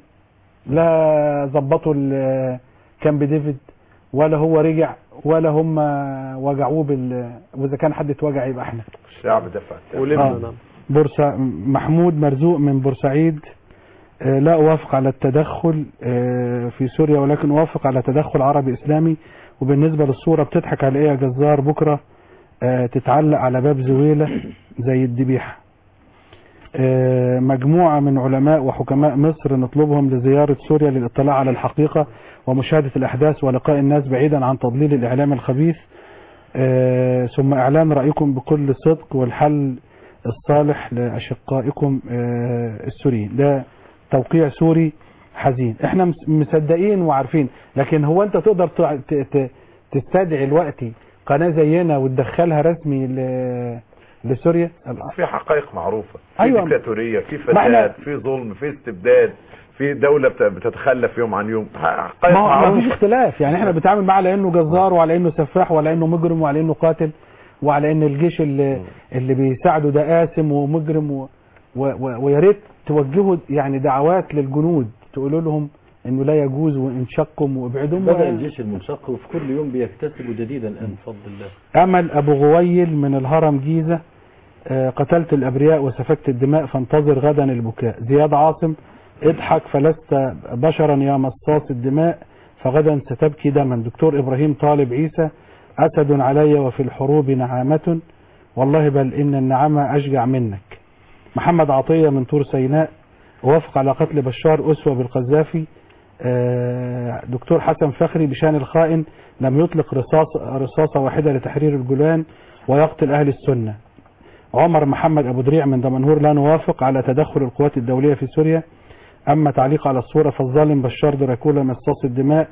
Speaker 2: لا ظبطوا كامب ديفيد ولا هو رجع ولا هم وجعوه واذا كان حد اتوجع يبقى احنا
Speaker 4: الشعب دفع.
Speaker 2: محمود مرزوق من بورسعيد لا أوافق على التدخل في سوريا، ولكن أوافق على تدخل عربي إسلامي. وبالنسبة للصورة بتضحك على إيه يا جزار؟ بكرة تتعلق على باب زويلة زي الذبيحة. مجموعة من علماء وحكماء مصر نطلبهم لزيارة سوريا للاطلاع على الحقيقة ومشاهدة الأحداث ولقاء الناس بعيدا عن تضليل الإعلام الخبيث، ثم إعلان رأيكم بكل صدق والحل الصالح لأشقائكم السوريين. ده توقيع سوري حزين، احنا مصدقين وعارفين، لكن هو انت تقدر تستدعي الوقت قناة زينا وتدخلها رسمي لسوريا؟
Speaker 4: في حقائق معروفة، في
Speaker 2: أيوة.
Speaker 4: ديكتاتورية، في فساد، في ظلم، في استبداد، في دولة بتتخلف يوم عن يوم، حقائق معروفة.
Speaker 2: ما فيش اختلاف، يعني احنا بنتعامل معاه على انه جزار وعلى انه سفاح وعلى انه مجرم وعلى انه قاتل وعلى ان الجيش اللي بيساعده ده آثم ومجرم ويا ريت توجهوا يعني دعوات للجنود تقولوا لهم انه لا يجوز وانشقهم وابعدهم.
Speaker 3: بدأ الجيش المنشق وفي كل يوم بيكتسبوا جديدا الان بفضل الله.
Speaker 2: امل ابو غويل من الهرم جيزة قتلت الابرياء وسفكت الدماء فانتظر غدا البكاء. زياد عاصم اضحك فلست بشرا يا مصاص الدماء فغدا ستبكي دما. دكتور ابراهيم طالب عيسى اسد علي وفي الحروب نعامة والله بل ان النعامة اشجع منك. محمد عطية من طور سيناء وافق على قتل بشار أسوة بالقذافي. دكتور حسن فخري بشان الخائن لم يطلق رصاصة واحدة لتحرير الجولان ويقتل أهل السنة. عمر محمد أبو دريع من دمنهور لا نوافق على تدخل القوات الدولية في سوريا. أما تعليق على الصورة فالظالم بشار دراكولا مصاص الدماء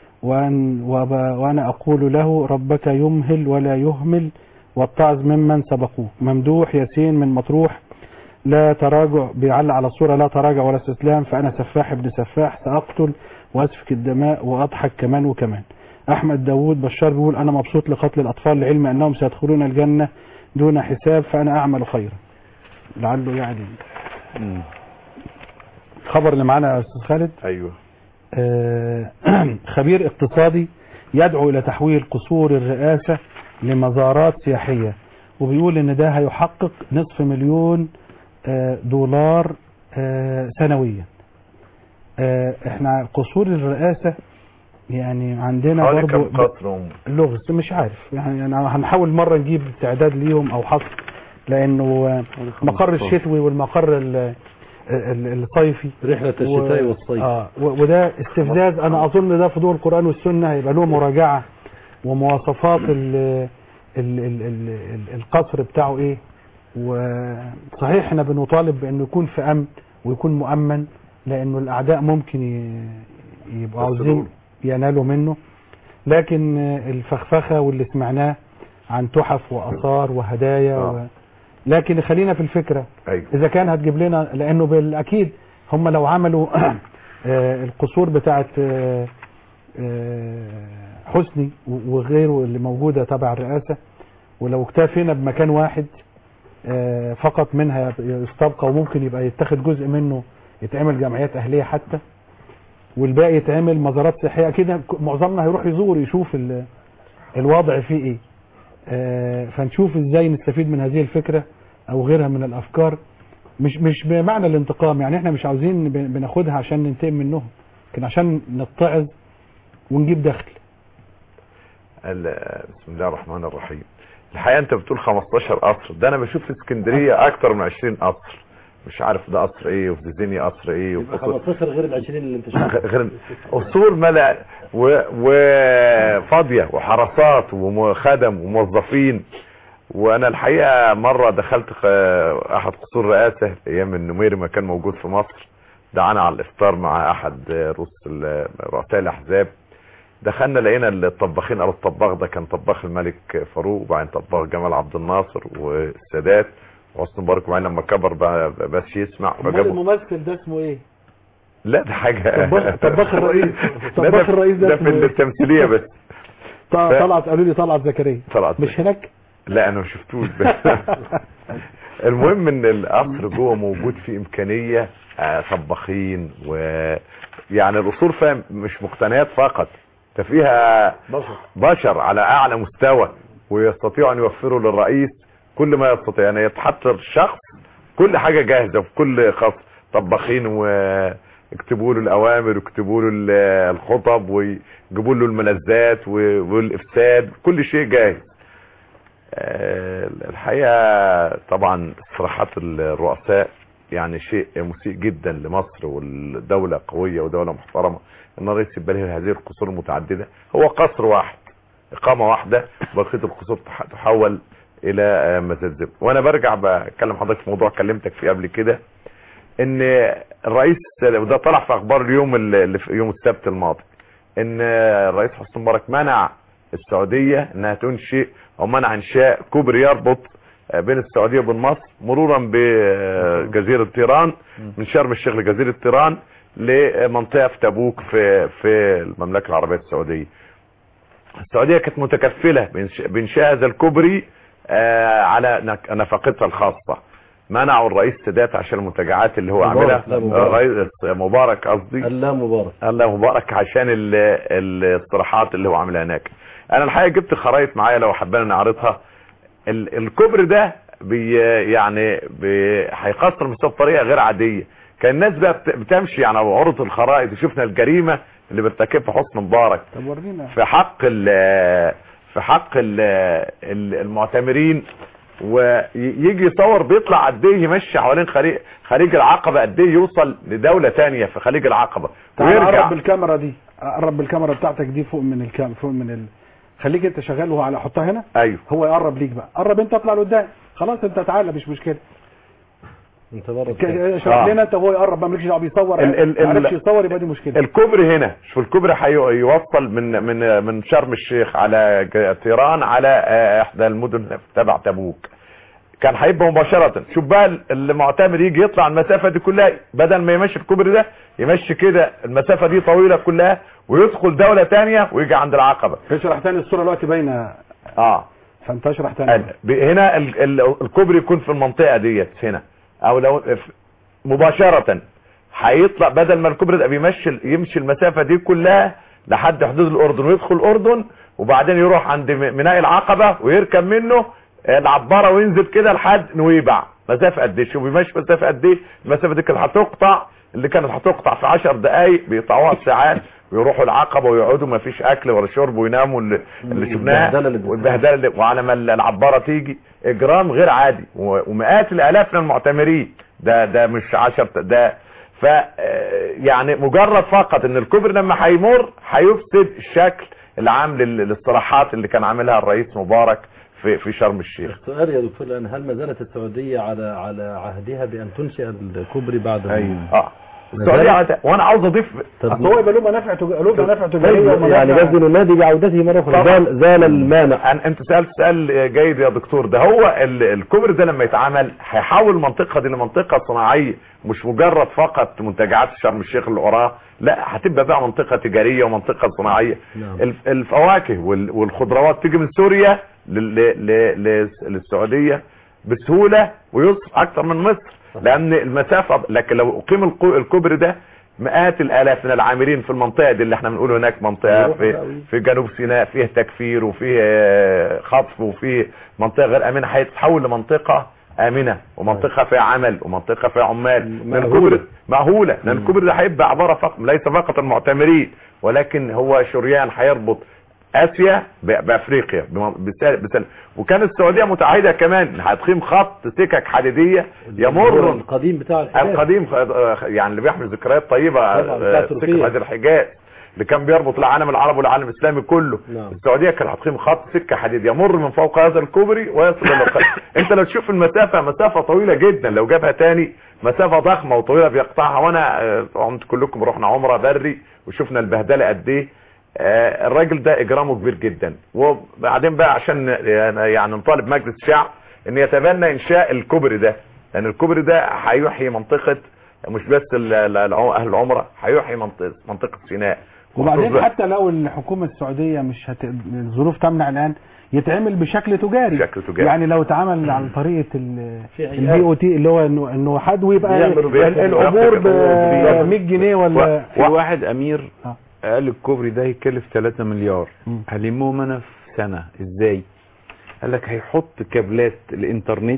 Speaker 2: وأنا أقول له ربك يمهل ولا يهمل واتعظ ممن سبقوه. ممدوح ياسين من مطروح لا تراجع بيعلق على الصورة لا تراجع ولا استسلام فأنا سفاح ابن سفاح سأقتل وأسفك الدماء وأضحك كمان وكمان. أحمد داوود بشار بيقول أنا مبسوط لقتل الأطفال لعلم أنهم سيدخلون الجنة دون حساب فأنا أعمل خيرا. لعله يعني خبر اللي معانا يا أستاذ خالد.
Speaker 4: أيوه.
Speaker 2: خبير اقتصادي يدعو إلى تحويل قصور الرئاسة لمزارات سياحية وبيقول إن ده هيحقق $500,000 سنويا. احنا قصور الرئاسة يعني عندنا برضو لغز مش عارف يعني هنحاول مرة نجيب تعداد ليهم او حصر لانه مقر الشتوي والمقر الصيفي
Speaker 3: رحلة الشتاء والصيف.
Speaker 2: وده استفزاز. انا اظن ده في ضوء القرآن والسنة هيبقى له مراجعة ومواصفات القصر بتاعه ايه. وصحيح احنا بنطالب بانه يكون في امن ويكون مؤمن، لانه الاعداء ممكن يبقوا عاوزين ينالوا منه، لكن الفخفخة واللي سمعناه عن تحف واثار وهدايا لكن خلينا في الفكرة. اذا كان هتجيب لنا، لانه بالاكيد هم لو عملوا القصور بتاعت حسني وغيره اللي موجودة تبع الرئاسة، ولو اكتفينا بمكان واحد فقط منها يستبقى، وممكن يبقى يتخذ جزء منه يتعمل جمعيات اهلية حتى، والباقي يتعمل مزارات صحية كده، معظمنا هيروح يزور يشوف الوضع فيه ايه. فنشوف ازاي نستفيد من هذه الفكرة او غيرها من الافكار، مش بمعنى الانتقام، يعني احنا مش عاوزين بناخدها عشان ننتقم منهم، لكن عشان نتعظ ونجيب دخل.
Speaker 4: بسم الله الرحمن الرحيم. الحقيقة انت بتقول 15 قصر، ده انا بشوف في اسكندرية اكتر من 20 قصر، مش عارف ده قصر ايه وفي الدنيا قصر ايه
Speaker 10: 15 غير ال 20 اللي انت شايفها،
Speaker 4: غير قصور ملأ وفاضية وحراسات وخدم وموظفين. وانا الحقيقة مرة دخلت احد قصور رئاسة ايام النميري ما كان موجود في مصر، دعانا على الافطار مع احد رؤساء الاحزاب. دخلنا لقينا الطباخين، قالوا الطباخ ده كان طباخ الملك فاروق، وبعدين طباخ جمال عبد الناصر والسادات وحسني مبارك، وبعدين لما كبر بقى بس يسمع.
Speaker 2: الممثل ده اسمه ايه؟
Speaker 4: لا ده حاجة
Speaker 2: طباخ الرئيس. طباخ الرئيس
Speaker 4: ده في التمثيلية بس.
Speaker 2: طلعت، قالوا لي طلعت زكريا. مش هناك؟
Speaker 4: لا انا ما شفتوش بس. المهم ان القصر جوه موجود فيه امكانية طباخين، ويعني القصور فاهم مش مقتنيات فقط، ده فيها بشر على اعلى مستوى، ويستطيعوا ان يوفروا للرئيس كل ما يستطيع، يعني يتحط الشخص كل حاجة جاهزة في كل خط، طباخين ويكتبوا له الاوامر ويكتبوا له الخطب ويجيبوا له الملذات والافساد، كل شيء جاهز. الحقيقة طبعا صراحات الرؤساء يعني شيء مسيء جدا لمصر، والدولة قوية ودولة محترمة، ان الرئيس يبقى له هذه القصور المتعددة. هو قصر واحد، اقامة واحدة، بقية القصور تحول الى مزلزل. وانا برجع بكلم حضرتك في موضوع كلمتك فيه قبل كده، ان الرئيس وده طلع في اخبار اليوم اللي في يوم السبت الماضي، ان الرئيس حسني مبارك منع السعودية انها تنشئ او منع انشاء كوبري يربط بين السعودية وبين مصر، مرورا بجزيرة طيران، من شرم الشيخ لجزيرة طيران لمنطقة في تبوك في المملكة العربية السعودية. السعودية كانت متكفلة بانشاء هذا الكوبري على نفقتها الخاصة. منعوا الرئيس السادات عشان المنتجعات اللي هو عاملها، الرئيس مبارك قصدي، الله مبارك عشان الاستراحات اللي هو عاملها هناك. انا الحقيقة جبت خرائط معايا لو حبينا نعرضها. الكوبري ده يعني هيقصر مسافة بطريقة غير عادية. كان الناس بقى بتمشي على عروض الخرائط، وشفنا الجريمة اللي بيرتكبها حسني مبارك في حق المعتمرين، ويجي يصور بيطلع قد ايه يمشي حوالين خليج العقبة، قد ايه يوصل لدولة تانية في خليج العقبة
Speaker 2: ويرجع. قرب بالكاميرا دي، قرب بالكاميرا بتاعتك دي فوق من فوق من خليك انت شغال وهو على حطها هنا.
Speaker 4: ايوه
Speaker 2: هو يقرب ليك بقى، قرب انت اطلع لقدام، خلاص انت تعالى مش مشكله.
Speaker 3: انت بره
Speaker 2: شوف لنا انت، هو يقرب ما مالكش دعوه، بيصور ما عرفش يصور يبقى دي مشكله.
Speaker 4: الكوبري هنا، شوف الكوبري هيوصل من شرم الشيخ على طيران على احدى المدن تبع تبوك، كان هيبقى مباشره. شوف بقى المعتمر يجي يطلع المسافه دي كلها، بدل ما يمشي الكوبري ده يمشي كده المسافه دي طويله كلها، ويدخل دوله تانية ويجي عند العقبه.
Speaker 2: اشرح تاني الصوره دلوقتي باينه. فانت اشرح تاني.
Speaker 4: هنا الكوبري يكون في المنطقه ديت هنا، او لو مباشرة هيطلع، بدل ما الكوبري ده يمشي المسافة دي كلها لحد حدود الاردن ويدخل الاردن، وبعدين يروح عند ميناء العقبة ويركب منه العبارة وينزل كده لحد نويبع. مسافة قد ايه؟ شوف بيمشي مسافة قد ايه؟ المسافة دي كانت هتقطع في 10 دقايق، بيقطعوها في ساعات، ويروحوا العقبة ويقعدوا ما فيش اكل ولا شرب ويناموا اللي شفناها، والبهدله وعلى ما العبارة تيجي. اجرام غير عادي، ومئات الالاف من المعتمرين ده مش 10 ده. ف يعني مجرد فقط ان الكوبري لما هيمر هيفسد الشكل العام للاستراحات اللي كان عاملها الرئيس مبارك في شرم الشيخ.
Speaker 10: السؤال يا دكتور الآن، هل ما زالت السعودية على عهدها بأن تنشئ الكوبري بعد
Speaker 4: السعودية؟ وانا عاوز اضيف
Speaker 17: هو يبقى له منافع تجارية
Speaker 10: يعني قصدي ننادي بعودته مرة أخرى، زال المانع.
Speaker 4: انت سألت سؤال جيد يا دكتور. ده هو الكوبري ده لما يتعمل هيحول المنطقة دي لمنطقة صناعية، مش مجرد فقط منتجعات شرم الشيخ اللي وراها، لا هتبقى بقى منطقة تجارية ومنطقة صناعية. الفواكه والخضروات تيجي من سوريا للسعودية بسهولة ويسر اكتر من مصر، لان المسافة. لكن لو اقيم الكوبري ده مئات الالاف من العاملين في المنطقة دي اللي احنا بنقول هناك منطقة في جنوب سيناء فيه تكفير وفيه خطف وفيه منطقة غير امنة، هيتحول لمنطقة امنة ومنطقة فيها عمل ومنطقة فيها عمال. مأهولة. لان الكوبري ده هيبقى عبارة فقط ليس فقط المعتمرين، ولكن هو شريان هيربط اسيا بافريقيا وكان السعوديه متعهده كمان هتقيم خط سكك حديديه يمر
Speaker 10: القديم بتاع الحجاز،
Speaker 4: القديم يعني اللي بيحمل ذكريات طيبه، سكك حديد الحجاز اللي كان بيربط العالم العربي والعالم الاسلامي كله. السعوديه كانت هتقيم خط سكه حديد يمر من فوق هذا الكوبري ويصل الى القلب. انت لو تشوف المسافه مسافه طويله جدا، لو جابها تاني مسافه ضخمه وطويله بيقطعها. وانا كلكم رحنا عمره بري وشفنا البهدله قد ايه. الراجل ده اجرامه كبير جدا. وبعدين بقى عشان يعني نطالب مجلس الشعب ان يتبنى انشاء الكوبري ده، لان الكوبري ده هيحيي منطقه مش بس اهل العمره، هيحيي منطقه سيناء.
Speaker 17: وبعدين حتى لو الحكومه السعوديه مش الظروف تمنع الان يتعمل بشكل تجاري. يعني لو اتعمل عن طريقه البي او تي اللي هو انه حد ويبقى العبور ب 100 جنيه ولا
Speaker 8: في واحد امير قال الكوبري ده هيكلف 3 مليار هلمهم انا في سنة. ازاي؟ قال لك هيحط كابلات الانترنت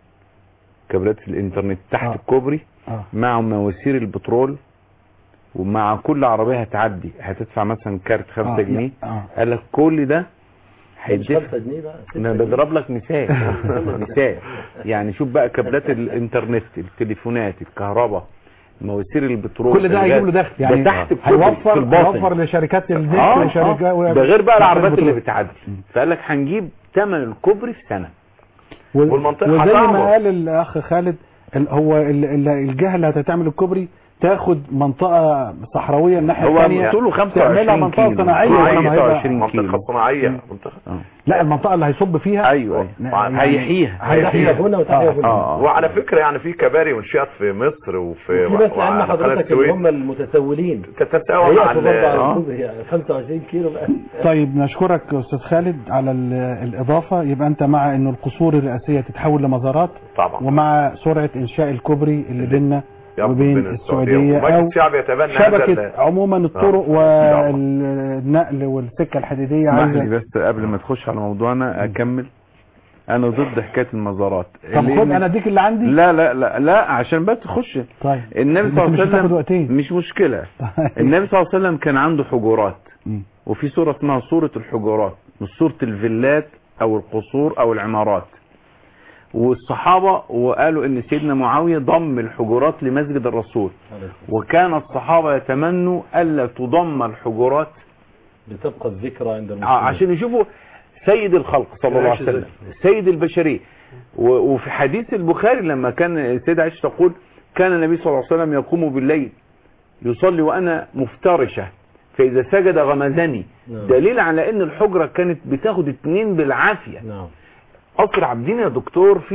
Speaker 8: تحت الكوبري مع مواسير البترول، ومع كل عربية هتعدي هتدفع مثلا كارت 5 جنيه. قال لك كل ده هيدفع 5 جنيه بقى. انا بضرب لك مثال يعني شوف بقى كابلات الانترنت، التليفونات، الكهرباء، مواسير البترول،
Speaker 17: كل ده هيجيب له دخل يعني
Speaker 8: تحت
Speaker 17: هيوفر لشركات النت
Speaker 8: ده غير بقى العربيات اللي بتعدي. فقال لك هنجيب ثمن الكوبري في سنة.
Speaker 17: والمنطقه وزي ما قال الاخ خالد هو الجهه اللي هتعمل الكوبري تاخد منطقه صحراويه الناحيه الثانيه
Speaker 8: طوله 25
Speaker 17: منطقه صناعيه،
Speaker 4: منطقه صناعيه
Speaker 17: لا المنطقه اللي هيصب فيها
Speaker 8: ايوه هيحييها
Speaker 10: هنا وتحيا هنا.
Speaker 4: وعلى فكره يعني في كباري وانشئت في مصر وفي
Speaker 10: بس عندنا حضرتك اللي هم المتسولين
Speaker 4: تتساوى مع
Speaker 10: 25 كيلو بقى.
Speaker 17: طيب نشكرك يا استاذ خالد على الاضافه. يبقى انت مع انه القصور الرئاسيه تتحول لمزارات
Speaker 4: طبعا،
Speaker 17: ومع سرعه انشاء الكوبري اللي بيننا وبين السعودية
Speaker 4: او
Speaker 17: شبكة عموما الطرق والنقل والسكة الحديدية.
Speaker 8: بس قبل ما تخش على موضوعنا اكمل، انا ضد حكاية المزارات.
Speaker 17: طب خد انا اديك اللي عندي.
Speaker 8: لا لا لا لا عشان بس تخش.
Speaker 17: طيب
Speaker 8: النبي صلى الله عليه وسلم مش مشكلة. النبي صلى الله عليه وسلم كان عنده حجرات، وفي سورة اسمها سورة الحجرات، مش سورة الفيلات او القصور او العمارات. والصحابة وقالوا ان سيدنا معاوية ضم الحجرات لمسجد الرسول، وكان الصحابة يتمنوا الا تضم الحجرات
Speaker 10: لتبقى الذكرى عند المسلمين
Speaker 8: عشان يشوفوا سيد الخلق صلى الله عليه وسلم، سيد البشرية. وفي حديث البخاري لما كان السيدة عائشة تقول كان النبي صلى الله عليه وسلم يقوم بالليل يصلي وانا مفترشة فاذا سجد غمزني. دليل على ان الحجرة كانت بتاخد 2 بالعافية. قصر عابدين يا دكتور في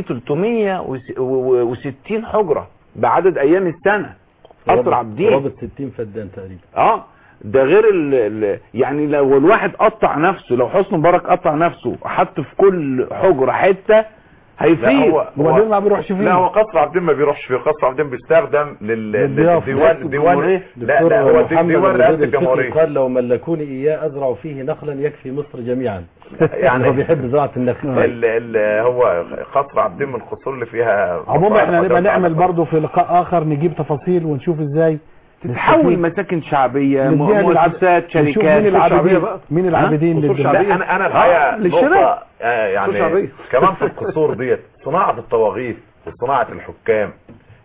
Speaker 8: 360 حجرة بعدد ايام السنة. قصر عابدين
Speaker 10: قرابة 60 فدان تقريبا.
Speaker 8: ده غير يعني لو الواحد قطع نفسه، لو حسن مبارك قطع نفسه وحط في كل حجرة حتة هيفيد.
Speaker 17: هو ما بيروحش فيه.
Speaker 4: لا هو قصر عابدين ما بيروحش فيه. قصر عابدين بيستخدم للديوان. لا هو ديوان رئاسة الجمهورية.
Speaker 10: قال لو ملكوني اياه ازرع فيه نخلا يكفي مصر جميعا. يعني هو بيحب زراعة النخل.
Speaker 4: هو قصر عابدين من القصور اللي فيها.
Speaker 17: عموما احنا نبقى نعمل برضو في لقاء اخر نجيب تفاصيل ونشوف ازاي
Speaker 8: تتحول مساكن شعبية، مؤسسات، شركات.
Speaker 17: مين العابدين
Speaker 4: انا الحقيقة نقطة يعني كمان في القصور ديت صناعة الطواغيت وصناعة الحكام.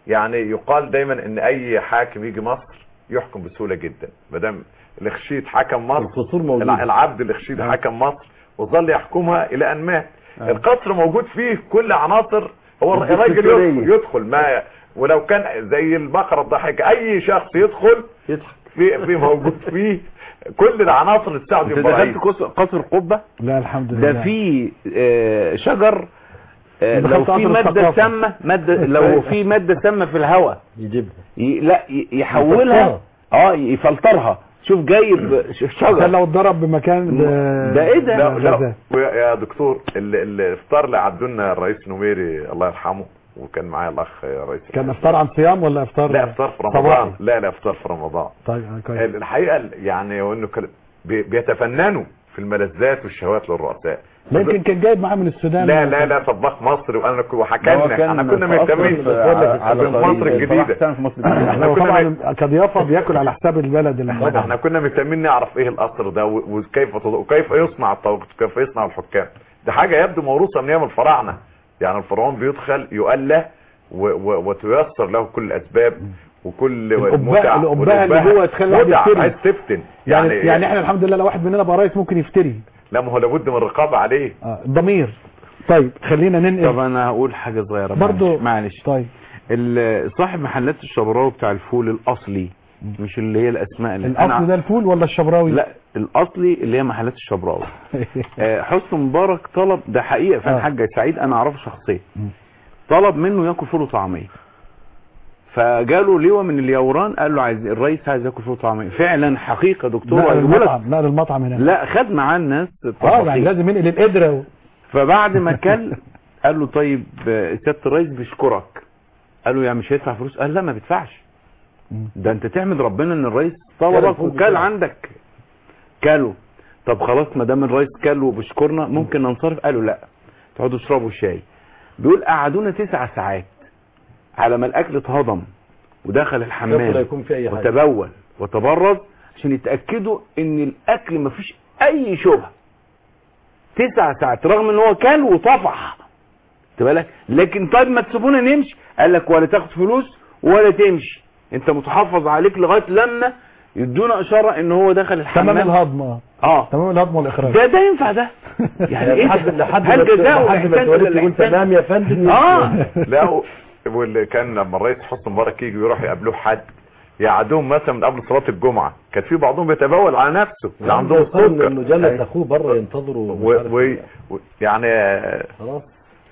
Speaker 4: يعني يقال دايما ان اي حاكم يجي مصر يحكم بسهوله جدا، ما دام الخشيد حكم مصر،
Speaker 3: القصور موجودة.
Speaker 4: العبد الخشيد حكم مصر وظل يحكمها الى ان مات. القصر موجود فيه كل عناصر، هو الراجل يدخل ما ولو كان زي البقره الضاحكه، اي شخص يدخل
Speaker 3: يضحك
Speaker 4: في موجود فيه كل العناصر اللي تساعد.
Speaker 8: انت دخلت قصر القبه؟
Speaker 2: لا الحمد لله.
Speaker 8: ده في شجر لو في ماده سامه، لو في ماده سامه في الهواء
Speaker 3: يجيبها،
Speaker 8: لا يحولها، يفلترها. شوف جايب شجر
Speaker 2: لو اتضرب بمكان
Speaker 8: ده ايه ده؟
Speaker 4: لا يا دكتور، الافطار اللي عدونا الرئيس نميري الله يرحمه وكان معايا الاخ رئيس،
Speaker 2: كان افطار عن صيام ولا افطار؟
Speaker 4: لا افطار في رمضان. لا افطار في رمضان.
Speaker 2: طيب
Speaker 4: الحقيقه يعني انه بيتفننوا في الملذات والشهوات للرؤساء.
Speaker 2: يمكن كان جايب معاه من السودان.
Speaker 4: لا طباخ مصري، وانا وحكينا احنا كنا مهتمين على مصر الجديده.
Speaker 2: احنا طبعا كضيافه بياكل على حساب البلد اللي
Speaker 4: احنا كنا مهتمين نعرف ايه القصر ده وكيف يصنع الطاقه، كيف يصنع الحكام. ده حاجه يبدو موروثه من ايام الفراعنه، يعني الفرعون بيدخل يؤله وتيسر له كل الاسباب وكل
Speaker 2: الأباء اللي هو تخلي واحد
Speaker 4: عايز تفتن
Speaker 2: يعني احنا الحمد لله لو واحد مننا بقى رئيس ممكن يفتري.
Speaker 4: لا ما هو لابد من الرقابه عليه.
Speaker 2: الضمير. طيب خلينا ننقل.
Speaker 8: طب انا هقول حاجه صغيره
Speaker 2: برضو
Speaker 8: معلش.
Speaker 2: طيب
Speaker 8: صاحب محلات الشبراوي بتاع الفول الاصلي، مش اللي هي الاسماء اللي
Speaker 2: الاصلي ده الفول ولا الشبراوي؟
Speaker 8: لا الاصلي اللي هي محلات الشبراوي. حسن مبارك طلب، ده حقيقه فعلا حاج سعيد انا اعرفه شخصيا، طلب منه ياكل فول وطعميه، فجاله لواء من اليوران قال له عايز الرئيس عايز ياكل فول وطعميه. فعلا حقيقه دكتور.
Speaker 2: لا المطعم هنا
Speaker 8: لا خد معاه الناس
Speaker 2: يعني لازم ينقل القدره.
Speaker 8: فبعد ما كل قال له طيب سياده الرئيس بيشكرك. قال له يعني مش هيدفع فلوس؟ قال لا ما بيدفعش، ده انت تعمد ربنا ان الرئيس طلبك وكل عندك كلوا. طب خلاص ما دام الرئيس كل وبيشكرنا ممكن ننصرف؟ قالوا لا تقعدوا تشربوا شاي. بيقول قعدونا 9 ساعات على ما الاكل اتهضم ودخل الحمام وتبول وتبرد عشان يتاكدوا ان الاكل ما فيش اي شبهه. 9 ساعات رغم ان هو كل وطفح، خد بالك. لكن طيب ما تسيبونا نمشي، قال لك ولا تاخد فلوس ولا تمشي، انت متحفظ عليك لغايه لما يدونا اشاره ان هو دخل الحمام.
Speaker 2: تمام الهضم. تمام الهضم والاخراج.
Speaker 8: ده ينفع ده؟ يعني ايه
Speaker 10: هل جزاء احسان ولا تقول سلام يا فندم؟
Speaker 4: لا واللي كان لما الرئيس حسني مبارك يجي يروح يقابلوه حد يقعدوهم مثلا من قبل صلاه الجمعه، كان في بعضهم بيتبول على نفسه اللي عندهم السكر
Speaker 10: انه جلد اخوه بره ينتظروا
Speaker 4: يعني
Speaker 10: خلاص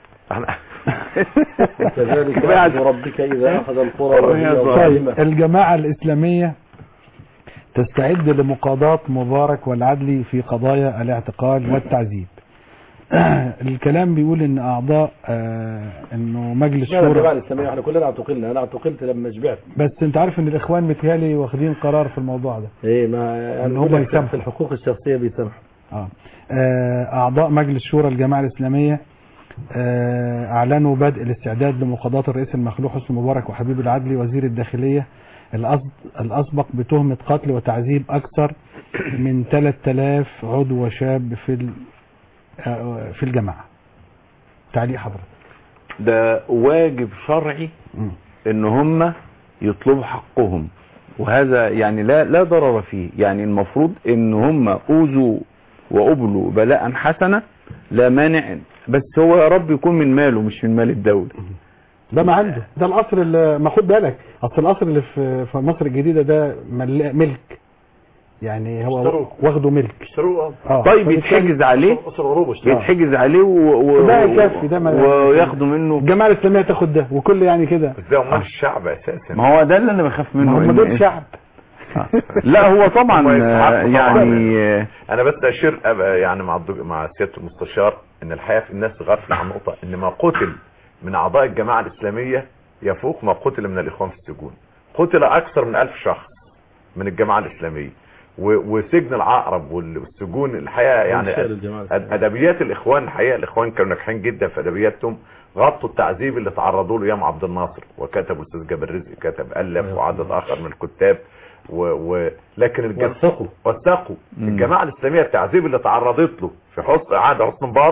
Speaker 10: كذلك ربك اذا اخذ القرى
Speaker 2: وهي الجماعه الاسلاميه تستعد لمقاضاة مبارك والعدلي في قضايا الاعتقال والتعذيب. الكلام بيقول ان اعضاء انه مجلس شورى
Speaker 10: الجماعه الاسلاميه احنا كلنا اعتقلنا، انا اعتقلت لما شبعت.
Speaker 2: بس انت عارف ان الاخوان متهيألي واخدين قرار في الموضوع ده.
Speaker 10: ايه ما
Speaker 2: ان هم يسامحوا
Speaker 10: في الحقوق الشخصيه بيسامحوا.
Speaker 2: اعضاء مجلس شورى الجماعه الاسلاميه اعلنوا بدء الاستعداد لمقاضاة الرئيس المخلوع حسني مبارك وحبيب العدلي وزير الداخليه الأسبق بتهمة قتل وتعذيب أكثر من 3000 عضو وشاب في الجماعة. تعليق حضرتك.
Speaker 8: ده واجب شرعي ان هم يطلبوا حقهم، وهذا يعني لا ضرر فيه. يعني المفروض ان هم اوذوا وابلوا بلاء حسنة لا مانع، بس هو يا رب يكون من ماله مش من مال الدولة.
Speaker 2: ده ما عنده، ده القصر اللي ما خد بالك، اصل القصر اللي في مصر الجديدة ده ملك، يعني هو واخده ملك.
Speaker 8: طيب يتحجز عليه، يتحجز عليه
Speaker 2: ده يكفي، ده
Speaker 8: وياخدوا منه.
Speaker 2: الجماعة الإسلامية تاخد ده وكل يعني كده.
Speaker 4: ده هم الشعب اساسا.
Speaker 8: ما هو ده اللي انا بخاف منه.
Speaker 2: هم دول شعب.
Speaker 8: لا هو طبعا يعني
Speaker 4: انا بس اشير يعني مع سيادة المستشار ان الحقيقة في الناس غافلة عن نقطة، ان ما قتل من اعضاء الجماعة الاسلامية يفوق ما قتل من الاخوان في السجون. قتل اكثر من 1000 شخص من الجماعة الاسلامية، وسجن العقرب والسجون الحقيقة يعني ادبيات الاخوان. الحقيقة الاخوان كانوا ناجحين جدا في ادبياتهم، غطوا التعذيب اللي تعرضوا له ايام عبد الناصر، وكتب استاذ جابر رزق كتب الف وعدد اخر من الكتاب لكن وثقوا الجماعة الاسلامية التعذيب اللي تعرضت له في عهد حسني مبارك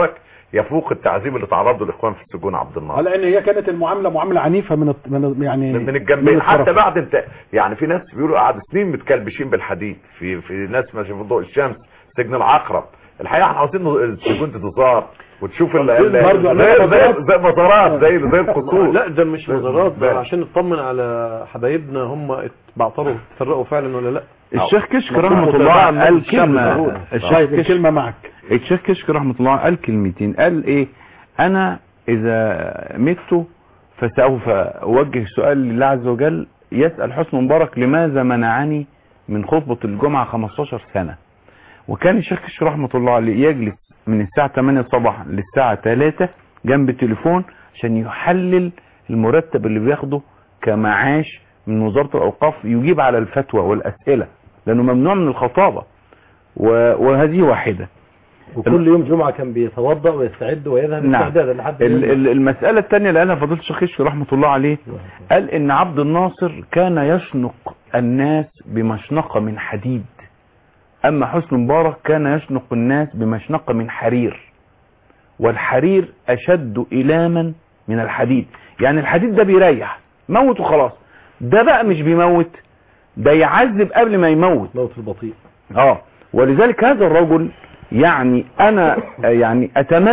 Speaker 4: يفوق التعذيب اللي تعرض له الاخوان في السجون عبد الناصر.
Speaker 17: لان هي كانت المعامله معامله عنيفه يعني
Speaker 4: من الجنبين، حتى بعد انت يعني في ناس بيقولوا قعد سنين متكلبشين بالحديد، في ناس ماشيه في ضوء الشمس، سجن العقرب. الحقيقه احنا عاوزين السجون تتزار وتشوف زي مزارات زي القصور.
Speaker 5: لا ده مش مزارات، ده عشان نطمن على حبايبنا هم بعتروا تفرقوا فعلا ولا لا.
Speaker 8: الشيخ كشك رحمه الله قال كلمه،
Speaker 17: الكلمه معك.
Speaker 8: الشيخ كشك رحمه الله قال كلمتين، قال ايه؟ انا اذا مت فسوف اوجه سؤال لله عز وجل، يسأل حسني مبارك لماذا منعني من خطبة الجمعة 15 سنة. وكان الشيخ كشك رحمه الله عليه يجلس من الساعة 8 صباحا للساعة 3 جنب التليفون عشان يحلل المرتب اللي بياخده كمعاش من وزارة الأوقاف، يجيب على الفتوى والأسئلة لأنه ممنوع من الخطابة. وهذه واحدة.
Speaker 10: وكل يوم جمعة كان بيتوضأ ويستعد ويذهب استعدادا لحد
Speaker 8: المسألة الثانية اللي قالها فضيلة الشيخ كشك رحمة الله عليه، قال إن عبد الناصر كان يشنق الناس بمشنقة من حديد، أما حسني مبارك كان يشنق الناس بمشنقة من حرير، والحرير أشد إلاما من الحديد. يعني الحديد ده بيريح، موت وخلاص، ده بقى مش بيموت، ده يعذب قبل ما يموت،
Speaker 10: موت البطيء.
Speaker 8: ولذلك هذا الرجل يعني أنا يعني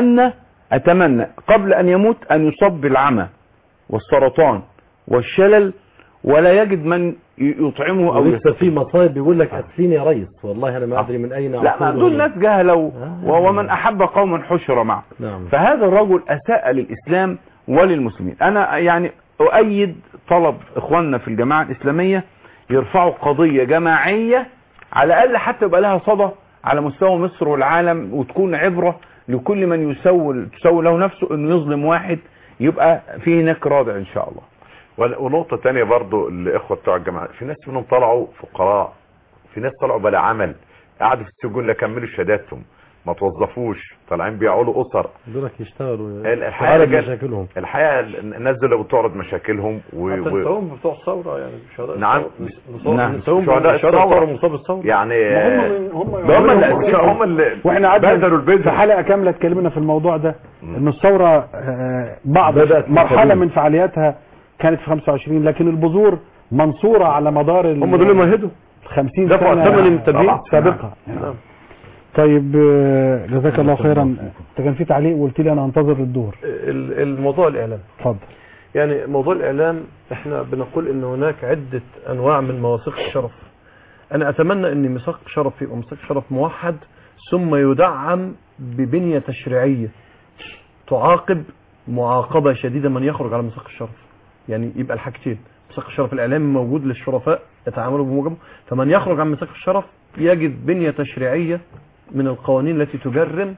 Speaker 8: أتمنى قبل أن يموت أن يصاب بالعمى والسرطان والشلل ولا يجد من يطعمه.
Speaker 10: او لسه في مصايب بيقول لك اسفين يا ريس، والله انا ما ادري من اين
Speaker 8: لا، دول ناس جهله ومن احب قوما حشر معه. فهذا الرجل اساء للاسلام وللمسلمين. انا يعني اؤيد طلب اخواننا في الجماعه الاسلاميه يرفعوا قضيه جماعيه على الاقل حتى يبقى لها صدى على مستوى مصر والعالم، وتكون عبره لكل من تسول له نفسه انه يظلم واحد، يبقى في هناك رادع ان شاء الله.
Speaker 4: ونقطة تانية برضو الإخوة بتوع الجماعة، في ناس منهم طلعوا فقراء، في ناس طلعوا بلا عمل، قعدوا في السجون لا كملوا شهاداتهم، ما توظفوش، طالعين بيعولوا أسر.
Speaker 10: دولك يشتغلوا
Speaker 4: الحقيقة مشاكلهم. الحقيقة الناس اللي بتعرض مشاكلهم
Speaker 5: نساهم بتوع الثورة يعني شهداء.
Speaker 4: نعم
Speaker 5: شهداء الثورة مصاب الثورة.
Speaker 4: يعني
Speaker 17: هم اللي واحنا قعدنا في حلقة كاملة اتكلمنا في الموضوع ده، ان الثورة بعض مرحلة من فعالياتها كانت في 25، لكن البذور منصورة على مدار
Speaker 5: هم دول اللي مهدوا
Speaker 17: 50 سنة ثمن
Speaker 5: التبييض
Speaker 17: سابقة. طيب جزاك الله خيرا. انت كان في تعليق وقلت لي انا انتظر الدور.
Speaker 5: الموضوع الاعلام.
Speaker 17: اتفضل.
Speaker 5: يعني موضوع الاعلام احنا بنقول ان هناك عدة انواع من مواثيق الشرف. انا اتمنى ان ميثاق شرف يبقى ميثاق شرف موحد، ثم يدعم ببنية تشريعية تعاقب معاقبة شديدة من يخرج على ميثاق الشرف. يعني يبقى الحاجتين، ميثاق الشرف الاعلامي موجود للشرفاء يتعاملوا بموجبه، فمن يخرج عن ميثاق الشرف يجد بنية تشريعية من القوانين التي تجرم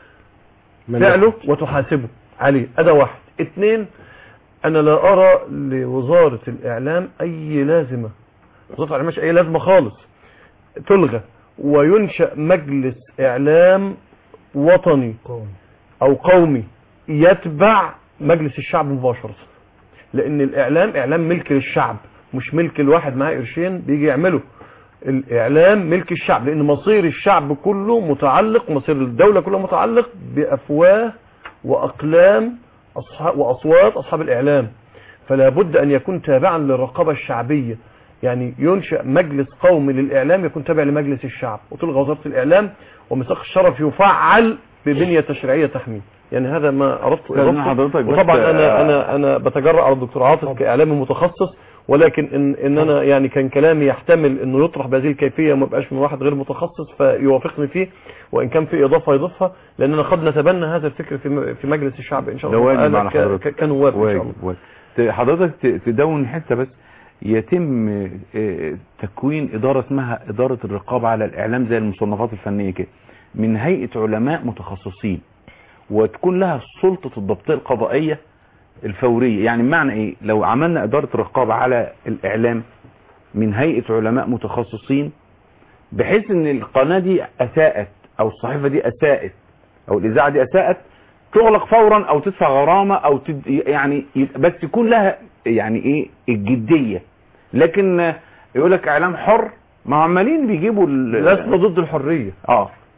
Speaker 5: فعله وتحاسبه عليه. هذا واحد. 2، انا لا ارى لوزارة الاعلام اي لازمة، وزارة الاعلام مش اي لازمة خالص، تلغى وينشأ مجلس اعلام وطني او قومي يتبع مجلس الشعب مباشرة، لان الاعلام اعلام ملك للشعب، مش ملك الواحد معاه قرشين بيجي يعمله. الاعلام ملك الشعب، لان مصير الشعب كله متعلق، مصير الدولة كله متعلق بافواه واقلام واصوات اصحاب الاعلام، فلا بد ان يكون تابعا للرقابة الشعبية. يعني ينشأ مجلس قومي للاعلام يكون تابع لمجلس الشعب، وتلغى وزارة الاعلام، وميثاق الشرف يفعل ببنية تشريعية تحميه. يعني هذا ما اردت اضافته. وطبعا انا بتجرأ على الدكتور عاطف كاعلامي متخصص، ولكن ان انا يعني كان كلامي يحتمل انه يطرح بهذه الكيفيه وما يبقاش من واحد غير متخصص فيوافقني فيه، وان كان في اضافه يضيفها، لاننا قد نتبنى هذا الفكر في مجلس الشعب ان شاء الله.
Speaker 8: ده واجب
Speaker 5: كنواب ان شاء الله.
Speaker 8: حضرتك تدون حته بس، يتم تكوين اداره اسمها اداره الرقابه على الاعلام زي المصنفات الفنيه كده، من هيئه علماء متخصصين، وتكون لها سلطه الضبطيه القضائيه الفورية. يعني معنى ايه؟ لو عملنا ادارة رقابة على الاعلام من هيئة علماء متخصصين، بحيث ان القناة دي اساءت او الصحيفة دي اساءت او الاذاعة دي اساءت، تغلق فورا او تدفع غرامة او يعني بس يكون لها يعني ايه الجدية. لكن يقول لك اعلام حر، ما عمالين بيجيبوا
Speaker 5: لازم ضد الحرية.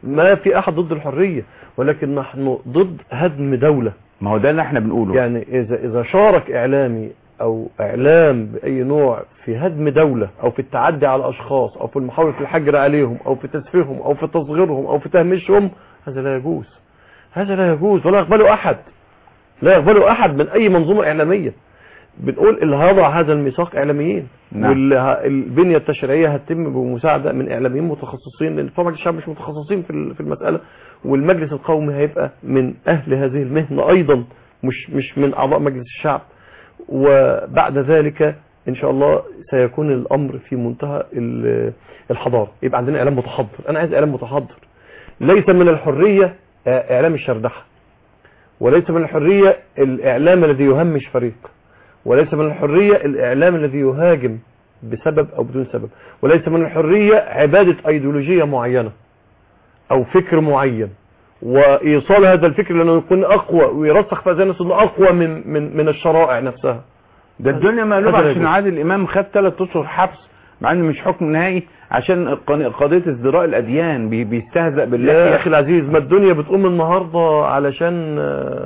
Speaker 5: ما في احد ضد الحرية، ولكن نحن ضد هدم دولة.
Speaker 8: ما هو ده اللي احنا بنقوله.
Speaker 5: يعني اذا شارك اعلامي او اعلام باي نوع في هدم دولة او في التعدي على اشخاص او في محاولة الحجر عليهم او في تسفيههم او في تصغيرهم او في تهميشهم، هذا لا يجوز. هذا لا يجوز ولا يقبله احد، لا يقبله احد من اي منظومة اعلامية. بنقول اللي هيضع هذا الميثاق اعلاميين، والبنية التشريعية هتتم بمساعدة من اعلاميين متخصصين، لان طبعا الشعب مش متخصصين في المسألة، والمجلس القومي هيبقى من اهل هذه المهنة ايضا، مش من اعضاء مجلس الشعب. وبعد ذلك ان شاء الله سيكون الامر في منتهى الحضارة. يبقى عندنا اعلام متحضر. انا عايز اعلام متحضر. ليس من الحرية اعلام الشردحة، وليس من الحرية الاعلام الذي يهمش فريق، وليس من الحرية الإعلام الذي يهاجم بسبب أو بدون سبب، وليس من الحرية عبادة أيديولوجية معينة أو فكر معين وإيصال هذا الفكر لأنه يكون أقوى ويرسخ في أذهان الناس أنه أقوى من الشرائع نفسها.
Speaker 8: ده الدنيا مقلوبة عشان عادل الإمام خد 3 أشهر حبس مع إنه مش حكم نهائي عشان قضية ازدراء الأديان، بيستهزأ بالله.
Speaker 5: يا أخي العزيز، ما الدنيا بتقوم النهاردة علشان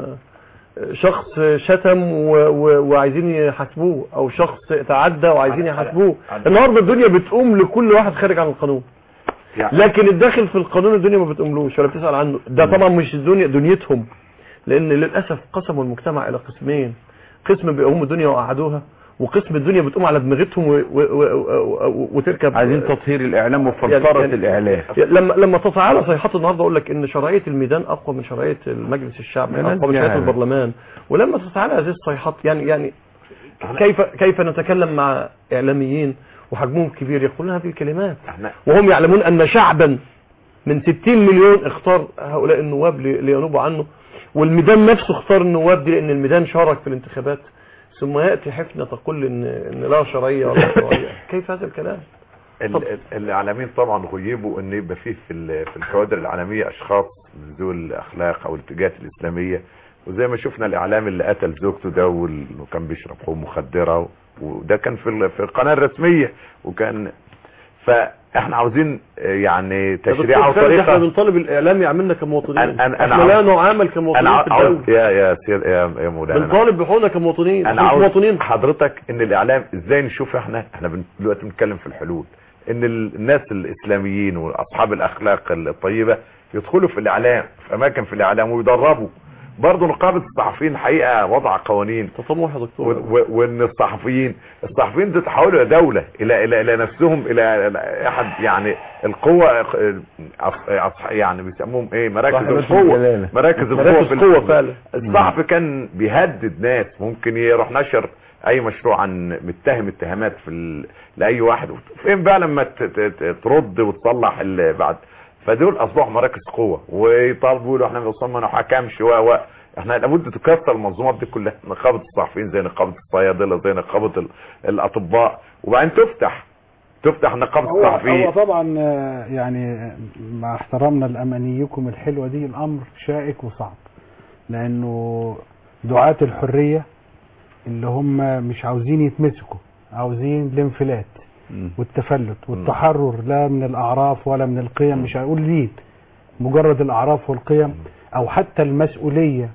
Speaker 5: شخص شتم وعايزين يحاسبوه، او شخص تعدى وعايزين يحاسبوه. النهارده الدنيا بتقوم لكل واحد خارج عن القانون، لكن الداخل في القانون الدنيا ما بتقوملوش ولا بتسأل عنه. ده طبعا مش الدنيا، دنيتهم، لان للاسف قسموا المجتمع الى قسمين، قسم بيقوموا الدنيا وقعدوها، وقسم الدنيا بتقوم على دماغتهم وتركب.
Speaker 8: عايزين تطهير الاعلام وفلترة الاعلام.
Speaker 5: لما تتعالى صيحات النهارده اقول لك ان شرعيه الميدان اقوى من شرعيه المجلس الشعب، اقوى من شرعيه البرلمان. ولما تتعالى هذه الصيحات يعني كيف نتكلم مع اعلاميين وحجمهم كبير يقولون هذه الكلمات وهم يعلمون ان شعبا من 60 مليون اختار هؤلاء النواب لينوبوا عنه، والميدان نفسه اختار النواب دي لان الميدان شارك في الانتخابات، ثم يأتي حفنة تقول ان لا شرعية ولا شرعية. كيف هذا الكلام؟
Speaker 4: الاعلاميين طبعا غيبوا ان يبقى فيه في الكوادر الاعلامية اشخاص من ذوي الاخلاق او الاتجاهات الاسلامية، وزي ما شفنا الاعلام اللي قتل زوجته ده وكان بيشرب حبوب مخدرة، وده كان في القناة الرسمية، وكان فاحنا عاوزين يعني تشريع وطريقه.
Speaker 5: احنا بنطالب الاعلام يعملنا كمواطنين، احنا لا نعامل كمواطنين في الدولة.
Speaker 4: يا مولانا
Speaker 5: بنطالب بحقوقنا كمواطنين.
Speaker 4: انا عاوز مواطنين حضرتك ان الاعلام ازاي نشوف احنا دلوقتي بنتكلم في الحلول، ان الناس الاسلاميين واصحاب الاخلاق الطيبة يدخلوا في الاعلام، في اماكن في الاعلام ويدربوا. برضه نقابة الصحفيين الحقيقة وضع قوانين
Speaker 5: تطمح يا دكتور،
Speaker 4: وان الصحفيين تتحولوا الى دولة الى نفسهم، الى احد يعني القوة، يعني بيسموهم ايه، مراكز القوة. مراكز القوة فعلا. الصحفي كان بيهدد ناس، ممكن يروح نشر اي مشروع عن متهم اتهامات لاي واحد، فين بقى لما ترد وتصلح بعد. فدول اصبحوا مراكز قوة ويطالبوا يقولوا احنا وصلنا ما حكمش احنا لابد تكثر المنظومات دي كلها، نقابة الصحفيين زي نقابة الصيادلة زي نقابة الاطباء، وبعدين تفتح نقابة الصحفيين.
Speaker 2: هو طبعا يعني مع احترامنا لامانيكم الحلوة دي الامر شائك وصعب، لانه دعاة الحرية اللي هم مش عاوزين يتمسكوا، عاوزين الانفلات والتفلت والتحرر، لا من الاعراف ولا من القيم، مش هقول دين، مجرد الاعراف والقيم او حتى المسؤولية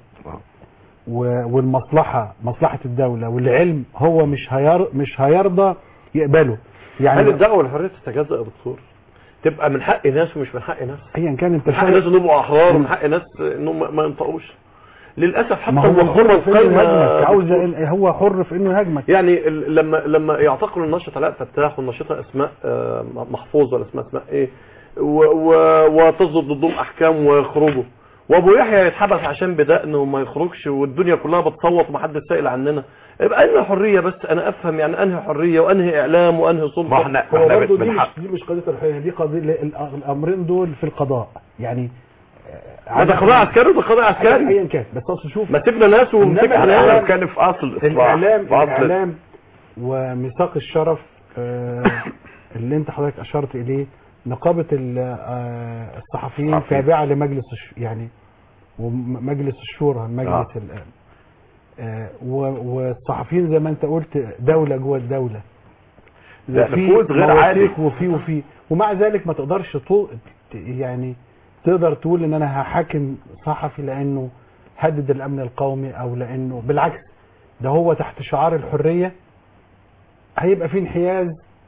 Speaker 2: والمصلحة، مصلحة الدولة والعلم، هو مش هيرضى يقبله. يعني
Speaker 5: هل الدعوة والحرية تتجزأ يا دكتور؟ تبقى من حق ناس ومش من حق ناس،
Speaker 2: ايا كان انت
Speaker 5: من حق ناس انهم يبقوا احرار ومن حق ناس انهم ما ينطقوش. للاسف حتى
Speaker 2: هو حر في انه يهاجمك، عاوز هو حر في انه يهاجمك.
Speaker 5: يعني لما يعتقلوا الناشط علاء فتاح والناشطه اسماء محفوظ ولا اسماء ايه وتصدر ضدهم احكام ويخرجوا، وابو يحيى يتحبس عشان بدقنه وما يخرجش، والدنيا كلها بتصوت ومحدش سائل عننا. يبقى انهي حريه؟ بس انا افهم يعني انهي حريه وانهي اعلام وانهي سلطه.
Speaker 2: هو برضه دي مش قضيه الحريه، دي قضيه الامرين دول في القضاء يعني.
Speaker 5: ده قضاء عسكري وده قضاء عسكري
Speaker 2: ايا كان، بس اصل شوف
Speaker 5: ما سيبنا ناس ومسكنا ناس.
Speaker 4: كان في اصل
Speaker 2: الاعلام وميثاق الشرف اللي انت حضرتك اشرت اليه. نقابه الصحفيين تابعه لمجلس يعني ومجلس الشورى، مجلس والصحفيين زي ما انت قلت دوله جوه الدوله،
Speaker 4: نفوذ غير عادي
Speaker 2: وفي ومع ذلك ما تقدرش يعني تقدر تقول ان انا هحاكم صحفي لانه هدد الامن القومي او لانه بالعكس ده هو تحت شعار الحرية هيبقى في انحياز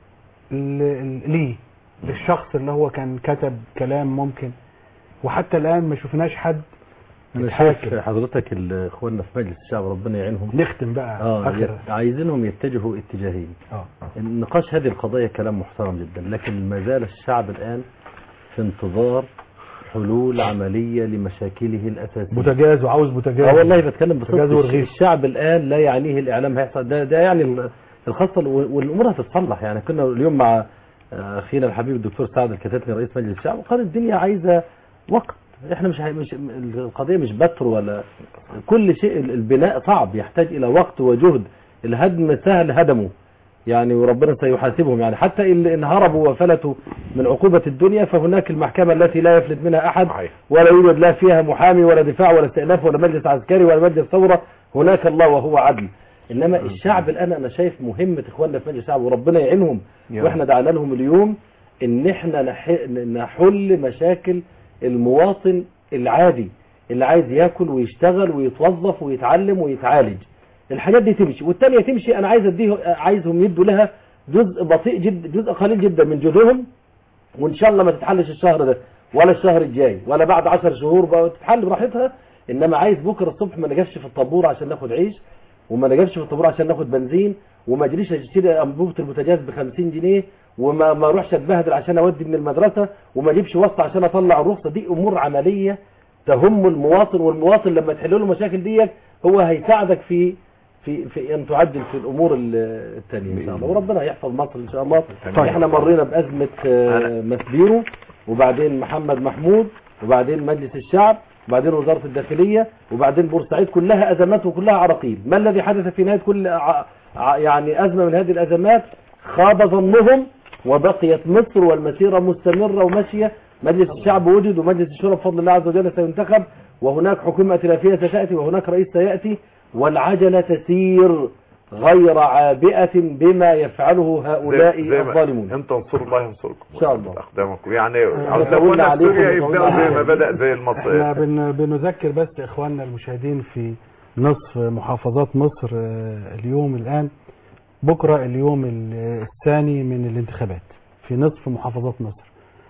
Speaker 2: ليه للشخص اللي هو كان كتب كلام ممكن، وحتى الان ما شفناش حد
Speaker 3: انا شايف حضرتك اخواننا في مجلس الشعب ربنا يعينهم
Speaker 2: نختم بقى
Speaker 3: عايزينهم يتجهوا اتجاهين. النقاش هذه القضايا كلام محترم جدا، لكن ما زال الشعب الان في انتظار حلول عملية لمشاكله الأساسية.
Speaker 2: بوتاجاز وعاوز بوتاجاز.
Speaker 3: والله بتكلم بصدق. الشعب الآن لا يعنيه الإعلام هيحصل ده يعني الخاصة والأمور هتتصلح. يعني كنا اليوم مع أخينا الحبيب الدكتور سعد الكتاتني رئيس مجلس الشعب وقال الدنيا عايزة وقت. احنا مش القضية مش بتر ولا كل شيء. البناء صعب يحتاج إلى وقت وجهد. الهدم سهل هدمه يعني وربنا سيحاسبهم. يعني حتى إن هربوا وفلتوا من عقوبة الدنيا فهناك المحكمة التي لا يفلت منها أحد ولا يوجد لا فيها محامي ولا دفاع ولا استئناف ولا مجلس عسكري ولا مجلس ثورة. هناك الله وهو عدل. إنما الشعب الآن أنا شايف مهمة إخواننا في مجلس الشعب وربنا يعينهم وإحنا دعنا لهم اليوم إن إحنا نحل مشاكل المواطن العادي اللي عايز ياكل ويشتغل ويتوظف ويتعلم ويتعالج. الحاجات دي تمشي والتانية تمشي. انا عايزهم يدوا لها جزء بطيء جدا، جزء قليل جدا من جهدهم، وان شاء الله ما تتحلش الشهر ده ولا الشهر الجاي ولا بعد 10 شهور بقى تتحل براحتها. انما عايز بكره الصبح ما نجفش في الطابور عشان ناخد عيش وما نجفش في الطابور عشان ناخد بنزين وما اجريش اشتري انبوبه البوتاجاز ب 50 جنيه وما اروحش اتبهدل عشان اودي من المدرسه وما اجيبش واسطه عشان اطلع الرخصه. دي امور عمليه تهم المواطن، والمواطن لما تحل له المشاكل ديت هو هيساعدك في ان تعدل في الامور الثانيه ان شاء الله وربنا يحفظ مصر ان شاء الله. احنا مرينا بازمه مسبيرو وبعدين محمد محمود وبعدين مجلس الشعب وبعدين وزاره الداخليه وبعدين بورسعيد. كلها ازمات وكلها عراقيل. ما الذي حدث في نهايه كل يعني ازمه من هذه الازمات؟ خاب ظنهم وبقيت مصر والمسيره مستمره وماشيه. مجلس الشعب وجد ومجلس الشورى بفضل الله عز وجل سينتخب وهناك حكومه ائتلافيه ستاتي وهناك رئيس سياتي والعجلة تسير غير عابئة بما يفعله هؤلاء الظالمون.
Speaker 4: انت انصروا الله ينصركم
Speaker 3: ان شاء الله
Speaker 4: اقدامكم. يعني عاوزين يبداوا زي ما بدأ زي المصري.
Speaker 2: احنا بنذكر بس اخواننا المشاهدين في نصف محافظات مصر اليوم الان بكرة اليوم الثاني من الانتخابات في نصف محافظات مصر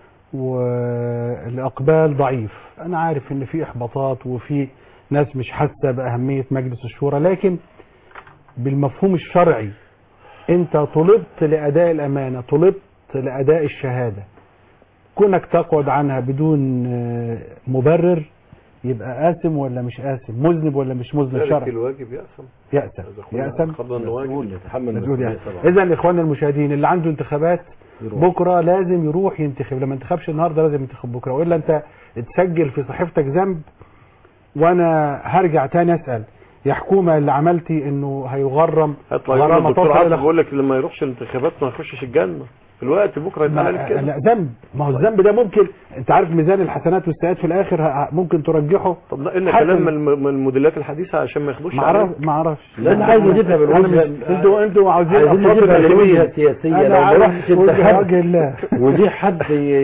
Speaker 2: والاقبال ضعيف. انا عارف ان في احباطات وفي ناس مش حاسه باهميه مجلس الشورى، لكن بالمفهوم الشرعي انت طلبت لاداء الامانه، طلبت لاداء الشهاده، كونك تقعد عنها بدون مبرر يبقى آثم ولا مش آثم، مذنب ولا مش مذنب شرعا.
Speaker 5: الواجب يأثم
Speaker 2: مسؤول. اذا اخواننا المشاهدين اللي عنده انتخابات بكره لازم يروح ينتخب. لما انتخبش النهارده لازم ينتخب بكره، والا انت تسجل في صحيفتك ذنب. وانا هرجع تاني اسال يا حكومه اللي عملتي انه هيغرم
Speaker 5: غرامه تصل بقول لك لما يروحش الانتخابات ما يخشش الجنه في الوقت بكره يتقال لك كده.
Speaker 2: لا ذنب. ما هو الذنب ده ممكن انت عارف ميزان الحسنات والسيئات في الاخر ممكن ترجحه.
Speaker 5: طب لا الا كلام من الموديلات الحديثه عشان ما ياخدوش.
Speaker 2: ما اعرفش
Speaker 3: لا انا عايز اجيبها بالوجه.
Speaker 2: انتوا عاوزين
Speaker 3: نجيبها بالوجه السياسيه. لو ما راحش
Speaker 2: انتخابات
Speaker 3: وجه حد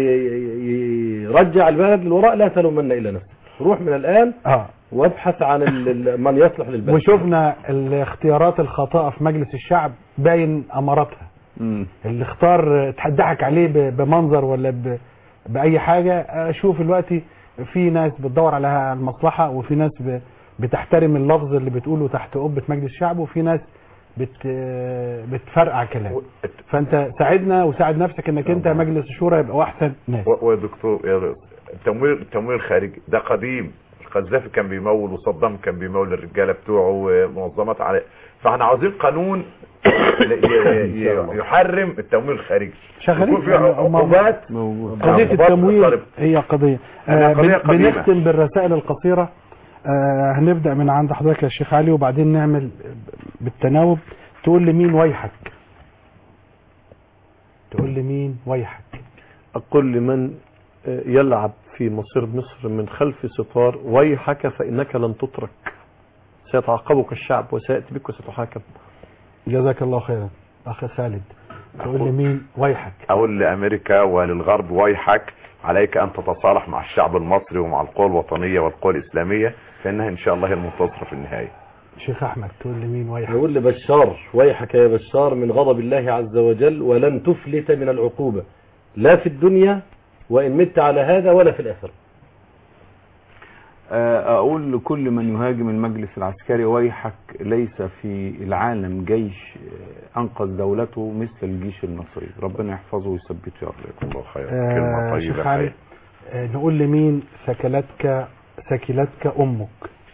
Speaker 3: يرجع البلد للوراء لا تلومن الا نفسك. روح من الان وابحث عن من يصلح للبلد.
Speaker 2: وشفنا الاختيارات الخاطئه في مجلس الشعب باين اماراتها. اللي اختار تضحك عليه بمنظر ولا باي حاجه. اشوف دلوقتي في ناس بتدور على المصلحه وفي ناس بتحترم اللفظ اللي بتقوله تحت قبه مجلس الشعب وفي ناس بتفرقع كلام. فانت ساعدنا وساعد نفسك انك انت مجلس الشورى يبقى احسن ناس.
Speaker 4: ويا دكتور يا التمويل الخارجي ده قديم. القذافي كان بيمول وصدام كان بيمول الرجاله بتوعه ومنظمات عليه. فاحنا عاوزين قانون يحرم التمويل الخارجي.
Speaker 2: شغالين
Speaker 4: في عقوبات.
Speaker 2: قضيه التمويل هي قضيه. بنختم بالرسائل القصيره. هنبدا من عند حضرتك يا شيخ علي وبعدين نعمل بالتناوب. تقول لي مين ويحك؟ تقول لي مين ويحك؟
Speaker 5: اقول لمن يلعب في مصير مصر من خلف ستار ويحك فإنك لن تترك، سيتعاقبك الشعب وسيأتي بك وستحاكم.
Speaker 2: جزاك الله خيرا. أخي خالد تقول لي مين ويحك؟
Speaker 4: أقول لأمريكا وللغرب ويحك، عليك ان تتصالح مع الشعب المصري ومع القوى الوطنية والقوى الاسلامية، فانها ان شاء الله هي المنتصرة في النهاية.
Speaker 2: شيخ احمد تقول لمين ويحك؟
Speaker 10: يقول لبشار ويحك يا بشار من غضب الله عز وجل، ولن تفلت من العقوبة لا في الدنيا وإن مت على هذا ولا في الآخرة.
Speaker 8: اقول لكل من يهاجم المجلس العسكري ويحك، ليس في العالم جيش انقذ دولته مثل الجيش المصري، ربنا يحفظه ويثبته يا رب.
Speaker 4: الله خير. كلمة
Speaker 2: شيخ
Speaker 4: طيبة.
Speaker 2: علي نقول لمين ثكلتك امك؟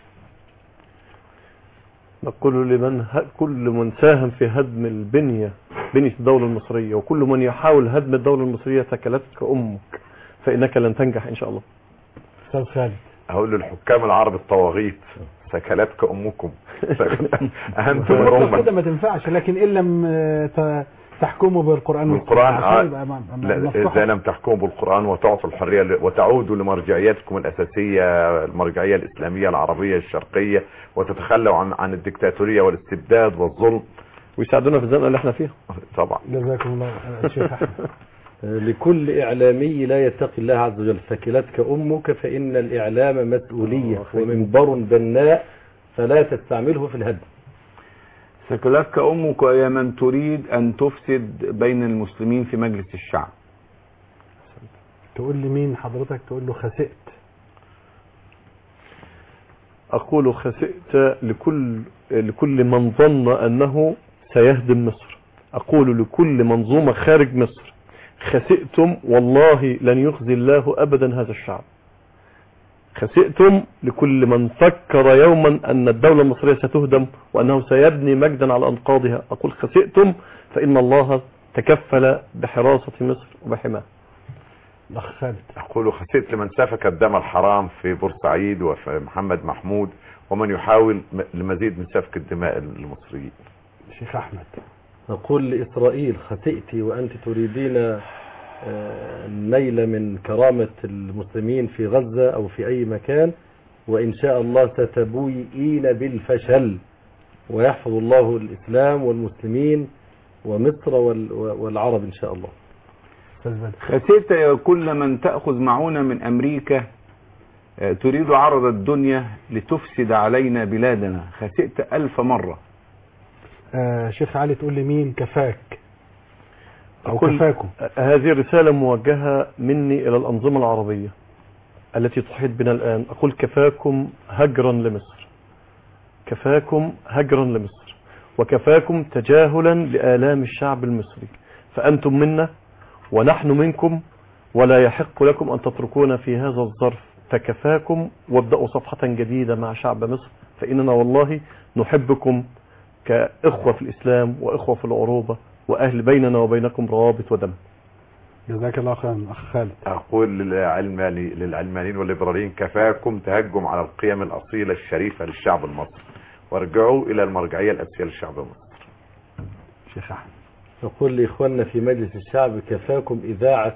Speaker 5: نقول لمن كل من ساهم في هدم بنية الدولة المصرية، وكل من يحاول هدم الدولة المصرية ثكلتك امك، فانك لن تنجح ان شاء الله.
Speaker 2: استاذ خالد
Speaker 4: هقول للحكام العرب الطواغيت ثكلتك امكم. انتم الامه
Speaker 2: كده ما تنفعش، لكن ان لم تحكموا بالقران
Speaker 4: لا، اذا لم تحكموا بالقران وتعطوا الحريه وتعودوا لمرجعياتكم الاساسيه، المرجعيه الاسلاميه العربيه الشرقيه، وتتخلوا عن الدكتاتوريه والاستبداد والظلم،
Speaker 5: ويساعدونا في الزنقه اللي احنا فيها.
Speaker 4: طبعا.
Speaker 2: جزاكم الله شيخ احمد.
Speaker 10: لكل إعلامي لا يتقي الله عز وجل ثكلتك أمك، فإن الإعلام مسؤولية ومنبر بناء فلا تستعمله في الهدم.
Speaker 8: ثكلتك أمك يا من تريد أن تفسد بين المسلمين في مجلس الشعب.
Speaker 2: تقول لي مين حضرتك؟ تقول له خسئت.
Speaker 5: أقول خسئت لكل من ظن أنه سيهدم مصر. أقول لكل منظومة خارج مصر خسئتم، والله لن يخزي الله أبدا هذا الشعب. خسئتم لكل من فكر يوما أن الدولة المصرية ستهدم وأنه سيبني مجدا على أنقاضها. أقول خسئتم، فإن الله تكفل بحراسة مصر وبحماها.
Speaker 4: أقول خسئت لمن سفك الدم الحرام في بورسعيد وفي محمد محمود، ومن يحاول لمزيد من سفك الدماء المصريين.
Speaker 2: شيخ أحمد
Speaker 10: نقول لإسرائيل خسئت وأنت تريدين النيل من كرامة المسلمين في غزة أو في أي مكان، وإن شاء الله ستبوئين بالفشل، ويحفظ الله الإسلام والمسلمين ومصر والعرب إن شاء الله.
Speaker 8: خسئت يا كل من تأخذ معونة من أمريكا تريد عرض الدنيا لتفسد علينا بلادنا. خسئت 1000 مرة.
Speaker 2: شيخ علي تقول لي مين كفاك أو كفاكم؟
Speaker 5: هذه رسالة موجهة مني إلى الأنظمة العربية التي تحيط بنا الآن. أقول كفاكم هجرا لمصر، كفاكم هجرا لمصر، وكفاكم تجاهلا لآلام الشعب المصري، فأنتم منا ونحن منكم، ولا يحق لكم أن تتركونا في هذا الظرف، فكفاكم وابدأوا صفحة جديدة مع شعب مصر، فإننا والله نحبكم كإخوة في الإسلام وإخوة في العروبة، وأهل بيننا وبينكم روابط ودم.
Speaker 2: جزاك الله خيرا أخ خالد.
Speaker 4: أقول للعلمانيين والليبراليين كفاكم تهجم على القيم الأصيلة الشريفة للشعب المصري، وارجعوا إلى المرجعية الأساسية للشعب المصري.
Speaker 2: شيخ أحمد
Speaker 10: نقول لإخواننا في مجلس الشعب كفاكم إذاعة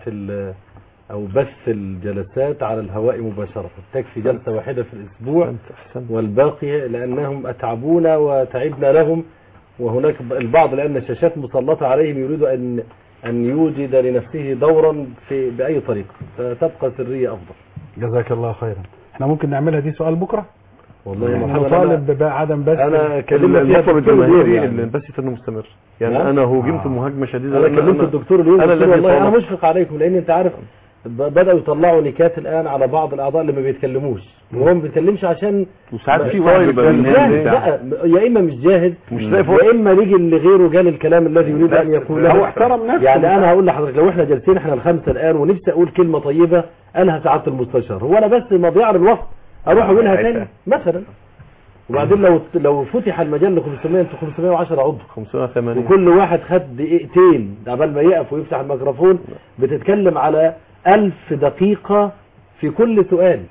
Speaker 10: أو بث الجلسات على الهواء مباشرة، تكفي جلسة واحدة في الأسبوع والباقي لأنهم أتعبونا وتعبنا لهم، وهناك البعض لأن الشاشات مسلطة عليهم يريد أن يوجد لنفسه دورا بأي طريقة، فتبقى سرية أفضل.
Speaker 2: جزاك الله خيرا. احنا ممكن نعملها دي سؤال بكرة
Speaker 10: والله
Speaker 2: نطالب بعدم بث.
Speaker 5: انا كلمت المطلب الجماهيري اللي البث انه مستمر، يعني انا هوجمت مهاجمه شديده.
Speaker 10: انا كلمت الدكتور اليوم والله انا مشفق عليكم، لان انت عارف بدأوا يطلعوا نكات الآن على بعض الأعضاء اللي ما بيتكلموش، وهو ما بيتكلمش عشان
Speaker 8: وساعات في واحد
Speaker 10: لا يا إما مش جاهز يا إما يجي اللي غيره قال الكلام الذي يريد أن يقوله.
Speaker 2: هو احترم نفسه.
Speaker 10: يعني أنا هقول لحضرتك لو إحنا جالسين إحنا الخمسة الآن ونفسي أقول كلمة طيبة أنا سعادة المستشار، هو أنا بس مضيع الوقت أروح أقولها تاني مثلا. وبعدين لو فتح المجال ل 500 انتوا 510 عضو
Speaker 5: 580
Speaker 10: وكل واحد خد دقيقتين قبل ما يقف ويفتح الميكروفون، بتتكلم على 1000 دقيقة في كل سؤال.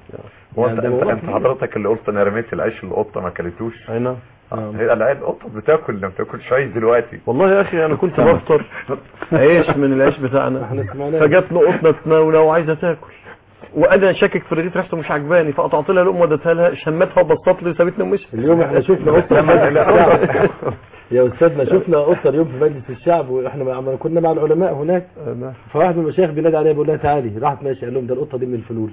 Speaker 4: انت حضرتك اللي قلت انا رميت العيش القطه ما اكلتوش.
Speaker 5: اي نعم.
Speaker 4: هي القطه بتاكل، ما بتاكلش عيش دلوقتي.
Speaker 5: والله يا اخي انا كنت بفطر عيش من العيش بتاعنا، فجت له قطه تناوله وعايزه تاكل، وانا شاكك في الرغيف ريحته مش عجباني، فقطعت لها لقمه وديتها لها، شمتها وبصت لي وسابتني ومشيت.
Speaker 10: اليوم احنا شفنا قطه يا استاذنا شفنا قطه اليوم في مجلس الشعب واحنا كنا مع العلماء هناك، فواحد من المشايخ بينادي عليها بيقول لها تعالي، راحت ماشي قال لهم ده القطه دي من الفلول.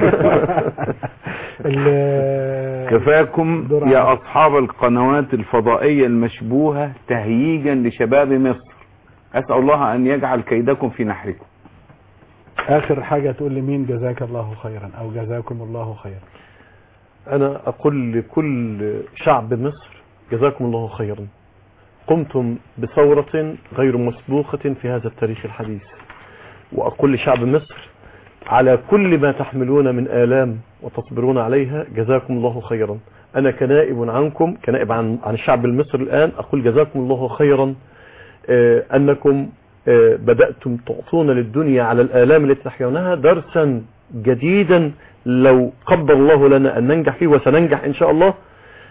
Speaker 8: كفاكم يا اصحاب القنوات الفضائيه المشبوهه تهييجا لشباب مصر، اسال الله ان يجعل كيدكم في نحركم.
Speaker 2: اخر حاجه تقول لمين جزاك الله خيرا او جزاكم الله خيرا؟
Speaker 5: انا اقول لكل شعب مصر جزاكم الله خيرا، قمتم بثورة غير مسبوقة في هذا التاريخ الحديث. وأقول لشعب مصر على كل ما تحملون من آلام وتصبرون عليها جزاكم الله خيرا. أنا كنائب عنكم، كنائب عن الشعب المصري الآن، أقول جزاكم الله خيرا أنكم بدأتم تعطون للدنيا على الآلام التي تحيونها درسا جديدا لو قدر الله لنا أن ننجح فيه، وسننجح إن شاء الله.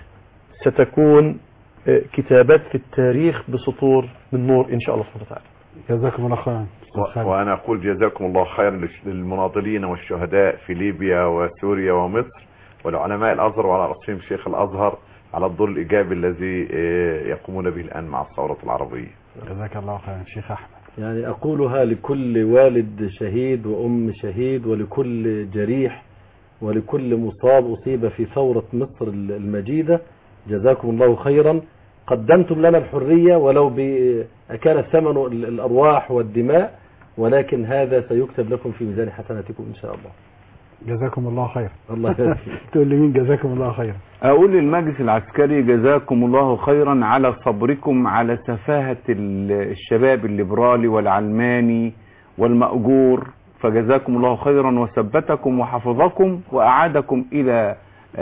Speaker 5: ستكون كتابات في التاريخ بسطور من نور إن شاء الله سبحانه وتعالى.
Speaker 2: جزاكم الله خيرا.
Speaker 4: وأنا أقول جزاكم الله خيرا للمناضلين والشهداء في ليبيا وسوريا ومصر والعلماء الأزهر وعلى رأسهم شيخ الأزهر على الدور الإيجابي الذي يقومون به الآن مع الثورة العربية.
Speaker 2: جزاك الله خيرا شيخ أحمد.
Speaker 10: يعني أقولها لكل والد شهيد وأم شهيد ولكل جريح ولكل مصاب أصيب في ثورة مصر المجيدة، جزاكم الله خيرا. قدمتم لنا الحرية ولو كان الثمن الأرواح والدماء، ولكن هذا سيكتب لكم في ميزان حسناتكم إن شاء الله.
Speaker 2: جزاكم الله خير.
Speaker 10: الله يجزيك.
Speaker 2: تقول لي مين جزاكم الله خيرا؟
Speaker 8: اقول للمجلس العسكري جزاكم الله خيرا على صبركم على سفاهة الشباب الليبرالي والعلماني والمأجور، فجزاكم الله خيرا وثبتكم وحفظكم وأعادكم إلى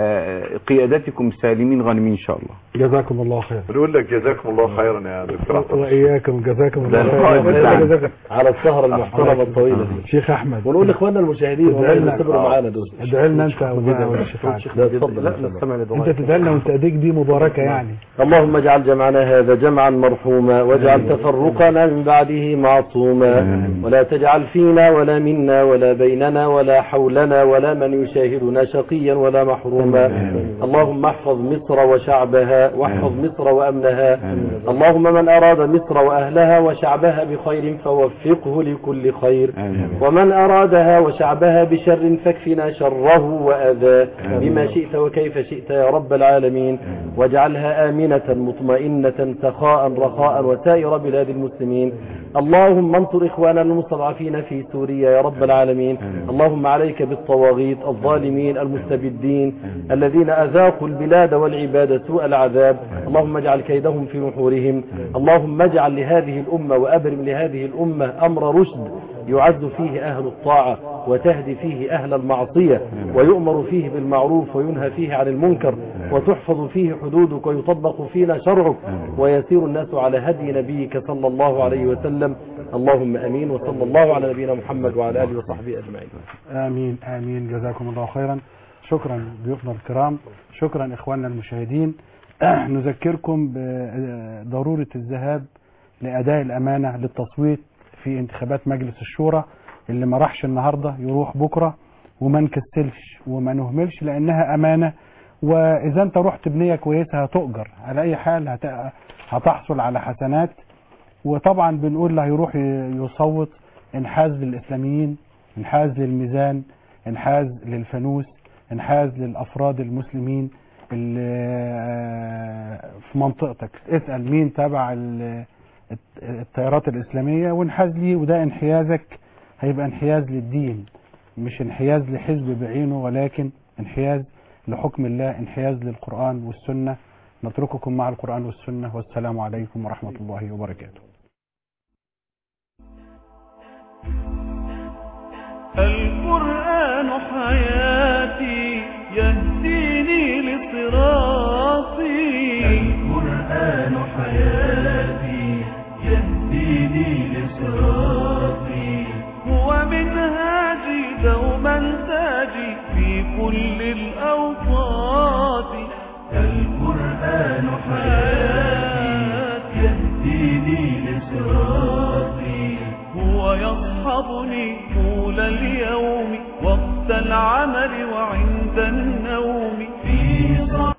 Speaker 8: قيادتكم سالمين غانمين إن شاء الله.
Speaker 2: جزاكم الله خير.
Speaker 4: بنقول لك جزاكم الله خيرا يا دكتور.
Speaker 2: وإياكم جزاكم الله خيرا
Speaker 10: على السهرة المحترمة الطويلة دي.
Speaker 2: شيخ أحمد.
Speaker 10: ونقول لإخواننا المشاهدين والله يصبروا معانا دول.
Speaker 2: ادعي لنا أنت والشيخ
Speaker 10: اتفضل. لا نستمع لدعائك.
Speaker 2: أنت تدعي لنا وأنت أيديك دي مباركة يعني.
Speaker 10: اللهم اجعل جمعنا هذا جمعا مرحوما، واجعل تفرقنا من بعده معصوما، ولا تجعل فينا ولا منا ولا بيننا ولا حولنا ولا من يشاهدنا شقيا ولا محروما. اللهم احفظ مصر وشعبها واحفظ مصر وأمنها. اللهم من أراد مصر وأهلها وشعبها بخير فوفقه لكل خير، ومن أرادها وشعبها بشر فاكفنا شره وأذاه بما شئت وكيف شئت يا رب العالمين. واجعلها آمنة مطمئنة سخاء رخاء وسائر بلاد المسلمين. اللهم انصر إخواننا المستضعفين في سوريا يا رب العالمين. اللهم عليك بالطواغيت الظالمين المستبدين الذين أذاقوا البلاد والعباد سوء العذاب. اللهم اجعل كيدهم في نحورهم. اللهم اجعل لهذه الأمة وأبرم لهذه الأمة أمر رشد يعز فيه أهل الطاعة وتهدي فيه أهل المعصية، ويؤمر فيه بالمعروف وينهى فيه عن المنكر، وتحفظ فيه حدودك ويطبق فينا شرعك، ويسير الناس على هدي نبيك صلى الله عليه وسلم. اللهم أمين، وصلى الله على نبينا محمد وعلى آله وصحبه أجمعين.
Speaker 2: آمين آمين. جزاكم الله خيرا. شكرا ضيوفنا الكرام، شكرا إخواننا المشاهدين. نذكركم بضرورة الذهاب لأداء الأمانة للتصويت في انتخابات مجلس الشورى. اللي ما راحش النهاردة يروح بكرة، وما نكسلش وما نهملش لأنها أمانة. وإذا أنت رحت بنية كويسة هتؤجر على أي حال، هتحصل على حسنات. وطبعا بنقول اللي هيروح يصوت انحاز للإسلاميين، انحاز للميزان، انحاز للفانوس، انحاز للأفراد المسلمين اللي في منطقتك. اسأل مين تبع التيارات الإسلامية وانحاز ليه، وده انحيازك هيبقى انحياز للدين، مش انحياز لحزب بعينه، ولكن انحياز لحكم الله، انحياز للقرآن والسنة. نترككم مع القرآن والسنة، والسلام عليكم ورحمة الله وبركاته.
Speaker 1: القرآن حياتي يهديني لصراطي. القرآن حياتي يهديني لصراطي. هو منهاجي دوما تاجي في كل الأوقات. القرآن حياتي يهديني لصراطي. هو يصحبني طول اليوم وقت العمل وعند النوم.